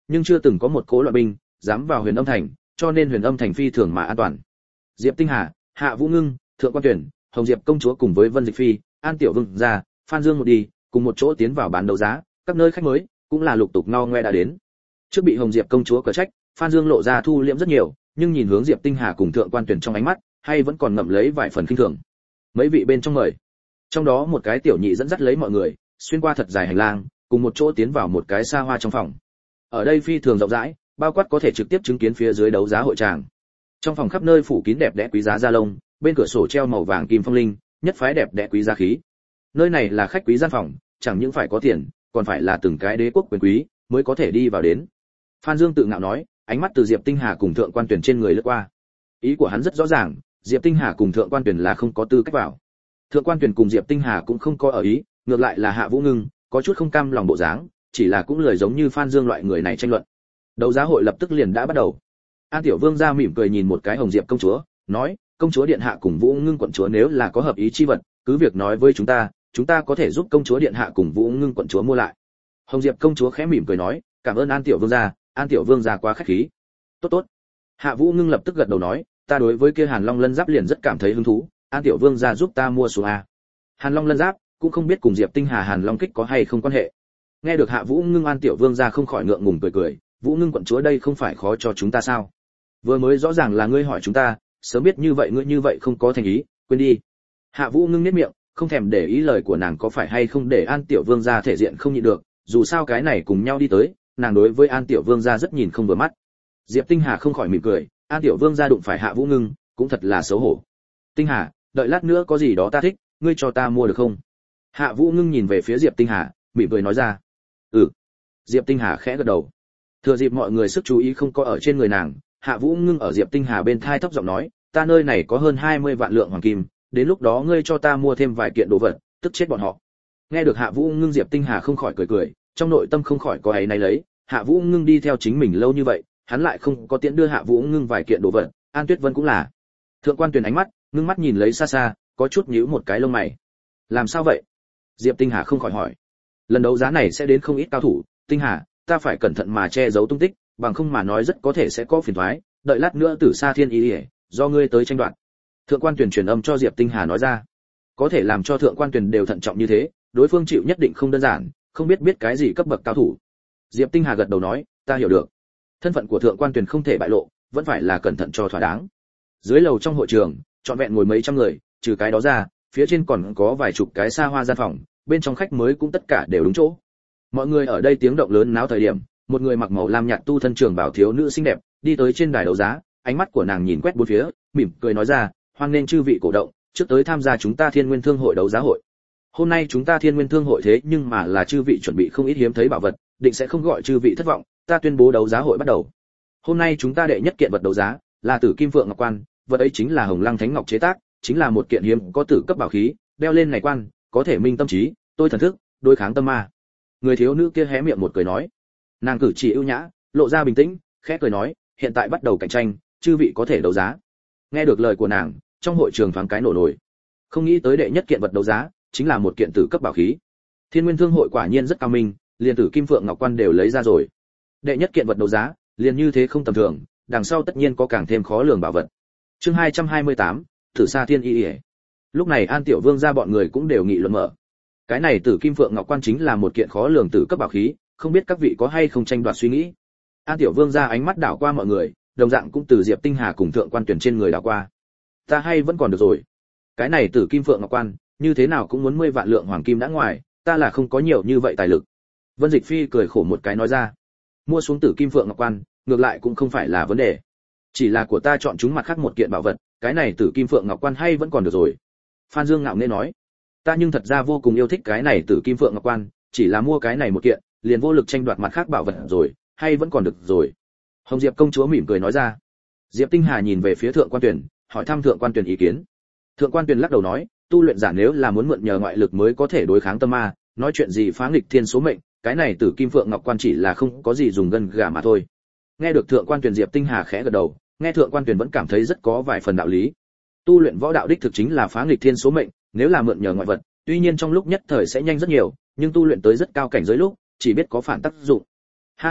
nhưng chưa từng có một cố loạn binh dám vào Huyền Âm thành, cho nên Huyền Âm thành phi thường mà an toàn. Diệp Tinh Hà, Hạ Vũ Ngưng, Thượng Quan Tuyển, Hồng Diệp công chúa cùng với Vân Dịch Phi, An Tiểu Vương gia, Phan Dương một đi, cùng một chỗ tiến vào bán đấu giá, các nơi khách mới cũng là lục tục no ngoe đã đến. Trước bị Hồng Diệp công chúa cở trách, Phan Dương lộ ra thu liễm rất nhiều, nhưng nhìn hướng Diệp Tinh Hà cùng Thượng Quan Tuyển trong ánh mắt, hay vẫn còn ngậm lấy vài phần khinh thường. Mấy vị bên trong mời. Trong đó một cái tiểu nhị dẫn dắt lấy mọi người, xuyên qua thật dài hành lang, cùng một chỗ tiến vào một cái xa hoa trong phòng. Ở đây phi thường rộng rãi, bao quát có thể trực tiếp chứng kiến phía dưới đấu giá hội tràng. Trong phòng khắp nơi phủ kín đẹp đẽ quý giá da lông, bên cửa sổ treo màu vàng kim phong linh, nhất phái đẹp đẽ quý giá khí. Nơi này là khách quý gian phòng, chẳng những phải có tiền, còn phải là từng cái đế quốc quyền quý mới có thể đi vào đến. Phan Dương tự ngạo nói, ánh mắt từ Diệp Tinh Hà cùng Thượng Quan Tuyển trên người lướt qua. Ý của hắn rất rõ ràng, Diệp Tinh Hà cùng Thượng Quan Tuyển là không có tư cách vào. Thượng Quan Tuyển cùng Diệp Tinh Hà cũng không có ở ý, ngược lại là Hạ Vũ Ngưng có chút không cam lòng bộ dáng, chỉ là cũng lười giống như Phan Dương loại người này tranh luận. Đấu giá hội lập tức liền đã bắt đầu. An Tiểu Vương ra mỉm cười nhìn một cái Hồng Diệp công chúa, nói, công chúa điện hạ cùng Vũ Ngưng quận chúa nếu là có hợp ý chi vật, cứ việc nói với chúng ta có thể giúp công chúa điện hạ cùng Vũ Ngưng quận chúa mua lại. Hồng Diệp công chúa khẽ mỉm cười nói, cảm ơn An Tiểu Vương gia quá khách khí. Tốt tốt. Hạ Vũ Ngưng lập tức gật đầu nói, ta đối với kia Hàn Long lân giáp liền rất cảm thấy hứng thú, An Tiểu Vương gia giúp ta mua xuống a. Hàn Long lân giáp cũng không biết cùng Diệp Tinh Hà Hàn Long kích có hay không quan hệ. Nghe được Hạ Vũ Ngưng An Tiểu Vương gia không khỏi ngượng ngùng cười, Vũ Ngưng quận chúa đây không phải khó cho chúng ta sao? Vừa mới rõ ràng là ngươi hỏi chúng ta, sớm biết như vậy ngươi như vậy không có thành ý, quên đi. Hạ Vũ Ngưng nhếch miệng, không thèm để ý lời của nàng có phải hay không để An Tiểu Vương gia thể diện không nhịn được, dù sao cái này cùng nhau đi tới, nàng đối với An Tiểu Vương gia rất nhìn không vừa mắt. Diệp Tinh Hà không khỏi mỉm cười, An Tiểu Vương gia đụng phải Hạ Vũ Ngưng, cũng thật là xấu hổ. Tinh Hà, đợi lát nữa có gì đó ta thích, ngươi cho ta mua được không? Hạ Vũ Ngưng nhìn về phía Diệp Tinh Hà, mỉm cười nói ra. Ừ. Diệp Tinh Hà khẽ gật đầu. Thừa dịp mọi người sức chú ý không có ở trên người nàng, Hạ Vũ Ngưng ở Diệp Tinh Hà bên thai thấp giọng nói, ta nơi này có hơn 20 vạn lượng hoàng kim, đến lúc đó ngươi cho ta mua thêm vài kiện đồ vật, tức chết bọn họ. Nghe được Hạ Vũ Ngưng, Diệp Tinh Hà không khỏi cười, trong nội tâm không khỏi có ấy này lấy, Hạ Vũ Ngưng đi theo chính mình lâu như vậy, hắn lại không có tiện đưa Hạ Vũ Ngưng vài kiện đồ vật, An Tuyết Vân cũng là. Thượng Quan Tuyển ánh mắt, ngưng mắt nhìn lấy xa xa, có chút nhíu một cái lông mày. Làm sao vậy? Diệp Tinh Hà không khỏi hỏi. Lần đấu giá này sẽ đến không ít cao thủ, Tinh Hà, ta phải cẩn thận mà che giấu tung tích, bằng không mà nói rất có thể sẽ có phiền toái, đợi lát nữa Tử Sa Thiên Y, do ngươi tới tranh đoạt. Thượng Quan Tuyển truyền âm cho Diệp Tinh Hà nói ra. Có thể làm cho Thượng Quan Tuyển đều thận trọng như thế, đối phương chịu nhất định không đơn giản, không biết cái gì cấp bậc cao thủ. Diệp Tinh Hà gật đầu nói, ta hiểu được. Thân phận của Thượng Quan Tuyển không thể bại lộ, vẫn phải là cẩn thận cho thỏa đáng. Dưới lầu trong hội trường, trọn vẹn ngồi mấy trăm người, trừ cái đó ra, phía trên còn có vài chục cái xa hoa gian phòng, bên trong khách mới cũng tất cả đều đúng chỗ. Mọi người ở đây tiếng động lớn náo thời điểm, một người mặc màu lam nhạt tu thân trường bảo thiếu nữ xinh đẹp, đi tới trên đài đấu giá, ánh mắt của nàng nhìn quét bốn phía, mỉm cười nói ra, hoan nghênh chư vị cổ động, trước tới tham gia chúng ta Thiên Nguyên Thương hội đấu giá hội. Hôm nay chúng ta Thiên Nguyên Thương hội thế nhưng mà là chư vị chuẩn bị không ít hiếm thấy bảo vật, định sẽ không gọi chư vị thất vọng, ta tuyên bố đấu giá hội bắt đầu. Hôm nay chúng ta đệ nhất kiện vật đấu giá là Tử Kim Phượng Ngọc Quan, vật ấy chính là Hồng Lăng Thánh Ngọc chế tác, chính là một kiện hiếm có tử cấp bảo khí, đeo lên này quan, có thể minh tâm trí, tôi thần thức, đối kháng tâm ma. Người thiếu nữ kia hé miệng một cười nói, nàng cử chỉ ưu nhã, lộ ra bình tĩnh, khẽ cười nói, hiện tại bắt đầu cạnh tranh, chư vị có thể đấu giá. Nghe được lời của nàng, trong hội trường thoáng cái nổ nổi. Không nghĩ tới đệ nhất kiện vật đấu giá chính là một kiện tử cấp bảo khí. Thiên Nguyên Thương hội quả nhiên rất cao minh, liền Tử Kim Phượng Ngọc Quan đều lấy ra rồi. Đệ nhất kiện vật đấu giá, liền như thế không tầm thường, đằng sau tất nhiên có càng thêm khó lường bảo vật. Chương 228, Tử Sa Thiên Y. Lúc này An Tiểu Vương gia bọn người cũng đều nghị luận mở. Cái này Tử Kim Phượng Ngọc Quan chính là một kiện khó lường tử cấp bảo khí, không biết các vị có hay không tranh đoạt suy nghĩ. An Tiểu Vương gia ánh mắt đảo qua mọi người, đồng dạng cũng từ Diệp Tinh Hà cùng Thượng Quan Tuyển trên người đảo qua. Ta hay vẫn còn được rồi. Cái này Tử Kim Phượng Ngọc Quan, như thế nào cũng muốn 10 vạn lượng hoàng kim đã ngoài, ta là không có nhiều như vậy tài lực. Vân Dịch Phi cười khổ một cái nói ra, mua xuống Tử Kim Phượng Ngọc Quan, ngược lại cũng không phải là vấn đề. Chỉ là của ta chọn chúng mặt khác một kiện bảo vật, cái này Tử Kim Phượng Ngọc Quan hay vẫn còn được rồi. Phan Dương ngạo nghễ nói, ta nhưng thật ra vô cùng yêu thích cái này Tử Kim Phượng Ngọc Quan, chỉ là mua cái này một kiện, liền vô lực tranh đoạt mặt khác bảo vật rồi, hay vẫn còn được rồi. Hồng Diệp công chúa mỉm cười nói ra. Diệp Tinh Hà nhìn về phía Thượng Quan Tuyển, hỏi thăm Thượng Quan Tuyển ý kiến. Thượng Quan Tuyển lắc đầu nói, tu luyện giả nếu là muốn mượn nhờ ngoại lực mới có thể đối kháng tâm ma, nói chuyện gì phá nghịch thiên số mệnh, cái này Tử Kim Phượng Ngọc Quan chỉ là không có gì dùng gân gà mà thôi. Nghe được Thượng Quan Tuyển, Diệp Tinh Hà khẽ gật đầu, nghe Thượng Quan Tuyển vẫn cảm thấy rất có vài phần đạo lý. Tu luyện võ đạo đích thực chính là phá nghịch thiên số mệnh, nếu là mượn nhờ ngoại vật, tuy nhiên trong lúc nhất thời sẽ nhanh rất nhiều, nhưng tu luyện tới rất cao cảnh giới lúc, chỉ biết có phản tác dụng. Ha ha,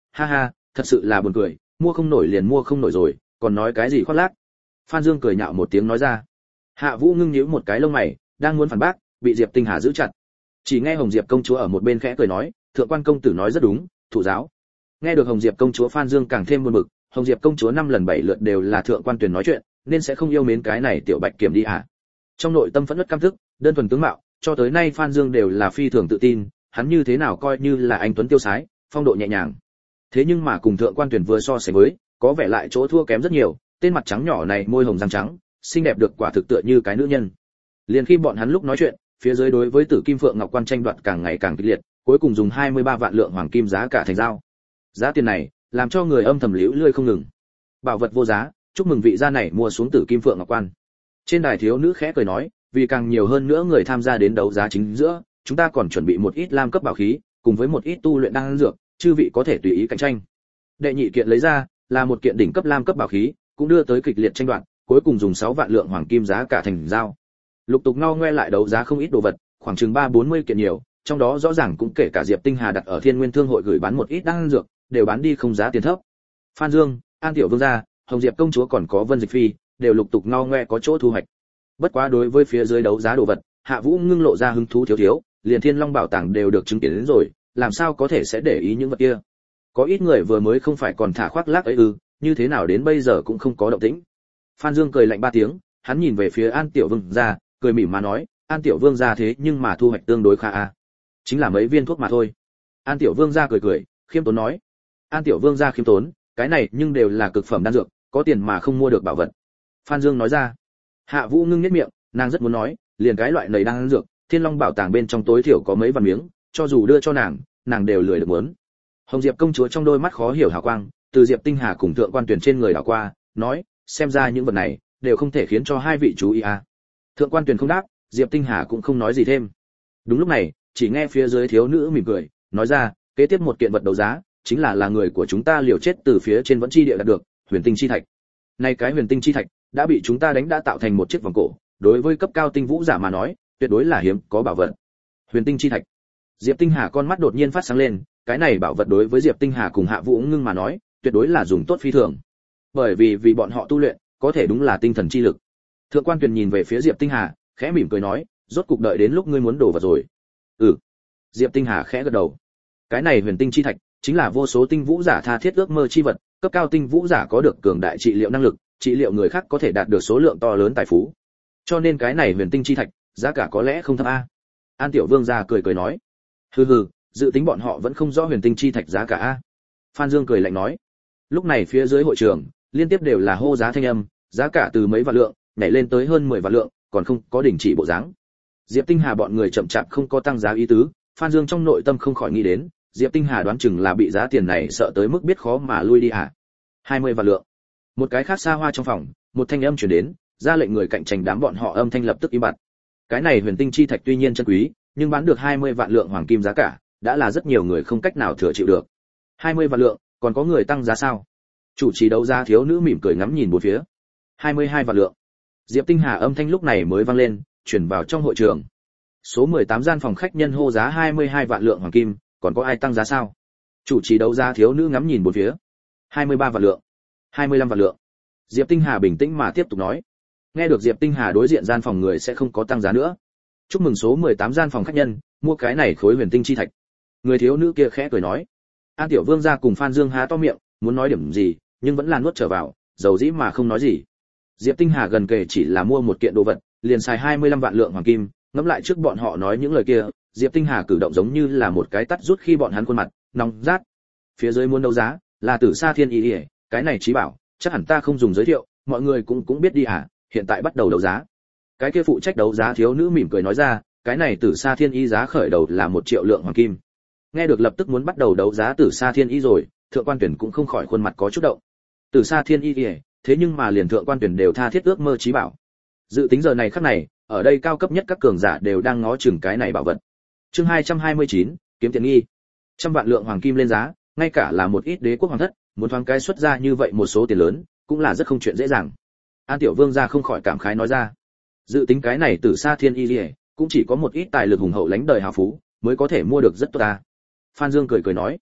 ha ha, thật sự là buồn cười, mua không nổi liền mua không nổi rồi, còn nói cái gì khoác lác. Phan Dương cười nhạo một tiếng nói ra. Hạ Vũ ngưng nhíu một cái lông mày, đang muốn phản bác, bị Diệp Tinh Hà giữ chặt. Chỉ nghe Hồng Diệp công chúa ở một bên khẽ cười nói, thượng quan công tử nói rất đúng, thủ giáo. Nghe được Hồng Diệp công chúa, Phan Dương càng thêm buồn bực, Hồng Diệp công chúa 5 lần 7 lượt đều là thượng quan Tuyền nói chuyện, nên sẽ không yêu mến cái này tiểu Bạch Kiểm đi à? Trong nội tâm phẫn nộ căm tức, đơn thuần tướng mạo, cho tới nay Phan Dương đều là phi thường tự tin, hắn như thế nào coi như là anh tuấn tiêu sái, phong độ nhẹ nhàng. Thế nhưng mà cùng thượng quan Tuyền vừa so sánh với, có vẻ lại chỗ thua kém rất nhiều, tên mặt trắng nhỏ này môi hồng răng trắng, xinh đẹp được quả thực tựa như cái nữ nhân. Liền khi bọn hắn lúc nói chuyện, phía dưới đối với Tử Kim Phượng Ngọc Quan tranh đoạt càng ngày càng kịch liệt, cuối cùng dùng 23 vạn lượng hoàng kim giá cả thành giao. Giá tiền này, làm cho người âm thầm liễu lươi không ngừng. Bảo vật vô giá, chúc mừng vị gia này mua xuống Tử Kim Phượng Ngọc Quan. Trên đài thiếu nữ khẽ cười nói, vì càng nhiều hơn nữa người tham gia đến đấu giá chính giữa, chúng ta còn chuẩn bị một ít lam cấp bảo khí, cùng với một ít tu luyện đan dược, chư vị có thể tùy ý cạnh tranh. Đệ nhị kiện lấy ra, là một kiện đỉnh cấp lam cấp bảo khí, cũng đưa tới kịch liệt tranh đoạt, cuối cùng dùng 6 vạn lượng hoàng kim giá cả thành giao. Lục tục ngao ngoe lại đấu giá không ít đồ vật, khoảng chừng 3-40 kiện nhiều, trong đó rõ ràng cũng kể cả Diệp Tinh Hà đặt ở Thiên Nguyên Thương hội gửi bán một ít đan dược, đều bán đi không giá tiền thấp. Phan Dương, An Tiểu Vương gia, Hồng Diệp công chúa còn có Vân Dịch Phi, đều lục tục ngao ngoe có chỗ thu hoạch. Bất quá đối với phía dưới đấu giá đồ vật, Hạ Vũ ngưng lộ ra hứng thú thiếu, liền Thiên Long bảo tàng đều được chứng kiến đến rồi, làm sao có thể sẽ để ý những vật kia. Có ít người vừa mới không phải còn thả khoác lác ấy ư, như thế nào đến bây giờ cũng không có động tĩnh. Phan Dương cười lạnh 3 tiếng, hắn nhìn về phía An Tiểu Vương gia, cười mỉm mà nói, An Tiểu Vương gia thế nhưng mà thu hoạch tương đối khá a. Chính là mấy viên thuốc mà thôi. An Tiểu Vương gia cười, khiêm tốn nói. An Tiểu Vương gia khiêm tốn, cái này nhưng đều là cực phẩm đan dược, có tiền mà không mua được bảo vật. Phan Dương nói ra. Hạ Vũ ngưng nhếch miệng, nàng rất muốn nói, liền cái loại này đan dược, Thiên Long bảo tàng bên trong tối thiểu có mấy vạn miếng, cho dù đưa cho nàng đều lười được muốn. Hồng Diệp công chúa trong đôi mắt khó hiểu hào quang, từ Diệp Tinh Hà cùng thượng quan Tuyền trên người đảo qua, nói, xem ra những vật này đều không thể khiến cho hai vị chú ý à. Thượng quan Tuyền không đáp, Diệp Tinh Hà cũng không nói gì thêm. Đúng lúc này, chỉ nghe phía dưới thiếu nữ mỉm cười, nói ra, kế tiếp một kiện vật đấu giá, chính là người của chúng ta liều chết từ phía trên vẫn chi địa đạt được, Huyền Tinh chi thạch. Này cái Huyền Tinh chi thạch đã bị chúng ta đánh đã tạo thành một chiếc vòng cổ, đối với cấp cao tinh vũ giả mà nói, tuyệt đối là hiếm có bảo vật. Huyền Tinh chi thạch. Diệp Tinh Hà con mắt đột nhiên phát sáng lên, cái này bảo vật đối với Diệp Tinh Hà cùng Hạ Vũ ngưng mà nói, tuyệt đối là dùng tốt phi thường. Bởi vì bọn họ tu luyện, có thể đúng là tinh thần chi lực. Thượng quan Tuyền nhìn về phía Diệp Tinh Hà, khẽ mỉm cười nói, rốt cục đợi đến lúc ngươi muốn đổ vật rồi. Ừ. Diệp Tinh Hà khẽ gật đầu. Cái này Huyền Tinh chi thạch chính là vô số tinh vũ giả tha thiết ước mơ chi vật, cấp cao tinh vũ giả có được cường đại trị liệu năng lực, trị liệu người khác có thể đạt được số lượng to lớn tài phú. Cho nên cái này Huyền Tinh chi thạch, giá cả có lẽ không thấp a. An Tiểu Vương gia cười nói. Hừ, dự tính bọn họ vẫn không rõ Huyền Tinh chi thạch giá cả a. Phan Dương cười lạnh nói. Lúc này phía dưới hội trường, liên tiếp đều là hô giá thanh âm, giá cả từ mấy vạn lượng, nhảy lên tới hơn 10 vạn lượng, còn không có đình chỉ bộ dáng. Diệp Tinh Hà bọn người chậm chạp không có tăng giá ý tứ, Phan Dương trong nội tâm không khỏi nghĩ đến, Diệp Tinh Hà đoán chừng là bị giá tiền này sợ tới mức biết khó mà lui đi à. 20 vạn lượng. Một cái khác xa hoa trong phòng, một thanh âm truyền đến, ra lệnh người cạnh tranh đám bọn họ âm thanh lập tức im bặt. Cái này Huyền Tinh chi thạch tuy nhiên chân quý, nhưng bán được 20 vạn lượng hoàng kim giá cả, đã là rất nhiều người không cách nào thừa chịu được. 20 vạn lượng, còn có người tăng giá sao? Chủ trì đấu giá thiếu nữ mỉm cười ngắm nhìn bốn phía. 22 vạn lượng. Diệp Tinh Hà âm thanh lúc này mới vang lên, truyền vào trong hội trường. Số 18 gian phòng khách nhân hô giá 22 vạn lượng hoàng kim, còn có ai tăng giá sao? Chủ trì đấu giá thiếu nữ ngắm nhìn bốn phía. 23 vạn lượng. 25 vạn lượng. Diệp Tinh Hà bình tĩnh mà tiếp tục nói. Nghe được Diệp Tinh Hà đối diện gian phòng người sẽ không có tăng giá nữa. Chúc mừng số 18 gian phòng khách nhân, mua cái này khối Huyền Tinh chi thạch. Người thiếu nữ kia khẽ cười nói. An Tiểu Vương gia cùng Phan Dương há to miệng, muốn nói điểm gì, nhưng vẫn là nuốt trở vào, dầu dĩ mà không nói gì. Diệp Tinh Hà gần kề chỉ là mua một kiện đồ vật, liền xài 25 vạn lượng hoàng kim, ngẫm lại trước bọn họ nói những lời kia, Diệp Tinh Hà cử động giống như là một cái tắt rút khi bọn hắn khuôn mặt nóng rát. Phía dưới muốn đấu giá là Tử Sa Thiên Y, cái này trí bảo, chắc hẳn ta không dùng giới thiệu, mọi người cũng biết đi à, hiện tại bắt đầu đấu giá. Cái kia phụ trách đấu giá thiếu nữ mỉm cười nói ra, cái này Tử Sa Thiên Y giá khởi đầu là 1 triệu lượng hoàng kim. Nghe được lập tức muốn bắt đầu đấu giá Tử Sa Thiên Y rồi, thượng quan tuyển cũng không khỏi khuôn mặt có chút động. Tử Sa Thiên Y, thế nhưng mà liền thượng quan tuyển đều tha thiết ước mơ trí bảo. Dự tính giờ này khắc này, ở đây cao cấp nhất các cường giả đều đang ngó chừng cái này bảo vật. Chương 229, kiếm tiện nghi. 100 vạn lượng hoàng kim lên giá, ngay cả là một ít đế quốc hoàng thất, muốn thoáng cái xuất ra như vậy một số tiền lớn, cũng là rất không chuyện dễ dàng. An Tiểu Vương gia không khỏi cảm khái nói ra. Dự tính cái này Tử Sa Thiên Y, cũng chỉ có một ít tài lực hùng hậu lãnh đời hào phú mới có thể mua được rất tốt ta. Phan Dương cười nói.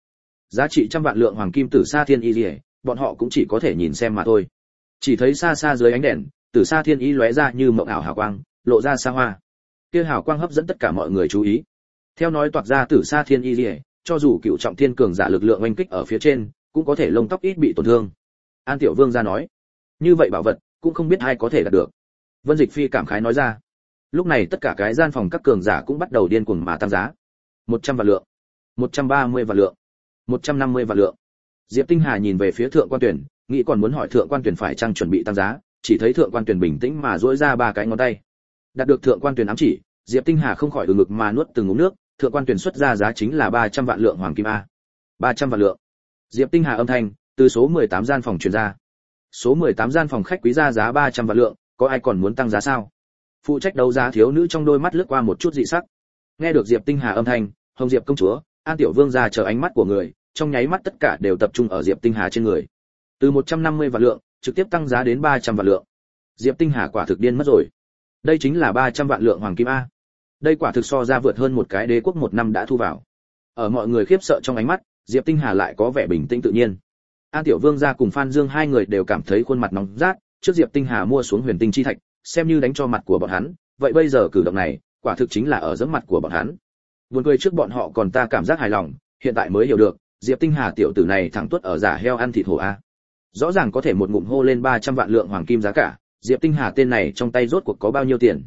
giá trị trăm vạn lượng hoàng kim Tử Sa Thiên Y Liễu, bọn họ cũng chỉ có thể nhìn xem mà thôi. Chỉ thấy xa xa dưới ánh đèn, Tử Sa Thiên Y lóe ra như mộng ảo hào quang, lộ ra xa hoa. Kia hào quang hấp dẫn tất cả mọi người chú ý. Theo nói toạc ra Tử Sa Thiên Y Liễu, cho dù cựu trọng thiên cường giả lực lượng oanh kích ở phía trên, cũng có thể lông tóc ít bị tổn thương. An Tiểu Vương gia nói, như vậy bảo vật cũng không biết ai có thể đạt được. Vân Dịch Phi cảm khái nói ra. Lúc này tất cả cái gian phòng các cường giả cũng bắt đầu điên cuồng mà tăng giá. 100 vạn lượng, 130 vạn lượng, 150 vạn lượng. Diệp Tinh Hà nhìn về phía Thượng Quan Tuyển, nghĩ còn muốn hỏi Thượng Quan Tuyển phải chăng chuẩn bị tăng giá, chỉ thấy Thượng Quan Tuyển bình tĩnh mà duỗi ra ba cái ngón tay. Đạt được Thượng Quan Tuyển ám chỉ, Diệp Tinh Hà không khỏi ngực mà nuốt từng ngụm nước. Thượng Quan Tuyển xuất ra giá chính là 300 vạn lượng hoàng kim a. 300 vạn lượng. Diệp Tinh Hà âm thanh từ số 18 gian phòng truyền ra. Số 18 gian phòng khách quý ra giá 300 vạn lượng, có ai còn muốn tăng giá sao? Phụ trách đấu giá thiếu nữ trong đôi mắt lướt qua một chút dị sắc. Nghe được Diệp Tinh Hà âm thanh, Hồng Diệp công chúa, An Tiểu Vương gia chờ ánh mắt của người, trong nháy mắt tất cả đều tập trung ở Diệp Tinh Hà trên người. Từ 150 vạn lượng, trực tiếp tăng giá đến 300 vạn lượng. Diệp Tinh Hà quả thực điên mất rồi. Đây chính là 300 vạn lượng hoàng kim a. Đây quả thực so ra vượt hơn một cái đế quốc một năm đã thu vào. Ở mọi người khiếp sợ trong ánh mắt, Diệp Tinh Hà lại có vẻ bình tĩnh tự nhiên. An Tiểu Vương gia cùng Phan Dương hai người đều cảm thấy khuôn mặt nóng rát, trước Diệp Tinh Hà mua xuống Huyền Tinh chi thạch, xem như đánh cho mặt của bọn hắn, vậy bây giờ cử động này, quả thực chính là ở giẫm mặt của bọn hắn. Buồn cười trước bọn họ còn ta cảm giác hài lòng, hiện tại mới hiểu được, Diệp Tinh Hà tiểu tử này thẳng tuốt ở giả heo ăn thịt hổ a. Rõ ràng có thể một ngụm hô lên 300 vạn lượng hoàng kim giá cả, Diệp Tinh Hà tên này trong tay rốt cuộc có bao nhiêu tiền?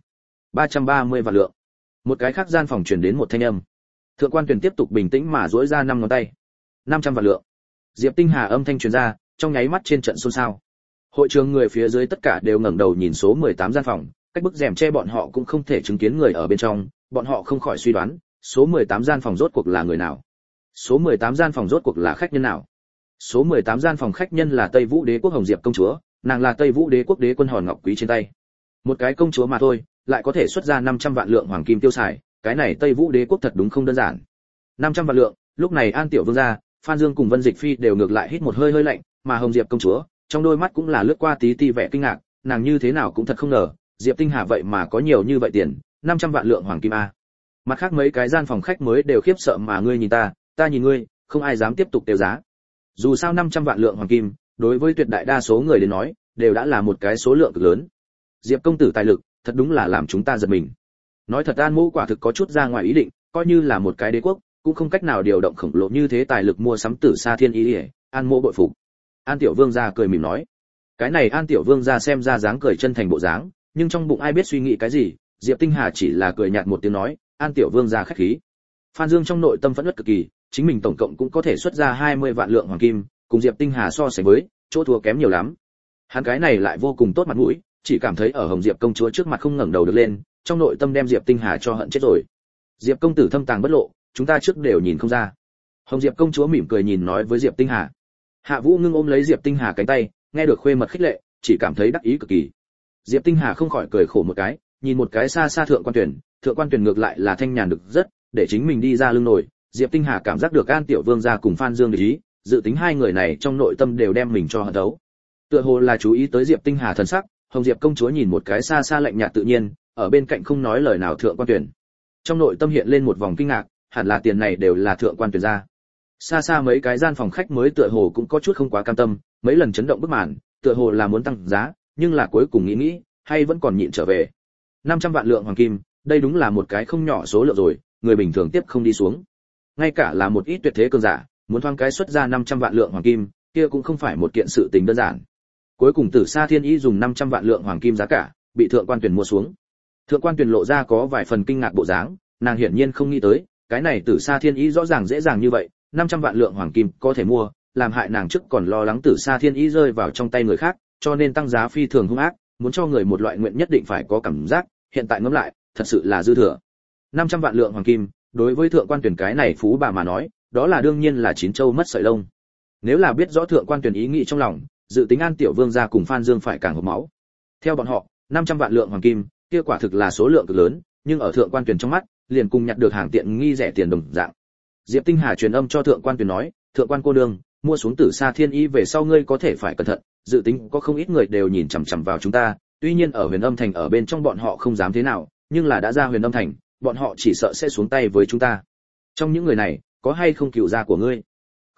330 vạn lượng. Một cái khác gian phòng truyền đến một thanh âm. Thượng Quan Tuyển tiếp tục bình tĩnh mà duỗi ra năm ngón tay. 500 vạn lượng. Diệp Tinh Hà âm thanh truyền ra, trong nháy mắt trên trận xôn xao. Hội trường người phía dưới tất cả đều ngẩng đầu nhìn số 18 gian phòng, cách bức rèm che bọn họ cũng không thể chứng kiến người ở bên trong, bọn họ không khỏi suy đoán, số 18 gian phòng rốt cuộc là người nào? Số 18 gian phòng rốt cuộc là khách nhân nào? Số 18 gian phòng khách nhân là Tây Vũ Đế quốc Hồng Diệp công chúa, nàng là Tây Vũ Đế quốc đế quân hòn ngọc quý trên tay. Một cái công chúa mà thôi, lại có thể xuất ra 500 vạn lượng hoàng kim tiêu xài, cái này Tây Vũ Đế quốc thật đúng không đơn giản. 500 vạn lượng, lúc này An Tiểu Vương gia, Phan Dương cùng Vân Dịch Phi đều ngược lại hít một hơi hơi lạnh, mà Hồng Diệp công chúa, trong đôi mắt cũng là lướt qua tí ti vẻ kinh ngạc, nàng như thế nào cũng thật không ngờ, Diệp Tinh Hà vậy mà có nhiều như vậy tiền, 500 vạn lượng hoàng kim a. Mặt khác mấy cái gian phòng khách mới đều khiếp sợ mà ngươi nhìn ta nhìn ngươi, không ai dám tiếp tục tiêu giá. Dù sao 500 vạn lượng hoàng kim, đối với tuyệt đại đa số người đến nói, đều đã là một cái số lượng cực lớn. Diệp công tử tài lực, thật đúng là làm chúng ta giật mình. Nói thật An Mỗ quả thực có chút ra ngoài ý định, coi như là một cái đế quốc, cũng không cách nào điều động khổng lồ như thế tài lực mua sắm Tử Sa Thiên Y, An Mỗ bội phục. An Tiểu Vương gia cười mỉm nói. Cái này An Tiểu Vương gia xem ra dáng cười chân thành bộ dáng, nhưng trong bụng ai biết suy nghĩ cái gì, Diệp Tinh Hà chỉ là cười nhạt một tiếng nói, An Tiểu Vương gia khách khí. Phan Dương trong nội tâm phẫn nộ cực kỳ, chính mình tổng cộng cũng có thể xuất ra 20 vạn lượng hoàng kim, cùng Diệp Tinh Hà so sánh với, chỗ thua kém nhiều lắm. Hắn cái này lại vô cùng tốt mặt mũi, chỉ cảm thấy ở Hồng Diệp công chúa trước mặt không ngẩng đầu được lên, trong nội tâm đem Diệp Tinh Hà cho hận chết rồi. Diệp công tử thâm tàng bất lộ, chúng ta trước đều nhìn không ra. Hồng Diệp công chúa mỉm cười nhìn nói với Diệp Tinh Hà. Hạ Vũ Ngưng ôm lấy Diệp Tinh Hà cánh tay, nghe được khuê mật khích lệ, chỉ cảm thấy đắc ý cực kỳ. Diệp Tinh Hà không khỏi cười khổ một cái, nhìn một cái xa xa Thượng Quan Tuyển ngược lại là thanh nhàn được rất, để chính mình đi ra lưng nổi. Diệp Tinh Hà cảm giác được An Tiểu Vương gia cùng Phan Dương để ý, dự tính hai người này trong nội tâm đều đem mình cho hận thấu. Tựa hồ là chú ý tới Diệp Tinh Hà thần sắc, Hồng Diệp công chúa nhìn một cái xa xa lạnh nhạt tự nhiên, ở bên cạnh không nói lời nào Thượng Quan Tuyển. Trong nội tâm hiện lên một vòng kinh ngạc, hẳn là tiền này đều là Thượng Quan Tuyển ra. Xa xa mấy cái gian phòng khách mới tựa hồ cũng có chút không quá cam tâm, mấy lần chấn động bức màn, tựa hồ là muốn tăng giá, nhưng là cuối cùng nghĩ, hay vẫn còn nhịn trở về. 500 vạn lượng hoàng kim, đây đúng là một cái không nhỏ số lượng rồi, người bình thường tiếp không đi xuống. Ngay cả là một ít tuyệt thế cường giả, muốn thoáng cái xuất ra 500 vạn lượng hoàng kim, kia cũng không phải một kiện sự tình đơn giản. Cuối cùng Tử Sa Thiên Y dùng 500 vạn lượng hoàng kim giá cả, bị Thượng Quan Tuyển mua xuống. Thượng Quan Tuyển lộ ra có vài phần kinh ngạc bộ dáng, nàng hiển nhiên không nghĩ tới, cái này Tử Sa Thiên Y rõ ràng dễ dàng như vậy, 500 vạn lượng hoàng kim có thể mua, làm hại nàng trước còn lo lắng Tử Sa Thiên Y rơi vào trong tay người khác, cho nên tăng giá phi thường hung ác, muốn cho người một loại nguyện nhất định phải có cảm giác, hiện tại ngẫm lại, thật sự là dư thừa. 500 vạn lượng hoàng kim, đối với Thượng Quan Tuyển cái này phú bà mà nói, đó là đương nhiên là chín châu mất sợi lông. Nếu là biết rõ Thượng Quan Tuyển ý nghĩ trong lòng, dự tính An Tiểu Vương gia cùng Phan Dương phải càng hộc máu. Theo bọn họ, 500 vạn lượng hoàng kim, kia quả thực là số lượng cực lớn, nhưng ở Thượng Quan Tuyển trong mắt, liền cùng nhặt được hàng tiện nghi rẻ tiền đồng dạng. Diệp Tinh Hà truyền âm cho Thượng Quan Tuyển nói, Thượng Quan cô đương, mua xuống Tử Sa Thiên Y về sau ngươi có thể phải cẩn thận, dự tính có không ít người đều nhìn chằm chằm vào chúng ta, tuy nhiên ở Huyền Âm Thành ở bên trong bọn họ không dám thế nào, nhưng là đã ra Huyền Âm Thành, bọn họ chỉ sợ sẽ xuống tay với chúng ta. Trong những người này, có hay không cựu gia của ngươi?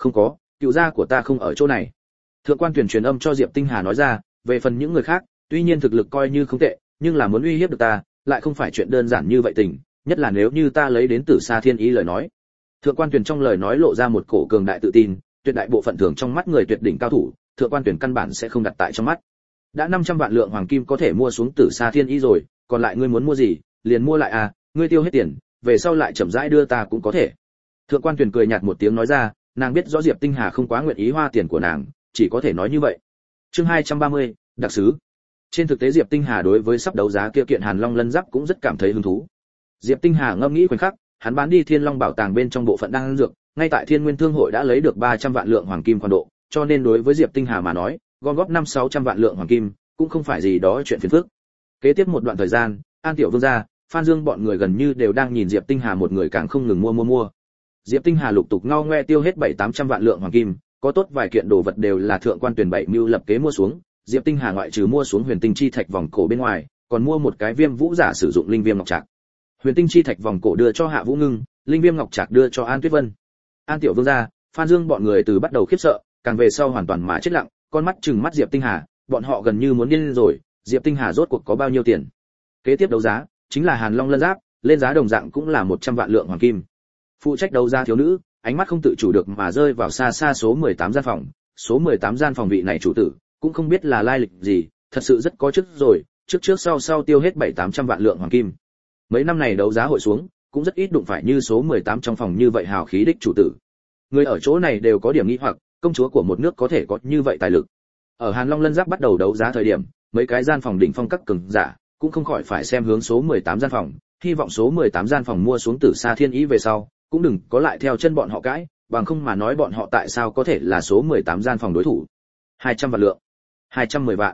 Không có, cựu gia của ta không ở chỗ này. Thượng quan Tuyển truyền âm cho Diệp Tinh Hà nói ra, về phần những người khác, tuy nhiên thực lực coi như không tệ, nhưng là muốn uy hiếp được ta, lại không phải chuyện đơn giản như vậy tình, nhất là nếu như ta lấy đến Tử Sa Thiên Ý lời nói. Thượng quan Tuyển trong lời nói lộ ra một cổ cường đại tự tin, tuyệt đại bộ phận thường trong mắt người tuyệt đỉnh cao thủ, Thượng quan Tuyển căn bản sẽ không đặt tại trong mắt. Đã 500 vạn lượng hoàng kim có thể mua xuống Tử Sa Thiên Ý rồi, còn lại ngươi muốn mua gì, liền mua lại à, ngươi tiêu hết tiền, về sau lại chậm rãi đưa ta cũng có thể. Thượng quan Tuyển cười nhạt một tiếng nói ra, nàng biết rõ Diệp Tinh Hà không quá nguyện ý hoa tiền của nàng, chỉ có thể nói như vậy. Chương 230, đặc sứ. Trên thực tế Diệp Tinh Hà đối với sắp đấu giá kia kiện Hàn Long lân giáp cũng rất cảm thấy hứng thú. Diệp Tinh Hà ngẫm nghĩ khoảnh khắc, hắn bán đi Thiên Long bảo tàng bên trong bộ phận đan dược, ngay tại Thiên Nguyên Thương hội đã lấy được 300 vạn lượng hoàng kim khoản độ, cho nên đối với Diệp Tinh Hà mà nói, gom góp 5-600 vạn lượng hoàng kim cũng không phải gì đó chuyện phiền phức. Kế tiếp một đoạn thời gian, An Tiểu Vương gia, Phan Dương bọn người gần như đều đang nhìn Diệp Tinh Hà một người càng không ngừng mua. Diệp Tinh Hà lục tục ngao ngoe tiêu hết 7-800 vạn lượng hoàng kim, có tốt vài kiện đồ vật đều là thượng quan Tuyển bảy mưu lập kế mua xuống. Diệp Tinh Hà ngoại trừ mua xuống Huyền Tinh chi thạch vòng cổ bên ngoài, còn mua một cái Viêm Vũ giả sử dụng linh viêm ngọc trạc. Huyền Tinh chi thạch vòng cổ đưa cho Hạ Vũ Ngưng, linh viêm ngọc trạc đưa cho An Tuyết Vân. An Tiểu Vương gia, Phan Dương bọn người từ bắt đầu khiếp sợ, càng về sau hoàn toàn mà chết lặng, con mắt trừng mắt Diệp Tinh Hà, bọn họ gần như muốn điên rồi, Diệp Tinh Hà rốt cuộc có bao nhiêu tiền? Kế tiếp đấu giá chính là Hàn Long lân giáp, lên giá đồng dạng cũng là 100 vạn lượng hoàng kim. Phụ trách đấu giá thiếu nữ, ánh mắt không tự chủ được mà rơi vào xa xa số 18 gian phòng, số 18 gian phòng vị này chủ tử, cũng không biết là lai lịch gì, thật sự rất có chức rồi, trước sau tiêu hết 7-800 vạn lượng hoàng kim. Mấy năm này đấu giá hội xuống, cũng rất ít đụng phải như số 18 trong phòng như vậy hào khí đích chủ tử. Người ở chỗ này đều có điểm nghi hoặc, công chúa của một nước có thể có như vậy tài lực. Ở Hàn Long lân giáp bắt đầu đấu giá thời điểm, mấy cái gian phòng đỉnh phong các cường giả cũng không khỏi phải xem hướng số 18 gian phòng, hy vọng số 18 gian phòng mua xuống Tử Sa Thiên Ý về sau, cũng đừng có lại theo chân bọn họ cãi, bằng không mà nói bọn họ tại sao có thể là số 18 gian phòng đối thủ. 200 vạn lượng, 210 vạn,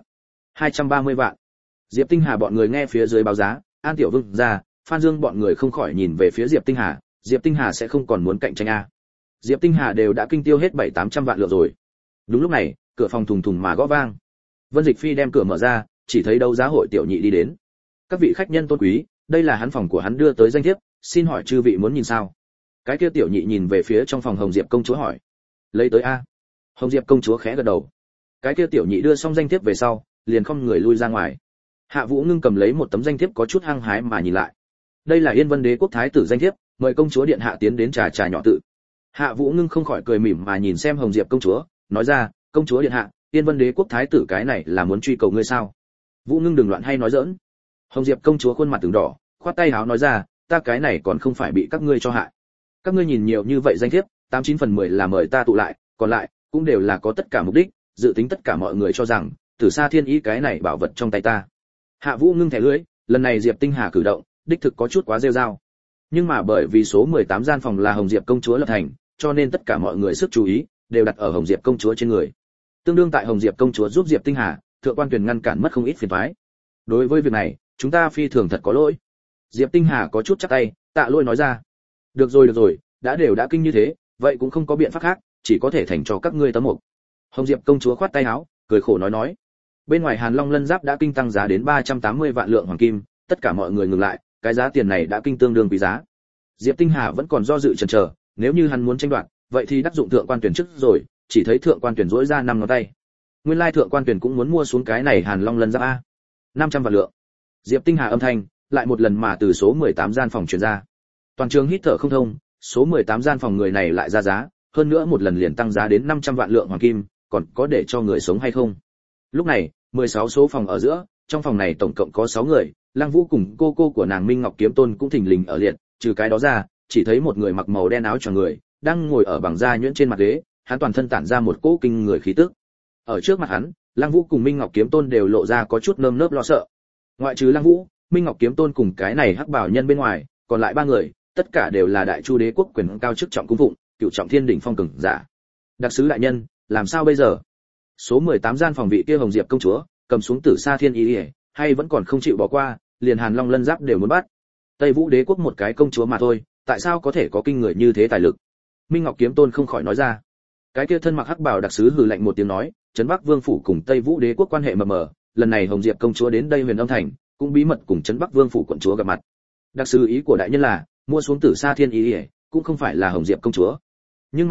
230 vạn. Diệp Tinh Hà bọn người nghe phía dưới báo giá, An Tiểu Vương gia, Phan Dương bọn người không khỏi nhìn về phía Diệp Tinh Hà, Diệp Tinh Hà sẽ không còn muốn cạnh tranh a. Diệp Tinh Hà đều đã kinh tiêu hết 7-800 vạn lượng rồi. Đúng lúc này, cửa phòng thùng thùng mà gõ vang. Vân Dịch Phi đem cửa mở ra, chỉ thấy đấu giá hội tiểu nhị đi đến. Các vị khách nhân tôn quý, đây là hắn phòng của hắn đưa tới danh thiếp, xin hỏi chư vị muốn nhìn sao? Cái kia tiểu nhị nhìn về phía trong phòng Hồng Diệp công chúa hỏi. Lấy tới a. Hồng Diệp công chúa khẽ gật đầu. Cái kia tiểu nhị đưa xong danh thiếp về sau, liền không người lui ra ngoài. Hạ Vũ Ngưng cầm lấy một tấm danh thiếp có chút hăng hái mà nhìn lại. Đây là Yên Vân Đế quốc thái tử danh thiếp, mời công chúa điện hạ tiến đến trà nhỏ tự. Hạ Vũ Ngưng không khỏi cười mỉm mà nhìn xem Hồng Diệp công chúa, nói ra, công chúa điện hạ, Yên Vân Đế quốc thái tử cái này là muốn truy cầu ngươi sao? Vũ Ngưng đừng loạn hay nói giỡn. Hồng Diệp công chúa khuôn mặt từng đỏ, khoát tay áo nói ra, ta cái này còn không phải bị các ngươi cho hại. Các ngươi nhìn nhiều như vậy danh thiếp, 89 phần 10 là mời ta tụ lại, còn lại cũng đều là có tất cả mục đích, dự tính tất cả mọi người cho rằng, Tử Sa Thiên Ý cái này bảo vật trong tay ta. Hạ Vũ Ngưng thẻ lưỡi, lần này Diệp Tinh Hà cử động, đích thực có chút quá rêu rao. Nhưng mà bởi vì số 18 gian phòng là Hồng Diệp công chúa lập thành, cho nên tất cả mọi người sức chú ý đều đặt ở Hồng Diệp công chúa trên người. Tương đương tại Hồng Diệp công chúa giúp Diệp Tinh Hà, thượng quan Tuyền ngăn cản mất không ít phiền toái. Đối với việc này, chúng ta phi thường thật có lỗi. Diệp Tinh Hà có chút chắp tay, tạ lỗi nói ra. Được rồi, đã kinh như thế, vậy cũng không có biện pháp khác, chỉ có thể thành cho các ngươi tấm mục. Hồng Diệp công chúa khoát tay áo, cười khổ nói. Bên ngoài Hàn Long lân giáp đã kinh tăng giá đến 380 vạn lượng hoàng kim, tất cả mọi người ngừng lại, cái giá tiền này đã kinh tương đương quý giá. Diệp Tinh Hà vẫn còn do dự chần chờ, nếu như hắn muốn tranh đoạt, vậy thì đắc dụng thượng quan Tuyền trước rồi, chỉ thấy thượng quan Tuyền rỗi ra 5 ngón tay. Nguyên lai thượng quan Tuyền cũng muốn mua xuống cái này Hàn Long lân giáp a. 500 vạn lượng. Diệp Tinh Hà âm thanh lại một lần mà từ số 18 gian phòng truyền ra. Toàn trường hít thở không thông, số 18 gian phòng người này lại ra giá, hơn nữa một lần liền tăng giá đến 500 vạn lượng hoàng kim, còn có để cho người sống hay không? Lúc này, 16 số phòng ở giữa, trong phòng này tổng cộng có 6 người, Lăng Vũ cùng cô của nàng Minh Ngọc Kiếm Tôn cũng thình lình ở liệt, trừ cái đó ra, chỉ thấy một người mặc màu đen áo choàng người, đang ngồi ở bằng da nhuyễn trên mặt ghế, hắn toàn thân tản ra một cỗ kinh người khí tức. Ở trước mặt hắn, Lăng Vũ cùng Minh Ngọc Kiếm Tôn đều lộ ra có chút nơm nớp lo sợ. Ngoại trừ Lăng Vũ, Minh Ngọc Kiếm Tôn cùng cái này hắc bảo nhân bên ngoài, còn lại 3 người, tất cả đều là Đại Chu Đế quốc quyền cao chức trọng cung phụng, cựu trọng thiên đỉnh phong cường giả. Đặc sứ đại nhân, làm sao bây giờ? Số 18 gian phòng vị kia Hồng Diệp công chúa, cầm xuống Tử Sa Thiên Ý, hay vẫn còn không chịu bỏ qua, liền Hàn Long lân giáp đều muốn bắt. Tây Vũ Đế quốc một cái công chúa mà thôi, tại sao có thể có kinh người như thế tài lực? Minh Ngọc Kiếm Tôn không khỏi nói ra. Cái kia thân mặc hắc bào đặc sứ hừ lạnh một tiếng nói, Trấn Bắc Vương phủ cùng Tây Vũ Đế quốc quan hệ mờ mờ, lần này Hồng Diệp công chúa đến đây Huyền Âm thành, cũng bí mật cùng Trấn Bắc Vương phủ quận chúa gặp mặt. Đặc sứ ý của đại nhân là mua xuống Tử Sa Thiên Ý, cũng không phải là Hồng Diệp công chúa. Nhưng mà,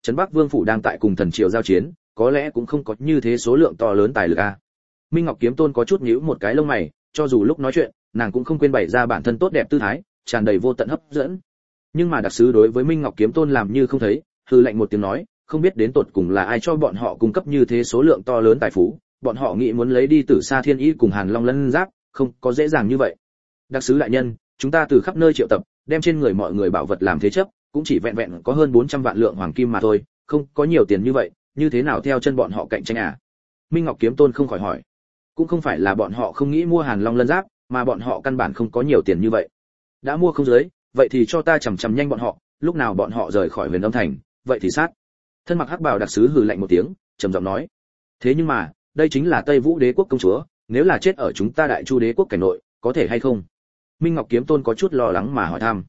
trấn Bắc Vương phủ đang tại cùng thần triều giao chiến, có lẽ cũng không có như thế số lượng to lớn tài lực a. Minh Ngọc Kiếm Tôn có chút nhíu một cái lông mày, cho dù lúc nói chuyện, nàng cũng không quên bày ra bản thân tốt đẹp tư thái, tràn đầy vô tận hấp dẫn. Nhưng mà đặc sứ đối với Minh Ngọc Kiếm Tôn làm như không thấy, hừ lạnh một tiếng nói, không biết đến tột cùng là ai cho bọn họ cung cấp như thế số lượng to lớn tài phú, bọn họ nghĩ muốn lấy đi Tử Sa Thiên Y cùng Hàn Long Lân Giáp, không có dễ dàng như vậy. Đặc sứ đại nhân, chúng ta từ khắp nơi triệu tập, đem trên người mọi người bảo vật làm thế chấp, cũng chỉ vẹn vẹn có hơn 400 vạn lượng hoàng kim mà thôi, không có nhiều tiền như vậy, như thế nào theo chân bọn họ cạnh tranh à? Minh Ngọc Kiếm Tôn không khỏi hỏi. Cũng không phải là bọn họ không nghĩ mua Hàn Long Lân Giáp, mà bọn họ căn bản không có nhiều tiền như vậy. Đã mua không dưới, vậy thì cho ta chằm nhanh bọn họ, lúc nào bọn họ rời khỏi Huyền Âm thành, vậy thì sát. Thân mặc hắc bào đặc sứ hừ lạnh một tiếng, trầm giọng nói. Thế nhưng mà, đây chính là Tây Vũ Đế quốc công chúa, nếu là chết ở chúng ta Đại Chu Đế quốc cảnh nội, có thể hay không? Minh Ngọc Kiếm Tôn có chút lo lắng mà hỏi thăm.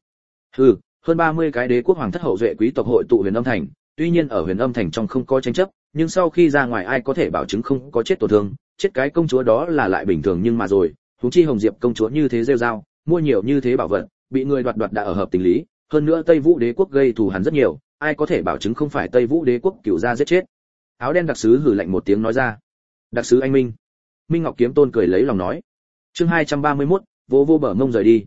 Hơn 30 cái đế quốc hoàng thất hậu duệ quý tộc hội tụ Huyền Âm thành, tuy nhiên ở Huyền Âm thành trong không có tranh chấp, nhưng sau khi ra ngoài ai có thể bảo chứng không có chết tổn thương, chết cái công chúa đó là lại bình thường nhưng mà rồi, huống chi Hồng Diệp công chúa như thế rêu rao, mua nhiều như thế bảo vật, bị người đoạt đã ở hợp tình lý, hơn nữa Tây Vũ Đế quốc gây thù hắn rất nhiều, ai có thể bảo chứng không phải Tây Vũ Đế quốc cửu gia giết chết. Áo đen đặc sứ hừ lạnh một tiếng nói ra. Đặc sứ anh Minh. Minh Ngọc Kiếm Tôn cười lấy lòng nói. Chương 231, vô bờ mông rời đi.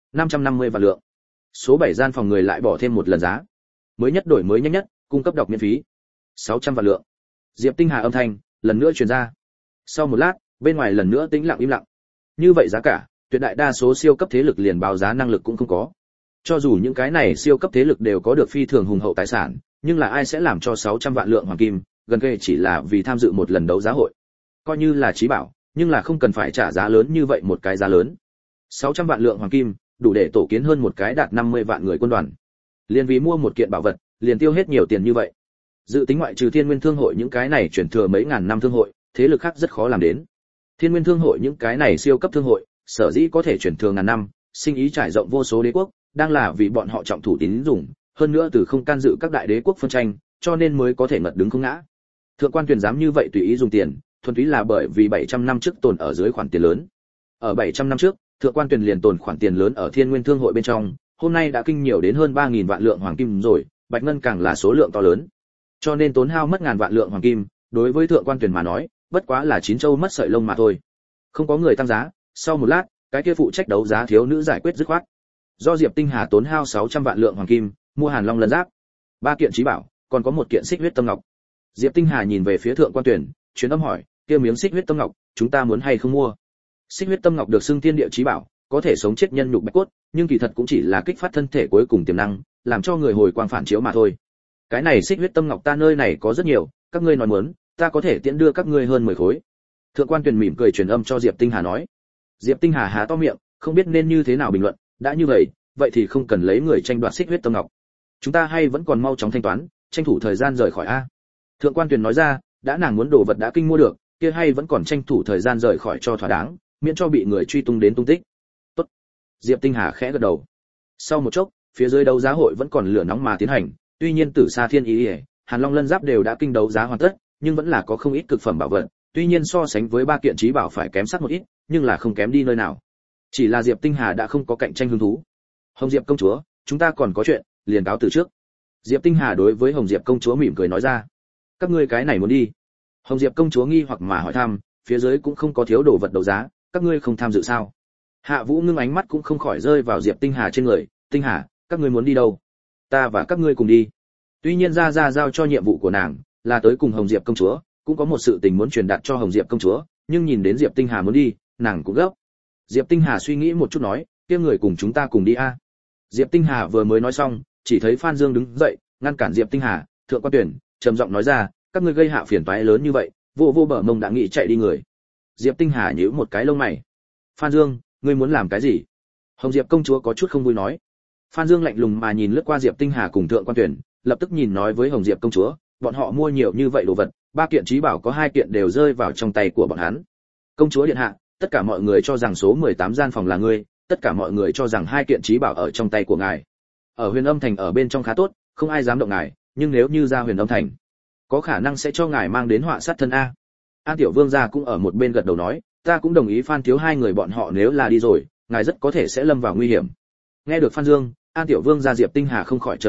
550 vạn lượng. Số 7 gian phòng người lại bỏ thêm một lần giá. Mới nhất đổi mới nhanh nhất, cung cấp đọc miễn phí. 600 vạn lượng. Diệp Tinh Hà âm thanh lần nữa truyền ra. Sau một lát, bên ngoài lần nữa tĩnh lặng im lặng. Như vậy giá cả, tuyệt đại đa số siêu cấp thế lực liền báo giá năng lực cũng không có. Cho dù những cái này siêu cấp thế lực đều có được phi thường hùng hậu tài sản, nhưng là ai sẽ làm cho 600 vạn lượng hoàng kim, gần kề chỉ là vì tham dự một lần đấu giá hội. Coi như là trí bảo, nhưng là không cần phải trả giá lớn như vậy một cái giá lớn. 600 vạn lượng hoàng kim, đủ để tổ kiến hơn một cái đạt 50 vạn người quân đoàn. Liên vì mua một kiện bảo vật, liền tiêu hết nhiều tiền như vậy. Dự tính ngoại trừ Thiên Nguyên Thương hội những cái này chuyển thừa mấy ngàn năm thương hội, thế lực khác rất khó làm đến. Thiên Nguyên Thương hội những cái này siêu cấp thương hội, sở dĩ có thể chuyển thừa ngàn năm, sinh ý trải rộng vô số đế quốc, đang là vì bọn họ trọng thủ tín dụng, hơn nữa từ không can dự các đại đế quốc phân tranh, cho nên mới có thể ngật đứng không ngã. Thượng quan Tuyền dám như vậy tùy ý dùng tiền, thuần túy là bởi vì 700 năm trước tồn ở dưới khoản tiền lớn. Ở 700 năm trước, Thượng quan Tuyền liền tồn khoản tiền lớn ở Thiên Nguyên Thương hội bên trong, hôm nay đã kinh nhiều đến hơn 3000 vạn lượng hoàng kim rồi, bạch ngân càng là số lượng to lớn. Cho nên tốn hao mất ngàn vạn lượng hoàng kim, đối với Thượng quan Tuyền mà nói, bất quá là chín châu mất sợi lông mà thôi. Không có người tăng giá, sau một lát, cái kia phụ trách đấu giá thiếu nữ giải quyết dứt khoát. Do Diệp Tinh Hà tốn hao 600 vạn lượng hoàng kim, mua Hàn Long Lân Giáp, 3 kiện trí bảo, còn có một kiện xích huyết tâm ngọc. Diệp Tinh Hà nhìn về phía Thượng quan Tuyển, truyền âm hỏi, kia miếng xích huyết tâm ngọc, chúng ta muốn hay không mua? Xích huyết tâm ngọc được xưng thiên địa trí bảo, có thể sống chết nhân nhục bạch cốt, nhưng kỳ thật cũng chỉ là kích phát thân thể cuối cùng tiềm năng, làm cho người hồi quang phản chiếu mà thôi. Cái này xích huyết tâm ngọc ta nơi này có rất nhiều, các ngươi nói muốn, ta có thể tiễn đưa các ngươi hơn 10 khối. Thượng quan Tuyển mỉm cười truyền âm cho Diệp Tinh Hà nói. Diệp Tinh Hà há to miệng, không biết nên như thế nào bình luận, đã như vậy thì không cần lấy người tranh đoạt xích huyết tâm ngọc. Chúng ta hay vẫn còn mau chóng thanh toán, tranh thủ thời gian rời khỏi a. Thượng quan Tuyền nói ra, đã nàng muốn đồ vật đã kinh mua được, kia hay vẫn còn tranh thủ thời gian rời khỏi cho thỏa đáng, miễn cho bị người truy tung đến tung tích. Tốt. Diệp Tinh Hà khẽ gật đầu. Sau một chốc, phía dưới đấu giá hội vẫn còn lửa nóng mà tiến hành, tuy nhiên Tử Sa Thiên Y, Hàn Long Lân Giáp đều đã kinh đấu giá hoàn tất, nhưng vẫn là có không ít cực phẩm bảo vật, tuy nhiên so sánh với 3 kiện trí bảo phải kém sát một ít, nhưng là không kém đi nơi nào. Chỉ là Diệp Tinh Hà đã không có cạnh tranh hứng thú. Hồng Diệp công chúa, chúng ta còn có chuyện, liền cáo từ trước. Diệp Tinh Hà đối với Hồng Diệp công chúa mỉm cười nói ra. Các ngươi cái này muốn đi? Hồng Diệp công chúa nghi hoặc mà hỏi thăm, phía dưới cũng không có thiếu đồ vật đấu giá, các ngươi không tham dự sao? Hạ Vũ ngưng ánh mắt cũng không khỏi rơi vào Diệp Tinh Hà trên người, Tinh Hà, các ngươi muốn đi đâu? Ta và các ngươi cùng đi. Tuy nhiên ra giao cho nhiệm vụ của nàng là tới cùng Hồng Diệp công chúa, cũng có một sự tình muốn truyền đạt cho Hồng Diệp công chúa, nhưng nhìn đến Diệp Tinh Hà muốn đi, nàng cũng gấp. Diệp Tinh Hà suy nghĩ một chút nói, kia người cùng chúng ta cùng đi a. Diệp Tinh Hà vừa mới nói xong, chỉ thấy Phan Dương đứng dậy, ngăn cản Diệp Tinh Hà, Thượng quan Tuyển, trầm giọng nói ra, các ngươi gây hạ phiền toái lớn như vậy, vô bờ mông đã nghĩ chạy đi người. Diệp Tinh Hà nhíu một cái lông mày. Phan Dương, ngươi muốn làm cái gì? Hồng Diệp công chúa có chút không vui nói. Phan Dương lạnh lùng mà nhìn lướt qua Diệp Tinh Hà cùng Thượng quan Tuyển, lập tức nhìn nói với Hồng Diệp công chúa, bọn họ mua nhiều như vậy đồ vật, 3 kiện trí bảo có 2 kiện đều rơi vào trong tay của bọn hắn. Công chúa điện hạ, tất cả mọi người cho rằng số 18 gian phòng là ngươi, tất cả mọi người cho rằng 2 kiện trí bảo ở trong tay của ngài. Ở Huyền Âm thành ở bên trong khá tốt, không ai dám động ngài, nhưng nếu như ra Huyền Âm thành, có khả năng sẽ cho ngài mang đến họa sát thân a. An Tiểu Vương gia cũng ở một bên gật đầu nói, ta cũng đồng ý Phan thiếu hai người bọn họ nếu là đi rồi, ngài rất có thể sẽ lâm vào nguy hiểm. Nghe được Phan Dương, An Tiểu Vương gia Diệp Tinh Hà không khỏi trầm mặt lại,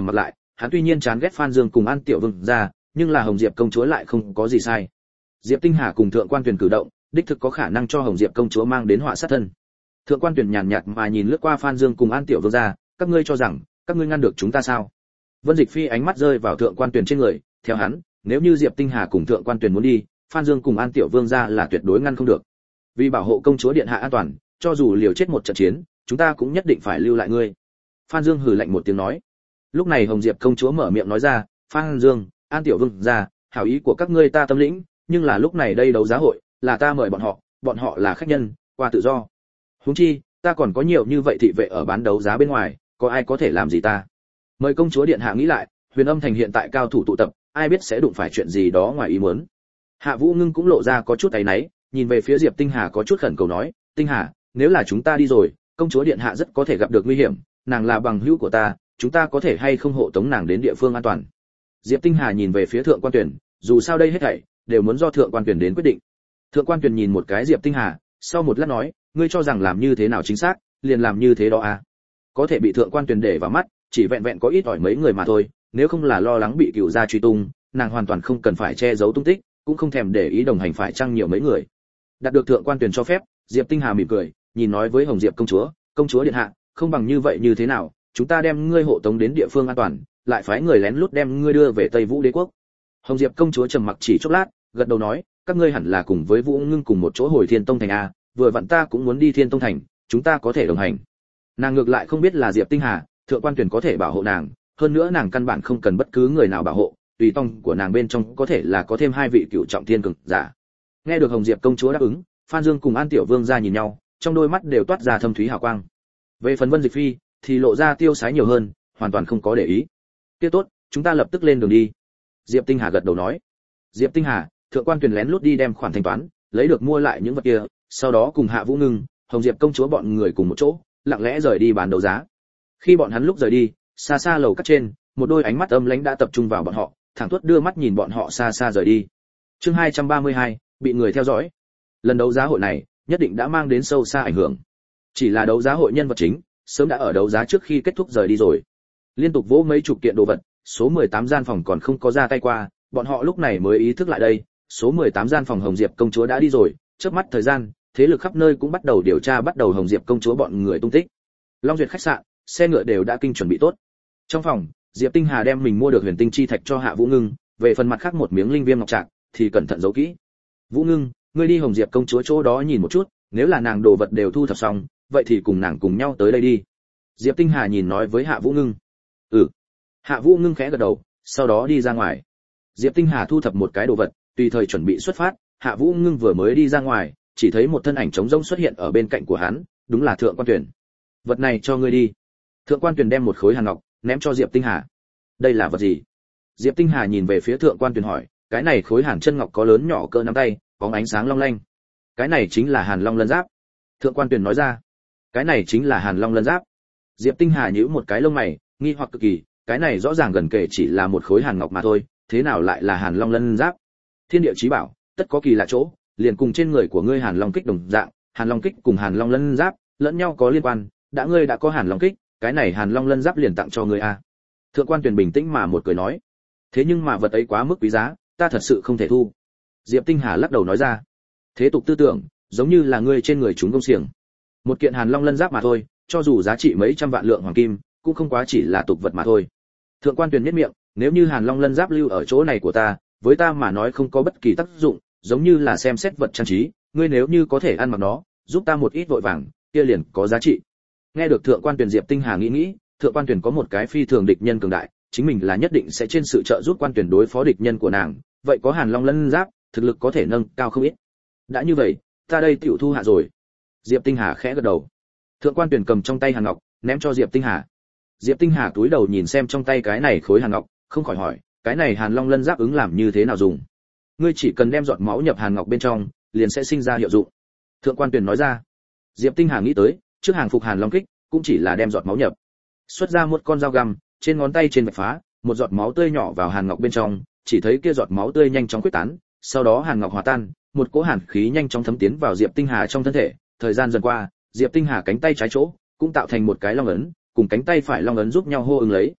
hắn tuy nhiên chán ghét Phan Dương cùng An Tiểu Vương gia, nhưng là Hồng Diệp công chúa lại không có gì sai. Diệp Tinh Hà cùng Thượng Quan Tuyển cử động, đích thực có khả năng cho Hồng Diệp công chúa mang đến họa sát thân. Thượng Quan Tuyển nhàn nhạt mà nhìn lướt qua Phan Dương cùng An Tiểu Vương gia, các ngươi cho rằng các ngươi ngăn được chúng ta sao? Vân Dịch Phi ánh mắt rơi vào Thượng Quan Tuyển trên người, theo hắn, nếu như Diệp Tinh Hà cùng Thượng Quan Tuyển muốn đi, Phan Dương cùng An Tiểu Vương gia là tuyệt đối ngăn không được. Vì bảo hộ công chúa điện hạ an toàn, cho dù liều chết một trận chiến, chúng ta cũng nhất định phải lưu lại ngươi. Phan Dương hừ lạnh một tiếng nói. Lúc này Hồng Diệp công chúa mở miệng nói ra, Phan Dương, An Tiểu Vương gia, hảo ý của các ngươi ta tâm lĩnh, nhưng là lúc này đây đấu giá hội, là ta mời bọn họ là khách nhân, qua tự do. Huống chi, ta còn có nhiều như vậy thị vệ ở bán đấu giá bên ngoài, có ai có thể làm gì ta? Mời công chúa điện hạ nghĩ lại, Huyền Âm thành hiện tại cao thủ tụ tập, ai biết sẽ đụng phải chuyện gì đó ngoài ý muốn. Hạ Vũ Ngưng cũng lộ ra có chút áy náy, nhìn về phía Diệp Tinh Hà có chút khẩn cầu nói, Tinh Hà, nếu là chúng ta đi rồi, công chúa điện hạ rất có thể gặp được nguy hiểm, nàng là bằng hữu của ta, chúng ta có thể hay không hộ tống nàng đến địa phương an toàn. Diệp Tinh Hà nhìn về phía Thượng Quan Tuyển, dù sao đây hết thảy đều muốn do Thượng Quan Tuyển đến quyết định. Thượng Quan Tuyển nhìn một cái Diệp Tinh Hà, sau một lát nói, ngươi cho rằng làm như thế nào chính xác, liền làm như thế đó à? Có thể bị Thượng Quan Tuyển để vào mắt, chỉ vẹn vẹn có ít ỏi mấy người mà thôi, nếu không là lo lắng bị cửu gia truy tung, nàng hoàn toàn không cần phải che giấu tung tích, cũng không thèm để ý đồng hành phải chăng nhiều mấy người. Đạt được Thượng Quan Tuyển cho phép, Diệp Tinh Hà mỉm cười, nhìn nói với Hồng Diệp công chúa điện hạ, không bằng như vậy như thế nào, chúng ta đem ngươi hộ tống đến địa phương an toàn, lại phái người lén lút đem ngươi đưa về Tây Vũ Đế quốc. Hồng Diệp công chúa trầm mặc chỉ chốc lát, gật đầu nói, các ngươi hẳn là cùng với Vũ Ngưng cùng một chỗ hồi Thiên Tông thành a, vừa vặn ta cũng muốn đi Thiên Tông thành, chúng ta có thể đồng hành. Nàng ngược lại không biết là Diệp Tinh Hà, Thượng Quan Tuyển có thể bảo hộ nàng, hơn nữa nàng căn bản không cần bất cứ người nào bảo hộ, tùy tông của nàng bên trong có thể là có thêm hai vị cựu trọng thiên cường giả. Nghe được Hồng Diệp công chúa đáp ứng, Phan Dương cùng An Tiểu Vương ra nhìn nhau, trong đôi mắt đều toát ra thâm thúy hào quang. Về phần Vân Dịch Phi thì lộ ra tiêu sái nhiều hơn, hoàn toàn không có để ý. Kia tốt, chúng ta lập tức lên đường đi. Diệp Tinh Hà gật đầu nói. Diệp Tinh Hà, Thượng Quan Tuyển lén lút đi đem khoản thanh toán, lấy được mua lại những vật kia, sau đó cùng Hạ Vũ Ngưng, Hồng Diệp công chúa bọn người cùng một chỗ, lặng lẽ rời đi bàn đấu giá. Khi bọn hắn lúc rời đi, xa xa lầu các trên, một đôi ánh mắt âm lãnh đã tập trung vào bọn họ, thẳng tuốt đưa mắt nhìn bọn họ xa xa rời đi. Chương 232, bị người theo dõi. Lần đấu giá hội này, nhất định đã mang đến sâu xa ảnh hưởng. Chỉ là đấu giá hội nhân vật chính, sớm đã ở đấu giá trước khi kết thúc rời đi rồi. Liên tục vỗ mấy chục kiện đồ vật, số 18 gian phòng còn không có ra tay qua, bọn họ lúc này mới ý thức lại đây, số 18 gian phòng Hồng Diệp công chúa đã đi rồi, chớp mắt thời gian, thế lực khắp nơi cũng bắt đầu điều tra bắt đầu Hồng Diệp công chúa bọn người tung tích. Long Duyệt khách sạn, xe ngựa đều đã kinh chuẩn bị tốt. Trong phòng, Diệp Tinh Hà đem mình mua được huyền tinh chi thạch cho Hạ Vũ Ngưng, về phần mặt khác một miếng linh viêm ngọc trạc thì cẩn thận giấu kỹ. Vũ Ngưng, ngươi đi Hồng Diệp công chúa chỗ đó nhìn một chút, nếu là nàng đồ vật đều thu thập xong, vậy thì cùng nàng cùng nhau tới đây đi. Diệp Tinh Hà nhìn nói với Hạ Vũ Ngưng. Ừ. Hạ Vũ Ngưng khẽ gật đầu, sau đó đi ra ngoài. Diệp Tinh Hà thu thập một cái đồ vật, tùy thời chuẩn bị xuất phát. Hạ Vũ Ngưng vừa mới đi ra ngoài, chỉ thấy một thân ảnh trống rỗng xuất hiện ở bên cạnh của hắn, đúng là Thượng Quan Tuyển. Vật này cho ngươi đi. Thượng Quan Tuyển đem một khối hàn ngọc ném cho Diệp Tinh Hà. Đây là vật gì? Diệp Tinh Hà nhìn về phía Thượng Quan Tuyển hỏi, cái này khối hàn chân ngọc có lớn nhỏ cỡ nắm tay, có ánh sáng long lanh. Cái này chính là Hàn Long Lân Giáp. Thượng Quan Tuyển nói ra. Cái này chính là Hàn Long Lân Giáp. Diệp Tinh Hà nhíu một cái lông mày, nghi hoặc cực kỳ, cái này rõ ràng gần kể chỉ là một khối hàn ngọc mà thôi, thế nào lại là Hàn Long Lân Giáp? Thiên địa chí bảo, tất có kỳ lạ chỗ, liền cùng trên người của ngươi Hàn Long kích đồng dạng, Hàn Long kích cùng Hàn Long Lân Giáp lẫn nhau có liên quan, ngươi đã có Hàn Long kích, cái này Hàn Long Lân Giáp liền tặng cho ngươi a. Thượng Quan Tuyển bình tĩnh mà một cười nói, thế nhưng mà vật ấy quá mức quý giá, ta thật sự không thể thu. Diệp Tinh Hà lắc đầu nói ra, thế tục tư tưởng, giống như là ngươi trên người chúng công xiềng. Một kiện Hàn Long Lân Giáp mà thôi, cho dù giá trị mấy trăm vạn lượng hoàng kim, cũng không quá chỉ là tục vật mà thôi. Thượng Quan Tuyển nhếch miệng, nếu như Hàn Long Lân Giáp lưu ở chỗ này của ta, với ta mà nói không có bất kỳ tác dụng, giống như là xem xét vật trang trí, ngươi nếu như có thể ăn mặc nó, giúp ta một ít vội vàng, kia liền có giá trị. Nghe được Thượng Quan Tuyển, Diệp Tinh Hà nghĩ, Thượng Quan Tuyển có một cái phi thường địch nhân cường đại, chính mình là nhất định sẽ trên sự trợ giúp Quan Tuyển đối phó địch nhân của nàng, vậy có Hàn Long Lân Giáp, thực lực có thể nâng cao không ít. Đã như vậy, ta đây tiểu thu hạ rồi. Diệp Tinh Hà khẽ gật đầu. Thượng Quan Tuyển cầm trong tay hàn ngọc, ném cho Diệp Tinh Hà. Diệp Tinh Hà cúi đầu nhìn xem trong tay cái này khối hàn ngọc, không khỏi hỏi, cái này Hàn Long Lân Giáp ứng làm như thế nào dùng? Ngươi chỉ cần đem giọt máu nhập hàn ngọc bên trong, liền sẽ sinh ra hiệu dụng. Thượng Quan Tuyển nói ra. Diệp Tinh Hà nghĩ tới, trước hàng phục Hàn Long kích, cũng chỉ là đem giọt máu nhập. Xuất ra một con dao găm, trên ngón tay trên vạch phá, một giọt máu tươi nhỏ vào hàn ngọc bên trong, chỉ thấy kia giọt máu tươi nhanh chóng khuếch tán, sau đó hàn ngọc hòa tan, một cỗ hàn khí nhanh chóng thấm tiến vào Diệp Tinh Hà trong thân thể. Thời gian dần qua, Diệp Tinh Hà cánh tay trái chỗ cũng tạo thành một cái long ấn, cùng cánh tay phải long ấn giúp nhau hô ứng lấy.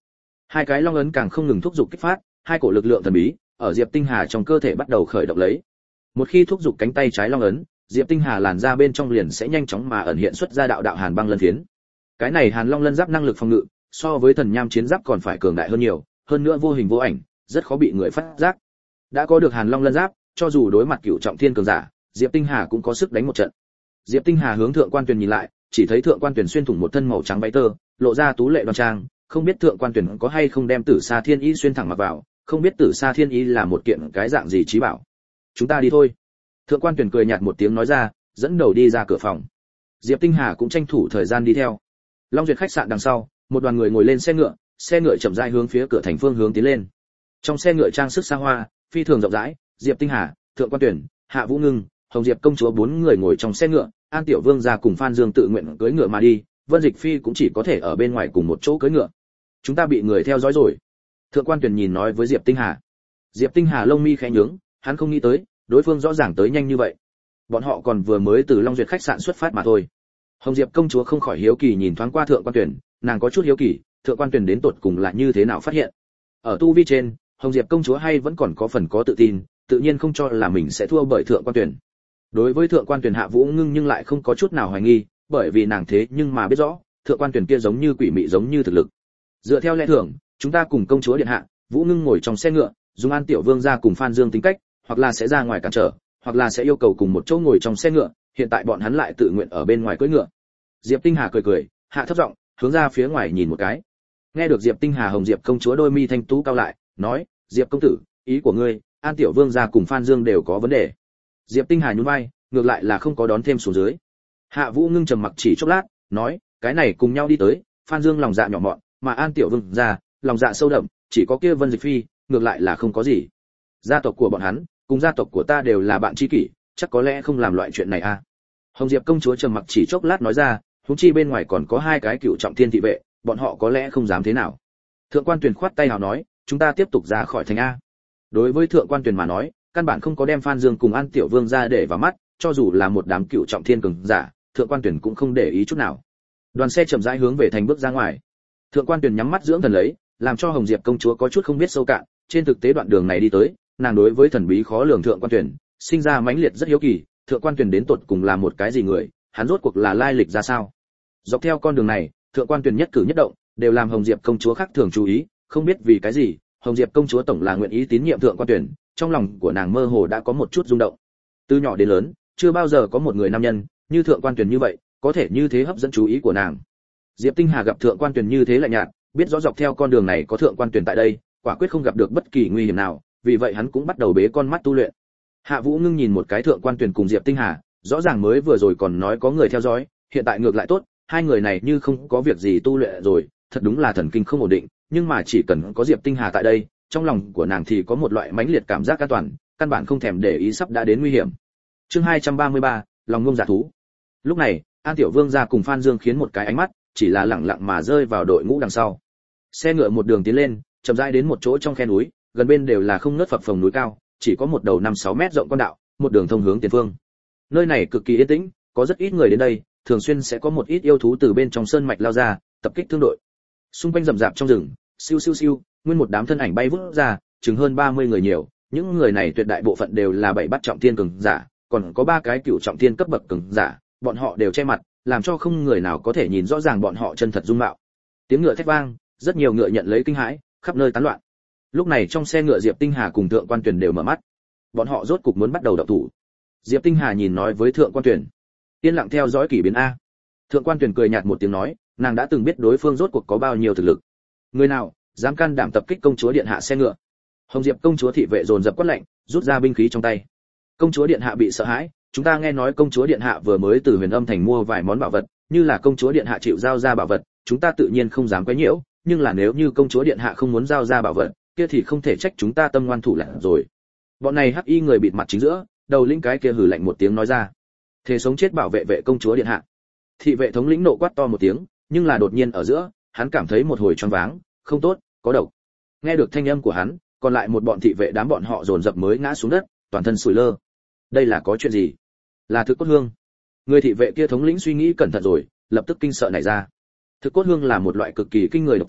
Hai cái long ấn càng không ngừng thúc giục kích phát, hai cổ lực lượng thần bí ở Diệp Tinh Hà trong cơ thể bắt đầu khởi động lấy. Một khi thúc giục cánh tay trái long ấn, Diệp Tinh Hà làn ra bên trong liền sẽ nhanh chóng mà ẩn hiện xuất ra đạo đạo hàn băng lân phiến. Cái này Hàn Long lân giáp năng lực phòng ngự, so với thần nham chiến giáp còn phải cường đại hơn nhiều, hơn nữa vô hình vô ảnh, rất khó bị người phát giác. Đã có được Hàn Long lân giáp, cho dù đối mặt cửu trọng thiên cường giả, Diệp Tinh Hà cũng có sức đánh một trận. Diệp Tinh Hà hướng Thượng Quan Tuyền nhìn lại, chỉ thấy Thượng Quan Tuyền xuyên thủng một thân màu trắng váy tơ, lộ ra tú lệ đoan trang, không biết Thượng Quan Tuyền có hay không đem Tử Sa Thiên Y xuyên thẳng mặc vào, không biết Tử Sa Thiên Y là một kiện cái dạng gì trí bảo. Chúng ta đi thôi. Thượng Quan Tuyền cười nhạt một tiếng nói ra, dẫn đầu đi ra cửa phòng. Diệp Tinh Hà cũng tranh thủ thời gian đi theo. Long Duyệt khách sạn đằng sau, một đoàn người ngồi lên xe ngựa chậm rãi hướng phía cửa thành phương hướng tiến lên. Trong xe ngựa trang sức xa hoa, phi thường rộng rãi, Diệp Tinh Hà, Thượng Quan Tuyển, Hạ Vũ Ngưng, Hồng Diệp công chúa bốn người ngồi trong xe ngựa, An Tiểu Vương gia cùng Phan Dương tự nguyện cưỡi ngựa mà đi, Vân Dịch Phi cũng chỉ có thể ở bên ngoài cùng một chỗ cưỡi ngựa. Chúng ta bị người theo dõi rồi. Thượng Quan Tuyển nhìn nói với Diệp Tinh Hà. Diệp Tinh Hà lông mi khẽ nhướng, hắn không nghĩ tới, đối phương rõ ràng tới nhanh như vậy. Bọn họ còn vừa mới từ Long Duyệt khách sạn xuất phát mà thôi. Hồng Diệp công chúa không khỏi hiếu kỳ nhìn thoáng qua Thượng Quan Tuyển, nàng có chút hiếu kỳ, Thượng Quan Tuyển đến tột cùng là như thế nào phát hiện. Ở tu vi trên, Hồng Diệp công chúa hay vẫn còn có phần có tự tin, tự nhiên không cho là mình sẽ thua bởi Thượng Quan Tuyển. Đối với Thượng Quan Tuyển Hạ Vũ Ngưng nhưng lại không có chút nào hoài nghi, bởi vì nàng thế nhưng mà biết rõ, Thượng Quan Tuyển kia giống như quỷ mị giống như thực lực. Dựa theo lẽ thường, chúng ta cùng công chúa điện hạ, Vũ Ngưng ngồi trong xe ngựa, dùng An Tiểu Vương gia cùng Phan Dương tính cách, hoặc là sẽ ra ngoài cản trở, hoặc là sẽ yêu cầu cùng một chỗ ngồi trong xe ngựa, hiện tại bọn hắn lại tự nguyện ở bên ngoài cưỡi ngựa. Diệp Tinh Hà cười cười, hạ thấp giọng, hướng ra phía ngoài nhìn một cái. Nghe được Diệp Tinh Hà, Hồng Diệp công chúa đôi mi thanh tú cao lại, nói, Diệp công tử, ý của ngươi, An Tiểu Vương gia cùng Phan Dương đều có vấn đề. Diệp Tinh Hà nhún vai, ngược lại là không có đón thêm xuống dưới. Hạ Vũ Ngưng trầm mặc chỉ chốc lát, nói, cái này cùng nhau đi tới, Phan Dương lòng dạ nhỏ mọn, mà An Tiểu Vương gia lòng dạ sâu đậm, chỉ có kia Vân Dịch Phi, ngược lại là không có gì. Gia tộc của bọn hắn, cùng gia tộc của ta đều là bạn tri kỷ, chắc có lẽ không làm loại chuyện này a. Hồng Diệp công chúa trầm mặc chỉ chốc lát nói ra, huống chi bên ngoài còn có hai cái cựu trọng thiên thị vệ, bọn họ có lẽ không dám thế nào. Thượng Quan Tuyền khoát tay hào nói, chúng ta tiếp tục ra khỏi thành a. Đối với Thượng Quan Tuyền mà nói, căn bản không có đem Phan Dương cùng An Tiểu Vương ra để vào mắt, cho dù là một đám cựu trọng thiên cường giả, Thượng Quan Tuyền cũng không để ý chút nào. Đoàn xe chậm rãi hướng về thành bước ra ngoài. Thượng Quan Tuyền nhắm mắt dưỡng thần lấy, làm cho Hồng Diệp công chúa có chút không biết sâu cạn, trên thực tế đoạn đường này đi tới, nàng đối với thần bí khó lường Thượng Quan Tuyền sinh ra mãnh liệt rất hiếu kỳ, Thượng Quan Tuyền đến tột cùng là một cái gì người, hắn rốt cuộc là lai lịch ra sao. Dọc theo con đường này, Thượng Quan Tuyền nhất cử nhất động đều làm Hồng Diệp công chúa khác thường chú ý, không biết vì cái gì, Hồng Diệp công chúa tổng là nguyện ý tín nhiệm Thượng Quan Tuyền, trong lòng của nàng mơ hồ đã có một chút rung động. Từ nhỏ đến lớn, chưa bao giờ có một người nam nhân như Thượng Quan Tuyền như vậy, có thể như thế hấp dẫn chú ý của nàng. Diệp Tinh Hà gặp Thượng Quan Tuyền như thế lạnh nhạt, biết rõ dọc theo con đường này có Thượng Quan Tuyền tại đây, quả quyết không gặp được bất kỳ nguy hiểm nào, vì vậy hắn cũng bắt đầu bế con mắt tu luyện. Hạ Vũ Ngưng nhìn một cái Thượng Quan Tuyền cùng Diệp Tinh Hà, rõ ràng mới vừa rồi còn nói có người theo dõi, hiện tại ngược lại tốt, hai người này như không có việc gì tu luyện rồi, thật đúng là thần kinh không ổn định, nhưng mà chỉ cần có Diệp Tinh Hà tại đây, trong lòng của nàng thì có một loại mãnh liệt cảm giác an toàn, căn bản không thèm để ý sắp đã đến nguy hiểm. Chương 233, lòng ngông dạ thú. Lúc này, An Tiểu Vương gia cùng Phan Dương khiến một cái ánh mắt, chỉ là lặng lặng mà rơi vào đội ngũ đằng sau. Xe ngựa một đường tiến lên, chậm rãi đến một chỗ trong khe núi, gần bên đều là không ngớt phập phồng núi cao, chỉ có một đầu 5-6 mét rộng con đạo, một đường thông hướng tiền phương. Nơi này cực kỳ yên tĩnh, có rất ít người đến đây, thường xuyên sẽ có một ít yêu thú từ bên trong sơn mạch lao ra, tập kích thương đội. Xung quanh rậm rạp trong rừng, siêu siêu siêu, nguyên một đám thân ảnh bay vút ra, chừng hơn 30 người nhiều, những người này tuyệt đại bộ phận đều là 7 bát trọng thiên cường giả, còn có 3 cái cửu trọng thiên cấp bậc cường giả, bọn họ đều che mặt, làm cho không người nào có thể nhìn rõ ràng bọn họ chân thật dung mạo. Tiếng ngựa thét vang, rất nhiều ngựa nhận lấy kinh hãi, khắp nơi tán loạn. Lúc này trong xe ngựa Diệp Tinh Hà cùng Thượng Quan Tuyền đều mở mắt. Bọn họ rốt cục muốn bắt đầu động thủ. Diệp Tinh Hà nhìn nói với Thượng Quan Tuyền, yên lặng theo dõi kỳ biến a. Thượng Quan Tuyền cười nhạt một tiếng nói, nàng đã từng biết đối phương rốt cuộc có bao nhiêu thực lực. Người nào dám can đảm tập kích công chúa điện hạ xe ngựa? Hồng Diệp công chúa thị vệ dồn dập quát lệnh, rút ra binh khí trong tay. Công chúa điện hạ bị sợ hãi, chúng ta nghe nói công chúa điện hạ vừa mới từ Huyền Âm thành mua vài món bảo vật, như là công chúa điện hạ chịu giao ra bảo vật, chúng ta tự nhiên không dám quấy nhiễu, nhưng là nếu như công chúa điện hạ không muốn giao ra bảo vật, kia thì không thể trách chúng ta tâm ngoan thủ lạn rồi. Bọn này hắc y người bịt mặt chính giữa, đầu lĩnh cái kia hừ lạnh một tiếng nói ra, thề sống chết bảo vệ vệ công chúa điện hạ. Thị vệ thống lĩnh nộ quát to một tiếng, nhưng là đột nhiên ở giữa, hắn cảm thấy một hồi choáng váng, không tốt, có độc. Nghe được thanh âm của hắn, còn lại một bọn thị vệ đám bọn họ dồn dập mới ngã xuống đất, toàn thân sủi lơ. Đây là có chuyện gì? Là thực cốt hương. Người thị vệ kia thống lĩnh suy nghĩ cẩn thận rồi, lập tức kinh sợ nảy ra. Thực cốt hương là một loại cực kỳ kinh người độc tố,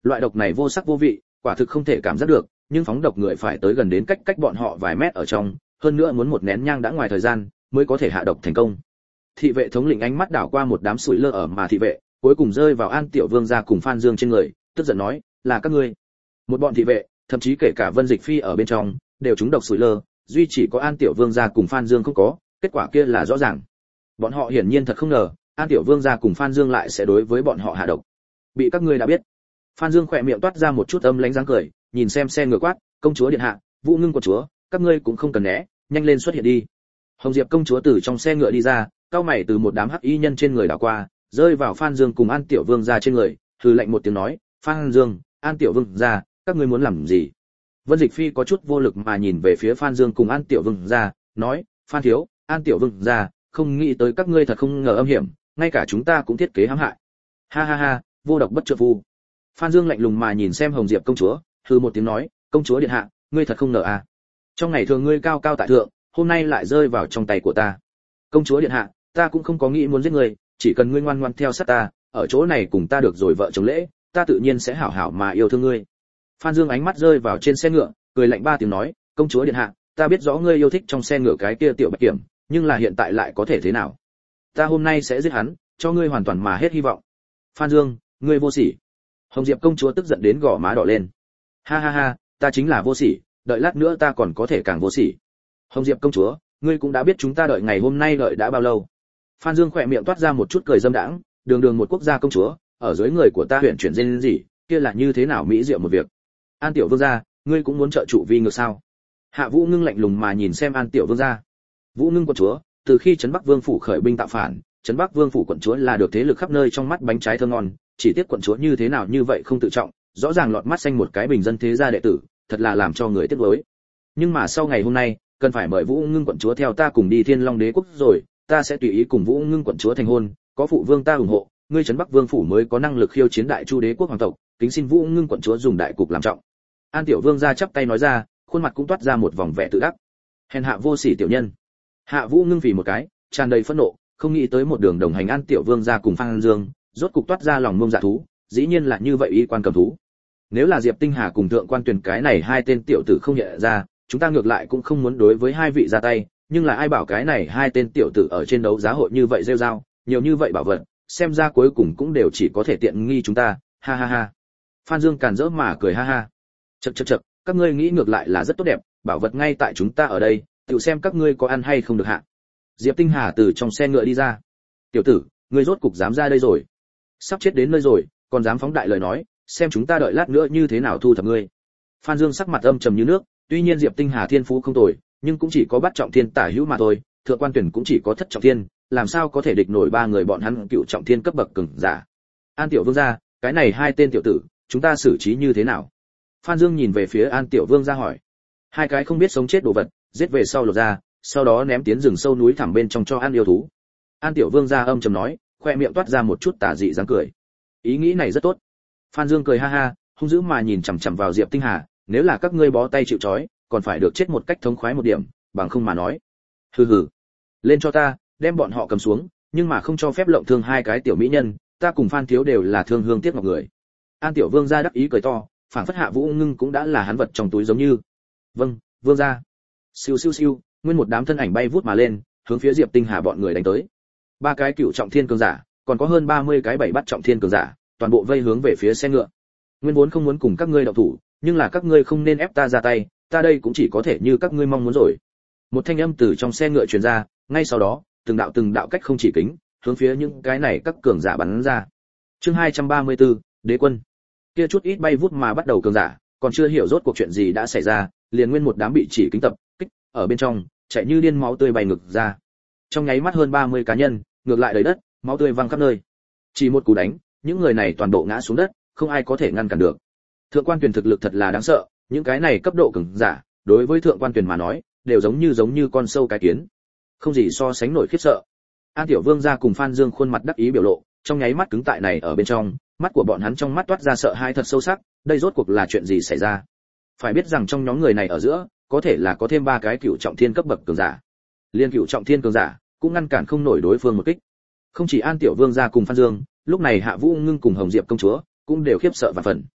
Loại độc này vô sắc vô vị, quả thực không thể cảm giác được, nhưng phóng độc người phải tới gần đến cách bọn họ vài mét ở trong, hơn nữa muốn một nén nhang đã ngoài thời gian mới có thể hạ độc thành công. Thị vệ thống lĩnh ánh mắt đảo qua một đám sủi lơ ở mà thị vệ, cuối cùng rơi vào An Tiểu Vương gia cùng Phan Dương trên người, tức giận nói, là các ngươi. Một bọn thị vệ, thậm chí kể cả Vân Dịch Phi ở bên trong, đều trúng độc sủi lơ, duy chỉ có An Tiểu Vương gia cùng Phan Dương không có, kết quả kia là rõ ràng. Bọn họ hiển nhiên thật không ngờ, An Tiểu Vương gia cùng Phan Dương lại sẽ đối với bọn họ hạ độc. Bị các ngươi đã biết. Phan Dương khỏe miệng toát ra một chút âm lãnh dáng cười, nhìn xem xe ngựa quát, công chúa điện hạ, Vũ Ngưng của chúa, các ngươi cũng không cần né, nhanh lên xuất hiện đi. Hồng Diệp công chúa từ trong xe ngựa đi ra, cao mày từ một đám hắc y nhân trên người đảo qua, rơi vào Phan Dương cùng An Tiểu Vương gia trên người, hừ lạnh một tiếng nói, Phan Dương, An Tiểu Vương gia, các ngươi muốn làm gì? Vân Dịch Phi có chút vô lực mà nhìn về phía Phan Dương cùng An Tiểu Vương gia, nói, Phan thiếu, An Tiểu Vương gia, không nghĩ tới các ngươi thật không ngờ âm hiểm, ngay cả chúng ta cũng thiết kế hãm hại. Ha ha ha, vô độc bất trợ phu. Phan Dương lạnh lùng mà nhìn xem Hồng Diệp công chúa, hừ một tiếng nói, công chúa điện hạ, ngươi thật không ngờ à? Trong ngày thường ngươi cao cao tại thượng, hôm nay lại rơi vào trong tay của ta. Công chúa điện hạ, ta cũng không có nghĩ muốn giết ngươi, chỉ cần ngươi ngoan ngoãn theo sát ta, ở chỗ này cùng ta được rồi vợ chồng lễ, ta tự nhiên sẽ hảo hảo mà yêu thương ngươi. Phan Dương ánh mắt rơi vào trên xe ngựa, cười lạnh ba tiếng nói, công chúa điện hạ, ta biết rõ ngươi yêu thích trong xe ngựa cái kia tiểu bạch kiểm, nhưng là hiện tại lại có thể thế nào? Ta hôm nay sẽ giết hắn, cho ngươi hoàn toàn mà hết hy vọng. Phan Dương, ngươi vô sỉ. Hồng Diệp công chúa tức giận đến gò má đỏ lên. Ha ha ha, ta chính là vô sỉ, đợi lát nữa ta còn có thể càng vô sỉ. Hồng Diệp công chúa, ngươi cũng đã biết chúng ta đợi ngày hôm nay đợi đã bao lâu. Phan Dương khỏe miệng toát ra một chút cười dâm đãng, đường đường một quốc gia công chúa, ở dưới người của ta huyện chuyển dên gì, kia là như thế nào mỹ diệu một việc. An Tiểu Vương gia, ngươi cũng muốn trợ trụ vi ngược sao? Hạ Vũ Ngưng lạnh lùng mà nhìn xem An Tiểu Vương gia. Vũ Ngưng quận chúa, từ khi trấn Bắc Vương phủ khởi binh tạo phản, trấn Bắc Vương phủ quận chúa là được thế lực khắp nơi trong mắt bánh trái thơm ngon, chỉ tiếc quận chúa như thế nào như vậy không tự trọng, rõ ràng lọt mắt xanh một cái bình dân thế gia đệ tử, thật là làm cho người tiếc nuối. Nhưng mà sau ngày hôm nay, cần phải mời Vũ Ngưng quận chúa theo ta cùng đi Thiên Long Đế quốc rồi, ta sẽ tùy ý cùng Vũ Ngưng quận chúa thành hôn, có phụ vương ta ủng hộ, ngươi trấn Bắc Vương phủ mới có năng lực khiêu chiến Đại Chu Đế quốc hoàng tộc, kính xin Vũ Ngưng quận chúa dùng đại cục làm trọng. An Tiểu Vương gia chắp tay nói ra, khuôn mặt cũng toát ra một vòng vẻ tự đắc. Hèn hạ vô sỉ tiểu nhân. Hạ Vũ Ngưng vì một cái, tràn đầy phẫn nộ, không nghĩ tới một đường đồng hành An Tiểu Vương gia cùng Phan Dương, rốt cục toát ra lòng ngông dạ thú, dĩ nhiên là như vậy y quan cầm thú. Nếu là Diệp Tinh Hà cùng Thượng Quan Tuyền cái này hai tên tiểu tử không nhận ra, chúng ta ngược lại cũng không muốn đối với hai vị ra tay, nhưng là ai bảo cái này hai tên tiểu tử ở trên đấu giá hội như vậy rêu rao, nhiều như vậy bảo vật, xem ra cuối cùng cũng đều chỉ có thể tiện nghi chúng ta, ha ha ha. Phan Dương càn rỡ mà cười ha ha. Chậc chậc chậc, các ngươi nghĩ ngược lại là rất tốt đẹp, bảo vật ngay tại chúng ta ở đây, tự xem các ngươi có ăn hay không được hạ. Diệp Tinh Hà từ trong xe ngựa đi ra. Tiểu tử, ngươi rốt cục dám ra đây rồi. Sắp chết đến nơi rồi, còn dám phóng đại lời nói, xem chúng ta đợi lát nữa như thế nào thu thập ngươi. Phan Dương sắc mặt âm trầm như nước, tuy nhiên Diệp Tinh Hà thiên phú không tồi, nhưng cũng chỉ có bắt trọng thiên tả hữu mà thôi, Thượng Quan Tuyển cũng chỉ có thất trọng thiên, làm sao có thể địch nổi ba người bọn hắn cựu trọng thiên cấp bậc cường giả. An Tiểu Vương gia, cái này hai tên tiểu tử, chúng ta xử trí như thế nào? Phan Dương nhìn về phía An Tiểu Vương gia hỏi. Hai cái không biết sống chết đồ vật, giết về sau lột ra, sau đó ném tiến rừng sâu núi thẳm bên trong cho ăn yêu thú. An Tiểu Vương gia âm trầm nói, khoe miệng toát ra một chút tà dị dáng cười. Ý nghĩ này rất tốt. Phan Dương cười ha ha, hung dữ mà nhìn chằm chằm vào Diệp Tinh Hà, nếu là các ngươi bó tay chịu trói, còn phải được chết một cách thống khoái một điểm, bằng không mà nói. Hừ hừ, lên cho ta, đem bọn họ cầm xuống, nhưng mà không cho phép lộng thương hai cái tiểu mỹ nhân, ta cùng Phan thiếu đều là thương hương tiếc ngọc người. An Tiểu Vương gia đắc ý cười to, phảng phất Hạ Vũ Ngưng cũng đã là hắn vật trong túi giống như. Vâng, vương gia. Siêu siêu siêu, nguyên một đám thân ảnh bay vút mà lên, hướng phía Diệp Tinh Hà bọn người đánh tới. Ba cái cựu trọng thiên cường giả, còn có hơn 30 cái bảy bắt trọng thiên cường giả, toàn bộ vây hướng về phía xe ngựa. Nguyên vốn không muốn cùng các ngươi động thủ, nhưng là các ngươi không nên ép ta ra tay, ta đây cũng chỉ có thể như các ngươi mong muốn rồi. Một thanh âm từ trong xe ngựa truyền ra, ngay sau đó, từng đạo cách không chỉ kính, hướng phía những cái này các cường giả bắn ra. Chương 234, Đế quân. Kia chút ít bay vút mà bắt đầu cường giả, còn chưa hiểu rốt cuộc chuyện gì đã xảy ra, liền nguyên một đám bị chỉ kính tập kích, ở bên trong, chạy như điên máu tươi bay ngược ra. Trong nháy mắt hơn 30 cá nhân, ngược lại đầy đất, máu tươi văng khắp nơi. Chỉ một cú đánh, những người này toàn bộ ngã xuống đất, không ai có thể ngăn cản được. Thượng Quan Tuyền thực lực thật là đáng sợ, những cái này cấp độ cường giả, đối với Thượng Quan Tuyền mà nói, đều giống như con sâu cái kiến, không gì so sánh nổi khiếp sợ. An Tiểu Vương gia cùng Phan Dương khuôn mặt đắc ý biểu lộ, trong nháy mắt cứng tại này ở bên trong, mắt của bọn hắn trong mắt toát ra sợ hãi thật sâu sắc, đây rốt cuộc là chuyện gì xảy ra? Phải biết rằng trong nhóm người này ở giữa, có thể là có thêm ba cái cựu trọng thiên cấp bậc cường giả. Liên cựu trọng thiên cường giả, cũng ngăn cản không nổi đối phương một kích. Không chỉ An Tiểu Vương gia cùng Phan Dương, lúc này Hạ Vũ Ngưng cùng Hồng Diệp công chúa cũng đều khiếp sợ và phần.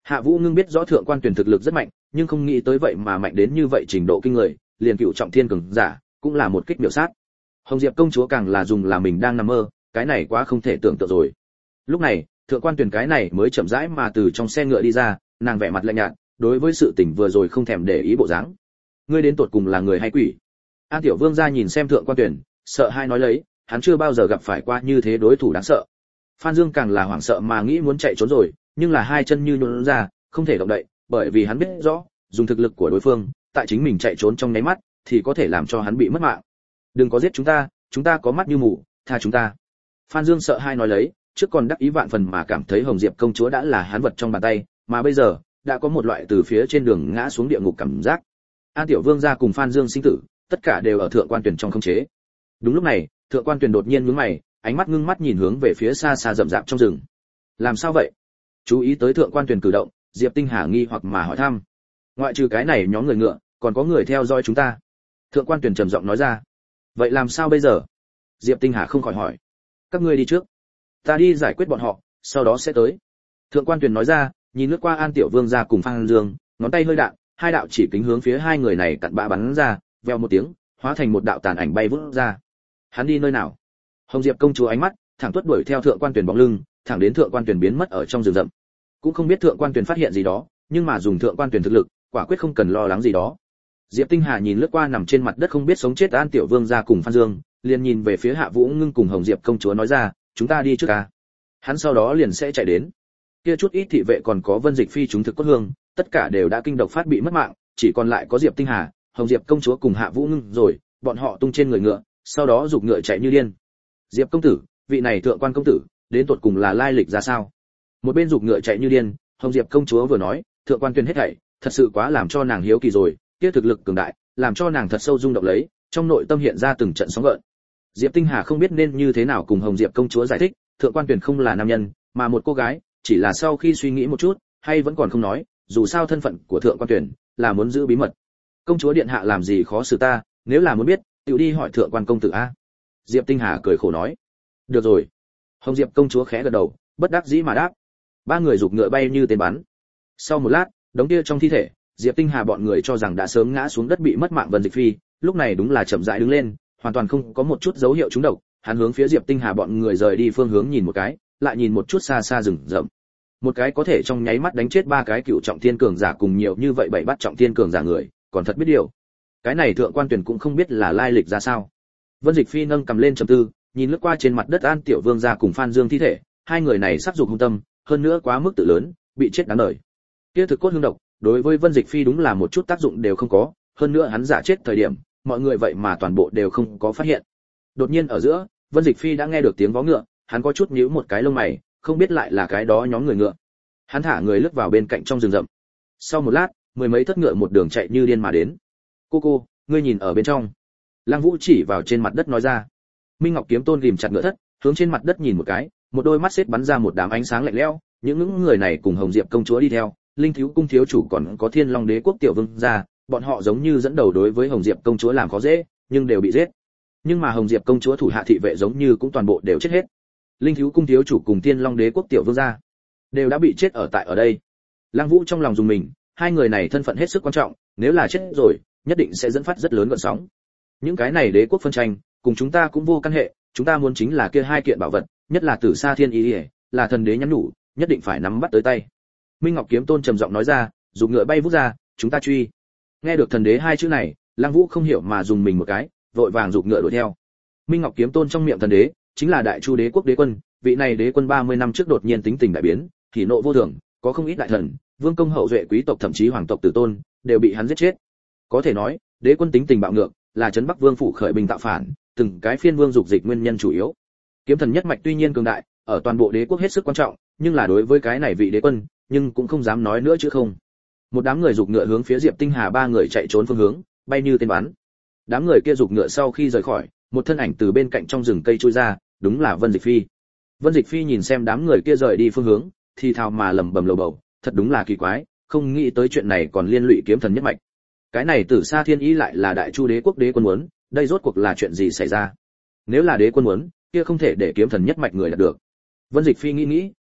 Hạ Vũ Ngưng biết rõ Thượng Quan Tuyển thực lực rất mạnh, nhưng không nghĩ tới vậy mà mạnh đến như vậy trình độ kinh người, liền cựu trọng thiên cường giả, cũng là một kích biểu sát. Hồng Diệp công chúa càng là dùng là mình đang nằm mơ, cái này quá không thể tưởng tượng rồi. Lúc này, Thượng Quan Tuyển cái này mới chậm rãi mà từ trong xe ngựa đi ra, nàng vẻ mặt lạnh nhạt, đối với sự tình vừa rồi không thèm để ý bộ dáng. Ngươi đến tột cùng là người hay quỷ? An Tiểu Vương gia nhìn xem Thượng Quan Tuyển, sợ hai nói lấy, hắn chưa bao giờ gặp phải qua như thế đối thủ đáng sợ. Phan Dương càng là hoảng sợ mà nghĩ muốn chạy trốn rồi, nhưng là hai chân như nhũn ra, không thể động đậy, bởi vì hắn biết rõ, dùng thực lực của đối phương, tại chính mình chạy trốn trong nháy mắt, thì có thể làm cho hắn bị mất mạng. Đừng có giết chúng ta có mắt như mù, tha chúng ta. Phan Dương sợ hai nói lấy, trước còn đắc ý vạn phần mà cảm thấy Hồng Diệp công chúa đã là hắn vật trong bàn tay, mà bây giờ đã có một loại từ phía trên đường ngã xuống địa ngục cảm giác. An Tiểu Vương gia cùng Phan Dương sinh tử, tất cả đều ở Thượng Quan Tuyển trong khống chế. Đúng lúc này, Thượng Quan Tuyển đột nhiên nhướng mày, ánh mắt ngưng mắt nhìn hướng về phía xa xa rậm rạp trong rừng. Làm sao vậy? Chú ý tới Thượng Quan Tuyển cử động, Diệp Tinh Hà nghi hoặc mà hỏi thăm. Ngoại trừ cái này nhóm người ngựa, còn có người theo dõi chúng ta. Thượng Quan Tuyển trầm giọng nói ra. Vậy làm sao bây giờ? Diệp Tinh Hà không khỏi hỏi. Các ngươi đi trước, ta đi giải quyết bọn họ, sau đó sẽ tới. Thượng Quan Tuyển nói ra, nhìn lướt qua An Tiểu Vương gia cùng Phan Dương, ngón tay hơi đạn, hai đạo chỉ kính hướng phía hai người này cặn bã bắn ra, vèo một tiếng, hóa thành một đạo tàn ảnh bay vút ra. Hắn đi nơi nào? Hồng Diệp công chúa ánh mắt thẳng tuốt đuổi theo Thượng Quan Tuyển bóng lưng, thẳng đến Thượng Quan Tuyển biến mất ở trong rừng rậm. Cũng không biết Thượng Quan Tuyển phát hiện gì đó, nhưng mà dùng Thượng Quan Tuyển thực lực, quả quyết không cần lo lắng gì đó. Diệp Tinh Hà nhìn lướt qua nằm trên mặt đất không biết sống chết An Tiểu Vương gia cùng Phan Dương, liền nhìn về phía Hạ Vũ Ngưng cùng Hồng Diệp công chúa nói ra, chúng ta đi trước a. Hắn sau đó liền sẽ chạy đến. Kia chút ít thị vệ còn có Vân Dịch Phi chúng thực cốt hương, tất cả đều đã kinh độc phát bị mất mạng, chỉ còn lại có Diệp Tinh Hà, Hồng Diệp công chúa cùng Hạ Vũ Ngưng rồi, bọn họ tung trên người ngựa, sau đó giục ngựa chạy như điên. Diệp công tử, vị này Thượng Quan công tử, đến tột cùng là lai lịch ra sao? Một bên giục ngựa chạy như điên, Hồng Diệp công chúa vừa nói, Thượng Quan Tuyển hết thảy, thật sự quá làm cho nàng hiếu kỳ rồi, kia thực lực cường đại, làm cho nàng thật sâu rung động lấy, trong nội tâm hiện ra từng trận sóng gợn. Diệp Tinh Hà không biết nên như thế nào cùng Hồng Diệp công chúa giải thích, Thượng Quan Tuyển không là nam nhân, mà một cô gái, chỉ là sau khi suy nghĩ một chút, hay vẫn còn không nói, dù sao thân phận của Thượng Quan Tuyển là muốn giữ bí mật. Công chúa điện hạ làm gì khó xử ta, nếu là muốn biết, tiểu đi hỏi Thượng Quan công tử a. Diệp Tinh Hà cười khổ nói. Được rồi. Hồng Diệp công chúa khẽ gật đầu, bất đắc dĩ mà đáp. Ba người giục ngựa bay như tên bắn. Sau một lát, đống kia trong thi thể, Diệp Tinh Hà bọn người cho rằng đã sớm ngã xuống đất bị mất mạng Vân Dịch Phi, lúc này đúng là chậm rãi đứng lên, hoàn toàn không có một chút dấu hiệu trúng độc, hắn hướng phía Diệp Tinh Hà bọn người rời đi phương hướng nhìn một cái, lại nhìn một chút xa xa rừng rậm. Một cái có thể trong nháy mắt đánh chết ba cái cựu trọng thiên cường giả cùng nhiều như vậy bảy bắt trọng thiên cường giả người, còn thật biết điều. Cái này Thượng Quan Tuyển cũng không biết là lai lịch ra sao. Vân Dịch Phi nâng cầm lên trầm tư, nhìn lướt qua trên mặt đất An Tiểu Vương gia cùng Phan Dương thi thể, hai người này sắc dục hung tâm, hơn nữa quá mức tự lớn, bị chết đáng đời. Kia thực cốt hương độc, đối với Vân Dịch Phi đúng là một chút tác dụng đều không có, hơn nữa hắn giả chết thời điểm, mọi người vậy mà toàn bộ đều không có phát hiện. Đột nhiên ở giữa, Vân Dịch Phi đã nghe được tiếng vó ngựa, hắn có chút nhíu một cái lông mày, không biết lại là cái đó nhóm người ngựa. Hắn thả người lướt vào bên cạnh trong rừng rậm. Sau một lát, mười mấy thất ngựa một đường chạy như điên mà đến. Cô, ngươi nhìn ở bên trong. Lăng Vũ chỉ vào trên mặt đất nói ra. Minh Ngọc Kiếm Tôn ghim chặt ngựa thất, hướng trên mặt đất nhìn một cái, một đôi mắt xếp bắn ra một đám ánh sáng lạnh lẽo. Những người này cùng Hồng Diệp công chúa đi theo, Linh Thiếu cung thiếu chủ còn có Thiên Long Đế quốc tiểu vương gia, bọn họ giống như dẫn đầu đối với Hồng Diệp công chúa làm khó dễ, nhưng đều bị giết. Nhưng mà Hồng Diệp công chúa thủ hạ thị vệ giống như cũng toàn bộ đều chết hết. Linh Thiếu cung thiếu chủ cùng Thiên Long Đế quốc tiểu vương gia đều đã bị chết ở đây. Lăng Vũ trong lòng dùng mình, hai người này thân phận hết sức quan trọng, nếu là chết rồi, nhất định sẽ dẫn phát rất lớn gợn sóng. Những cái này đế quốc phân tranh, cùng chúng ta cũng vô căn hệ, chúng ta muốn chính là kia hai kiện bảo vật, nhất là Tử Sa Thiên Y, là thần đế nhắn nhủ, nhất định phải nắm bắt tới tay. Minh Ngọc Kiếm Tôn trầm giọng nói ra, dùng ngựa bay vút ra, chúng ta truy. Nghe được thần đế hai chữ này, Lăng Vũ không hiểu mà dùng mình một cái, vội vàng giục ngựa đuổi theo. Minh Ngọc Kiếm Tôn trong miệng thần đế, chính là Đại Chu Đế quốc đế quân, vị này đế quân 30 năm trước đột nhiên tính tình đại biến, thì nộ vô thường, có không ít đại thần, vương công hậu duệ quý tộc thậm chí hoàng tộc tử tôn, đều bị hắn giết chết. Có thể nói, đế quân tính tình bạo ngược, là trấn Bắc Vương phủ khởi binh tạo phản, từng cái phiên vương dục dịch nguyên nhân chủ yếu. Kiếm thần nhất mạch tuy nhiên cường đại, ở toàn bộ đế quốc hết sức quan trọng, nhưng là đối với cái này vị đế quân, nhưng cũng không dám nói nữa chứ không. Một đám người giục ngựa hướng phía Diệp Tinh Hà ba người chạy trốn phương hướng, bay như tên bắn. Đám người kia giục ngựa sau khi rời khỏi, một thân ảnh từ bên cạnh trong rừng cây trôi ra, đúng là Vân Dịch Phi. Vân Dịch Phi nhìn xem đám người kia rời đi phương hướng, thì thào mà lẩm bẩm lầu bầu, thật đúng là kỳ quái, không nghĩ tới chuyện này còn liên lụy kiếm thần nhất mạch. Cái này Tử Sa Thiên Ý lại là Đại Chu Đế quốc đế quân muốn, đây rốt cuộc là chuyện gì xảy ra? Nếu là đế quân muốn, kia không thể để kiếm thần nhất mạch người đạt được. Vân Dịch Phi nghĩ,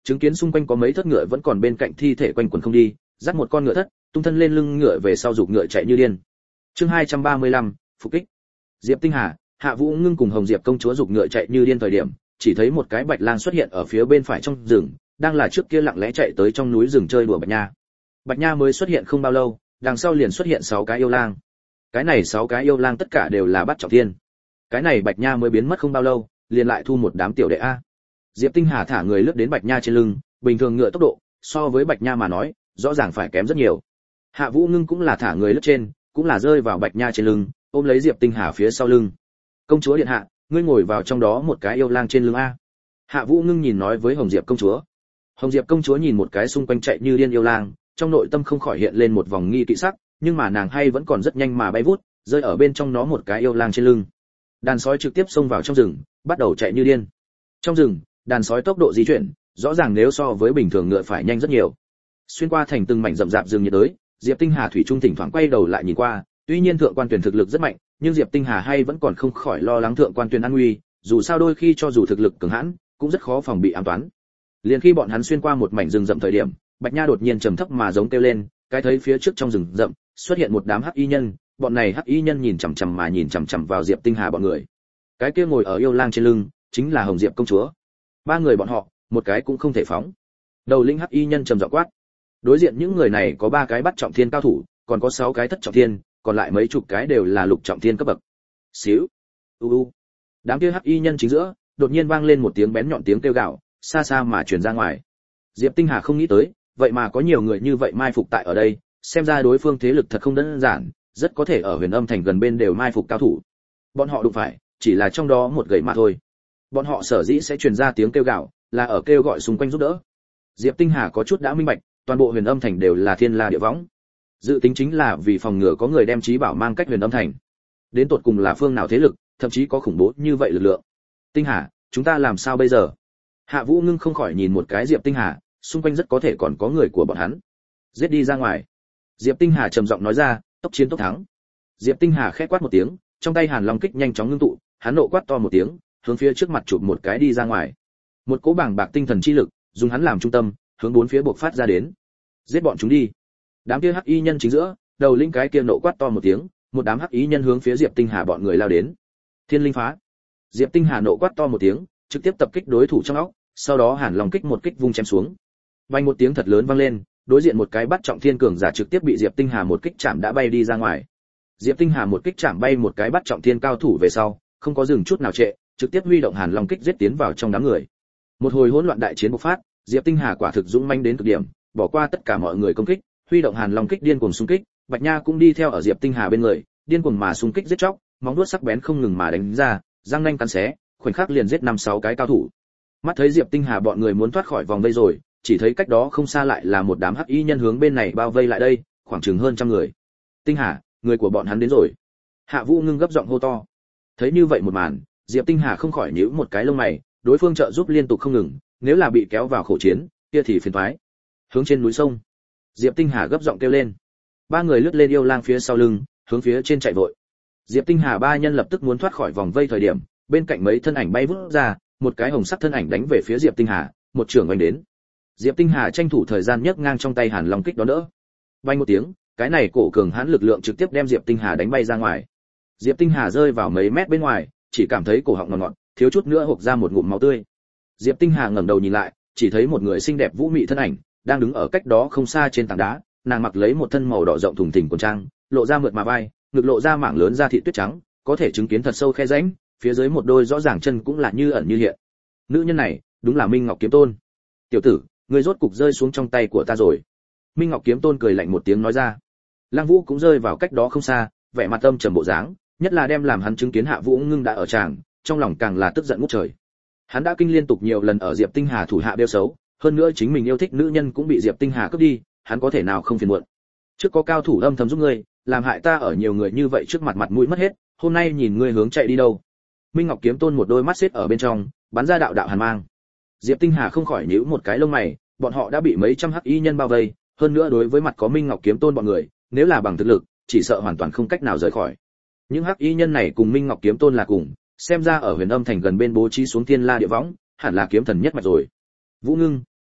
chứng kiến xung quanh có mấy thất ngựa vẫn còn bên cạnh thi thể quanh quẩn không đi, dắt một con ngựa thất, tung thân lên lưng ngựa về sau giục ngựa chạy như điên. Chương 235, phục kích. Diệp Tinh Hà, Hạ Vũ Ngưng cùng Hồng Diệp công chúa giục ngựa chạy như điên thời điểm, chỉ thấy một cái bạch lang xuất hiện ở phía bên phải trong rừng, đang là trước kia lặng lẽ chạy tới trong núi rừng chơi đùa Bạch Nha. Bạch Nha mới xuất hiện không bao lâu, đằng sau liền xuất hiện 6 cái yêu lang. Cái này 6 cái yêu lang tất cả đều là bắt trọng thiên. Cái này Bạch Nha mới biến mất không bao lâu, liền lại thu một đám tiểu đệ a. Diệp Tinh Hà thả người lướt đến Bạch Nha trên lưng, bình thường ngựa tốc độ, so với Bạch Nha mà nói, rõ ràng phải kém rất nhiều. Hạ Vũ Ngưng cũng là thả người lướt trên, cũng là rơi vào Bạch Nha trên lưng, ôm lấy Diệp Tinh Hà phía sau lưng. Công chúa điện hạ, ngươi ngồi vào trong đó một cái yêu lang trên lưng a. Hạ Vũ Ngưng nhìn nói với Hồng Diệp công chúa. Hồng Diệp công chúa nhìn một cái xung quanh chạy như điên yêu lang, trong nội tâm không khỏi hiện lên một vòng nghi kỵ sắc, nhưng mà nàng hay vẫn còn rất nhanh mà bay vút, rơi ở bên trong nó một cái yêu lang trên lưng. Đàn sói trực tiếp xông vào trong rừng, bắt đầu chạy như điên. Trong rừng, đàn sói tốc độ di chuyển, rõ ràng nếu so với bình thường ngựa phải nhanh rất nhiều. Xuyên qua thành từng mảnh rậm rạp rừng nhiệt đới, Diệp Tinh Hà thủy trung thỉnh thoảng quay đầu lại nhìn qua, tuy nhiên thượng quan tuyển thực lực rất mạnh, nhưng Diệp Tinh Hà hay vẫn còn không khỏi lo lắng thượng quan tuyển an nguy, dù sao đôi khi cho dù thực lực cường hãn, cũng rất khó phòng bị ám toán. Liền khi bọn hắn xuyên qua một mảnh rừng rậm thời điểm, Bạch Nha đột nhiên trầm thấp mà giống kêu lên, cái thấy phía trước trong rừng rậm xuất hiện một đám hắc y nhân, bọn này hắc y nhân nhìn chằm chằm vào Diệp Tinh Hà bọn người. Cái kia ngồi ở yêu lang trên lưng, chính là Hồng Diệp công chúa. Ba người bọn họ, một cái cũng không thể phóng. Đầu lĩnh hắc y nhân trầm giọng quát. Đối diện những người này có 3 cái bắt trọng thiên cao thủ, còn có 6 cái thất trọng thiên, còn lại mấy chục cái đều là lục trọng thiên cấp bậc. Xíu. Đám kia hắc y nhân chính giữa, đột nhiên vang lên một tiếng bén nhọn tiếng kêu gào, xa xa mà truyền ra ngoài. Diệp Tinh Hà không nghĩ tới, vậy mà có nhiều người như vậy mai phục tại ở đây, xem ra đối phương thế lực thật không đơn giản, rất có thể ở Huyền Âm thành gần bên đều mai phục cao thủ. Bọn họ đụng phải, chỉ là trong đó một gậy mà thôi. Bọn họ sở dĩ sẽ truyền ra tiếng kêu gào, là ở kêu gọi xung quanh giúp đỡ. Diệp Tinh Hà có chút đã minh bạch, toàn bộ Huyền Âm thành đều là thiên la địa võng. Dự tính chính là vì phòng ngừa có người đem trí bảo mang cách Huyền Âm thành. Đến tột cùng là phương nào thế lực, thậm chí có khủng bố như vậy lực lượng. Tinh Hà, chúng ta làm sao bây giờ? Hạ Vũ Ngưng không khỏi nhìn một cái Diệp Tinh Hà, xung quanh rất có thể còn có người của bọn hắn. Giết đi ra ngoài. Diệp Tinh Hà trầm giọng nói ra, tốc chiến tốc thắng. Diệp Tinh Hà khẽ quát một tiếng, trong tay Hàn Long kích nhanh chóng ngưng tụ, hắn nộ quát to một tiếng, hướng phía trước mặt chụp một cái đi ra ngoài. Một cỗ bảng bạc tinh thần chi lực, dùng hắn làm trung tâm, hướng bốn phía bộc phát ra đến. Giết bọn chúng đi. Đám kia hắc y nhân chính giữa, đầu lĩnh cái kia nộ quát to một tiếng, một đám hắc y nhân hướng phía Diệp Tinh Hà bọn người lao đến. Thiên linh phá. Diệp Tinh Hà nộ quát to một tiếng, trực tiếp tập kích đối thủ trong óc, sau đó Hàn Long kích một kích vung chém xuống. Vang một tiếng thật lớn vang lên, đối diện một cái bắt trọng thiên cường giả trực tiếp bị Diệp Tinh Hà một kích chạm đã bay đi ra ngoài. Diệp Tinh Hà một kích chạm bay một cái bắt trọng thiên cao thủ về sau, không có dừng chút nào trệ, trực tiếp huy động Hàn Long kích giết tiến vào trong đám người. Một hồi hỗn loạn đại chiến bộc phát, Diệp Tinh Hà quả thực dũng mãnh đến cực điểm, bỏ qua tất cả mọi người công kích, huy động Hàn Long kích điên cuồng xung kích, Bạch Nha cũng đi theo ở Diệp Tinh Hà bên người, điên cuồng mà xung kích giết chóc, móng vuốt sắc bén không ngừng mà đánh ra, răng nanh cắn xé, khoảnh khắc liền giết 5-6 cái cao thủ. Mắt thấy Diệp Tinh Hà bọn người muốn thoát khỏi vòng vây rồi, chỉ thấy cách đó không xa lại là một đám hắc y nhân hướng bên này bao vây lại đây, khoảng chừng hơn 100 người. Tinh Hà, người của bọn hắn đến rồi. Hạ Vũ Ngưng gấp giọng hô to. Thấy như vậy một màn, Diệp Tinh Hà không khỏi nhíu một cái lông mày, đối phương trợ giúp liên tục không ngừng, nếu là bị kéo vào khổ chiến, kia thì phiền toái. Hướng trên núi sông, Diệp Tinh Hà gấp giọng kêu lên. Ba người lướt lên yêu lang phía sau lưng, hướng phía trên chạy vội. Diệp Tinh Hà ba nhân lập tức muốn thoát khỏi vòng vây thời điểm, bên cạnh mấy thân ảnh bay vút ra, một cái hồng sắc thân ảnh đánh về phía Diệp Tinh Hà, một trường oanh đến. Diệp Tinh Hà tranh thủ thời gian nhấc ngang trong tay Hàn Long kích đón đỡ. Vang một tiếng, cái này cổ cường hãn lực lượng trực tiếp đem Diệp Tinh Hà đánh bay ra ngoài. Diệp Tinh Hà rơi vào mấy mét bên ngoài, chỉ cảm thấy cổ họng ngọt ngọt, thiếu chút nữa hộc ra một ngụm máu tươi. Diệp Tinh Hà ngẩng đầu nhìn lại, chỉ thấy một người xinh đẹp vũ mị thân ảnh đang đứng ở cách đó không xa trên tảng đá, nàng mặc lấy một thân màu đỏ rộng thùng thình quần trang, lộ ra mượt mà vai, ngực lộ ra mảng lớn da thịt tuyết trắng, có thể chứng kiến thật sâu khe rãnh, phía dưới một đôi rõ ràng chân cũng là như ẩn như hiện. Nữ nhân này, đúng là Minh Ngọc Kiếm Tôn. Tiểu tử, ngươi rốt cục rơi xuống trong tay của ta rồi. Minh Ngọc Kiếm Tôn cười lạnh một tiếng nói ra. Lăng Vũ cũng rơi vào cách đó không xa, vẻ mặt âm trầm bộ dáng, nhất là đem làm hắn chứng kiến Hạ Vũ Ngưng đã ở tràng, trong lòng càng là tức giận ngút trời. Hắn đã kinh liên tục nhiều lần ở Diệp Tinh Hà thủ hạ đeo xấu, hơn nữa chính mình yêu thích nữ nhân cũng bị Diệp Tinh Hà cướp đi, hắn có thể nào không phiền muộn. Trước có cao thủ âm thầm giúp ngươi, làm hại ta ở nhiều người như vậy trước mặt mặt mũi mất hết, hôm nay nhìn ngươi hướng chạy đi đâu. Minh Ngọc Kiếm Tôn một đôi mắt xếp ở bên trong, bắn ra đạo đạo hàn mang. Diệp Tinh Hà không khỏi nhíu một cái lông mày, bọn họ đã bị mấy trăm hắc y nhân bao vây, hơn nữa đối với mặt có Minh Ngọc Kiếm Tôn bọn người, nếu là bằng thực lực, chỉ sợ hoàn toàn không cách nào rời khỏi. Những hắc y nhân này cùng Minh Ngọc Kiếm Tôn là cùng, xem ra ở Huyền Âm thành gần bên bố trí xuống Thiên La Địa Võng, hẳn là kiếm thần nhất mạch rồi. Vũ Ngưng,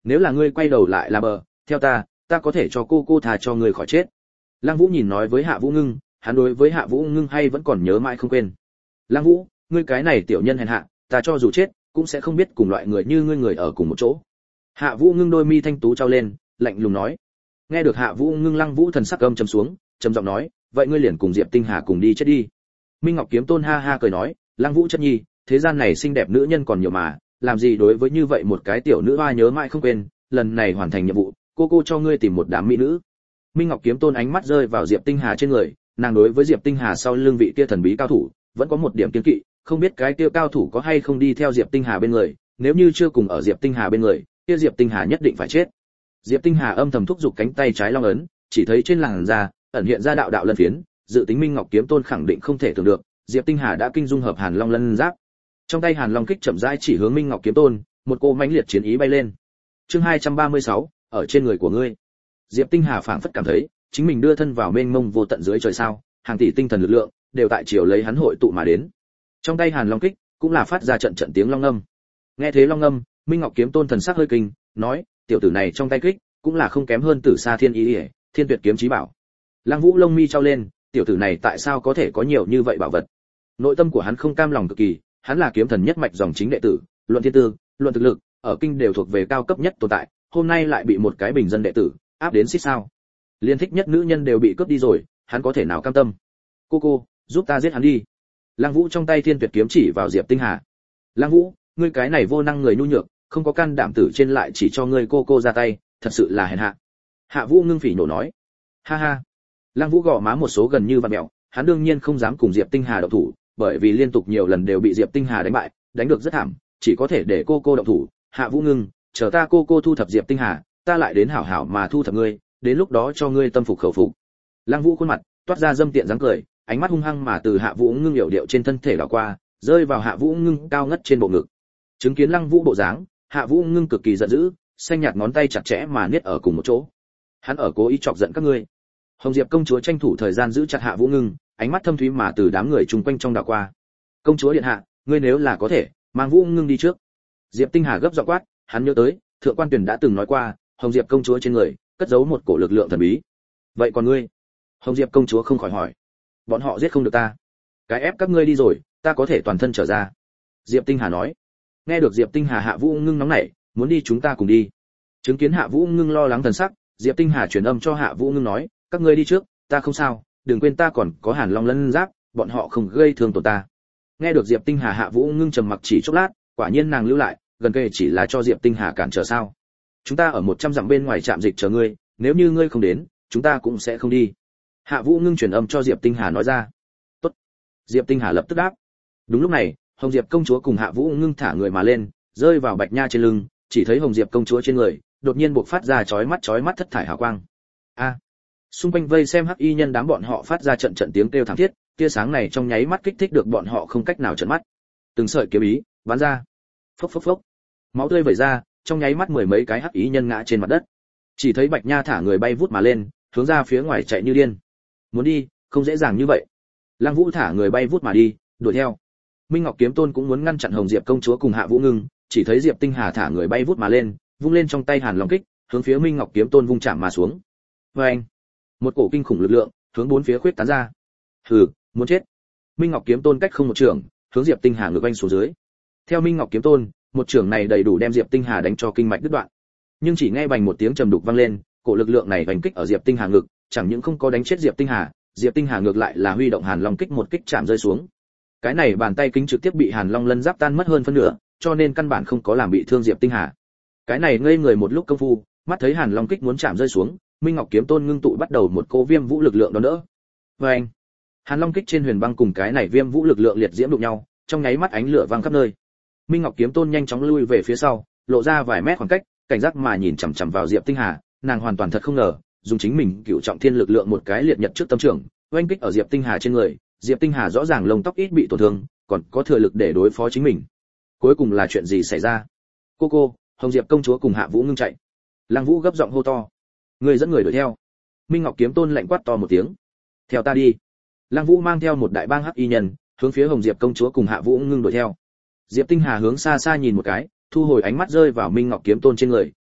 nếu là ngươi quay đầu lại là bờ, theo ta có thể cho cô thà cho ngươi khỏi chết. Lăng Vũ nhìn nói với Hạ Vũ Ngưng, hắn đối với Hạ Vũ Ngưng hay vẫn còn nhớ mãi không quên. Lăng Vũ, ngươi cái này tiểu nhân hèn hạ, ta cho dù chết cũng sẽ không biết cùng loại người như ngươi người ở cùng một chỗ. Hạ Vũ Ngưng đôi mi thanh tú trao lên, lạnh lùng nói. Nghe được Hạ Vũ Ngưng, Lăng Vũ thần sắc âm trầm xuống, trầm giọng nói, vậy ngươi liền cùng Diệp Tinh Hà cùng đi chết đi. Minh Ngọc Kiếm Tôn ha ha cười nói, Lăng Vũ chất nhi, thế gian này xinh đẹp nữ nhân còn nhiều mà, làm gì đối với như vậy một cái tiểu nữ hoa nhớ mãi không quên, lần này hoàn thành nhiệm vụ, cô cho ngươi tìm một đám mỹ nữ. Minh Ngọc Kiếm Tôn ánh mắt rơi vào Diệp Tinh Hà trên người, nàng đối với Diệp Tinh Hà sau lưng vị kia thần bí cao thủ, vẫn có một điểm kiêng kỵ, không biết cái kia cao thủ có hay không đi theo Diệp Tinh Hà bên người, nếu như chưa cùng ở Diệp Tinh Hà bên người, kia Diệp Tinh Hà nhất định phải chết. Diệp Tinh Hà âm thầm thúc giục cánh tay trái long ấn, chỉ thấy trên làn da ẩn hiện ra đạo đạo lân phiến, dự tính Minh Ngọc Kiếm Tôn khẳng định không thể tưởng được, Diệp Tinh Hà đã kinh dung hợp Hàn Long Lân Giáp. Trong tay Hàn Long kích chậm rãi chỉ hướng Minh Ngọc Kiếm Tôn, một cô mãnh liệt chiến ý bay lên. Chương 236, ở trên người của ngươi. Diệp Tinh Hà phảng phất cảm thấy, chính mình đưa thân vào mênh mông vô tận dưới trời sao, hàng tỷ tinh thần lực lượng đều tại chiều lấy hắn hội tụ mà đến. Trong tay Hàn Long kích cũng là phát ra trận trận tiếng long ngâm. Nghe thế long ngâm, Minh Ngọc Kiếm Tôn thần sắc hơi kinh, nói, tiểu tử này trong tay kích cũng là không kém hơn Tử Sa Thiên Ý, Thiên Tuyệt kiếm chí bảo. Lăng Vũ lông mi trao lên, tiểu tử này tại sao có thể có nhiều như vậy bảo vật? Nội tâm của hắn không cam lòng cực kỳ, hắn là kiếm thần nhất mạch dòng chính đệ tử, luận thiên tư, luận thực lực, ở kinh đều thuộc về cao cấp nhất tồn tại, hôm nay lại bị một cái bình dân đệ tử áp đến xít sao? Liên thích nhất nữ nhân đều bị cướp đi rồi, hắn có thể nào cam tâm? Cô, giúp ta giết hắn đi. Lăng Vũ trong tay Thiên Tuyệt kiếm chỉ vào Diệp Tinh Hà. Lăng Vũ, ngươi cái này vô năng người nhu nhược, không có can đảm tử trên lại chỉ cho ngươi cô ra tay, thật sự là hèn hạ. Hạ Vũ Ngưng phỉ nổ nói. Ha ha. Lăng Vũ gõ má một số gần như vặn mèo, hắn đương nhiên không dám cùng Diệp Tinh Hà động thủ, bởi vì liên tục nhiều lần đều bị Diệp Tinh Hà đánh bại, đánh được rất thảm, chỉ có thể để cô động thủ. Hạ Vũ Ngưng, chờ ta cô thu thập Diệp Tinh Hà, ta lại đến hảo hảo mà thu thập ngươi, đến lúc đó cho ngươi tâm phục khẩu phục. Lăng Vũ khuôn mặt toát ra dâm tiện dáng cười, ánh mắt hung hăng mà từ Hạ Vũ Ngưng hiểu điệu trên thân thể đảo qua, rơi vào Hạ Vũ Ngưng cao ngất trên bộ ngực. Chứng kiến Lăng Vũ bộ dáng, Hạ Vũ Ngưng cực kỳ giận dữ, xanh nhạt ngón tay chặt chẽ mà niết ở cùng một chỗ. Hắn ở cố ý chọc giận các ngươi. Hồng Diệp công chúa tranh thủ thời gian giữ chặt Hạ Vũ Ngưng, ánh mắt thâm thúy mà từ đám người chung quanh trong đảo qua. Công chúa điện hạ, ngươi nếu là có thể, mang Vũ Ngưng đi trước. Diệp Tinh Hà gấp giọng quát, hắn nhớ tới, thượng quan Tuyển đã từng nói qua, Hồng Diệp công chúa trên người cất giấu một cổ lực lượng thần bí. Vậy còn ngươi? Hồng Diệp công chúa không khỏi hỏi. Bọn họ giết không được ta, cái ép các ngươi đi rồi, ta có thể toàn thân trở ra. Diệp Tinh Hà nói. Nghe được Diệp Tinh Hà, Hạ Vũ Ngưng nóng nảy, muốn đi chúng ta cùng đi. Chứng kiến Hạ Vũ Ngưng lo lắng thần sắc, Diệp Tinh Hà truyền âm cho Hạ Vũ Ngưng nói, các ngươi đi trước, ta không sao, đừng quên ta còn có Hàn Long Lân Giáp, bọn họ không gây thương tổn ta. Nghe được Diệp Tinh Hà, Hạ Vũ Ngưng trầm mặc chỉ chốc lát, quả nhiên nàng lưu lại, gần kề chỉ là cho Diệp Tinh Hà cản trở sao? Chúng ta ở 100 dặm bên ngoài trạm dịch chờ ngươi, nếu như ngươi không đến, chúng ta cũng sẽ không đi. Hạ Vũ Ngưng truyền âm cho Diệp Tinh Hà nói ra. Tốt. Diệp Tinh Hà lập tức đáp. Đúng lúc này, Hồng Diệp công chúa cùng Hạ Vũ Ngưng thả người mà lên, rơi vào Bạch Nha trên lưng, chỉ thấy Hồng Diệp công chúa trên người đột nhiên bộc phát ra chói mắt thất thải hào quang. A! Xung quanh vây xem hắc y nhân đám bọn họ phát ra trận trận tiếng kêu thảm thiết, tia sáng này trong nháy mắt kích thích được bọn họ không cách nào trợn mắt. Từng sợi kiếm ý bắn ra. Phốc phốc phốc. Máu tươi vẩy ra, trong nháy mắt mười mấy cái hắc y nhân ngã trên mặt đất. Chỉ thấy Bạch Nha thả người bay vút mà lên, hướng ra phía ngoài chạy như điên. Muốn đi, không dễ dàng như vậy. Lăng Vũ thả người bay vút mà đi, đuổi theo. Minh Ngọc Kiếm Tôn cũng muốn ngăn chặn Hồng Diệp công chúa cùng Hạ Vũ Ngưng, chỉ thấy Diệp Tinh Hà thả người bay vút mà lên, vung lên trong tay Hàn Long kích, hướng phía Minh Ngọc Kiếm Tôn vung chạm mà xuống. Oeng! Một cổ kinh khủng lực lượng hướng bốn phía khuyết tán ra. Hừ, muốn chết. Minh Ngọc Kiếm Tôn cách không một trường, hướng Diệp Tinh Hà ngược oanh xuống dưới. Theo Minh Ngọc Kiếm Tôn, một trường này đầy đủ đem Diệp Tinh Hà đánh cho kinh mạch đứt đoạn. Nhưng chỉ nghe bành một tiếng trầm đục vang lên, cổ lực lượng này vành kích ở Diệp Tinh Hà ngực, chẳng những không có đánh chết Diệp Tinh Hà, Diệp Tinh Hà ngược lại là huy động Hàn Long kích một kích chạm rơi xuống. Cái này bàn tay kính trực tiếp bị Hàn Long Lân Giáp tan mất hơn phân nửa, cho nên căn bản không có làm bị thương Diệp Tinh Hà. Cái này ngây người một lúc công phu, mắt thấy Hàn Long kích muốn chạm rơi xuống, Minh Ngọc Kiếm Tôn ngưng tụ bắt đầu một cỗ viêm vũ lực lượng đón đỡ. Oeng! Hàn Long kích trên huyền băng cùng cái này viêm vũ lực lượng liệt diễm đụng nhau, trong nháy mắt ánh lửa vang khắp nơi. Minh Ngọc Kiếm Tôn nhanh chóng lui về phía sau, lộ ra vài mét khoảng cách, cảnh giác mà nhìn chằm chằm vào Diệp Tinh Hà, nàng hoàn toàn thật không ngờ, dùng chính mình cửu trọng thiên lực lượng một cái liệt nhật trước tâm trưởng, oanh kích ở Diệp Tinh Hà trên người, Diệp Tinh Hà rõ ràng lông tóc ít bị tổn thương, còn có thừa lực để đối phó chính mình. Cuối cùng là chuyện gì xảy ra? Cô, Hồng Diệp công chúa cùng Hạ Vũ Ngưng chạy. Lăng Vũ gấp giọng hô to. Người dẫn người đuổi theo. Minh Ngọc Kiếm Tôn lạnh quát to một tiếng. Theo ta đi. Lăng Vũ mang theo một đại bang hắc y nhân, hướng phía Hồng Diệp công chúa cùng Hạ Vũ Ngưng đuổi theo. Diệp Tinh Hà hướng xa xa nhìn một cái, thu hồi ánh mắt rơi vào Minh Ngọc Kiếm Tôn trên người,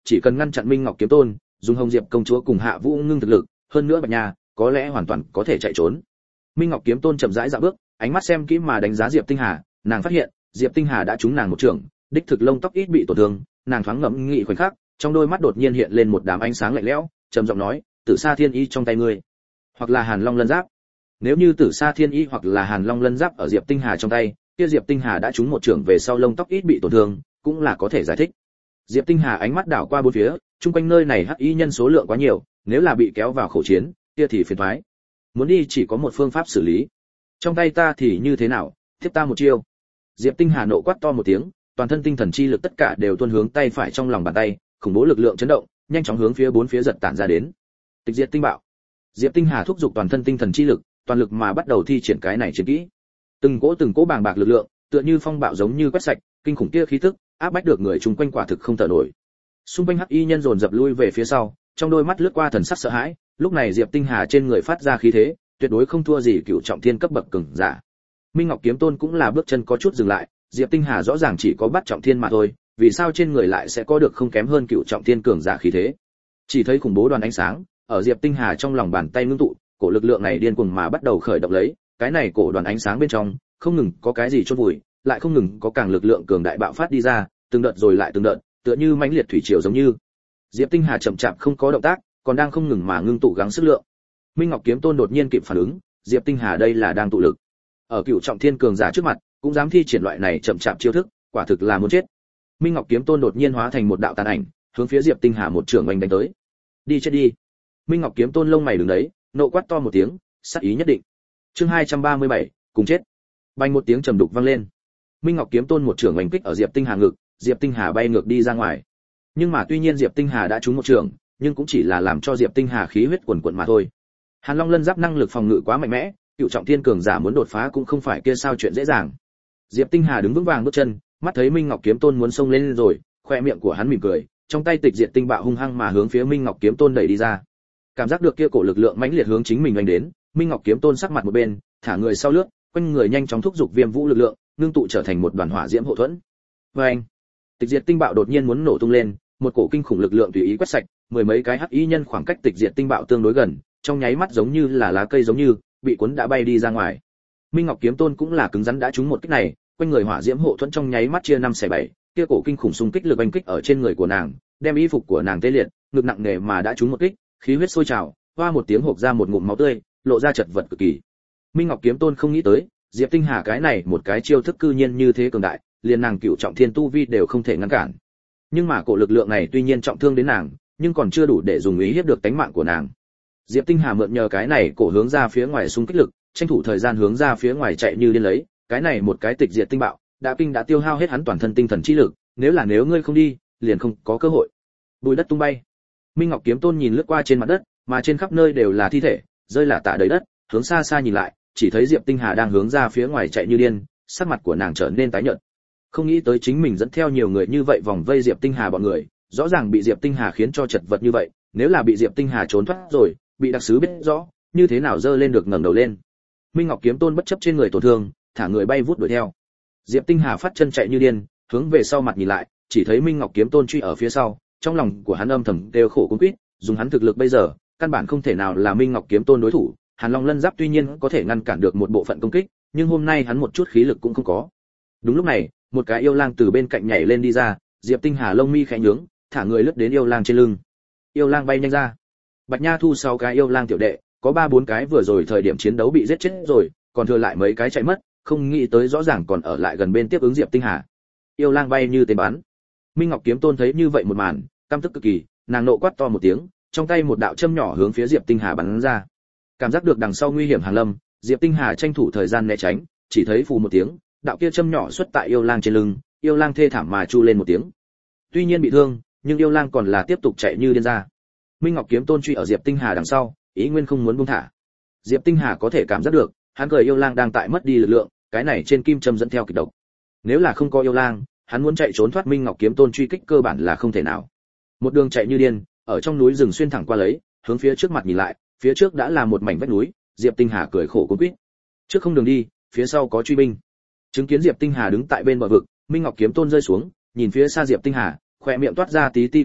chỉ cần ngăn chặn Minh Ngọc Kiếm Tôn, dùng Hồng Diệp công chúa cùng Hạ Vũ Ngưng thực lực, hơn nữa Bạch Nha, có lẽ hoàn toàn có thể chạy trốn. Minh Ngọc Kiếm Tôn chậm rãi dạo bước, ánh mắt xem kỹ mà đánh giá Diệp Tinh Hà, nàng phát hiện, Diệp Tinh Hà đã trúng nàng một trường, đích thực lông tóc ít bị tổn thương, nàng thoáng ngẫm nghĩ khoảnh khắc, trong đôi mắt đột nhiên hiện lên một đám ánh sáng lạnh lẽo, trầm giọng nói, Tử Sa Thiên Y trong tay ngươi, hoặc là Hàn Long Lân Giáp. Nếu như Tử Sa Thiên Y hoặc là Hàn Long Lân Giáp ở Diệp Tinh Hà trong tay, kia Diệp Tinh Hà đã trúng một trường về sau lông tóc ít bị tổn thương, cũng là có thể giải thích. Diệp Tinh Hà ánh mắt đảo qua bốn phía, chung quanh nơi này hắc y nhân số lượng quá nhiều, nếu là bị kéo vào khẩu chiến, kia thì phiền toái. Muốn đi chỉ có một phương pháp xử lý. Trong tay ta thì như thế nào, tiếp ta một chiêu. Diệp Tinh Hà nộ quát to một tiếng, toàn thân tinh thần chi lực tất cả đều tuôn hướng tay phải trong lòng bàn tay, khủng bố lực lượng chấn động, nhanh chóng hướng phía bốn phía giật tản ra đến. Tịch diệt tinh bạo. Diệp Tinh Hà thúc giục toàn thân tinh thần chi lực, toàn lực mà bắt đầu thi triển cái này chiến kỹ. Từng cỗ bàng bạc lực lượng, tựa như phong bạo giống như quét sạch, kinh khủng kia khí tức, áp bách được người chung quanh quả thực không thở nổi. Xung quanh hắc y nhân dồn dập lui về phía sau, trong đôi mắt lướt qua thần sắc sợ hãi, lúc này Diệp Tinh Hà trên người phát ra khí thế, tuyệt đối không thua gì cựu trọng thiên cấp bậc cường giả. Minh Ngọc Kiếm Tôn cũng là bước chân có chút dừng lại, Diệp Tinh Hà rõ ràng chỉ có bắt trọng thiên mà thôi, vì sao trên người lại sẽ có được không kém hơn cựu trọng thiên cường giả khí thế? Chỉ thấy khủng bố đoàn ánh sáng ở Diệp Tinh Hà trong lòng bàn tay ngưng tụ, cổ lực lượng này điên cuồng mà bắt đầu khởi động lấy, cái này cổ đoàn ánh sáng bên trong không ngừng có cái gì chôn vùi, lại không ngừng có càng lực lượng cường đại bạo phát đi ra, từng đợt rồi lại từng đợt, tựa như mãnh liệt thủy triều giống như. Diệp Tinh Hà chậm chạp không có động tác, còn đang không ngừng mà ngưng tụ gắng sức lượng. Minh Ngọc Kiếm Tôn đột nhiên kịp phản ứng, Diệp Tinh Hà đây là đang tụ lực. Ở cựu trọng thiên cường giả trước mặt, cũng dám thi triển loại này chậm chạp chiêu thức, quả thực là muốn chết. Minh Ngọc Kiếm Tôn đột nhiên hóa thành một đạo tàn ảnh, hướng phía Diệp Tinh Hà một trường oanh đánh tới. Đi chết đi. Minh Ngọc Kiếm Tôn lông mày đứng đấy, nộ quát to một tiếng, sát ý nhất định. Chương 237, cùng chết. Bành một tiếng trầm đục vang lên. Minh Ngọc Kiếm Tôn một trường oanh kích ở Diệp Tinh Hà ngực, Diệp Tinh Hà bay ngược đi ra ngoài. Nhưng mà tuy nhiên Diệp Tinh Hà đã trúng một trường, nhưng cũng chỉ là làm cho Diệp Tinh Hà khí huyết cuồn cuộn mà thôi. Hàn Long Lân Giáp năng lực phòng ngự quá mạnh mẽ, cựu trọng thiên cường giả muốn đột phá cũng không phải kia sao chuyện dễ dàng. Diệp Tinh Hà đứng vững vàng bước chân, mắt thấy Minh Ngọc Kiếm Tôn muốn xông lên rồi, khoe miệng của hắn mỉm cười, trong tay tịch diệt tinh bạo hung hăng mà hướng phía Minh Ngọc Kiếm Tôn đẩy đi ra. Cảm giác được kia cổ lực lượng mãnh liệt hướng chính mình đánh đến, Minh Ngọc Kiếm Tôn sắc mặt một bên, thả người sau lướt, quanh người nhanh chóng thúc giục viêm vũ lực lượng, ngưng tụ trở thành một đoàn hỏa diễm hộ thuẫn. Oeng! Tịch diệt tinh bạo đột nhiên muốn nổ tung lên, một cổ kinh khủng lực lượng tùy ý quét sạch, mười mấy cái hắc y nhân khoảng cách tịch diệt tinh bạo tương đối gần, trong nháy mắt giống như là lá cây giống như bị cuốn đã bay đi ra ngoài. Minh Ngọc Kiếm Tôn cũng là cứng rắn đã trúng một kích này, quanh người hỏa diễm hộ thuẫn trong nháy mắt chia 5/7, kia cổ kinh khủng xung kích lực oanh kích ở trên người của nàng, đem y phục của nàng tê liệt, ngực nặng nề mà đã trúng một kích, khí huyết sôi trào, hoa một tiếng hộc ra một ngụm máu tươi, lộ ra chật vật cực kỳ. Minh Ngọc Kiếm Tôn không nghĩ tới, Diệp Tinh Hà cái này một cái chiêu thức cư nhiên như thế cường đại, liền nàng cựu trọng thiên tu vi đều không thể ngăn cản. Nhưng mà cổ lực lượng này tuy nhiên trọng thương đến nàng, nhưng còn chưa đủ để dùng ý hiếp được tính mạng của nàng. Diệp Tinh Hà mượn nhờ cái này cổ hướng ra phía ngoài xung kích lực, tranh thủ thời gian hướng ra phía ngoài chạy như điên lấy, cái này một cái tịch diệt tinh bạo, đã tiêu hao hết hắn toàn thân tinh thần chi lực, nếu ngươi không đi, liền không có cơ hội. Bụi đất tung bay. Minh Ngọc Kiếm Tôn nhìn lướt qua trên mặt đất, mà trên khắp nơi đều là thi thể, rơi lả tả đầy đất, hướng xa xa nhìn lại, chỉ thấy Diệp Tinh Hà đang hướng ra phía ngoài chạy như điên, sắc mặt của nàng trở nên tái nhợt. Không nghĩ tới chính mình dẫn theo nhiều người như vậy vòng vây Diệp Tinh Hà bọn người, rõ ràng bị Diệp Tinh Hà khiến cho chật vật như vậy, nếu là bị Diệp Tinh Hà trốn thoát rồi, bị đặc sứ biết rõ, như thế nào dơ lên được ngẩng đầu lên. Minh Ngọc Kiếm Tôn bất chấp trên người tổn thương, thả người bay vút đuổi theo. Diệp Tinh Hà phát chân chạy như điên, hướng về sau mặt nhìn lại, chỉ thấy Minh Ngọc Kiếm Tôn truy ở phía sau, trong lòng của hắn âm thầm đều khổ cuống quýt, dùng hắn thực lực bây giờ, căn bản không thể nào là Minh Ngọc Kiếm Tôn đối thủ. Hàn Long Lân Giáp tuy nhiên có thể ngăn cản được một bộ phận công kích, nhưng hôm nay hắn một chút khí lực cũng không có. Đúng lúc này, một cái yêu lang từ bên cạnh nhảy lên đi ra, Diệp Tinh Hà lông mi khẽ nhướng, thả người lướt đến yêu lang trên lưng. Yêu lang bay nhanh ra. Bạch Nha thu 6 cái yêu lang tiểu đệ, có 3-4 cái vừa rồi thời điểm chiến đấu bị giết chết rồi, còn thừa lại mấy cái chạy mất, không nghĩ tới rõ ràng còn ở lại gần bên tiếp ứng Diệp Tinh Hà. Yêu lang bay như tên bắn. Minh Ngọc Kiếm Tôn thấy như vậy một màn, căm tức cực kỳ, nàng nộ quát to một tiếng, trong tay một đạo châm nhỏ hướng phía Diệp Tinh Hà bắn ra. Cảm giác được đằng sau nguy hiểm hàng lâm, Diệp Tinh Hà tranh thủ thời gian né tránh, chỉ thấy phù một tiếng, đạo kia châm nhỏ xuất tại yêu lang trên lưng, yêu lang thê thảm mà chu lên một tiếng. Tuy nhiên bị thương, nhưng yêu lang còn là tiếp tục chạy như điên ra. Minh Ngọc Kiếm Tôn truy ở Diệp Tinh Hà đằng sau, ý nguyên không muốn buông thả. Diệp Tinh Hà có thể cảm giác được, hắn cười yêu lang đang tại mất đi lực lượng, cái này trên kim châm dẫn theo kịch độc. Nếu là không có yêu lang, hắn muốn chạy trốn thoát Minh Ngọc Kiếm Tôn truy kích cơ bản là không thể nào. Một đường chạy như điên, ở trong núi rừng xuyên thẳng qua lấy, hướng phía trước mặt nhìn lại, phía trước đã là một mảnh vách núi, Diệp Tinh Hà cười khổ cuống quýt. Trước không đường đi, phía sau có truy binh. Chứng kiến Diệp Tinh Hà đứng tại bên bờ vực, Minh Ngọc Kiếm Tôn rơi xuống, nhìn phía xa Diệp Tinh Hà, khóe miệng toát ra tí cười lạnh,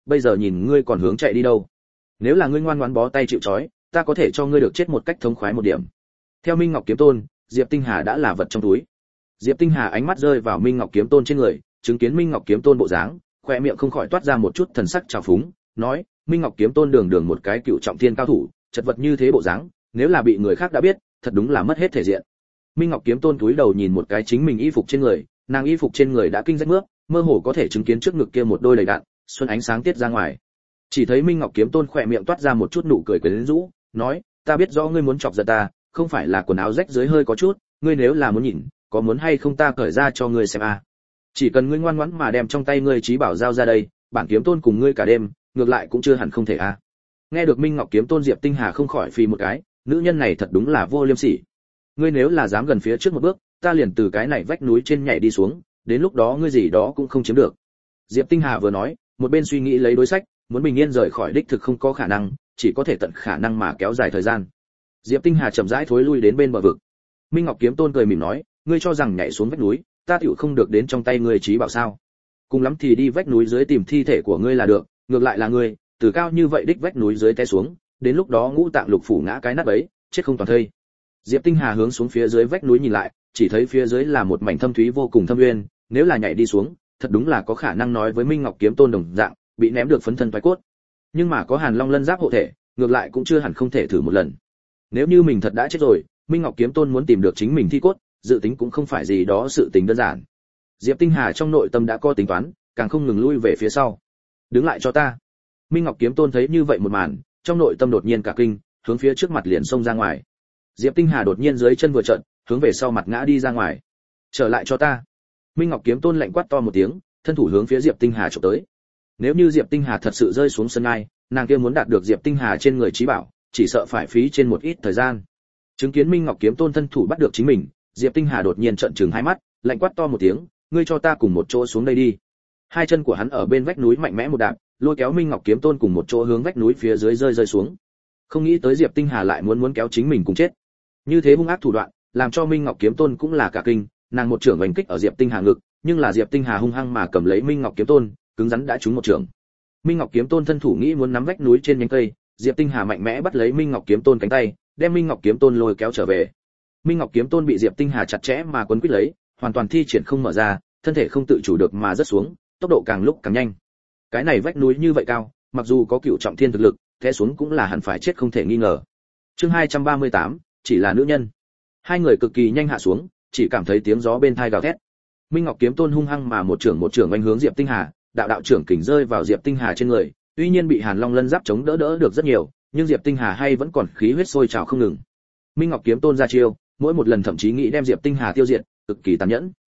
bây giờ nhìn ngươi còn hướng chạy đi đâu. Nếu là ngươi ngoan ngoãn bó tay chịu trói, ta có thể cho ngươi được chết một cách thống khoái một điểm. Theo Minh Ngọc Kiếm Tôn, Diệp Tinh Hà đã là vật trong túi. Diệp Tinh Hà ánh mắt rơi vào Minh Ngọc Kiếm Tôn trên người, chứng kiến Minh Ngọc Kiếm Tôn bộ dáng, khóe miệng không khỏi toát ra một chút thần sắc trào phúng, nói: Minh Ngọc Kiếm Tôn đường đường một cái cựu trọng thiên cao thủ, chật vật như thế bộ dáng, nếu là bị người khác đã biết, thật đúng là mất hết thể diện. Minh Ngọc Kiếm Tôn cúi đầu nhìn một cái chính mình y phục trên người, nàng y phục trên người đã kinh rách mướp, mơ hồ có thể chứng kiến trước ngực kia một đôi đầy đạn, xuân ánh sáng tiết ra ngoài. Chỉ thấy Minh Ngọc Kiếm Tôn khỏe miệng toát ra một chút nụ cười quyến rũ, nói: ta biết rõ ngươi muốn chọc giận ta, không phải là quần áo rách dưới hơi có chút, ngươi nếu là muốn nhìn, có muốn hay không ta cởi ra cho ngươi xem a. Chỉ cần ngươi ngoan ngoãn mà đem trong tay ngươi trí bảo giao ra đây, bản Kiếm Tôn cùng ngươi cả đêm, ngược lại cũng chưa hẳn không thể a. Nghe được Minh Ngọc Kiếm Tôn, Diệp Tinh Hà không khỏi phì một cái, nữ nhân này thật đúng là vô liêm sỉ. Ngươi nếu là dám gần phía trước một bước, ta liền từ cái này vách núi trên nhảy đi xuống, đến lúc đó ngươi gì đó cũng không chiếm được. Diệp Tinh Hà vừa nói, một bên suy nghĩ lấy đối sách, muốn bình yên rời khỏi đích thực không có khả năng, chỉ có thể tận khả năng mà kéo dài thời gian. Diệp Tinh Hà chậm rãi thối lui đến bên bờ vực. Minh Ngọc Kiếm Tôn cười mỉm nói: ngươi cho rằng nhảy xuống vách núi, ta tựu không được đến trong tay ngươi trí bảo sao? Cùng lắm thì đi vách núi dưới tìm thi thể của ngươi là được, ngược lại là ngươi, từ cao như vậy đích vách núi dưới té xuống, đến lúc đó ngũ tạng lục phủ ngã cái nát bấy, chết không toàn thây. Diệp Tinh Hà hướng xuống phía dưới vách núi nhìn lại, chỉ thấy phía dưới là một mảnh thâm thúy vô cùng thâm uyên, nếu là nhảy đi xuống, thật đúng là có khả năng nói với Minh Ngọc Kiếm Tôn đồng dạng, bị ném được phấn thân phái cốt. Nhưng mà có Hàn Long Lân Giáp hộ thể, ngược lại cũng chưa hẳn không thể thử một lần. Nếu như mình thật đã chết rồi, Minh Ngọc Kiếm Tôn muốn tìm được chính mình thi cốt, dự tính cũng không phải gì đó sự tình đơn giản. Diệp Tinh Hà trong nội tâm đã có tính toán, càng không ngừng lui về phía sau. Đứng lại cho ta. Minh Ngọc Kiếm Tôn thấy như vậy một màn, trong nội tâm đột nhiên cả kinh, hướng phía trước mặt liền xông ra ngoài. Diệp Tinh Hà đột nhiên dưới chân vừa trợn, hướng về sau mặt ngã đi ra ngoài. Trở lại cho ta. Minh Ngọc Kiếm Tôn lạnh quát to một tiếng, thân thủ hướng phía Diệp Tinh Hà chụp tới. Nếu như Diệp Tinh Hà thật sự rơi xuống sân ngai, nàng kia muốn đạt được Diệp Tinh Hà trên người trí bảo, chỉ sợ phải phí trên một ít thời gian. Chứng kiến Minh Ngọc Kiếm Tôn thân thủ bắt được chính mình, Diệp Tinh Hà đột nhiên trợn trừng hai mắt, lạnh quát to một tiếng: ngươi cho ta cùng một chỗ xuống đây đi. Hai chân của hắn ở bên vách núi mạnh mẽ một đạp, lôi kéo Minh Ngọc Kiếm Tôn cùng một chỗ hướng vách núi phía dưới rơi xuống. Không nghĩ tới Diệp Tinh Hà lại muốn kéo chính mình cùng chết. Như thế hung ác thủ đoạn, làm cho Minh Ngọc Kiếm Tôn cũng là cả kinh, nàng một trưởng đánh kích ở Diệp Tinh Hà ngực, nhưng là Diệp Tinh Hà hung hăng mà cầm lấy Minh Ngọc Kiếm Tôn, cứng rắn đã trúng một trưởng. Minh Ngọc Kiếm Tôn thân thủ nghĩ muốn nắm vách núi trên nhánh cây, Diệp Tinh Hà mạnh mẽ bắt lấy Minh Ngọc Kiếm Tôn cánh tay, đem Minh Ngọc Kiếm Tôn lôi kéo trở về. Minh Ngọc Kiếm Tôn bị Diệp Tinh Hà chặt chẽ mà quấn quýt lấy, hoàn toàn thi triển không mở ra, thân thể không tự chủ được mà rớt xuống, tốc độ càng lúc càng nhanh. Cái này vách núi như vậy cao, mặc dù có cựu trọng thiên thực lực, té xuống cũng là hẳn phải chết không thể nghi ngờ. Chương 238, chỉ là nữ nhân. Hai người cực kỳ nhanh hạ xuống, chỉ cảm thấy tiếng gió bên tai gào thét. Minh Ngọc Kiếm Tôn hung hăng mà một trưởng anh hướng Diệp Tinh Hà, đạo trưởng kình rơi vào Diệp Tinh Hà trên người, tuy nhiên bị Hàn Long Lân Giáp chống đỡ được rất nhiều, nhưng Diệp Tinh Hà hay vẫn còn khí huyết sôi trào không ngừng. Minh Ngọc Kiếm Tôn ra chiêu, mỗi một lần thậm chí nghĩ đem Diệp Tinh Hà tiêu diệt, cực kỳ tàn nhẫn.